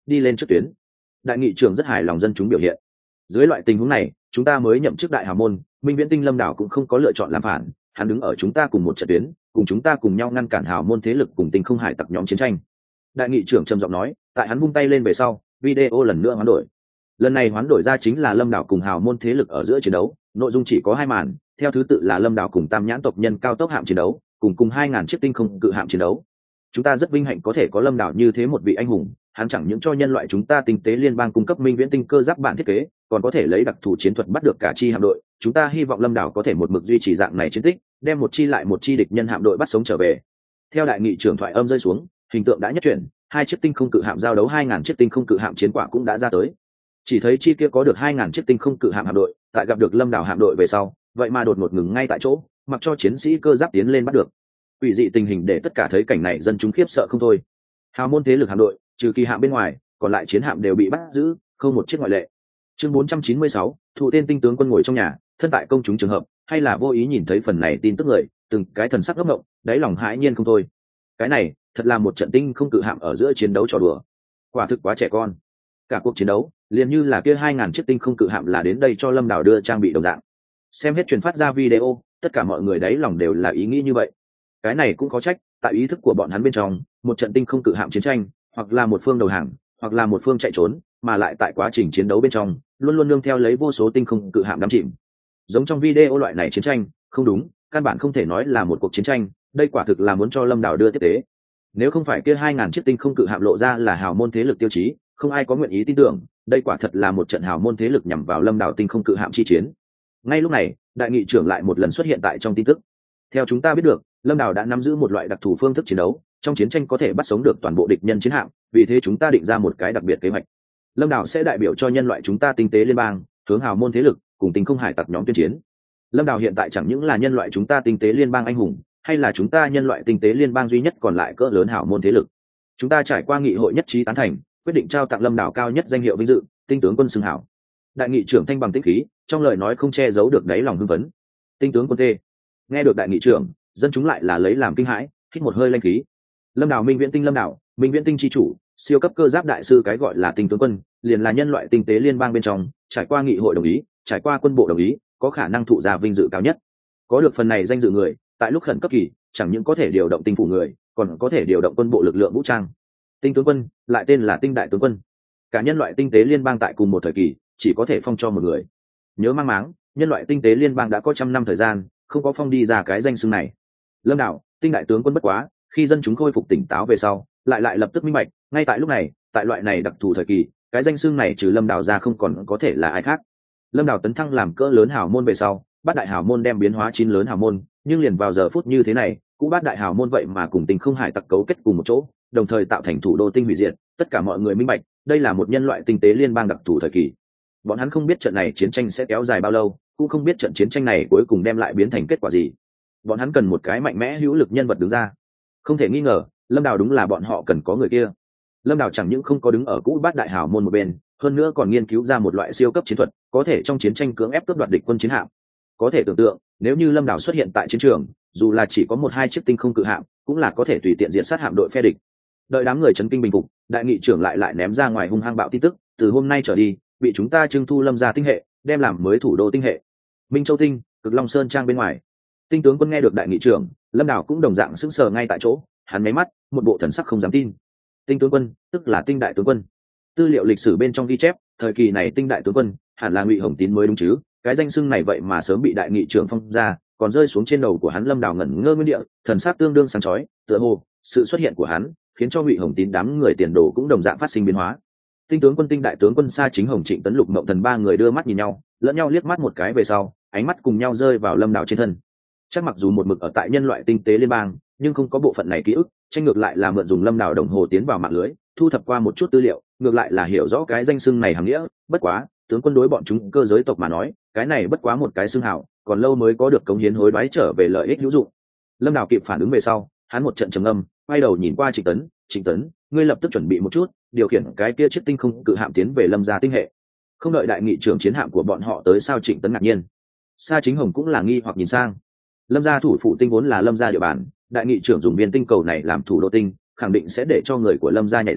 S1: đi lên trước tuyến. Đại nghị trưởng rất hài lòng dân chúng biểu hiện. Dưới loại tình huống này, chúng ta mới nhậm chức đại hào môn, Minh Viễn Tinh Lâm Đảo cũng không có lựa chọn làm phản, hắn đứng ở chúng ta cùng một trận tuyến, cùng chúng ta cùng nhau ngăn cản hào môn thế lực cùng Tinh Không Hải tặc nhóm chiến tranh. Đại nghị trưởng trầm giọng nói, tại hắn vung tay lên về sau, video lần nữa hoán đổi. Lần này hoán đổi ra chính là Lâm Đảo cùng hào môn thế lực ở giữa chiến đấu, nội dung chỉ có 2 màn, theo thứ tự là Lâm Đảo cùng Tam Nhãn tộc nhân cao tốc hạm chiến đấu, cùng 2000 chiếc tinh không cự hạm chiến đấu. Chúng ta rất vinh hạnh có thể có Lâm Đảo như thế một vị anh hùng, hắn chẳng những cho nhân loại chúng ta tinh tế liên bang cung cấp Minh Viễn Tinh cơ giáp bản thiết kế, còn có thể lấy đặc thù chiến thuật bắt được cả chi hạm đội. Chúng ta hy vọng Lâm Đảo có thể một mực duy trì dạng này chiến tích, đem một chi lại một chi địch nhân hạm đội bắt sống trở về. Theo đại nghị trưởng thoại âm rơi xuống, hình tượng đã nhất chuyển, 2 chiếc tinh không cự hạm giao đấu 2000 chiếc tinh không cự hạm chiến quả cũng đã ra tới. Chỉ thấy chi kia có được 2000 chiếc tinh không cự hạm hạm đội, tại gặp được Lâm Đảo hạm đội về sau, vậy mà đột ngột ngừng ngay tại chỗ, mặc cho chiến sĩ cơ giáp tiến lên bắt được. Quỷ dị tình hình để tất cả thấy cảnh này dân chúng khiếp sợ không thôi. Hào môn thế lực hạm đội, trừ kỳ hạm bên ngoài, còn lại chiến hạm đều bị bắt giữ, không một chiếc ngoại lệ. Chương 496, thụ tên tinh tướng quân ngồi trong nhà, thân tại công chúng trường hợp, hay là vô ý nhìn thấy phần này tin tức người, từng cái thần sắc ngốc ngộng, đáy lòng hãi nhiên không thôi. Cái này, thật là một trận tinh không cự hạm ở giữa chiến đấu trò đùa. Quả thực quá trẻ con. Cả cuộc chiến đấu, liền như là kia 2000 chiếc tinh không cự hạm là đến đây cho Lâm Đảo đưa trang bị đồng dạng. Xem hết truyền phát ra video, tất cả mọi người đáy lòng đều là ý nghĩ như vậy. Cái này cũng có trách, tại ý thức của bọn hắn bên trong, một trận tinh không cự hạm chiến tranh, hoặc là một phương đầu hàng, hoặc là một phương chạy trốn, mà lại tại quá trình chiến đấu bên trong, luôn luôn nương theo lấy vô số tinh không cự hạm đắm chìm. Giống trong video loại này chiến tranh, không đúng, căn bản không thể nói là một cuộc chiến tranh, đây quả thực là muốn cho Lâm Đảo đưa tiếp tế. Nếu không phải kia 2000 chiếc tinh không cự hạm lộ ra là hào môn thế lực tiêu chí, không ai có nguyện ý tin tưởng, đây quả thật là một trận hào môn thế lực nhằm vào Lâm Đảo tinh không cự hạm chi chiến. Ngay lúc này, đại nghị trưởng lại một lần xuất hiện tại trong tin tức. Theo chúng ta biết được, Lâm Đảo đã nắm giữ một loại đặc thù phương thức chiến đấu, trong chiến tranh có thể bắt sống được toàn bộ địch nhân chiến hạm, vì thế chúng ta định ra một cái đặc biệt kế hoạch. Lâm Đảo sẽ đại biểu cho nhân loại chúng ta tinh tế liên bang, hướng hào môn thế lực cùng Tinh Không Hải tặc nhóm tuyên chiến. Lâm Đảo hiện tại chẳng những là nhân loại chúng ta tinh tế liên bang anh hùng, hay là chúng ta nhân loại tinh tế liên bang duy nhất còn lại cỡ lớn hào môn thế lực. Chúng ta trải qua nghị hội nhất trí tán thành, quyết định trao tặng Lâm Đảo cao nhất danh hiệu vinh dự, tinh tướng quân xưng hảo. Đại nghị trưởng thanh bằng tĩnh khí, trong lời nói không che giấu được đáy lòng hưng phấn. Tinh tướng quân tê. Nghe được đại nghị trưởng, dân chúng lại là lấy làm kinh hãi, hít một hơi lanh khí. Lâm Đảo Minh Viễn Tinh Lâm Đảo, Minh Viễn Tinh chi chủ, siêu cấp cơ giáp đại sư cái gọi là tinh tướng quân, liền là nhân loại tinh tế liên bang bên trong, trải qua nghị hội đồng ý, trải qua quân bộ đồng ý, có khả năng thụ ra vinh dự cao nhất. Có được phần này danh dự người, tại lúc khẩn cấp kỳ, chẳng những có thể điều động tinh phủ người, còn có thể điều động quân bộ lực lượng vũ trang. Tinh tướng quân, lại tên là Tinh đại tướng quân. Cả nhân loại tinh tế liên bang tại cùng một thời kỳ, chỉ có thể phong cho một người. Nhớ mang máng, nhân loại tinh tế liên bang đã có 100 năm thời gian, không có phong đi ra cái danh xưng này. Lâm Đảo, Tinh đại tướng quân bất quá, khi dân chúng khôi phục tỉnh táo về sau, lại lập tức minh bạch, ngay tại lúc này, tại loại này đặc thù thời kỳ, cái danh xưng này trừ Lâm Đảo ra không còn có thể là ai khác. Lâm Đảo tấn thăng làm cỡ lớn hào môn về sau, bát đại hào môn đem biến hóa 9 lớn hào môn, nhưng liền vào giờ phút như thế này, cũng bát đại hào môn vậy mà cùng Tinh Không Hải tặc cấu kết cùng một chỗ, đồng thời tạo thành thủ đô tinh hủy diệt. Tất cả mọi người minh bạch, đây là một nhân loại tinh tế liên bang đặc thù thời kỳ. Bọn hắn không biết trận này chiến tranh sẽ kéo dài bao lâu, cũng không biết trận chiến tranh này cuối cùng đem lại biến thành kết quả gì. Bọn hắn cần một cái mạnh mẽ hữu lực nhân vật đứng ra. Không thể nghi ngờ, Lâm Đảo đúng là bọn họ cần có người kia. Lâm Đảo chẳng những không có đứng ở cũ bát đại hào môn một bên, hơn nữa còn nghiên cứu ra một loại siêu cấp chiến thuật, có thể trong chiến tranh cưỡng ép cướp đoạt địch quân chiến hạm. Có thể tưởng tượng, nếu như Lâm Đảo xuất hiện tại chiến trường, dù là chỉ có 1-2 chiếc tinh không cự hạm, cũng là có thể tùy tiện diện sát hạm đội phe địch. Đợi đám người chấn kinh bình phục, đại nghị trưởng lại ném ra ngoài hung hăng bạo tin tức, từ hôm nay trở đi, bị chúng ta trưng thu Lâm gia tinh hệ, đem làm mới thủ đô tinh hệ. Minh Châu Tinh, Cực Long Sơn trang bên ngoài. Tinh tướng quân nghe được đại nghị trưởng, Lâm Đảo cũng đồng dạng sững sờ ngay tại chỗ, hắn mấy mắt, một bộ thần sắc không dám tin. Tinh tướng quân, tức là Tinh đại tướng quân. Tư liệu lịch sử bên trong ghi chép, thời kỳ này Tinh đại tướng quân hẳn là Ngụy Hồng Tín mới đúng chứ, cái danh xưng này vậy mà sớm bị đại nghị trưởng phong ra, còn rơi xuống trên đầu của hắn. Lâm Đảo ngẩn ngơ nguyên địa, thần sắc tương đương sáng chói, tựa hồ sự xuất hiện của hắn khiến cho Ngụy Hồng Tín đám người tiền đồ cũng đồng dạng phát sinh biến hóa. Tinh tướng quân Tinh đại tướng quân Sa Chính Hồng Trịnh Tấn Lục Mộng Thần ba người đưa mắt nhìn nhau, lẫn nhau liếc mắt một cái về sau, ánh mắt cùng nhau rơi vào Lâm Đảo trên thân. Chắc mặc dù một mực ở tại nhân loại tinh tế liên bang, nhưng không có bộ phận này ký ức, tranh ngược lại là mượn dùng Lâm Đảo đồng hồ tiến vào mạng lưới, thu thập qua một chút tư liệu, ngược lại là hiểu rõ cái danh xưng này hàm nghĩa. Bất quá, tướng quân đối bọn chúng cơ giới tộc mà nói, cái này bất quá một cái xưng hào, còn lâu mới có được cống hiến hối đoái trở về lợi ích hữu dụng. Lâm Đảo kịp phản ứng về sau, hắn một trận trầm ngâm, quay đầu nhìn qua Trịnh Tấn, "Trịnh Tấn, ngươi lập tức chuẩn bị một chút, điều khiển cái kia chiếc tinh không cự hạm tiến về Lâm gia tinh hệ." Không đợi đại nghị trưởng chiến hạm của bọn họ tới, sao Trịnh Tấn ngạc nhiên. Sa Chính Hồng cũng là nghi hoặc nhìn sang. Lâm gia thủ phủ tinh vốn là Lâm gia địa bàn, đại nghị trưởng dùng viên tinh cầu này làm thủ đô tinh, khẳng định sẽ để cho người của Lâm gia nhảy ra,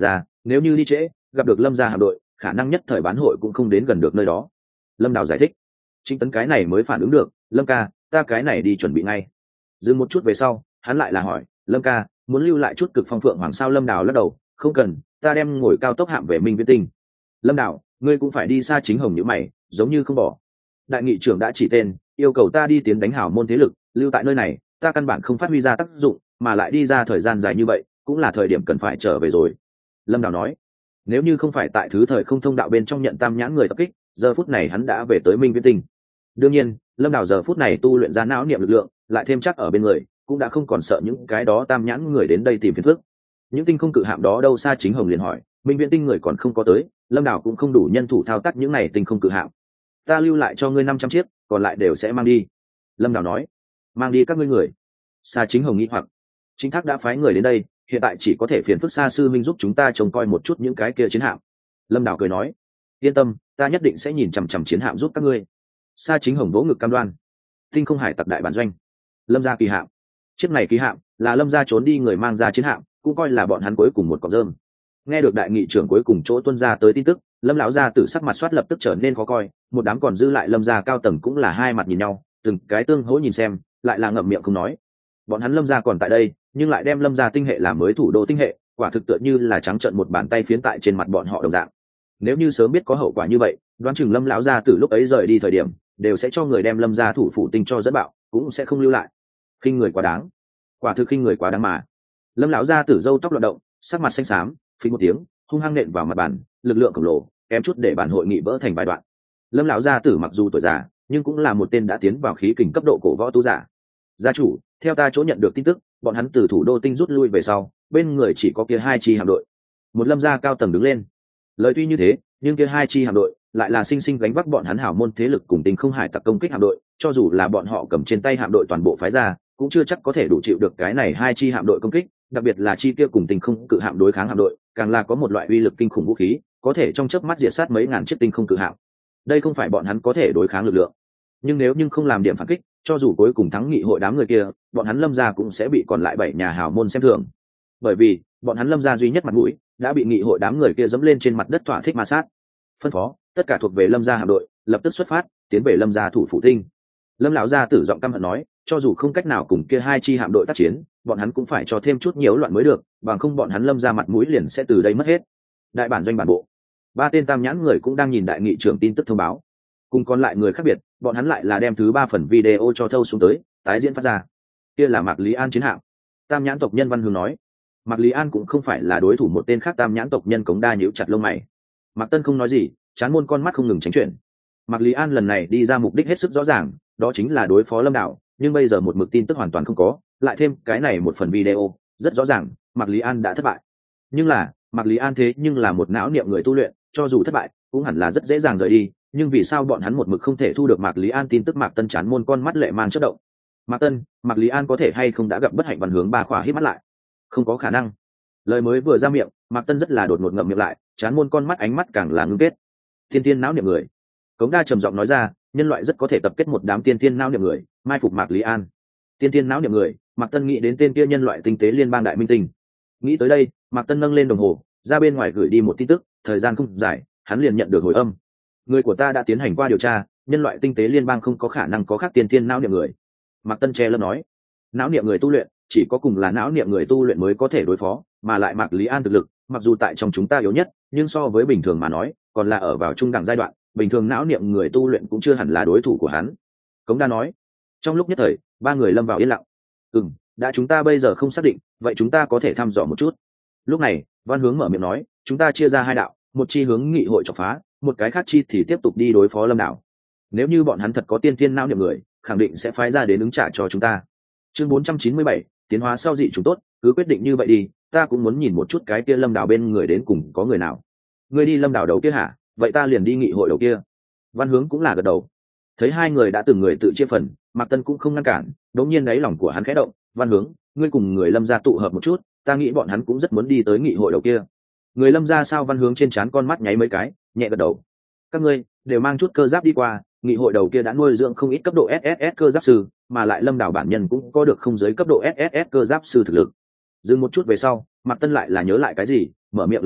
S1: nếu như đi trễ gặp được lâm gia hạm đội khả năng nhất thời bán hội cũng không đến gần được nơi đó. Lâm Đào giải thích. Trịnh Tấn cái này mới phản ứng được, Lâm ca, ta cái này đi chuẩn bị ngay. Dừng một chút về sau hắn lại là hỏi, Lâm ca, muốn lưu lại chút cực phong phượng hoàng sao? Lâm Đào lắc đầu, không cần, ta đem ngồi cao tốc hạm về Minh Viễn Tinh. Lâm Đào, ngươi cũng phải đi xa. Chính Hồng nhíu mày, giống như không bỏ. Đại nghị trưởng đã chỉ tên, yêu cầu ta đi tiến đánh hào môn thế lực, lưu tại nơi này ta căn bản không phát huy ra tác dụng, mà lại đi ra thời gian dài như vậy cũng là thời điểm cần phải trở về rồi. Lâm Đào nói, nếu như không phải tại thứ thời không thông đạo bên trong nhận tam nhãn người tập kích, giờ phút này hắn đã về tới Minh Viễn Tinh. Đương nhiên Lâm Đào giờ phút này tu luyện ra não niệm lực lượng lại thêm chắc ở bên người, cũng đã không còn sợ những cái đó tam nhãn người đến đây tìm phiền phức. Những tinh không cự hạm đó đâu xa? Chính Hồng liền hỏi, Minh Viễn Tinh người còn không có tới, Lâm Đào cũng không đủ nhân thủ thao tác những này tinh không cự hạm. Ta lưu lại cho ngươi 500 chiếc, còn lại đều sẽ mang đi. Lâm Đào nói, mang đi các ngươi người? Sa Chính Hồng nghĩ hoặc, Chính Thác đã phái người đến đây, hiện tại chỉ có thể phiền phức Sa sư minh giúp chúng ta trông coi một chút những cái kia chiến hạm. Lâm Đào cười nói, yên tâm, ta nhất định sẽ nhìn chằm chằm chiến hạm giúp các ngươi. Sa Chính Hồng vỗ ngực cam đoan. Tinh không hải tặc đại bản doanh, Lâm gia kỳ hạm. Chiếc này kỳ hạm là Lâm gia trốn đi người mang ra chiến hạm, cũng coi là bọn hắn cuối cùng một cọng rơm. Nghe được đại nghị trưởng cuối cùng chỗ tuân ra tới tin tức, Lâm lão gia tử sắc mặt soát lập tức trở nên khó coi, một đám còn dư lại Lâm gia cao tầng cũng là hai mặt nhìn nhau, từng cái tương hỗ nhìn xem, lại là ngậm miệng không nói. Bọn hắn Lâm gia còn tại đây, nhưng lại đem Lâm gia tinh hệ làm mới thủ đô tinh hệ, quả thực tựa như là trắng trợn một bàn tay phiến tại trên mặt bọn họ đồng dạng. Nếu như sớm biết có hậu quả như vậy, đoán chừng Lâm lão gia tử lúc ấy rời đi thời điểm đều sẽ cho người đem Lâm gia thủ phủ tinh cho dẫn bạo, cũng sẽ không lưu lại. Khinh người quá đáng, quả thực khinh người quá đáng mà. Lâm lão gia tử râu tóc loạn động, sắc mặt xanh xám, phí một tiếng hung hăng nện vào mặt bàn, lực lượng khổng lồ kém chút để bản hội nghị vỡ thành vài đoạn. Lâm lão gia tử mặc dù tuổi già nhưng cũng là một tên đã tiến vào khí kình cấp độ cổ võ tu giả. Gia chủ, theo ta chỗ nhận được tin tức, bọn hắn từ thủ đô tinh rút lui về sau, bên người chỉ có kia 2 chi hạm đội. Một Lâm gia cao tầng đứng lên. Lời tuy như thế, nhưng kia 2 chi hạm đội lại là sinh sinh gánh vác bọn hắn hảo môn thế lực cùng tinh không hải tặc công kích hạm đội, cho dù là bọn họ cầm trên tay hạm đội toàn bộ phái ra, cũng chưa chắc có thể đủ chịu được cái này 2 chi hạm đội công kích, đặc biệt là chi kia cùng tinh không cự hạm đối kháng hạm đội, càng là có một loại uy lực kinh khủng vũ khí, có thể trong chớp mắt diệt sát mấy ngàn chiếc tinh không cự hạm. Đây không phải bọn hắn có thể đối kháng lực lượng. Nhưng nếu không làm điểm phản kích, cho dù cuối cùng thắng nghị hội đám người kia, bọn hắn Lâm gia cũng sẽ bị còn lại 7 nhà hào môn xem thường. Bởi vì, bọn hắn Lâm gia duy nhất mặt mũi đã bị nghị hội đám người kia dẫm lên trên mặt đất thỏa thích ma sát. Phân phó, tất cả thuộc về Lâm gia hạm đội, lập tức xuất phát, tiến về Lâm gia thủ phủ tinh. Lâm lão gia tử giọng căm hận nói, cho dù không cách nào cùng kia 2 chi hạm đội tác chiến, bọn hắn cũng phải cho thêm chút nhiễu loạn mới được, bằng không bọn hắn Lâm gia mặt mũi liền sẽ từ đây mất hết. Đại bản doanh bản bộ, 3 tên tam nhãn người cũng đang nhìn đại nghị trưởng tin tức thông báo. Cùng còn lại người khác biệt, bọn hắn lại là đem thứ 3 phần video cho thâu xuống tới, tái diễn phát ra. Kia là Mạc Lý An chiến hạm. Tam nhãn tộc nhân Văn Hướng nói. Mạc Lý An cũng không phải là đối thủ một tên khác tam nhãn tộc nhân Cống Đa nhíu chặt lông mày. Mạc Tân không nói gì, chán muôn con mắt không ngừng tránh chuyện. Mạc Lý An lần này đi ra mục đích hết sức rõ ràng, đó chính là đối phó Lâm Đạo, nhưng bây giờ một mực tin tức hoàn toàn không có, lại thêm cái này một phần video, rất rõ ràng, Mạc Lý An đã thất bại. Nhưng là, Mạc Lý An thế nhưng là một não niệm người tu luyện, cho dù thất bại, cũng hẳn là rất dễ dàng rời đi, nhưng vì sao bọn hắn một mực không thể thu được Mạc Lý An tin tức? Mạc Tân chán muôn con mắt lệ mang chớp động. Mạc Tân, Mạc Lý An có thể hay không đã gặp bất hạnh? Văn Hướng ba khỏa hít mắt lại. Không có khả năng. Lời mới vừa ra miệng, Mạc Tân rất là đột ngột ngậm miệng lại, chán muôn con mắt ánh mắt càng là ngưng kết. Tiên tiên não niệm người. Cống Đa trầm giọng nói ra, nhân loại rất có thể tập kết một đám tiên tiên não niệm người, mai phục Mạc Lý An. Tiên tiên não niệm người, Mạc Tân nghĩ đến tên kia nhân loại tinh tế liên bang đại minh tinh. Nghĩ tới đây, Mạc Tân nâng lên đồng hồ, ra bên ngoài gửi đi một tin tức, thời gian không dài, hắn liền nhận được hồi âm. Người của ta đã tiến hành qua điều tra, nhân loại tinh tế liên bang không có khả năng có khác tiên tiên não niệm người. Mạc Tân che lớp nói, não niệm người tu luyện chỉ có cùng là não niệm người tu luyện mới có thể đối phó, mà lại Mạc Lý An thực lực mặc dù tại trong chúng ta yếu nhất, nhưng so với bình thường mà nói còn là ở vào trung đẳng giai đoạn, bình thường não niệm người tu luyện cũng chưa hẳn là đối thủ của hắn. Cống Đa nói. Trong lúc nhất thời, 3 người lâm vào yên lặng. Đã chúng ta bây giờ không xác định, vậy chúng ta có thể thăm dò một chút. Lúc này, Văn Hướng mở miệng nói, chúng ta chia ra 2 đạo, một chi hướng nghị hội chọc phá, một cái khác chi thì tiếp tục đi đối phó Lâm Đảo. Nếu như bọn hắn thật có tiên tiên não niệm người, khẳng định sẽ phái ra đến ứng trả cho chúng ta. Chương 497, tiến hóa sau dị chúng tốt, cứ quyết định như vậy đi, ta cũng muốn nhìn một chút cái kia Lâm Đảo bên người đến cùng có người nào. Ngươi đi Lâm Đảo đầu kia hả? Vậy ta liền đi nghị hội đầu kia. Văn Hướng cũng là gật đầu. Thấy 2 người đã từng người tự chia phần, Mạc Tân cũng không ngăn cản, đống nhiên đáy lòng của hắn khẽ động, Văn Hướng, ngươi cùng người Lâm gia tụ hợp một chút, ta nghĩ bọn hắn cũng rất muốn đi tới nghị hội đầu kia. Người Lâm gia sao? Văn Hướng trên trán con mắt nháy mấy cái, nhẹ gật đầu. Các ngươi đều mang chút cơ giáp đi qua, nghị hội đầu kia đã nuôi dưỡng không ít cấp độ SSS cơ giáp sư, mà lại Lâm Đảo bản nhân cũng có được không giới cấp độ SSS cơ giáp sư thực lực. Dừng một chút về sau, Mạc Tân lại là nhớ lại cái gì, mở miệng lần nữa,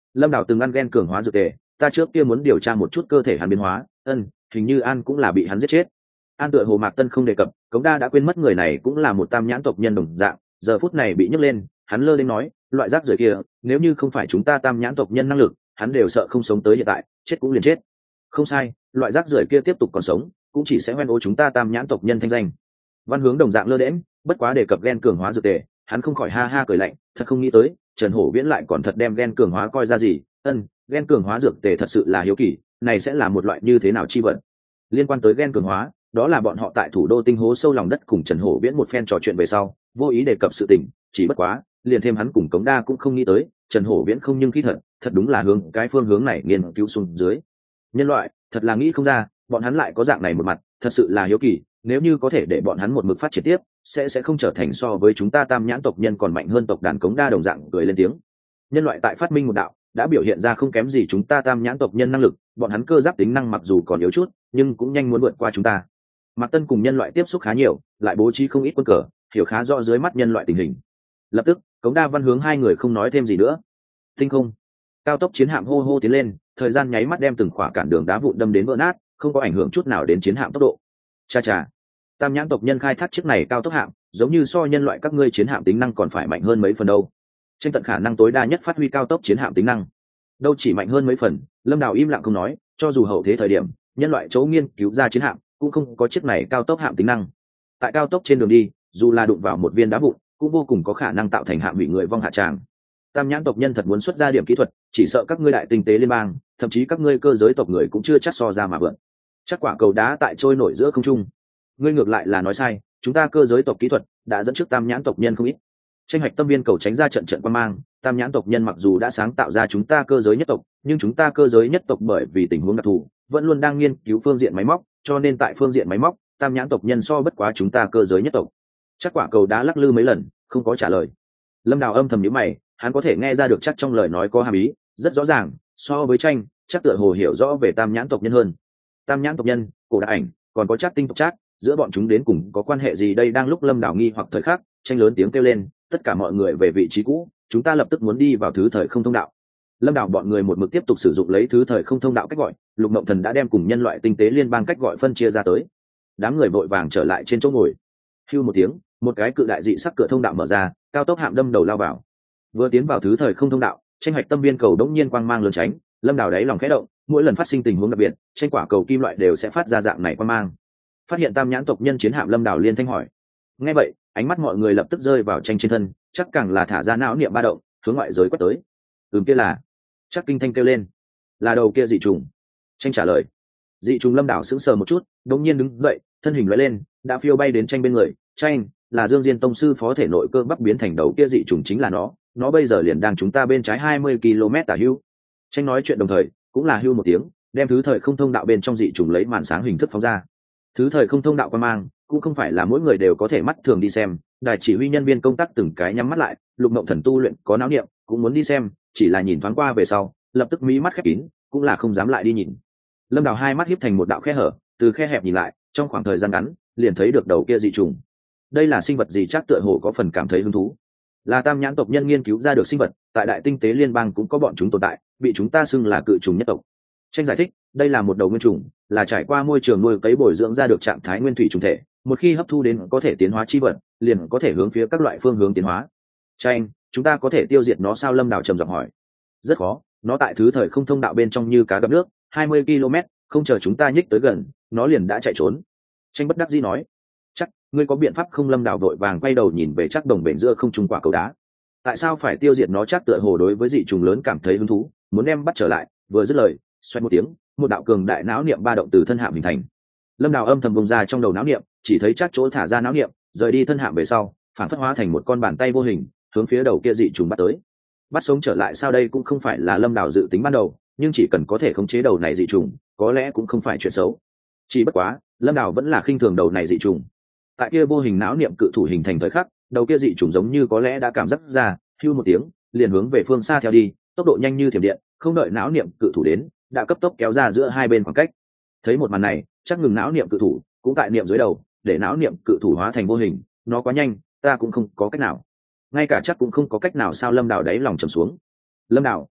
S1: Lâm Đào từng ăn gen cường hóa dược tề, ta trước kia muốn điều tra một chút cơ thể hắn biến hóa, hình như An cũng là bị hắn giết chết. An tựa hồ Mạc Tân không đề cập, Cống Đa đã quên mất người này cũng là một tam nhãn tộc nhân đồng dạng, giờ phút này bị nhấc lên, hắn lơ lên nói, loại rác rưởi kia, nếu như không phải chúng ta tam nhãn tộc nhân năng lực, hắn đều sợ không sống tới hiện tại, chết cũng liền chết. Không sai, loại rác rưởi kia tiếp tục còn sống, cũng chỉ sẽ hoen ố chúng ta tam nhãn tộc nhân thanh danh. Văn Hướng đồng dạng lơ đễnh, bất quá đề cập gen cường hóa dược tề, hắn không khỏi ha ha cười lạnh, thật không nghĩ tới, Trần Hổ Viễn lại còn thật đem gen cường hóa coi ra gì, gen cường hóa dược tề thật sự là hiếu kỳ, này sẽ là một loại như thế nào chi vật. Liên quan tới gen cường hóa, đó là bọn họ tại thủ đô tinh hố sâu lòng đất cùng Trần Hổ Viễn một phen trò chuyện về sau, vô ý đề cập sự tình, chỉ bất quá, liền thêm hắn cùng Cống Đa cũng không nghĩ tới, Trần Hổ Viễn không nhưng khí thật đúng là hướng cái phương hướng này nghiên cứu xuống dưới. Nhân loại, thật là nghĩ không ra, bọn hắn lại có dạng này một mặt, thật sự là hiếu kỳ, nếu như có thể để bọn hắn một mực phát triển tiếp, sẽ không trở thành so với chúng ta tam nhãn tộc nhân còn mạnh hơn tộc đàn Cống Đa đồng dạng cười lên tiếng. Nhân loại tại phát minh một đạo, đã biểu hiện ra không kém gì chúng ta tam nhãn tộc nhân năng lực, bọn hắn cơ giáp tính năng mặc dù còn yếu chút, nhưng cũng nhanh muốn vượt qua chúng ta. Mạc Tân cùng nhân loại tiếp xúc khá nhiều, lại bố trí không ít quân cờ, hiểu khá rõ dưới mắt nhân loại tình hình. Lập tức, Cống Đa Văn Hướng hai người không nói thêm gì nữa. Tinh không, cao tốc chiến hạm hô hô tiến lên, thời gian nháy mắt đem từng khỏa cản đường đá vụn đâm đến vỡ nát, không có ảnh hưởng chút nào đến chiến hạm tốc độ. Cha, tam nhãn tộc nhân khai thác chiếc này cao tốc hạm, giống như so nhân loại các ngươi chiến hạm tính năng còn phải mạnh hơn mấy phần đâu. Tranh tận khả năng tối đa nhất phát huy cao tốc chiến hạm tính năng, đâu chỉ mạnh hơn mấy phần. Lâm Đào im lặng không nói, cho dù hậu thế thời điểm, nhân loại chỗ nghiên cứu ra chiến hạm cũng không có chiếc này cao tốc hạm tính năng. Tại cao tốc trên đường đi, dù là đụng vào một viên đá vụn, cũng vô cùng có khả năng tạo thành hạm hủy người vong hạ tràng. Tam nhãn tộc nhân thật muốn xuất ra điểm kỹ thuật, chỉ sợ các ngươi đại tinh tế liên bang, thậm chí các ngươi cơ giới tộc người cũng chưa chắc so ra mà vượn. Chắc quả cầu đá tại trôi nổi giữa không trung. Ngươi ngược lại là nói sai, chúng ta cơ giới tộc kỹ thuật đã dẫn trước tam nhãn tộc nhân không ít. Tranh hoạch tâm viên cầu tránh ra trận quan mang, tam nhãn tộc nhân mặc dù đã sáng tạo ra chúng ta cơ giới nhất tộc, nhưng chúng ta cơ giới nhất tộc bởi vì tình huống đặc thù, vẫn luôn đang nghiên cứu phương diện máy móc, cho nên tại phương diện máy móc, tam nhãn tộc nhân so bất quá chúng ta cơ giới nhất tộc. Chắc quả cầu đá lắc lư mấy lần, không có trả lời. Lâm Đào âm thầm nhíu mày, hắn có thể nghe ra được chắc trong lời nói có hàm ý, rất rõ ràng, so với tranh, chắc tựa hồ hiểu rõ về tam nhãn tộc nhân hơn. Tam nhãn tộc nhân, cổ đại ảnh, còn có chắc tinh tộc chắc, giữa bọn chúng đến cùng có quan hệ gì đây? Đang lúc Lâm Đào nghi hoặc thời khắc, tranh lớn tiếng kêu lên, tất cả mọi người về vị trí cũ, chúng ta lập tức muốn đi vào thứ thời không thông đạo. Lâm Đào bọn người một mực tiếp tục sử dụng lấy thứ thời không thông đạo cách gọi, Lục Mộng Thần đã đem cùng nhân loại tinh tế liên bang cách gọi phân chia ra tới. Đám người vội vàng trở lại trên chỗ ngồi. Hưu một tiếng, một cái cự đại dị sắc cửa thông đạo mở ra, cao tốc hạm đâm đầu lao vào. Vừa tiến vào thứ thời không thông đạo, tranh hoạch tâm viên cầu đống nhiên quang mang lớn tránh, Lâm Đào đáy lòng khẽ động, mỗi lần phát sinh tình huống đặc biệt, tranh quả cầu kim loại đều sẽ phát ra dạng này quang mang. Phát hiện tam nhãn tộc nhân chiến hạm, Lâm Đào liên thanh hỏi. Nghe vậy, ánh mắt mọi người lập tức rơi vào tranh trên thân, chắc càng là thả ra não niệm ba động, hướng ngoại giới quét tới. Kia là, chắc kinh thanh kêu lên, là đầu kia dị trùng. Tranh trả lời. Dị trùng Lâm Đào sững sờ một chút, đống nhiên đứng dậy, thân hình lóe lên, đã phiêu bay đến tranh bên người. Tranh, là Dương Diên tông sư phó thể nội cơ bắp biến thành đầu kia dị trùng chính là nó bây giờ liền đang chúng ta bên trái 20 km tả hưu. Tranh nói chuyện đồng thời, cũng là hưu một tiếng, đem thứ thời không thông đạo bên trong dị trùng lấy màn sáng hình thức phóng ra. Thứ thời không thông đạo quan mang, cũng không phải là mỗi người đều có thể mắt thường đi xem, đài chỉ huy nhân viên công tác từng cái nhắm mắt lại, Lục Mộng Thần tu luyện có não niệm, cũng muốn đi xem, chỉ là nhìn thoáng qua về sau, lập tức mí mắt khép kín, cũng là không dám lại đi nhìn. Lâm Đào hai mắt híp thành một đạo khe hở, từ khe hẹp nhìn lại, trong khoảng thời gian ngắn, liền thấy được đầu kia dị trùng. Đây là sinh vật gì? Chắc tựa hồ có phần cảm thấy hứng thú. Là tam nhãn tộc nhân nghiên cứu ra được sinh vật, tại đại tinh tế liên bang cũng có bọn chúng tồn tại, bị chúng ta xưng là cự trùng nhất tộc. Tranh giải thích, đây là một đầu nguyên trùng, là trải qua môi trường nuôi cấy bồi dưỡng ra được trạng thái nguyên thủy trùng thể, một khi hấp thu đến có thể tiến hóa chi vật, liền có thể hướng phía các loại phương hướng tiến hóa. Tranh, chúng ta có thể tiêu diệt nó sao? Lâm Đào trầm giọng hỏi. Rất khó, nó tại thứ thời không thông đạo bên trong như cá gặp nước, 20 km, không chờ chúng ta nhích tới gần, nó liền đã chạy trốn. Tranh bất đắc dĩ nói. Chắc, ngươi có biện pháp không? Lâm Đào vội vàng quay đầu nhìn về chắc đồng bền giữa không trung quả cầu đá. Tại sao phải tiêu diệt nó? Chắc tựa hồ đối với dị trùng lớn cảm thấy hứng thú, muốn đem bắt trở lại, vừa dứt lời, xoay một tiếng, một đạo cường đại não niệm ba động từ thân hạm hình thành. Lâm Đào âm thầm bùng ra trong đầu não niệm, chỉ thấy chắc chỗ thả ra não niệm, rời đi thân hạm về sau, phản phất hóa thành một con bàn tay vô hình, hướng phía đầu kia dị trùng bắt tới. Bắt sống trở lại sao? Đây cũng không phải là Lâm Đào dự tính ban đầu, nhưng chỉ cần có thể khống chế đầu này dị trùng, có lẽ cũng không phải chuyện xấu. Chỉ bất quá, Lâm Đào vẫn là khinh thường đầu này dị trùng. Tại kia vô hình não niệm cự thủ hình thành thời khắc, đầu kia dị trùng giống như có lẽ đã cảm giác ra, hưu một tiếng, liền hướng về phương xa theo đi, tốc độ nhanh như thiểm điện, không đợi não niệm cự thủ đến, đã cấp tốc kéo ra giữa hai bên khoảng cách. Thấy một màn này, chắc ngừng não niệm cự thủ, cũng tại niệm dưới đầu, để não niệm cự thủ hóa thành vô hình. Nó quá nhanh, ta cũng không có cách nào. Ngay cả chắc cũng không có cách nào sao? Lâm Đào đáy lòng trầm xuống. Lâm Đào,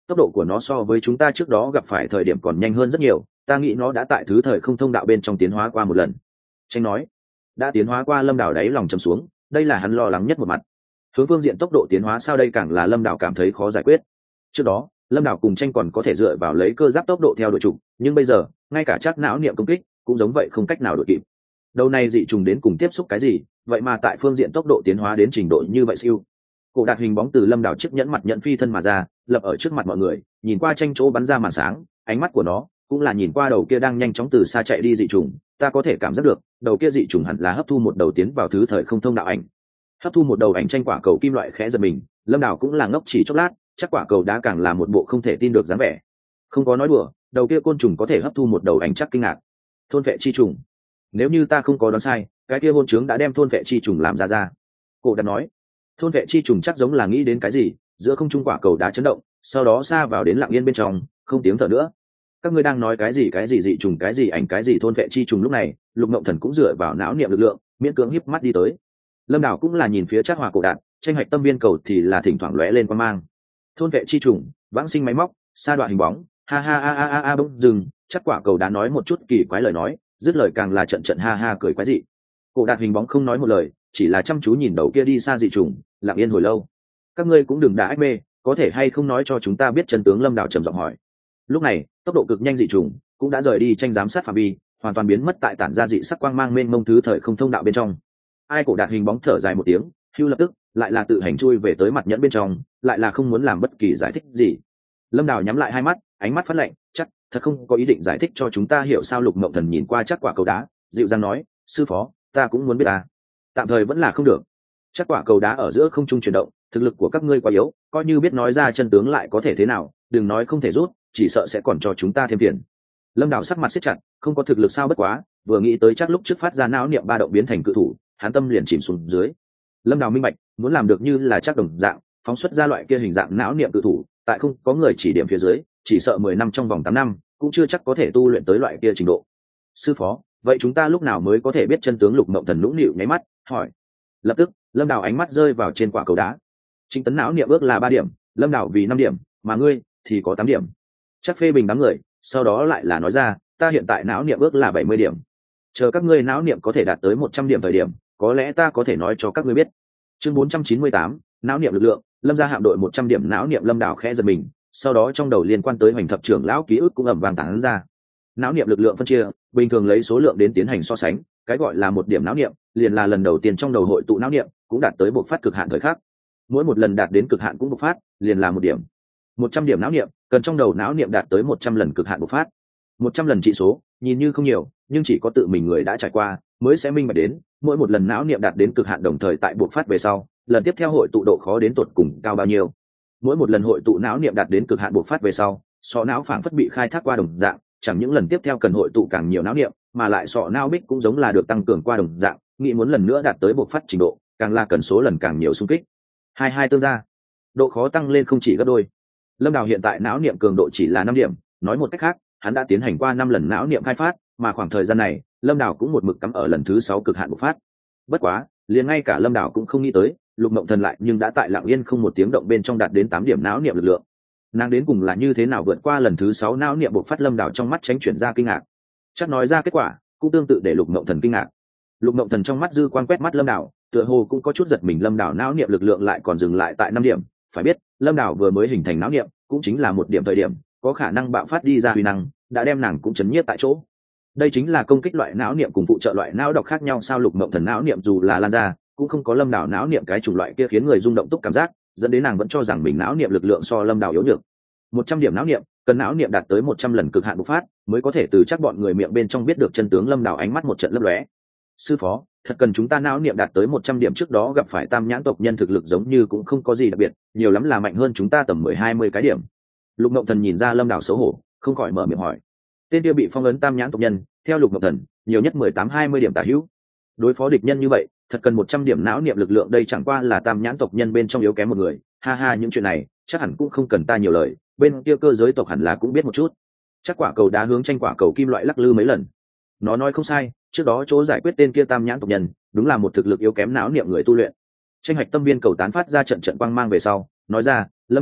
S1: tốc độ của nó so với chúng ta trước đó gặp phải thời điểm còn nhanh hơn rất nhiều, ta nghĩ nó đã tại thứ thời không thông đạo bên trong tiến hóa qua một lần. Tranh nói đã tiến hóa qua. Lâm Đảo đáy lòng trầm xuống, đây là hắn lo lắng nhất một mặt. Hướng phương diện tốc độ tiến hóa sao đây càng là Lâm Đảo cảm thấy khó giải quyết. Trước đó Lâm Đảo cùng Tranh còn có thể dựa vào lấy cơ giáp tốc độ theo đuổi trục, nhưng bây giờ ngay cả chắc não niệm công kích cũng giống vậy không cách nào đuổi kịp. Đầu này dị trùng đến cùng tiếp xúc cái gì vậy mà tại phương diện tốc độ tiến hóa đến trình độ như vậy siêu. Cổ Đạt hình bóng từ Lâm Đảo chiếc nhẫn mặt nhận phi thân mà ra, lập ở trước mặt mọi người, nhìn qua Tranh chỗ bắn ra màn sáng, ánh mắt của nó cũng là nhìn qua đầu kia đang nhanh chóng từ xa chạy đi dị trùng. Ta có thể cảm giác được đầu kia dị trùng hẳn là hấp thu một đầu tiến vào thứ thời không thông đạo ảnh. Hấp thu một đầu ảnh. Tranh quả cầu kim loại khẽ giật mình, Lâm Đảo cũng là ngốc chỉ chốc lát, chắc quả cầu đá càng là một bộ không thể tin được dáng vẻ. Không có nói đùa, đầu kia côn trùng có thể hấp thu một đầu ảnh, chắc kinh ngạc. Thôn vệ chi trùng, nếu như ta không có đoán sai, cái kia hôn trướng đã đem thôn vệ chi trùng làm ra. Cổ Đạt nói. Thôn vệ chi trùng chắc giống là nghĩ đến cái gì, giữa không trung quả cầu đá chấn động, sau đó xa vào đến lặng yên bên trong, không tiếng thở nữa. Các ngươi đang nói cái gì dị trùng, cái gì ảnh, cái gì thôn vệ chi trùng? Lúc này Lục Mộng Thần cũng dựa vào não niệm lực lượng miễn cưỡng híp mắt đi tới. Lâm Đảo cũng là nhìn phía Trác Hòa Cổ Đạt, Tranh hạch tâm viên cầu thì là thỉnh thoảng lóe lên quang mang. Thôn vệ chi trùng, vãng sinh máy móc, sa đoạn hình bóng, ha ha ha ha ha. Bỗng dừng, Trác quả cầu đá nói một chút kỳ quái lời nói, dứt lời càng là trận ha ha cười quái dị. Cổ Đạt hình bóng không nói một lời, chỉ là chăm chú nhìn đầu kia đi xa dị trùng, lặng yên hồi lâu. Các ngươi cũng đừng đả ách mê, có thể hay không nói cho chúng ta biết chân tướng? Lâm Đảo trầm giọng hỏi. Lúc này tốc độ cực nhanh dị trùng cũng đã rời đi Tranh giám sát phạm vi, hoàn toàn biến mất tại tản ra dị sắc quang mang mênh mông thứ thời không thông đạo bên trong. Ai? Cổ Đạt hình bóng thở dài một tiếng, hưu lập tức lại là tự hành chui về tới mặt nhẫn bên trong, lại là không muốn làm bất kỳ giải thích gì. Lâm Đảo nhắm lại hai mắt, ánh mắt phát lạnh, chắc thật không có ý định giải thích cho chúng ta hiểu sao? Lục Mộng Thần nhìn qua chắc quả cầu đá, dịu dàng nói, sư phó, ta cũng muốn biết ta. Tạm thời vẫn là không được. Chắc quả cầu đá ở giữa không trung chuyển động, thực lực của các ngươi quá yếu, coi như biết nói ra chân tướng lại có thể thế nào, đừng nói không thể rút, chỉ sợ sẽ còn cho chúng ta thêm phiền. Lâm Đảo sắc mặt siết chặt, không có thực lực sao? Bất quá vừa nghĩ tới chắc lúc trước phát ra não niệm ba động biến thành cự thủ, hắn tâm liền chìm xuống dưới. Lâm Đảo minh bạch, muốn làm được như là chắc đồng dạng phóng xuất ra loại kia hình dạng não niệm cự thủ, tại không có người chỉ điểm phía dưới, chỉ sợ 10 năm trong vòng 8 năm cũng chưa chắc có thể tu luyện tới loại kia trình độ. Sư phó, vậy chúng ta lúc nào mới có thể biết chân tướng? Lục Mộng Thần nũng nịu nháy mắt hỏi. Lập tức Lâm Đảo ánh mắt rơi vào trên quả cầu đá. Chính tấn não niệm ước là 3 điểm, Lâm Đảo vì 5 điểm, mà ngươi thì có 8 điểm. Chắc phê bình đám người, sau đó lại là nói ra, ta hiện tại não niệm ước là 70 điểm. Chờ các ngươi não niệm có thể đạt tới 100 điểm thời điểm, có lẽ ta có thể nói cho các ngươi biết. Chương 498, não niệm lực lượng, Lâm gia hạm đội 100 điểm não niệm. Lâm Đảo khẽ giật mình, sau đó trong đầu liên quan tới Hoành Thập trưởng lão ký ức cũng ầm vang tản ra. Não niệm lực lượng phân chia, bình thường lấy số lượng đến tiến hành so sánh, cái gọi là 1 điểm não niệm, liền là lần đầu tiên trong đầu hội tụ não niệm, cũng đạt tới bộc phát cực hạn thời khắc. Mỗi một lần đạt đến cực hạn cũng bộc phát, liền là 1 điểm. 100 điểm não niệm, cần trong đầu não niệm đạt tới 100 lần cực hạn bộc phát. 100 lần trị số, nhìn như không nhiều, nhưng chỉ có tự mình người đã trải qua, mới sẽ minh bạch đến, mỗi một lần não niệm đạt đến cực hạn đồng thời tại bộc phát về sau, lần tiếp theo hội tụ độ khó đến tột cùng cao bao nhiêu. Mỗi một lần hội tụ não niệm đạt đến cực hạn bộc phát về sau, sọ não phảng phất bị khai thác qua đồng dạng, chẳng những lần tiếp theo cần hội tụ càng nhiều não niệm, mà lại sọ não bích cũng giống là được tăng cường qua đồng dạng, nghĩ muốn lần nữa đạt tới bộc phát trình độ, càng là cần số lần càng nhiều xung kích. Hai tương ra, độ khó tăng lên không chỉ gấp đôi. Lâm Đảo hiện tại não niệm cường độ chỉ là 5 điểm, nói một cách khác, hắn đã tiến hành qua 5 lần não niệm khai phát, mà khoảng thời gian này, Lâm Đảo cũng một mực cắm ở lần thứ 6 cực hạn bộc phát. Bất quá, liền ngay cả Lâm Đảo cũng không nghĩ tới, Lục Mộng Thần lại nhưng đã tại lặng yên không một tiếng động bên trong đạt đến 8 điểm não niệm lực lượng. Nàng đến cùng là như thế nào vượt qua lần thứ 6 não niệm bộc phát? Lâm Đảo trong mắt tránh chuyển ra kinh ngạc. Chắc nói ra kết quả, cũng tương tự để Lục Mộng Thần kinh ngạc. Lục Mộng Thần trong mắt dư quan quét mắt Lâm Đảo, tựa hồ cũng có chút giật mình. Lâm Đảo não niệm lực lượng lại còn dừng lại tại 5 điểm, phải biết, Lâm Đảo vừa mới hình thành não niệm, cũng chính là 1 điểm thời điểm, có khả năng bạo phát đi ra huy năng, đã đem nàng cũng chấn nhiếp tại chỗ. Đây chính là công kích loại não niệm cùng phụ trợ loại não độc khác nhau sao? Lục Mộng Thần não niệm dù là lan ra, cũng không có Lâm Đảo não niệm cái chủng loại kia khiến người rung động túc cảm giác, dẫn đến nàng vẫn cho rằng mình não niệm lực lượng so Lâm Đảo yếu nhược. 100 điểm não niệm, cần não niệm đạt tới 100 lần cực hạn bộc phát, mới có thể từ chắc bọn người miệng bên trong biết được chân tướng. Lâm Đảo ánh mắt một trận lấp lóe. Sư phó, thật cần chúng ta não niệm đạt tới 100 điểm. Trước đó gặp phải tam nhãn tộc nhân thực lực giống như cũng không có gì đặc biệt, nhiều lắm là mạnh hơn chúng ta tầm 10-20 cái điểm. Lục Mộng Thần nhìn ra Lâm Đảo xấu hổ, không khỏi mở miệng hỏi. Tên kia bị phong ấn tam nhãn tộc nhân, theo Lục Mộng Thần, nhiều nhất 18-20 điểm tả hữu. Đối phó địch nhân như vậy, thật cần 100 điểm não niệm lực lượng. Đây chẳng qua là tam nhãn tộc nhân bên trong yếu kém một người. Ha ha, những chuyện này chắc hẳn cũng không cần ta nhiều lời, bên kia cơ giới tộc hẳn là cũng biết một chút. Chắc quả cầu đá hướng tranh quả cầu kim loại lắc lư mấy lần. Nó nói không sai, trước đó chỗ giải quyết tên kia tam nhãn tộc nhân, đúng là một thực lực yếu kém não niệm người tu luyện. Tranh hạch tâm viên cầu tán phát ra trận trận quang mang về sau, nói ra, Lâm Đảo,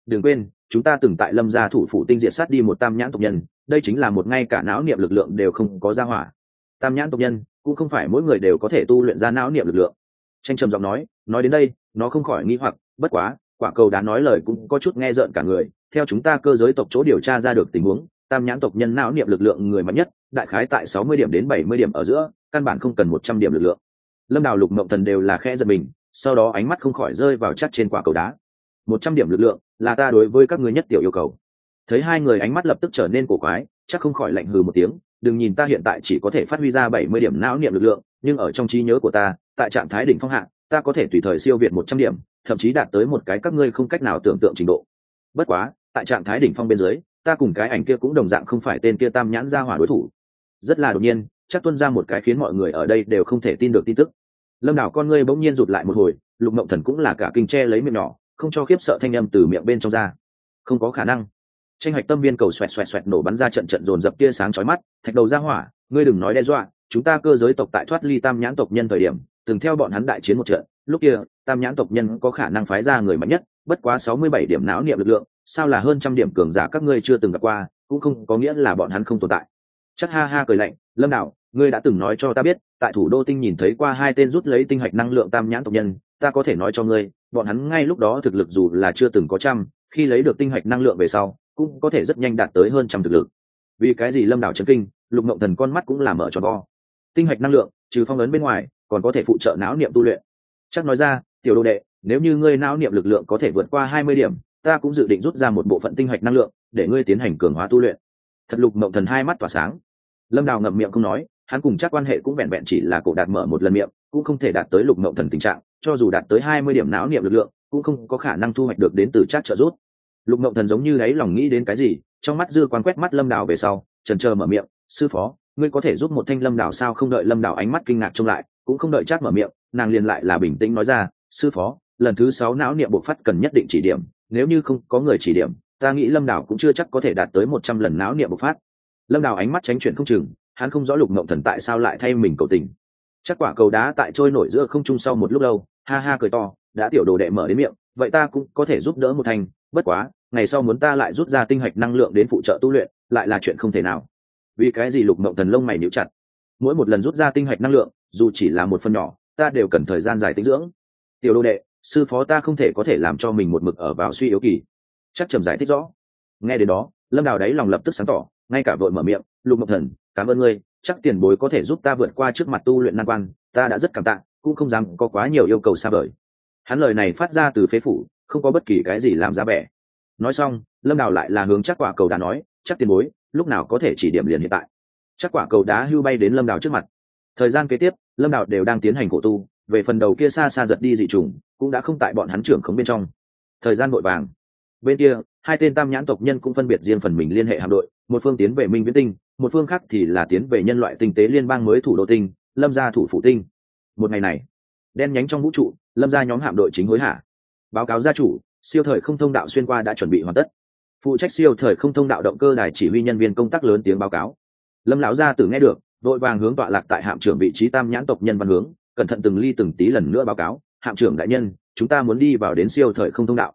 S1: đừng quên chúng ta từng tại lâm gia thủ phủ tinh diệt sát đi một tam nhãn tộc nhân, đây chính là một ngay cả não niệm lực lượng đều không có ra hỏa. Tam nhãn tộc nhân cũng không phải mỗi người đều có thể tu luyện ra não niệm lực lượng. Tranh trầm giọng nói đến đây nó không khỏi nghi hoặc, bất quá quả cầu đá nói lời cũng có chút nghe rợn cả người. Theo chúng ta cơ giới tộc chỗ điều tra ra được tình huống, tam nhãn tộc nhân não niệm lực lượng người mạnh nhất đại khái tại 60 điểm đến 70 điểm ở giữa, căn bản không cần 100 điểm lực lượng. Lâm Đào, Lục Mộng Thần đều là khẽ giật mình, sau đó ánh mắt không khỏi rơi vào chắc trên quả cầu đá. 100 điểm lực lượng là ta đối với các ngươi nhất tiểu yêu cầu. Thấy hai người ánh mắt lập tức trở nên cổ quái, chắc không khỏi lạnh hừ một tiếng, đừng nhìn ta hiện tại chỉ có thể phát huy ra 70 điểm não niệm lực lượng, nhưng ở trong trí nhớ của ta, tại trạng thái đỉnh phong hạ, ta có thể tùy thời siêu việt 100 điểm, thậm chí đạt tới một cái các ngươi không cách nào tưởng tượng trình độ. Bất quá, tại trạng thái đỉnh phong bên dưới, ta cùng cái ảnh kia cũng đồng dạng không phải tên kia tam nhãn gia hỏa đối thủ. Rất là đột nhiên, chắc tuôn ra một cái khiến mọi người ở đây đều không thể tin được tin tức. Lâm Đào con ngươi bỗng nhiên rụt lại một hồi, Lục Mộng Thần cũng là cả kinh che lấy miệng nhỏ, không cho khiếp sợ thanh âm từ miệng bên trong ra. Không có khả năng. Tranh hạch tâm viên cầu xoẹt xoẹt xoẹt nổ bắn ra trận trận dồn dập tia sáng chói mắt, thạch đầu ra hỏa, ngươi đừng nói đe dọa, chúng ta cơ giới tộc tại thoát ly tam nhãn tộc nhân thời điểm, từng theo bọn hắn đại chiến một trận, lúc kia, tam nhãn tộc nhân có khả năng phái ra người mạnh nhất, bất quá 67 điểm não niệm lực lượng, sao là hơn trăm điểm cường giả các ngươi chưa từng gặp qua, cũng không có nghĩa là bọn hắn không tồn tại. Chắc ha ha cười lạnh, Lâm Đào, ngươi đã từng nói cho ta biết, tại thủ đô tinh nhìn thấy qua hai tên rút lấy tinh hạch năng lượng tam nhãn tộc nhân, ta có thể nói cho ngươi, bọn hắn ngay lúc đó thực lực dù là chưa từng có trăm, khi lấy được tinh hạch năng lượng về sau, cũng có thể rất nhanh đạt tới hơn trăm thực lực. Vì cái gì? Lâm Đào chấn kinh, Lục Mộng Thần con mắt cũng là mở tròn vo. Tinh hạch năng lượng, trừ phong ấn bên ngoài, còn có thể phụ trợ não niệm tu luyện. Chắc nói ra, tiểu đồ đệ, nếu như ngươi não niệm lực lượng có thể vượt qua 20 điểm, ta cũng dự định rút ra một bộ phận tinh hạch năng lượng để ngươi tiến hành cường hóa tu luyện. Thật. Lục Mộng Thần hai mắt tỏa sáng. Lâm Đào ngậm miệng không nói, hắn cùng chắc quan hệ cũng vẹn vẹn chỉ là cổ đạt mở một lần miệng, cũng không thể đạt tới Lục Mộng Thần tình trạng, cho dù đạt tới 20 điểm não niệm lực lượng, cũng không có khả năng thu hoạch được đến từ chắc trợ giúp. Lục Mộng Thần giống như đáy lòng nghĩ đến cái gì, trong mắt dư quang quét mắt Lâm Đào về sau, chần chờ mở miệng, sư phó, ngươi có thể giúp một thanh Lâm Đào sao? Không đợi Lâm Đào ánh mắt kinh ngạc trông lại, cũng không đợi chắc mở miệng, nàng liền lại là bình tĩnh nói ra, sư phó, lần thứ 6 não niệm bộc phát cần nhất định chỉ điểm, nếu như không có người chỉ điểm, ta nghĩ Lâm Đào cũng chưa chắc có thể đạt tới 100 lần não niệm bộc phát. Lâm Đào ánh mắt tránh chuyển không chừng, hắn không rõ Lục Mộng Thần tại sao lại thay mình cầu tình. Chắc quả cầu đá tại trôi nổi giữa không trung sau một lúc lâu, ha ha cười to, đã tiểu đồ đệ mở đến miệng, vậy ta cũng có thể giúp đỡ một thành, bất quá, ngày sau muốn ta lại rút ra tinh hạch năng lượng đến phụ trợ tu luyện, lại là chuyện không thể nào. Vì cái gì? Lục Mộng Thần lông mày nhíu chặt. Mỗi một lần rút ra tinh hạch năng lượng, dù chỉ là một phần nhỏ, ta đều cần thời gian dài tĩnh dưỡng. Tiểu đồ đệ, sư phó ta không thể có thể làm cho mình một mực ở vào suy yếu kỳ. Chắc trầm giải thích rõ. Nghe đến đó, Lâm Đào đáy lòng lập tức sáng tỏ, ngay cả vội mở miệng, Lục Mộng Thần, cảm ơn ngươi, chắc tiền bối có thể giúp ta vượt qua trước mặt tu luyện nan quan, ta đã rất cảm tạ, cũng không dám có quá nhiều yêu cầu xa vời. Hắn lời này phát ra từ phế phủ, không có bất kỳ cái gì làm ra vẻ. Nói xong, Lâm Đào lại là hướng chắc quả cầu đá nói, chắc tiền bối, lúc nào có thể chỉ điểm liền hiện tại. Chắc quả cầu đá hưu bay đến Lâm Đào trước mặt. Thời gian kế tiếp, Lâm Đào đều đang tiến hành khổ tu, về phần đầu kia xa xa giật đi dị trùng, cũng đã không tại bọn hắn trưởng khống bên trong. Thời gian vội vàng. Bên kia, hai tên tam nhãn tộc nhân cũng phân biệt riêng phần mình liên hệ hạm đội, một phương tiến về Minh Viễn Tinh, một phương khác thì là tiến về nhân loại tinh tế liên bang mới thủ đô tinh, Lâm gia thủ phủ tinh. Một ngày này, đen nhánh trong vũ trụ, Lâm gia nhóm hạm đội chính hối hả. Báo cáo gia chủ, siêu thời không thông đạo xuyên qua đã chuẩn bị hoàn tất. Phụ trách siêu thời không thông đạo động cơ đài chỉ huy nhân viên công tác lớn tiếng báo cáo. Lâm lão gia tử nghe được, vội vàng hướng tọa lạc tại hạm trưởng vị trí tam nhãn tộc nhân Văn Hướng, cẩn thận từng ly từng tí lần nữa báo cáo, hạm trưởng đại nhân, chúng ta muốn đi vào đến siêu thời không thông đạo.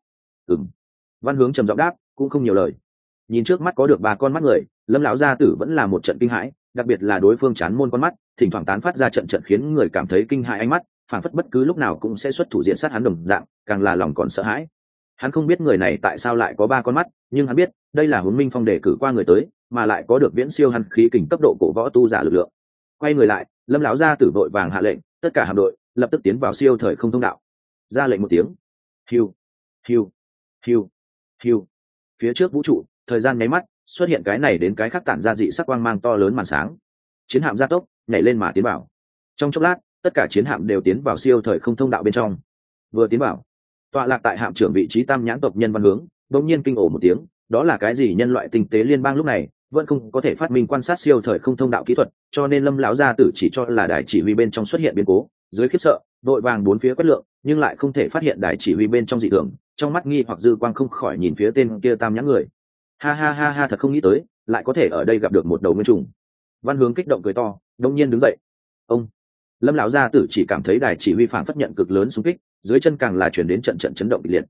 S1: Văn Hướng trầm giọng đáp, cũng không nhiều lời. Nhìn trước mắt có được 3 con mắt người, Lâm lão gia tử vẫn là một trận kinh hãi, đặc biệt là đối phương chán môn con mắt, thỉnh thoảng tán phát ra trận trận khiến người cảm thấy kinh hãi ánh mắt, phảng phất bất cứ lúc nào cũng sẽ xuất thủ diện sát hắn đồng dạng, càng là lòng còn sợ hãi. Hắn không biết người này tại sao lại có 3 con mắt, nhưng hắn biết, đây là Hướng Minh Phong đề cử qua người tới, mà lại có được viễn siêu hắn khí kình cấp độ cổ võ tu giả lực lượng. Quay người lại, Lâm lão gia tử vội vàng hạ lệnh, tất cả hạm đội lập tức tiến vào siêu thời không thông đạo. Ra lệnh một tiếng. Hiu, hiu, hiu, hiu. Phía trước vũ trụ, thời gian nháy mắt, xuất hiện cái này đến cái khác tản ra dị sắc quang mang to lớn màn sáng. Chiến hạm gia tốc, nhảy lên mà tiến vào. Trong chốc lát, tất cả chiến hạm đều tiến vào siêu thời không thông đạo bên trong. Vừa tiến vào, tọa lạc tại hạm trưởng vị trí tam nhãn tộc nhân Văn Hướng, đột nhiên kinh ồ một tiếng, đó là cái gì? Nhân loại tinh tế liên bang lúc này vẫn không có thể phát minh quan sát siêu thời không thông đạo kỹ thuật, cho nên Lâm lão gia tử chỉ cho là đài chỉ huy bên trong xuất hiện biến cố, dưới khiếp sợ, đội vàng bốn phía quét lượng, nhưng lại không thể phát hiện đài chỉ huy bên trong dị thường, trong mắt nghi hoặc dư quang không khỏi nhìn phía tên kia tam nhãn người. Ha ha ha ha, thật không nghĩ tới, lại có thể ở đây gặp được một đầu nguyên trùng. Văn Hướng kích động cười to, đông nhiên đứng dậy. Ông Lâm lão gia tử chỉ cảm thấy đài chỉ huy phảng phất nhận cực lớn xung kích, dưới chân càng là chuyển đến trận trận chấn động kịch liệt.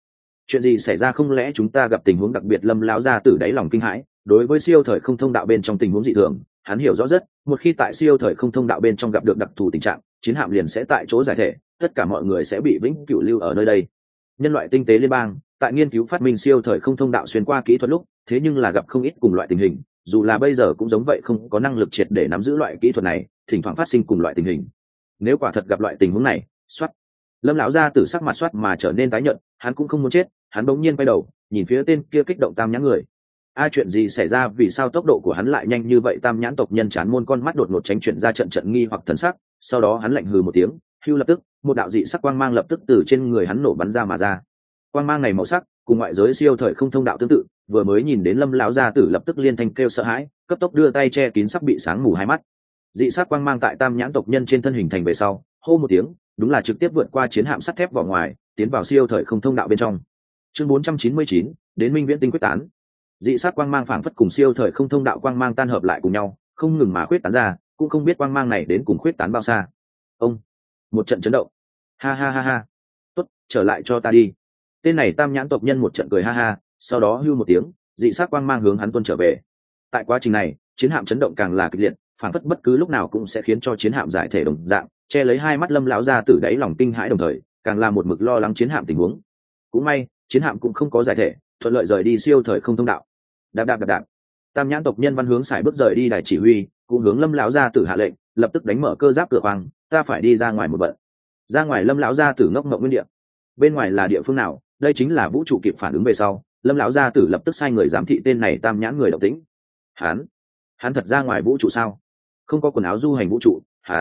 S1: chuyện gì xảy ra, không lẽ chúng ta gặp tình huống đặc biệt? Lâm lão gia tử đáy lòng kinh hãi. Đối với siêu thời không thông đạo bên trong tình huống dị thường, hắn hiểu rõ rất, một khi tại siêu thời không thông đạo bên trong gặp được đặc thù tình trạng, chiến hạm liền sẽ tại chỗ giải thể, tất cả mọi người sẽ bị vĩnh cửu lưu ở nơi đây. Nhân loại tinh tế liên bang tại nghiên cứu phát minh siêu thời không thông đạo xuyên qua kỹ thuật lúc, thế nhưng là gặp không ít cùng loại tình hình, dù là bây giờ cũng giống vậy, không có năng lực triệt để nắm giữ loại kỹ thuật này, thỉnh thoảng phát sinh cùng loại tình hình. Nếu quả thật gặp loại tình huống này, xoát, Lâm lão gia tử sắc mặt xoát mà trở nên tái nhợt, hắn cũng không muốn chết, hắn bỗng nhiên quay đầu, nhìn phía tên kia kích động tam nhãn người. Chuyện gì xảy ra, vì sao tốc độ của hắn lại nhanh như vậy? Tam nhãn tộc nhân chán môn con mắt đột ngột tránh chuyển ra trận trận nghi hoặc thần sắc, sau đó hắn lạnh hừ một tiếng, hưu lập tức, một đạo dị sắc quang mang lập tức từ trên người hắn nổ bắn ra mà ra. Quang mang này màu sắc cùng ngoại giới siêu thời không thông đạo tương tự, vừa mới nhìn đến Lâm lão gia tử lập tức liên thanh kêu sợ hãi, cấp tốc đưa tay che kín sắp bị sáng mù hai mắt. Dị sắc quang mang tại tam nhãn tộc nhân trên thân hình thành về sau, hô một tiếng, đúng là trực tiếp vượt qua chiến hạm sắt thép vào ngoài, tiến vào siêu thời không thông đạo bên trong. Chương 499, đến Minh Viễn tinh quyết tán. Dị sắc quang mang phảng phất cùng siêu thời không thông đạo quang mang tan hợp lại cùng nhau, không ngừng mà khuyết tán ra, cũng không biết quang mang này đến cùng khuyết tán bao xa. Ông, một trận chấn động. Ha ha ha ha. Tốt, trở lại cho ta đi. Tên này tam nhãn tộc nhân một trận cười ha ha, sau đó hưu một tiếng, dị sắc quang mang hướng hắn tuôn trở về. Tại quá trình này, chiến hạm chấn động càng là kịch liệt, phảng phất bất cứ lúc nào cũng sẽ khiến cho chiến hạm giải thể đồng dạng, che lấy hai mắt Lâm lão gia tử đáy lòng kinh hãi, đồng thời càng là một mực lo lắng chiến hạm tình huống. Cũng may, chiến hạm cũng không có giải thể, thuận lợi rời đi siêu thời không thông đạo. Đạp đạp đạp đạp. Tam nhãn tộc nhân Văn Hướng xài bước rời đi đài chỉ huy, cũng hướng Lâm lão gia tử hạ lệnh, lập tức đánh mở cơ giáp cửa khoang, ta phải đi ra ngoài một bận. Ra ngoài. Lâm lão gia tử ngốc ngộng nguyên địa. Bên ngoài là địa phương nào? Đây chính là vũ trụ. Kịp phản ứng về sau, Lâm lão gia tử lập tức sai người giám thị tên này tam nhãn người động tĩnh. Hắn thật ra ngoài vũ trụ sao? Không có quần áo du hành vũ trụ,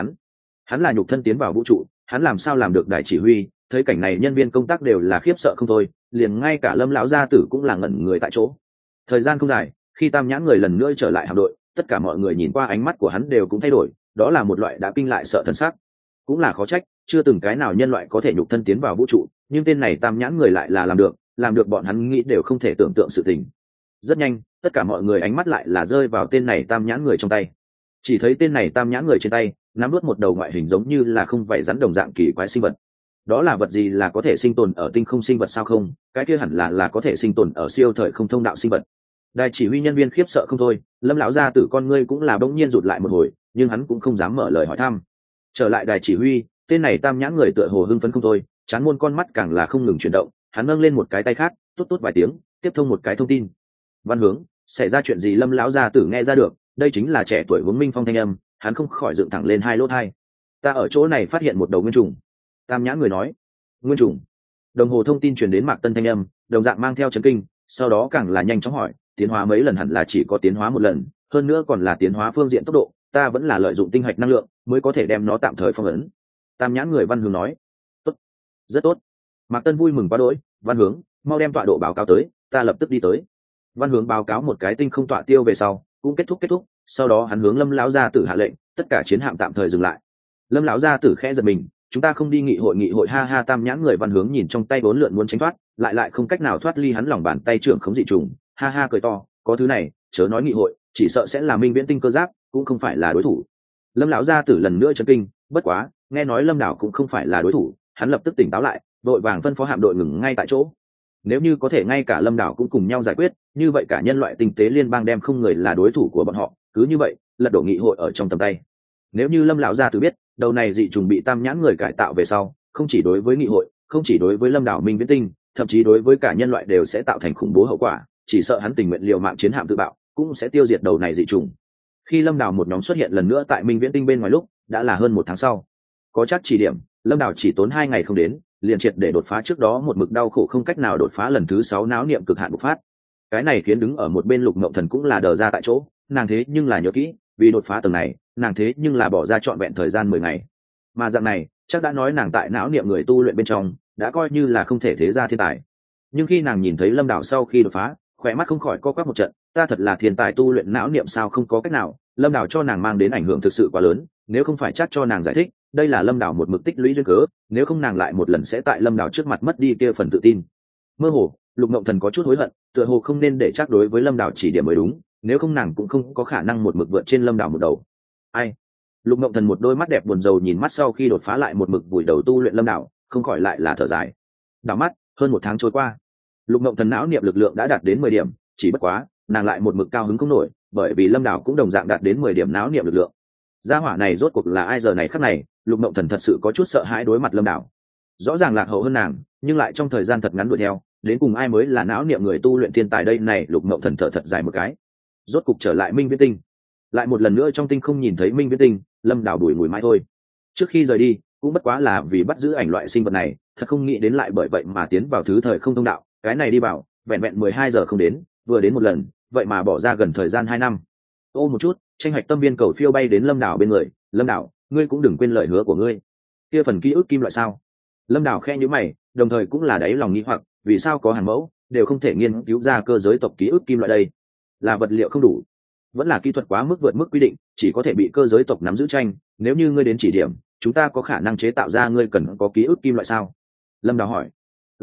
S1: hắn là nhục thân tiến vào vũ trụ, hắn làm sao làm được đại chỉ huy? Thấy cảnh này, nhân viên công tác đều là khiếp sợ không thôi, liền ngay cả Lâm lão gia tử cũng là ngẩn người tại chỗ. Thời gian không dài, khi tam nhãn người lần nữa trở lại hạm đội, tất cả mọi người nhìn qua ánh mắt của hắn đều cũng thay đổi, đó là một loại đã kinh lại sợ thần sắc. Cũng là khó trách, chưa từng cái nào nhân loại có thể nhục thân tiến vào vũ trụ, nhưng tên này tam nhãn người lại là làm được bọn hắn nghĩ đều không thể tưởng tượng sự tình. Rất nhanh, tất cả mọi người ánh mắt lại là rơi vào tên này tam nhãn người trong tay. Chỉ thấy tên này tam nhãn người trên tay nắm nuốt một đầu ngoại hình giống như là không vảy rắn đồng dạng kỳ quái sinh vật. Đó là vật gì? Là có thể sinh tồn ở tinh không sinh vật sao? Không, cái kia hẳn là có thể sinh tồn ở siêu thời không thông đạo sinh vật. Đại chỉ huy nhân viên khiếp sợ không thôi, Lâm lão gia tử con ngươi cũng là bỗng nhiên rụt lại một hồi, nhưng hắn cũng không dám mở lời hỏi thăm. Trở lại đài chỉ huy, tên này tam nhãn người tựa hồ hưng phấn không thôi, chán môn con mắt càng là không ngừng chuyển động, hắn nâng lên một cái tay khác, tốt tốt vài tiếng, tiếp thông một cái thông tin. Văn Hướng, xảy ra chuyện gì? Lâm lão gia tử nghe ra được, đây chính là trẻ tuổi Hướng Minh Phong thanh âm, hắn không khỏi dựng thẳng lên hai lỗ tai. Ta ở chỗ này phát hiện một đầu nguyên trùng. Tam nhãn người nói. Nguyên trùng? Đồng hồ thông tin truyền đến Mạc Tân thanh âm, đồng dạng mang theo chấn kinh, sau đó càng là nhanh chóng hỏi, tiến hóa mấy lần? Hẳn là chỉ có tiến hóa một lần, hơn nữa còn là tiến hóa phương diện tốc độ, ta vẫn là lợi dụng tinh hạch năng lượng mới có thể đem nó tạm thời phong ấn. Tam nhãn người Văn Hướng nói. Tốt, rất tốt. Mạc Tân vui mừng quá đỗi, Văn Hướng, mau đem tọa độ báo cáo tới, ta lập tức đi tới. Văn Hướng báo cáo một cái tinh không tọa tiêu về sau, cũng kết thúc, sau đó hắn hướng Lâm lão gia tử hạ lệnh, tất cả chiến hạm tạm thời dừng lại. Lâm lão gia tử khẽ giật mình, chúng ta không đi nghị hội? Ha ha. Tam nhãn người Văn Hướng nhìn trong tay bốn lượn muốn tránh thoát, lại không cách nào thoát ly hắn lòng bàn tay trưởng khống dị trùng, ha ha cười to, có thứ này, chớ nói nghị hội, chỉ sợ sẽ là Minh Viễn tinh cơ giáp, cũng không phải là đối thủ. Lâm lão gia tử lần nữa chấn kinh, bất quá, nghe nói Lâm đảo cũng không phải là đối thủ, hắn lập tức tỉnh táo lại, vội vàng phân phó hạm đội ngừng ngay tại chỗ. Nếu như có thể ngay cả Lâm đảo cũng cùng nhau giải quyết, như vậy cả nhân loại tinh tế liên bang đem không người là đối thủ của bọn họ, cứ như vậy, lật đổ nghị hội ở trong tầm tay. Nếu như Lâm lão gia tử biết, đầu này dị trùng bị tam nhãn người cải tạo về sau, không chỉ đối với nghị hội, không chỉ đối với Lâm đảo Minh Viễn tinh, thậm chí đối với cả nhân loại đều sẽ tạo thành khủng bố hậu quả, chỉ sợ hắn tình nguyện liều mạng chiến hạm tự bạo, cũng sẽ tiêu diệt đầu này dị trùng. Khi Lâm đảo một nhóm xuất hiện lần nữa tại Minh Viễn tinh bên ngoài lúc, đã là hơn 1 tháng sau. Có chắc chỉ điểm, Lâm đảo chỉ tốn 2 ngày không đến, liền triệt để đột phá trước đó một mực đau khổ không cách nào đột phá lần thứ 6 não niệm cực hạn bộc phát. Cái này khiến đứng ở một bên Lục Ngộng Thần cũng là đờ ra tại chỗ, nàng thế nhưng là nhớ kỹ, vì đột phá tầng này, nàng thế nhưng là bỏ ra trọn vẹn thời gian 10 ngày. Mà dạng này, chắc đã nói nàng tại não niệm người tu luyện bên trong, đã coi như là không thể thế ra thiên tài. Nhưng khi nàng nhìn thấy Lâm đảo sau khi đột phá, khỏe mắt không khỏi co quắp một trận, ta thật là thiên tài tu luyện não niệm sao? Không có cách nào, Lâm đảo cho nàng mang đến ảnh hưởng thực sự quá lớn, nếu không phải chắc cho nàng giải thích, đây là Lâm đảo một mực tích lũy duyên cớ, nếu không nàng lại một lần sẽ tại Lâm đảo trước mặt mất đi kia phần tự tin. Mơ hồ, Lục Ngộng Thần có chút hối hận, tựa hồ không nên để chắc đối với Lâm đảo chỉ điểm mới đúng, nếu không nàng cũng không có khả năng một mực vượt trên Lâm đảo một đầu. Ai? Lục Ngộng Thần một đôi mắt đẹp buồn rầu nhìn mắt sau khi đột phá lại một mực vùi đầu tu luyện Lâm đảo, không khỏi lại là thở dài. Đảo mắt, hơn 1 tháng trôi qua. Lục Ngộng Thần não niệm lực lượng đã đạt đến 10 điểm, chỉ bất quá nàng lại một mực cao hứng không nổi, bởi vì Lâm Đảo cũng đồng dạng đạt đến 10 điểm não niệm lực lượng. Gia hỏa này rốt cuộc là ai giờ này khắc này, Lục Ngộng Thần thật sự có chút sợ hãi đối mặt Lâm Đảo. Rõ ràng lạc hậu hơn nàng, nhưng lại trong thời gian thật ngắn đuổi theo, đến cùng ai mới là não niệm người tu luyện thiên tài đây này. Lục Ngộng Thần thở thật dài một cái, rốt cục trở lại Minh Viễn Tinh. Lại một lần nữa trong tinh không nhìn thấy Minh Viễn Tinh, Lâm Đảo đuổi mùi mãi thôi. Trước khi rời đi, cũng bất quá là vì bắt giữ ảnh loại sinh vật này, thật không nghĩ đến lại bởi vậy mà tiến vào thứ thời không thông đạo. Cái này đi vào, vẹn vẹn 12 giờ không đến, vừa đến một lần, vậy mà bỏ ra gần thời gian 2 năm. Ô một chút, tranh hạch tâm viên cầu phiêu bay đến Lâm Đảo bên người. Lâm Đảo, ngươi cũng đừng quên lời hứa của ngươi. Kia phần ký ức kim loại sao? Lâm Đảo khe nhíu mày, đồng thời cũng là đáy lòng nghi hoặc, vì sao có hàng mẫu đều không thể nghiên cứu ra cơ giới tộc ký ức kim loại đây? Là vật liệu không đủ, vẫn là kỹ thuật quá mức vượt mức quy định, chỉ có thể bị cơ giới tộc nắm giữ tranh. Nếu như ngươi đến chỉ điểm, chúng ta có khả năng chế tạo ra ngươi cần có ký ức kim loại sao? Lâm Đảo hỏi.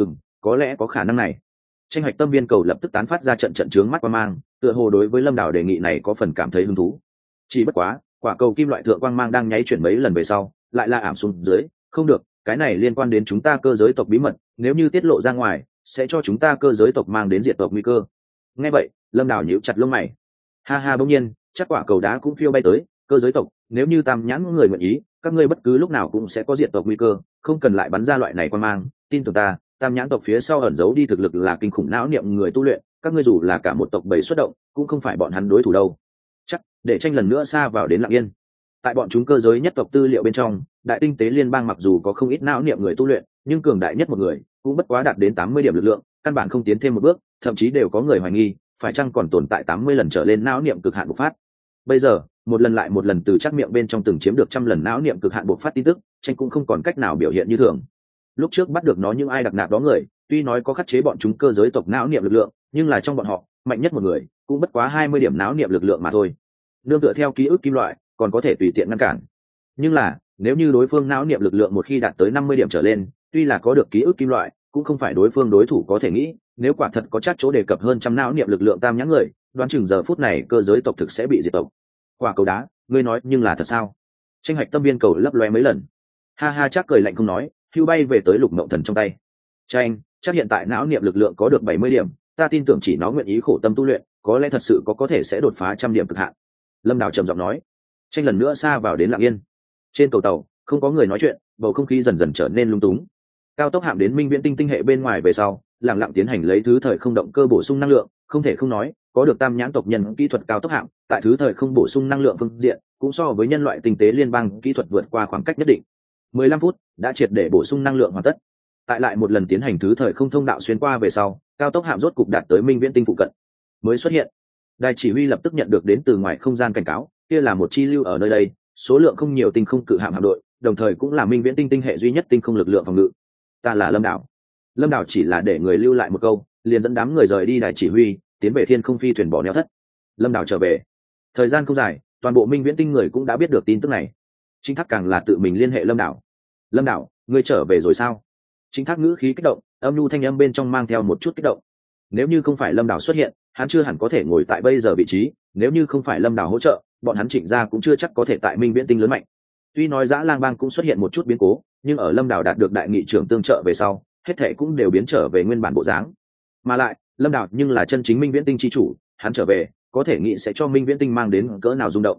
S1: Có lẽ có khả năng này. Tranh hạch tâm viên cầu lập tức tán phát ra trận trận trướng mắt qua mang, tựa hồ đối với Lâm Đảo đề nghị này có phần cảm thấy hứng thú. Chỉ bất quá, quả cầu kim loại thượng quang mang đang nháy chuyển mấy lần về sau, lại là ảm xuống dưới. Không được, cái này liên quan đến chúng ta cơ giới tộc bí mật, nếu như tiết lộ ra ngoài, sẽ cho chúng ta cơ giới tộc mang đến diệt tộc nguy cơ. Nghe vậy, Lâm Đảo nhíu chặt lông mày. Ha ha, bỗng nhiên, chắc quả cầu đá cũng phiêu bay tới. Cơ giới tộc, nếu như tam nhãn người nguyện ý, các ngươi bất cứ lúc nào cũng sẽ có diệt tộc nguy cơ, không cần lại bắn ra loại này quang mang. Tin tưởng ta, tam nhãn tộc phía sau ẩn giấu đi thực lực là kinh khủng não niệm người tu luyện, các ngươi dù là cả một tộc bầy xuất động, cũng không phải bọn hắn đối thủ đâu. Chắc để tranh lần nữa xa vào đến Lặng Yên. Tại bọn chúng cơ giới nhất tộc tư liệu bên trong, đại tinh tế liên bang mặc dù có không ít não niệm người tu luyện, nhưng cường đại nhất một người cũng bất quá đạt đến 80 điểm lực lượng, căn bản không tiến thêm một bước, thậm chí đều có người hoài nghi phải chăng còn tồn tại 80 lần trở lên não niệm cực hạn bộc phát. Bây giờ, một lần lại một lần từ chắc miệng bên trong từng chiếm được 100 lần não niệm cực hạn bộc phát tin tức, tranh cũng không còn cách nào biểu hiện như thường. Lúc trước bắt được nó những ai đặc nạp đó người, tuy nói có khắc chế bọn chúng cơ giới tộc não niệm lực lượng, nhưng là trong bọn họ, mạnh nhất một người cũng bất quá 20 điểm não niệm lực lượng mà thôi. Nương tựa theo ký ức kim loại, còn có thể tùy tiện ngăn cản. Nhưng là, nếu như đối phương não niệm lực lượng một khi đạt tới 50 điểm trở lên, tuy là có được ký ức kim loại, cũng không phải đối phương đối thủ có thể nghĩ. Nếu quả thật có chắc chỗ đề cập hơn trăm não niệm lực lượng tam nhãn người, đoán chừng giờ phút này cơ giới tộc thực sẽ bị diệt tộc. Quả cầu đá, ngươi nói nhưng là thật sao? Tranh hạch tâm viên cầu lấp loe mấy lần. Ha ha, chắc cười lạnh không nói, hưu bay về tới Lục Mộng Thần trong tay. Tranh, chắc hiện tại não niệm lực lượng có được 70 điểm, ta tin tưởng chỉ nó nguyện ý khổ tâm tu luyện, có lẽ thật sự có thể sẽ đột phá 100 điểm cực hạn. Lâm Đào trầm giọng nói. Tranh lần nữa xa vào đến Lặng Yên. Trên cầu tàu, không có người nói chuyện, bầu không khí dần dần trở nên lung túng. Cao tốc hạm đến Minh Viễn Tinh tinh hệ bên ngoài về sau, lặng lặng tiến hành lấy thứ thời không động cơ bổ sung năng lượng. Không thể không nói, có được tam nhãn tộc nhân kỹ thuật cao tốc hạm, tại thứ thời không bổ sung năng lượng phương diện, cũng so với nhân loại tinh tế liên bang kỹ thuật vượt qua khoảng cách nhất định. 15 phút đã triệt để bổ sung năng lượng hoàn tất. Tại lại một lần tiến hành thứ thời không thông đạo xuyên qua về sau, cao tốc hạm rốt cục đạt tới Minh Viễn Tinh phụ cận. Mới xuất hiện, đài chỉ huy lập tức nhận được đến từ ngoài không gian cảnh cáo, kia là một chi lưu ở nơi đây, số lượng không nhiều tinh không cự hạm hạm đội, đồng thời cũng là Minh Viễn Tinh tinh hệ duy nhất tinh không lực lượng phòng ngự. Ta là Lâm Đảo. Lâm Đảo chỉ là để người lưu lại một câu, liền dẫn đám người rời đi đài chỉ huy, tiến về thiên không phi thuyền bỏ neo thất. Lâm Đảo trở về, thời gian không dài, toàn bộ Minh Viễn Tinh người cũng đã biết được tin tức này. Chính Thác càng là tự mình liên hệ Lâm Đảo. Lâm Đảo, ngươi trở về rồi sao? Chính Thác ngữ khí kích động, âm nhu thanh âm bên trong mang theo một chút kích động. Nếu như không phải Lâm Đảo xuất hiện, hắn chưa hẳn có thể ngồi tại bây giờ vị trí. Nếu như không phải Lâm Đảo hỗ trợ, bọn hắn Trịnh gia cũng chưa chắc có thể tại Minh Viễn Tinh lớn mạnh. Tuy nói Dã Lang Bang cũng xuất hiện một chút biến cố, nhưng ở Lâm Đảo đạt được đại nghị trưởng tương trợ về sau, hết thảy cũng đều biến trở về nguyên bản bộ dáng. Mà lại, Lâm Đảo nhưng là chân chính Minh Viễn Tinh chi chủ, hắn trở về, có thể nghĩ sẽ cho Minh Viễn Tinh mang đến cỡ nào rung động.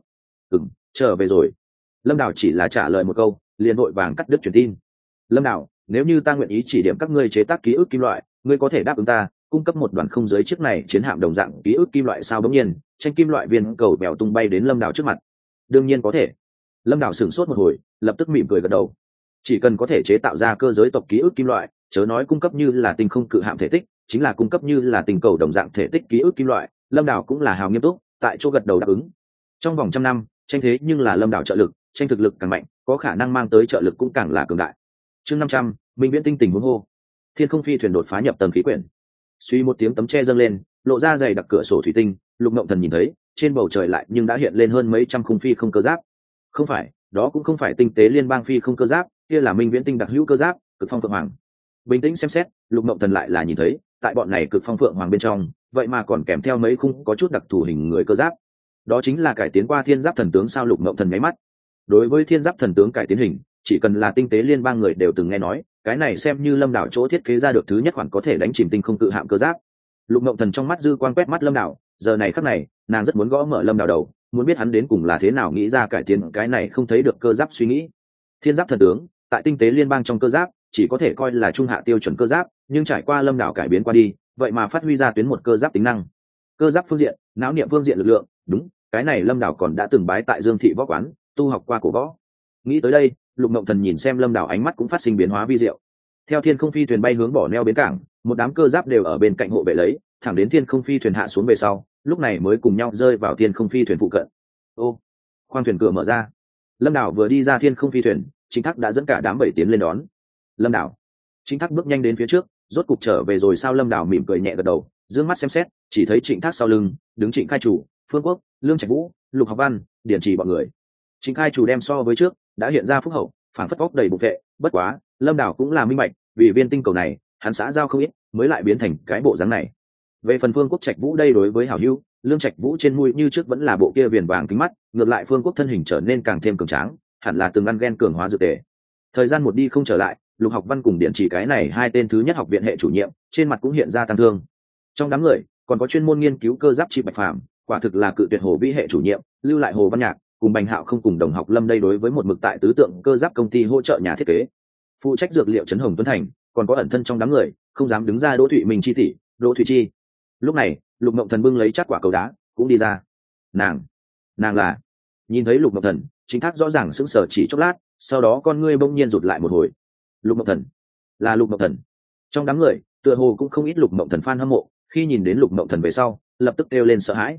S1: Trở về rồi. Lâm Đảo chỉ là trả lời một câu, liền vội vàng cắt đứt truyền tin. Lâm Đảo, nếu như ta nguyện ý chỉ điểm các ngươi chế tác ký ức kim loại, ngươi có thể đáp ứng ta, cung cấp một đoàn không giới chiếc này chiến hạm đồng dạng ký ức kim loại sao? Bỗng nhiên, tranh kim loại viên cầu bèo tung bay đến Lâm Đảo trước mặt. Đương nhiên có thể. Lâm Đảo sửng sốt một hồi, lập tức mỉm cười gật đầu. Chỉ cần có thể chế tạo ra cơ giới tộc ký ức kim loại, chớ nói cung cấp như là tinh không cự hạm thể tích, chính là cung cấp như là tinh cầu đồng dạng thể tích ký ức kim loại, Lâm Đảo cũng là hào nghiêm túc, tại chỗ gật đầu đáp ứng. Trong vòng 100 năm, tranh thế nhưng là Lâm Đảo trợ lực, tranh thực lực càng mạnh, có khả năng mang tới trợ lực cũng càng là cường đại. Chương 500, Minh Viễn Tinh tình huống hô. Thiên không phi thuyền đột phá nhập tầng khí quyển. Suy một tiếng tấm che dâng lên, lộ ra dày đặc cửa sổ thủy tinh, Lục Mộng Thần nhìn thấy, trên bầu trời lại nhưng đã hiện lên hơn mấy trăm khung phi không cơ giáp. Không phải, đó cũng không phải tinh tế liên bang phi không cơ giáp, kia là Minh Viễn Tinh đặc hữu cơ giáp, Cực Phong Phượng Hoàng. Bình tĩnh xem xét, Lục Mộng Thần lại là nhìn thấy, tại bọn này Cực Phong Phượng Hoàng bên trong, vậy mà còn kèm theo mấy khung có chút đặc thù hình người cơ giáp. Đó chính là cải tiến qua Thiên Giáp Thần tướng sao? Lục Mộng Thần nháy mắt. Đối với Thiên Giáp Thần tướng cải tiến hình, chỉ cần là tinh tế liên bang người đều từng nghe nói, cái này xem như lâm đảo chỗ thiết kế ra được thứ nhất khoản có thể đánh chìm tinh không cự hạm cơ giáp. Lục Mộng Thần trong mắt dư quang quét mắt lâm đảo, giờ này khắc này nàng rất muốn gõ mở lâm đảo đầu, muốn biết hắn đến cùng là thế nào nghĩ ra cải tiến cái này không thấy được cơ giáp suy nghĩ. Thiên giáp thần tướng tại tinh tế liên bang trong cơ giáp chỉ có thể coi là trung hạ tiêu chuẩn cơ giáp, nhưng trải qua lâm đảo cải biến qua đi, vậy mà phát huy ra tuyến một cơ giáp tính năng. Cơ giáp phương diện, não niệm phương diện lực lượng, đúng, cái này lâm đảo còn đã từng bái tại Dương thị võ quán tu học qua cổ võ. Nghĩ tới đây, Lục Mộng Thần nhìn xem lâm đảo ánh mắt cũng phát sinh biến hóa vi diệu. Theo thiên không phi thuyền bay hướng bỏ neo bến cảng, một đám cơ giáp đều ở bên cạnh hộ vệ lấy, thẳng đến thiên không phi thuyền hạ xuống về sau, lúc này mới cùng nhau rơi vào thiên không phi thuyền phụ cận. Ô, khoang thuyền cửa mở ra, lâm đảo vừa đi ra thiên không phi thuyền, Chính Thác đã dẫn cả đám bảy tiến lên đón. Lâm đảo, Chính Thác bước nhanh đến phía trước, rốt cục trở về rồi sao? Lâm đảo mỉm cười nhẹ gật đầu, dương mắt xem xét, chỉ thấy Trịnh Thác sau lưng đứng Trịnh Khai Chủ, Phương Quốc, Lương Trạch Vũ, Lục Học Văn, Điển Trì bọn người. Trịnh Khai Chủ đem so với trước đã hiện ra phúc hậu, phảng phất vóc đầy bụng vệ, bất quá lâm đảo cũng là minh bạch, vì viên tinh cầu này hắn xã giao không ít mới lại biến thành cái bộ dáng này. Về phần Phương Quốc Trạch Vũ, đây đối với hảo hữu Lương Trạch Vũ trên mũi như trước vẫn là bộ kia viền vàng kính mắt, ngược lại Phương Quốc thân hình trở nên càng thêm cường tráng, hẳn là từng ăn ghen cường hóa dược tề. Thời gian một đi không trở lại, Lục Học Văn cùng Điển Trì cái này hai tên thứ nhất học viện hệ chủ nhiệm trên mặt cũng hiện ra tăng thương. Trong đám người còn có chuyên môn nghiên cứu cơ giáp chi Bạch Phàm, quả thực là cự tuyệt Hồ Vĩ hệ chủ nhiệm, lưu lại Hồ Văn Nhạc cùng Bành Hạo không cùng đồng học Lâm đây đối với một mực tại tứ tượng cơ giáp công ty hỗ trợ nhà thiết kế, phụ trách dược liệu Trấn Hồng Tuấn Thành, còn có ẩn thân trong đám người không dám đứng ra Đỗ Thụy Minh chi tỷ, Đỗ Thụy Chi. Lúc này Lục Mộng Thần bưng lấy chắc quả cầu đá cũng đi ra. Nàng là nhìn thấy Lục Mộng Thần, Chính Thác rõ ràng sững sờ chỉ chốc lát, sau đó con ngươi bỗng nhiên rụt lại một hồi. Lục Mộng Thần là Lục Mộng Thần. Trong đám người tựa hồ cũng không ít Lục Mộng Thần fan hâm mộ, khi nhìn đến Lục Mộng Thần về sau lập tức kêu lên sợ hãi.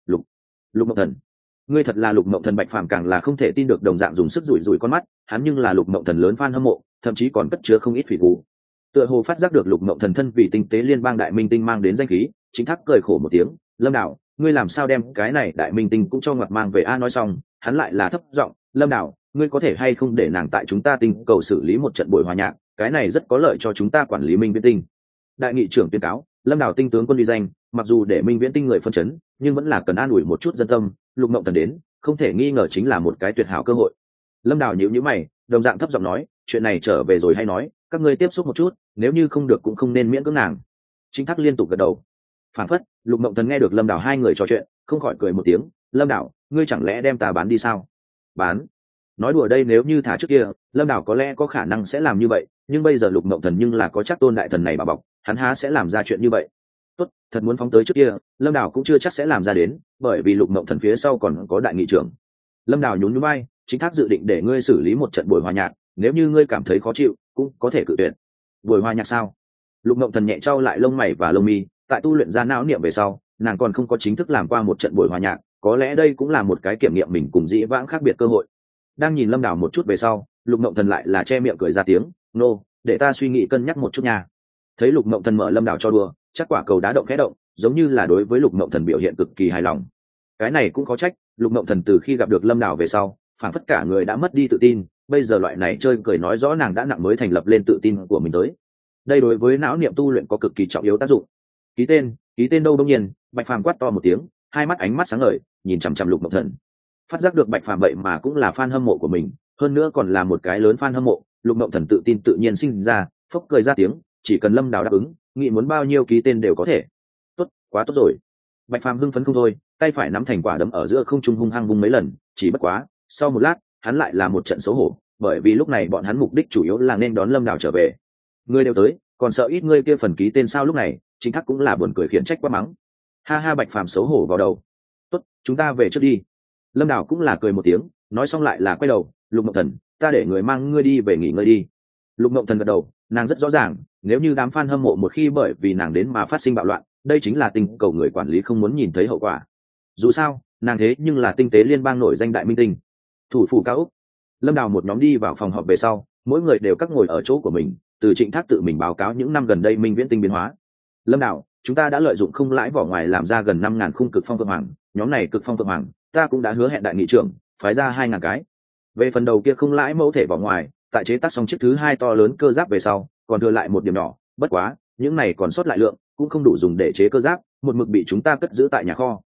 S1: Lục Mộng Thần, ngươi thật là Lục Mộng Thần? Bạch Phàm càng là không thể tin được, đồng dạng dùng sức rủi rủi con mắt, hắn nhưng là Lục Mộng Thần lớn fan hâm mộ, thậm chí còn cất chứa không ít phỉ cú. Tựa hồ phát giác được Lục Mộng Thần thân vì tinh tế liên bang đại minh tinh mang đến danh khí, Chính Thác cười khổ một tiếng, Lâm Đảo, ngươi làm sao đem cái này đại minh tinh cũng cho ngoặt mang về? A nói xong hắn lại là thấp giọng, Lâm Đảo, ngươi có thể hay không để nàng tại chúng ta tinh cầu xử lý một trận buổi hòa nhạc, cái này rất có lợi cho chúng ta quản lý minh viễn tinh. Đại nghị trưởng tuyên cáo, Lâm Đảo tinh tướng quân uy danh, mặc dù để minh viễn tinh người phân chấn, nhưng vẫn là cần an ủi một chút dân tâm. Lục Mộng Thần đến không thể nghi ngờ chính là một cái tuyệt hảo cơ hội. Lâm Đảo nhíu nhíu mày, đồng dạng thấp giọng nói, chuyện này trở về rồi hay nói, các ngươi tiếp xúc một chút, nếu như không được cũng không nên miễn cưỡng nàng. Chính Thác liên tục gật đầu. Phản phất Lục Mộng Thần nghe được Lâm Đảo hai người trò chuyện, không khỏi cười một tiếng, Lâm Đảo, ngươi chẳng lẽ đem ta bán đi sao? Bán? Nói đùa đây, nếu như thả trước kia Lâm Đảo có lẽ có khả năng sẽ làm như vậy, nhưng bây giờ Lục Mộng Thần nhưng là có chắc Tôn đại thần này bảo bọc, hắn há sẽ làm ra chuyện như vậy. Tốt, thật muốn phóng tới trước kia Lâm Đảo cũng chưa chắc sẽ làm ra đến, bởi vì Lục Mộng Thần phía sau còn có đại nghị trưởng. Lâm Đảo nhún nhún vai, Chính Thác dự định để ngươi xử lý một trận buổi hòa nhạc, nếu như ngươi cảm thấy khó chịu cũng có thể cự tuyệt. Buổi hòa nhạc sao? Lục Mộng Thần nhẹ trao lại lông mày và lông mi, tại tu luyện ra não niệm về sau nàng còn không có chính thức làm qua một trận buổi hòa nhạc, có lẽ đây cũng là một cái kiểm nghiệm mình cùng dĩ vãng khác biệt cơ hội. Đang nhìn Lâm Đảo một chút về sau, Lục Mộng Thần lại là che miệng cười ra tiếng, nô, để ta suy nghĩ cân nhắc một chút nha. Thấy Lục Mộng Thần mở Lâm Đảo cho đùa, chắc quả cầu đá động khẽ động, giống như là đối với Lục Mộng Thần biểu hiện cực kỳ hài lòng. Cái này cũng có trách, Lục Mộng Thần từ khi gặp được Lâm Đảo về sau phản phất cả người đã mất đi tự tin, bây giờ loại này chơi cười nói rõ nàng đã nặng mới thành lập lên tự tin của mình tới. Đây đối với não niệm tu luyện có cực kỳ trọng yếu tác dụng. Ký tên đâu? Đông nhiên Bạch Phàm quát to một tiếng, hai mắt ánh mắt sáng ngời nhìn chằm chằm Lục Mộng Thần. Phát giác được Bạch Phàm vậy mà cũng là fan hâm mộ của mình, hơn nữa còn là một cái lớn fan hâm mộ, Lục Mộng Thần tự tin tự nhiên sinh ra, phốc cười ra tiếng, chỉ cần Lâm Đảo đáp ứng, nghĩ muốn bao nhiêu ký tên đều có thể. Tốt, quá tốt rồi. Bạch Phàm hưng phấn không thôi, tay phải nắm thành quả đấm ở giữa không trung hung hăng vung mấy lần, chỉ bất quá sau một lát hắn lại là một trận xấu hổ, bởi vì lúc này bọn hắn mục đích chủ yếu là nên đón Lâm Đảo trở về. Ngươi đều tới, còn sợ ít ngươi kia phần ký tên sao? Lúc này Chính Thác cũng là buồn cười khiển trách quá mắng. Ha ha, Bạch Phàm xấu hổ vào đầu. Tốt, chúng ta về trước đi. Lâm Đảo cũng là cười một tiếng, nói xong lại là quay đầu, Lục Mộng Thần, ta để người mang ngươi đi về nghỉ ngơi đi. Lục Mộng Thần gật đầu, nàng rất rõ ràng, nếu như đám fan hâm mộ một khi bởi vì nàng đến mà phát sinh bạo loạn, đây chính là tình cầu người quản lý không muốn nhìn thấy hậu quả. Dù sao nàng thế nhưng là tinh tế liên bang nổi danh đại minh tinh, thủ phủ cao úc. Lâm Đảo một nhóm đi vào phòng họp về sau, mỗi người đều cắt ngồi ở chỗ của mình, từ Trịnh Thác tự mình báo cáo những năm gần đây minh viễn tinh biến hóa. Lâm Đảo, chúng ta đã lợi dụng không lãi vỏ ngoài làm ra gần 5.000 khung cực phong phượng hoàng, nhóm này cực phong phượng hoàng ta cũng đã hứa hẹn đại nghị trưởng phái ra 2.000 cái. Về phần đầu kia không lãi mẫu thể vỏ ngoài, tại chế tác xong chiếc thứ hai to lớn cơ giáp về sau còn thừa lại một điểm nhỏ, bất quá những này còn sót lại lượng cũng không đủ dùng để chế cơ giáp, một mực bị chúng ta cất giữ tại nhà kho.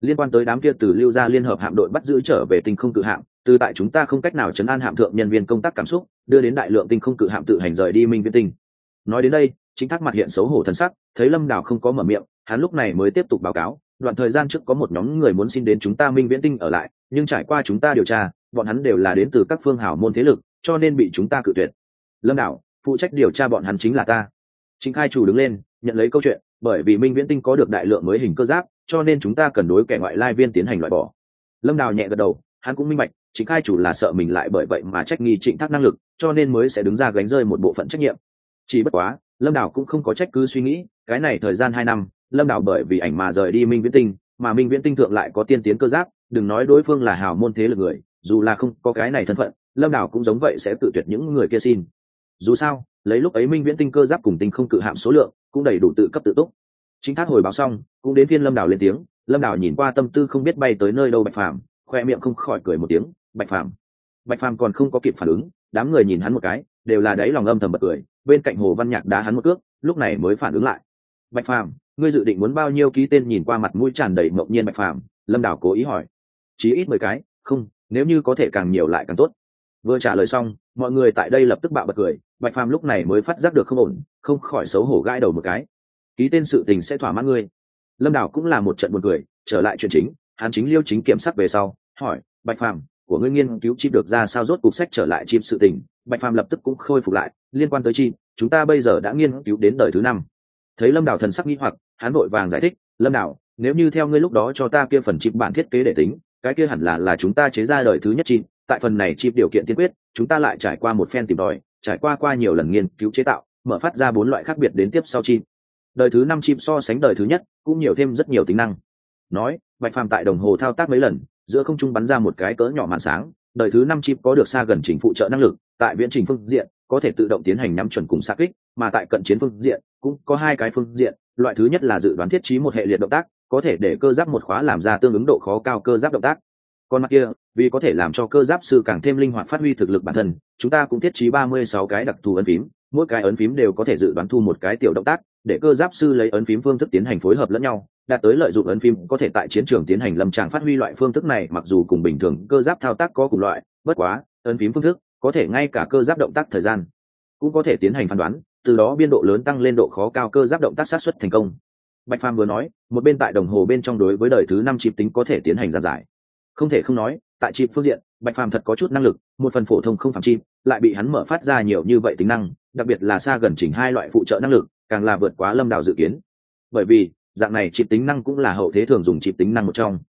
S1: liên quan tới đám kia từ lưu gia liên hợp hạm đội bắt giữ trở về tinh không cự hạm, từ tại chúng ta không cách nào chấn an hạm thượng nhân viên công tác cảm xúc, đưa đến đại lượng tinh không cự hạm tự hành rời đi minh viễn tinh. Nói đến đây, Chính Thác mặt hiện xấu hổ thần sắc, thấy Lâm Đào không có mở miệng, hắn lúc này mới tiếp tục báo cáo, đoạn thời gian trước có một nhóm người muốn xin đến chúng ta minh viễn tinh ở lại, nhưng trải qua chúng ta điều tra, bọn hắn đều là đến từ các phương hào môn thế lực, cho nên bị chúng ta cự tuyệt. Lâm Đào, phụ trách điều tra bọn hắn chính là ta. Chính khai chủ đứng lên, nhận lấy câu chuyện, bởi vì minh viễn tinh có được đại lượng mới hình cơ giáp, cho nên chúng ta cần đối kẻ ngoại lai viên tiến hành loại bỏ. Lâm Đào nhẹ gật đầu, hắn cũng minh bạch, Chính khai chủ là sợ mình lại bởi vậy mà trách nghi Trịnh Thác năng lực, cho nên mới sẽ đứng ra gánh rơi một bộ phận trách nhiệm. Chỉ bất quá, Lâm Đào cũng không có trách cứ suy nghĩ, cái này thời gian 2 năm, Lâm Đào bởi vì ảnh mà rời đi minh viễn tinh, mà minh viễn tinh thượng lại có tiên tiến cơ giáp, đừng nói đối phương là hào môn thế lực người, dù là không có cái này thân phận, Lâm Đào cũng giống vậy sẽ tự tuyệt những người kia xin. Dù sao, lấy lúc ấy minh viễn tinh cơ giáp cùng tinh không cự hạm số lượng cũng đầy đủ tự cấp tự túc. Chính Thác hồi báo xong, cũng đến phiên Lâm Đào lên tiếng. Lâm Đào nhìn qua tâm tư không biết bay tới nơi đâu Bạch Phàm, khoe miệng không khỏi cười một tiếng. Bạch Phàm còn không có kịp phản ứng, đám người nhìn hắn một cái, đều là đáy lòng âm thầm bật cười. Bên cạnh Hồ Văn Nhạc đá hắn một cước, lúc này mới phản ứng lại. Bạch Phàm, ngươi dự định muốn bao nhiêu ký tên? Nhìn qua mặt mũi tràn đầy ngẫu nhiên Bạch Phàm, Lâm Đào cố ý hỏi. Chí ít 10 cái, không, nếu như có thể càng nhiều lại càng tốt. Vừa trả lời xong, mọi người tại đây lập tức bạo bật cười. Bạch Phàm lúc này mới phát giác được không ổn, không khỏi xấu hổ gãi đầu một cái. Ký tên sự tình sẽ thỏa mãn ngươi. Lâm Đào cũng là một trận buồn cười, trở lại chuyện chính, hắn chính liêu chính kiểm sát về sau, hỏi, Bạch Phàm, của ngươi nghiên cứu chip được ra sao? Rốt cục sách trở lại chip sự tình. Bạch Phàm lập tức cũng khôi phục lại, liên quan tới chip, chúng ta bây giờ đã nghiên cứu đến đời thứ 5. Thấy Lâm Đào thần sắc nghi hoặc, hắn vội vàng giải thích, Lâm Đào, nếu như theo ngươi lúc đó cho ta kia phần chip bản thiết kế để tính, cái kia hẳn là chúng ta chế ra đời thứ nhất chip, tại phần này chip điều kiện tiên quyết, chúng ta lại trải qua một phen tìm tòi, trải qua nhiều lần nghiên cứu chế tạo, mở phát ra 4 loại khác biệt đến tiếp sau chip. Đời thứ 5 chip so sánh đời thứ nhất cũng nhiều thêm rất nhiều tính năng. Nói, Bạch Phàm tại đồng hồ thao tác mấy lần, giữa không trung bắn ra một cái cỡ nhỏ màn sáng. Đời thứ 5 chip có được xa gần chỉnh phụ trợ năng lực, tại viễn trình phương diện có thể tự động tiến hành nhắm chuẩn cùng xạ kích, mà tại cận chiến phương diện cũng có 2 cái phương diện. Loại thứ nhất là dự đoán thiết trí một hệ liệt động tác, có thể để cơ giáp một khóa làm ra tương ứng độ khó cao cơ giáp động tác. Còn mặt kia, vì có thể làm cho cơ giáp sư càng thêm linh hoạt phát huy thực lực bản thân, chúng ta cũng thiết trí 36 cái đặc thù ấn phím, mỗi cái ấn phím đều có thể dự đoán thu một cái tiểu động tác, để cơ giáp sư lấy ấn phím phương thức tiến hành phối hợp lẫn nhau, đạt tới lợi dụng ấn phím có thể tại chiến trường tiến hành lâm tràng phát huy. Loại phương thức này mặc dù cùng bình thường cơ giáp thao tác có cùng loại, bất quá ấn phím phương thức có thể ngay cả cơ giáp động tác thời gian cũng có thể tiến hành phán đoán, từ đó biên độ lớn tăng lên độ khó cao cơ giáp động tác xác suất thành công. Bạch Phàm vừa nói, một bên tại đồng hồ bên trong đối với đời thứ 5 chip tính có thể tiến hành giản giải. Không thể không nói, tại chip phương diện, Bạch Phàm thật có chút năng lực, một phần phổ thông không phạm chip, lại bị hắn mở phát ra nhiều như vậy tính năng, đặc biệt là xa gần chỉnh 2 loại phụ trợ năng lực, càng là vượt quá Lâm Đào dự kiến. Bởi vì, dạng này chip tính năng cũng là hậu thế thường dùng chip tính năng một trong.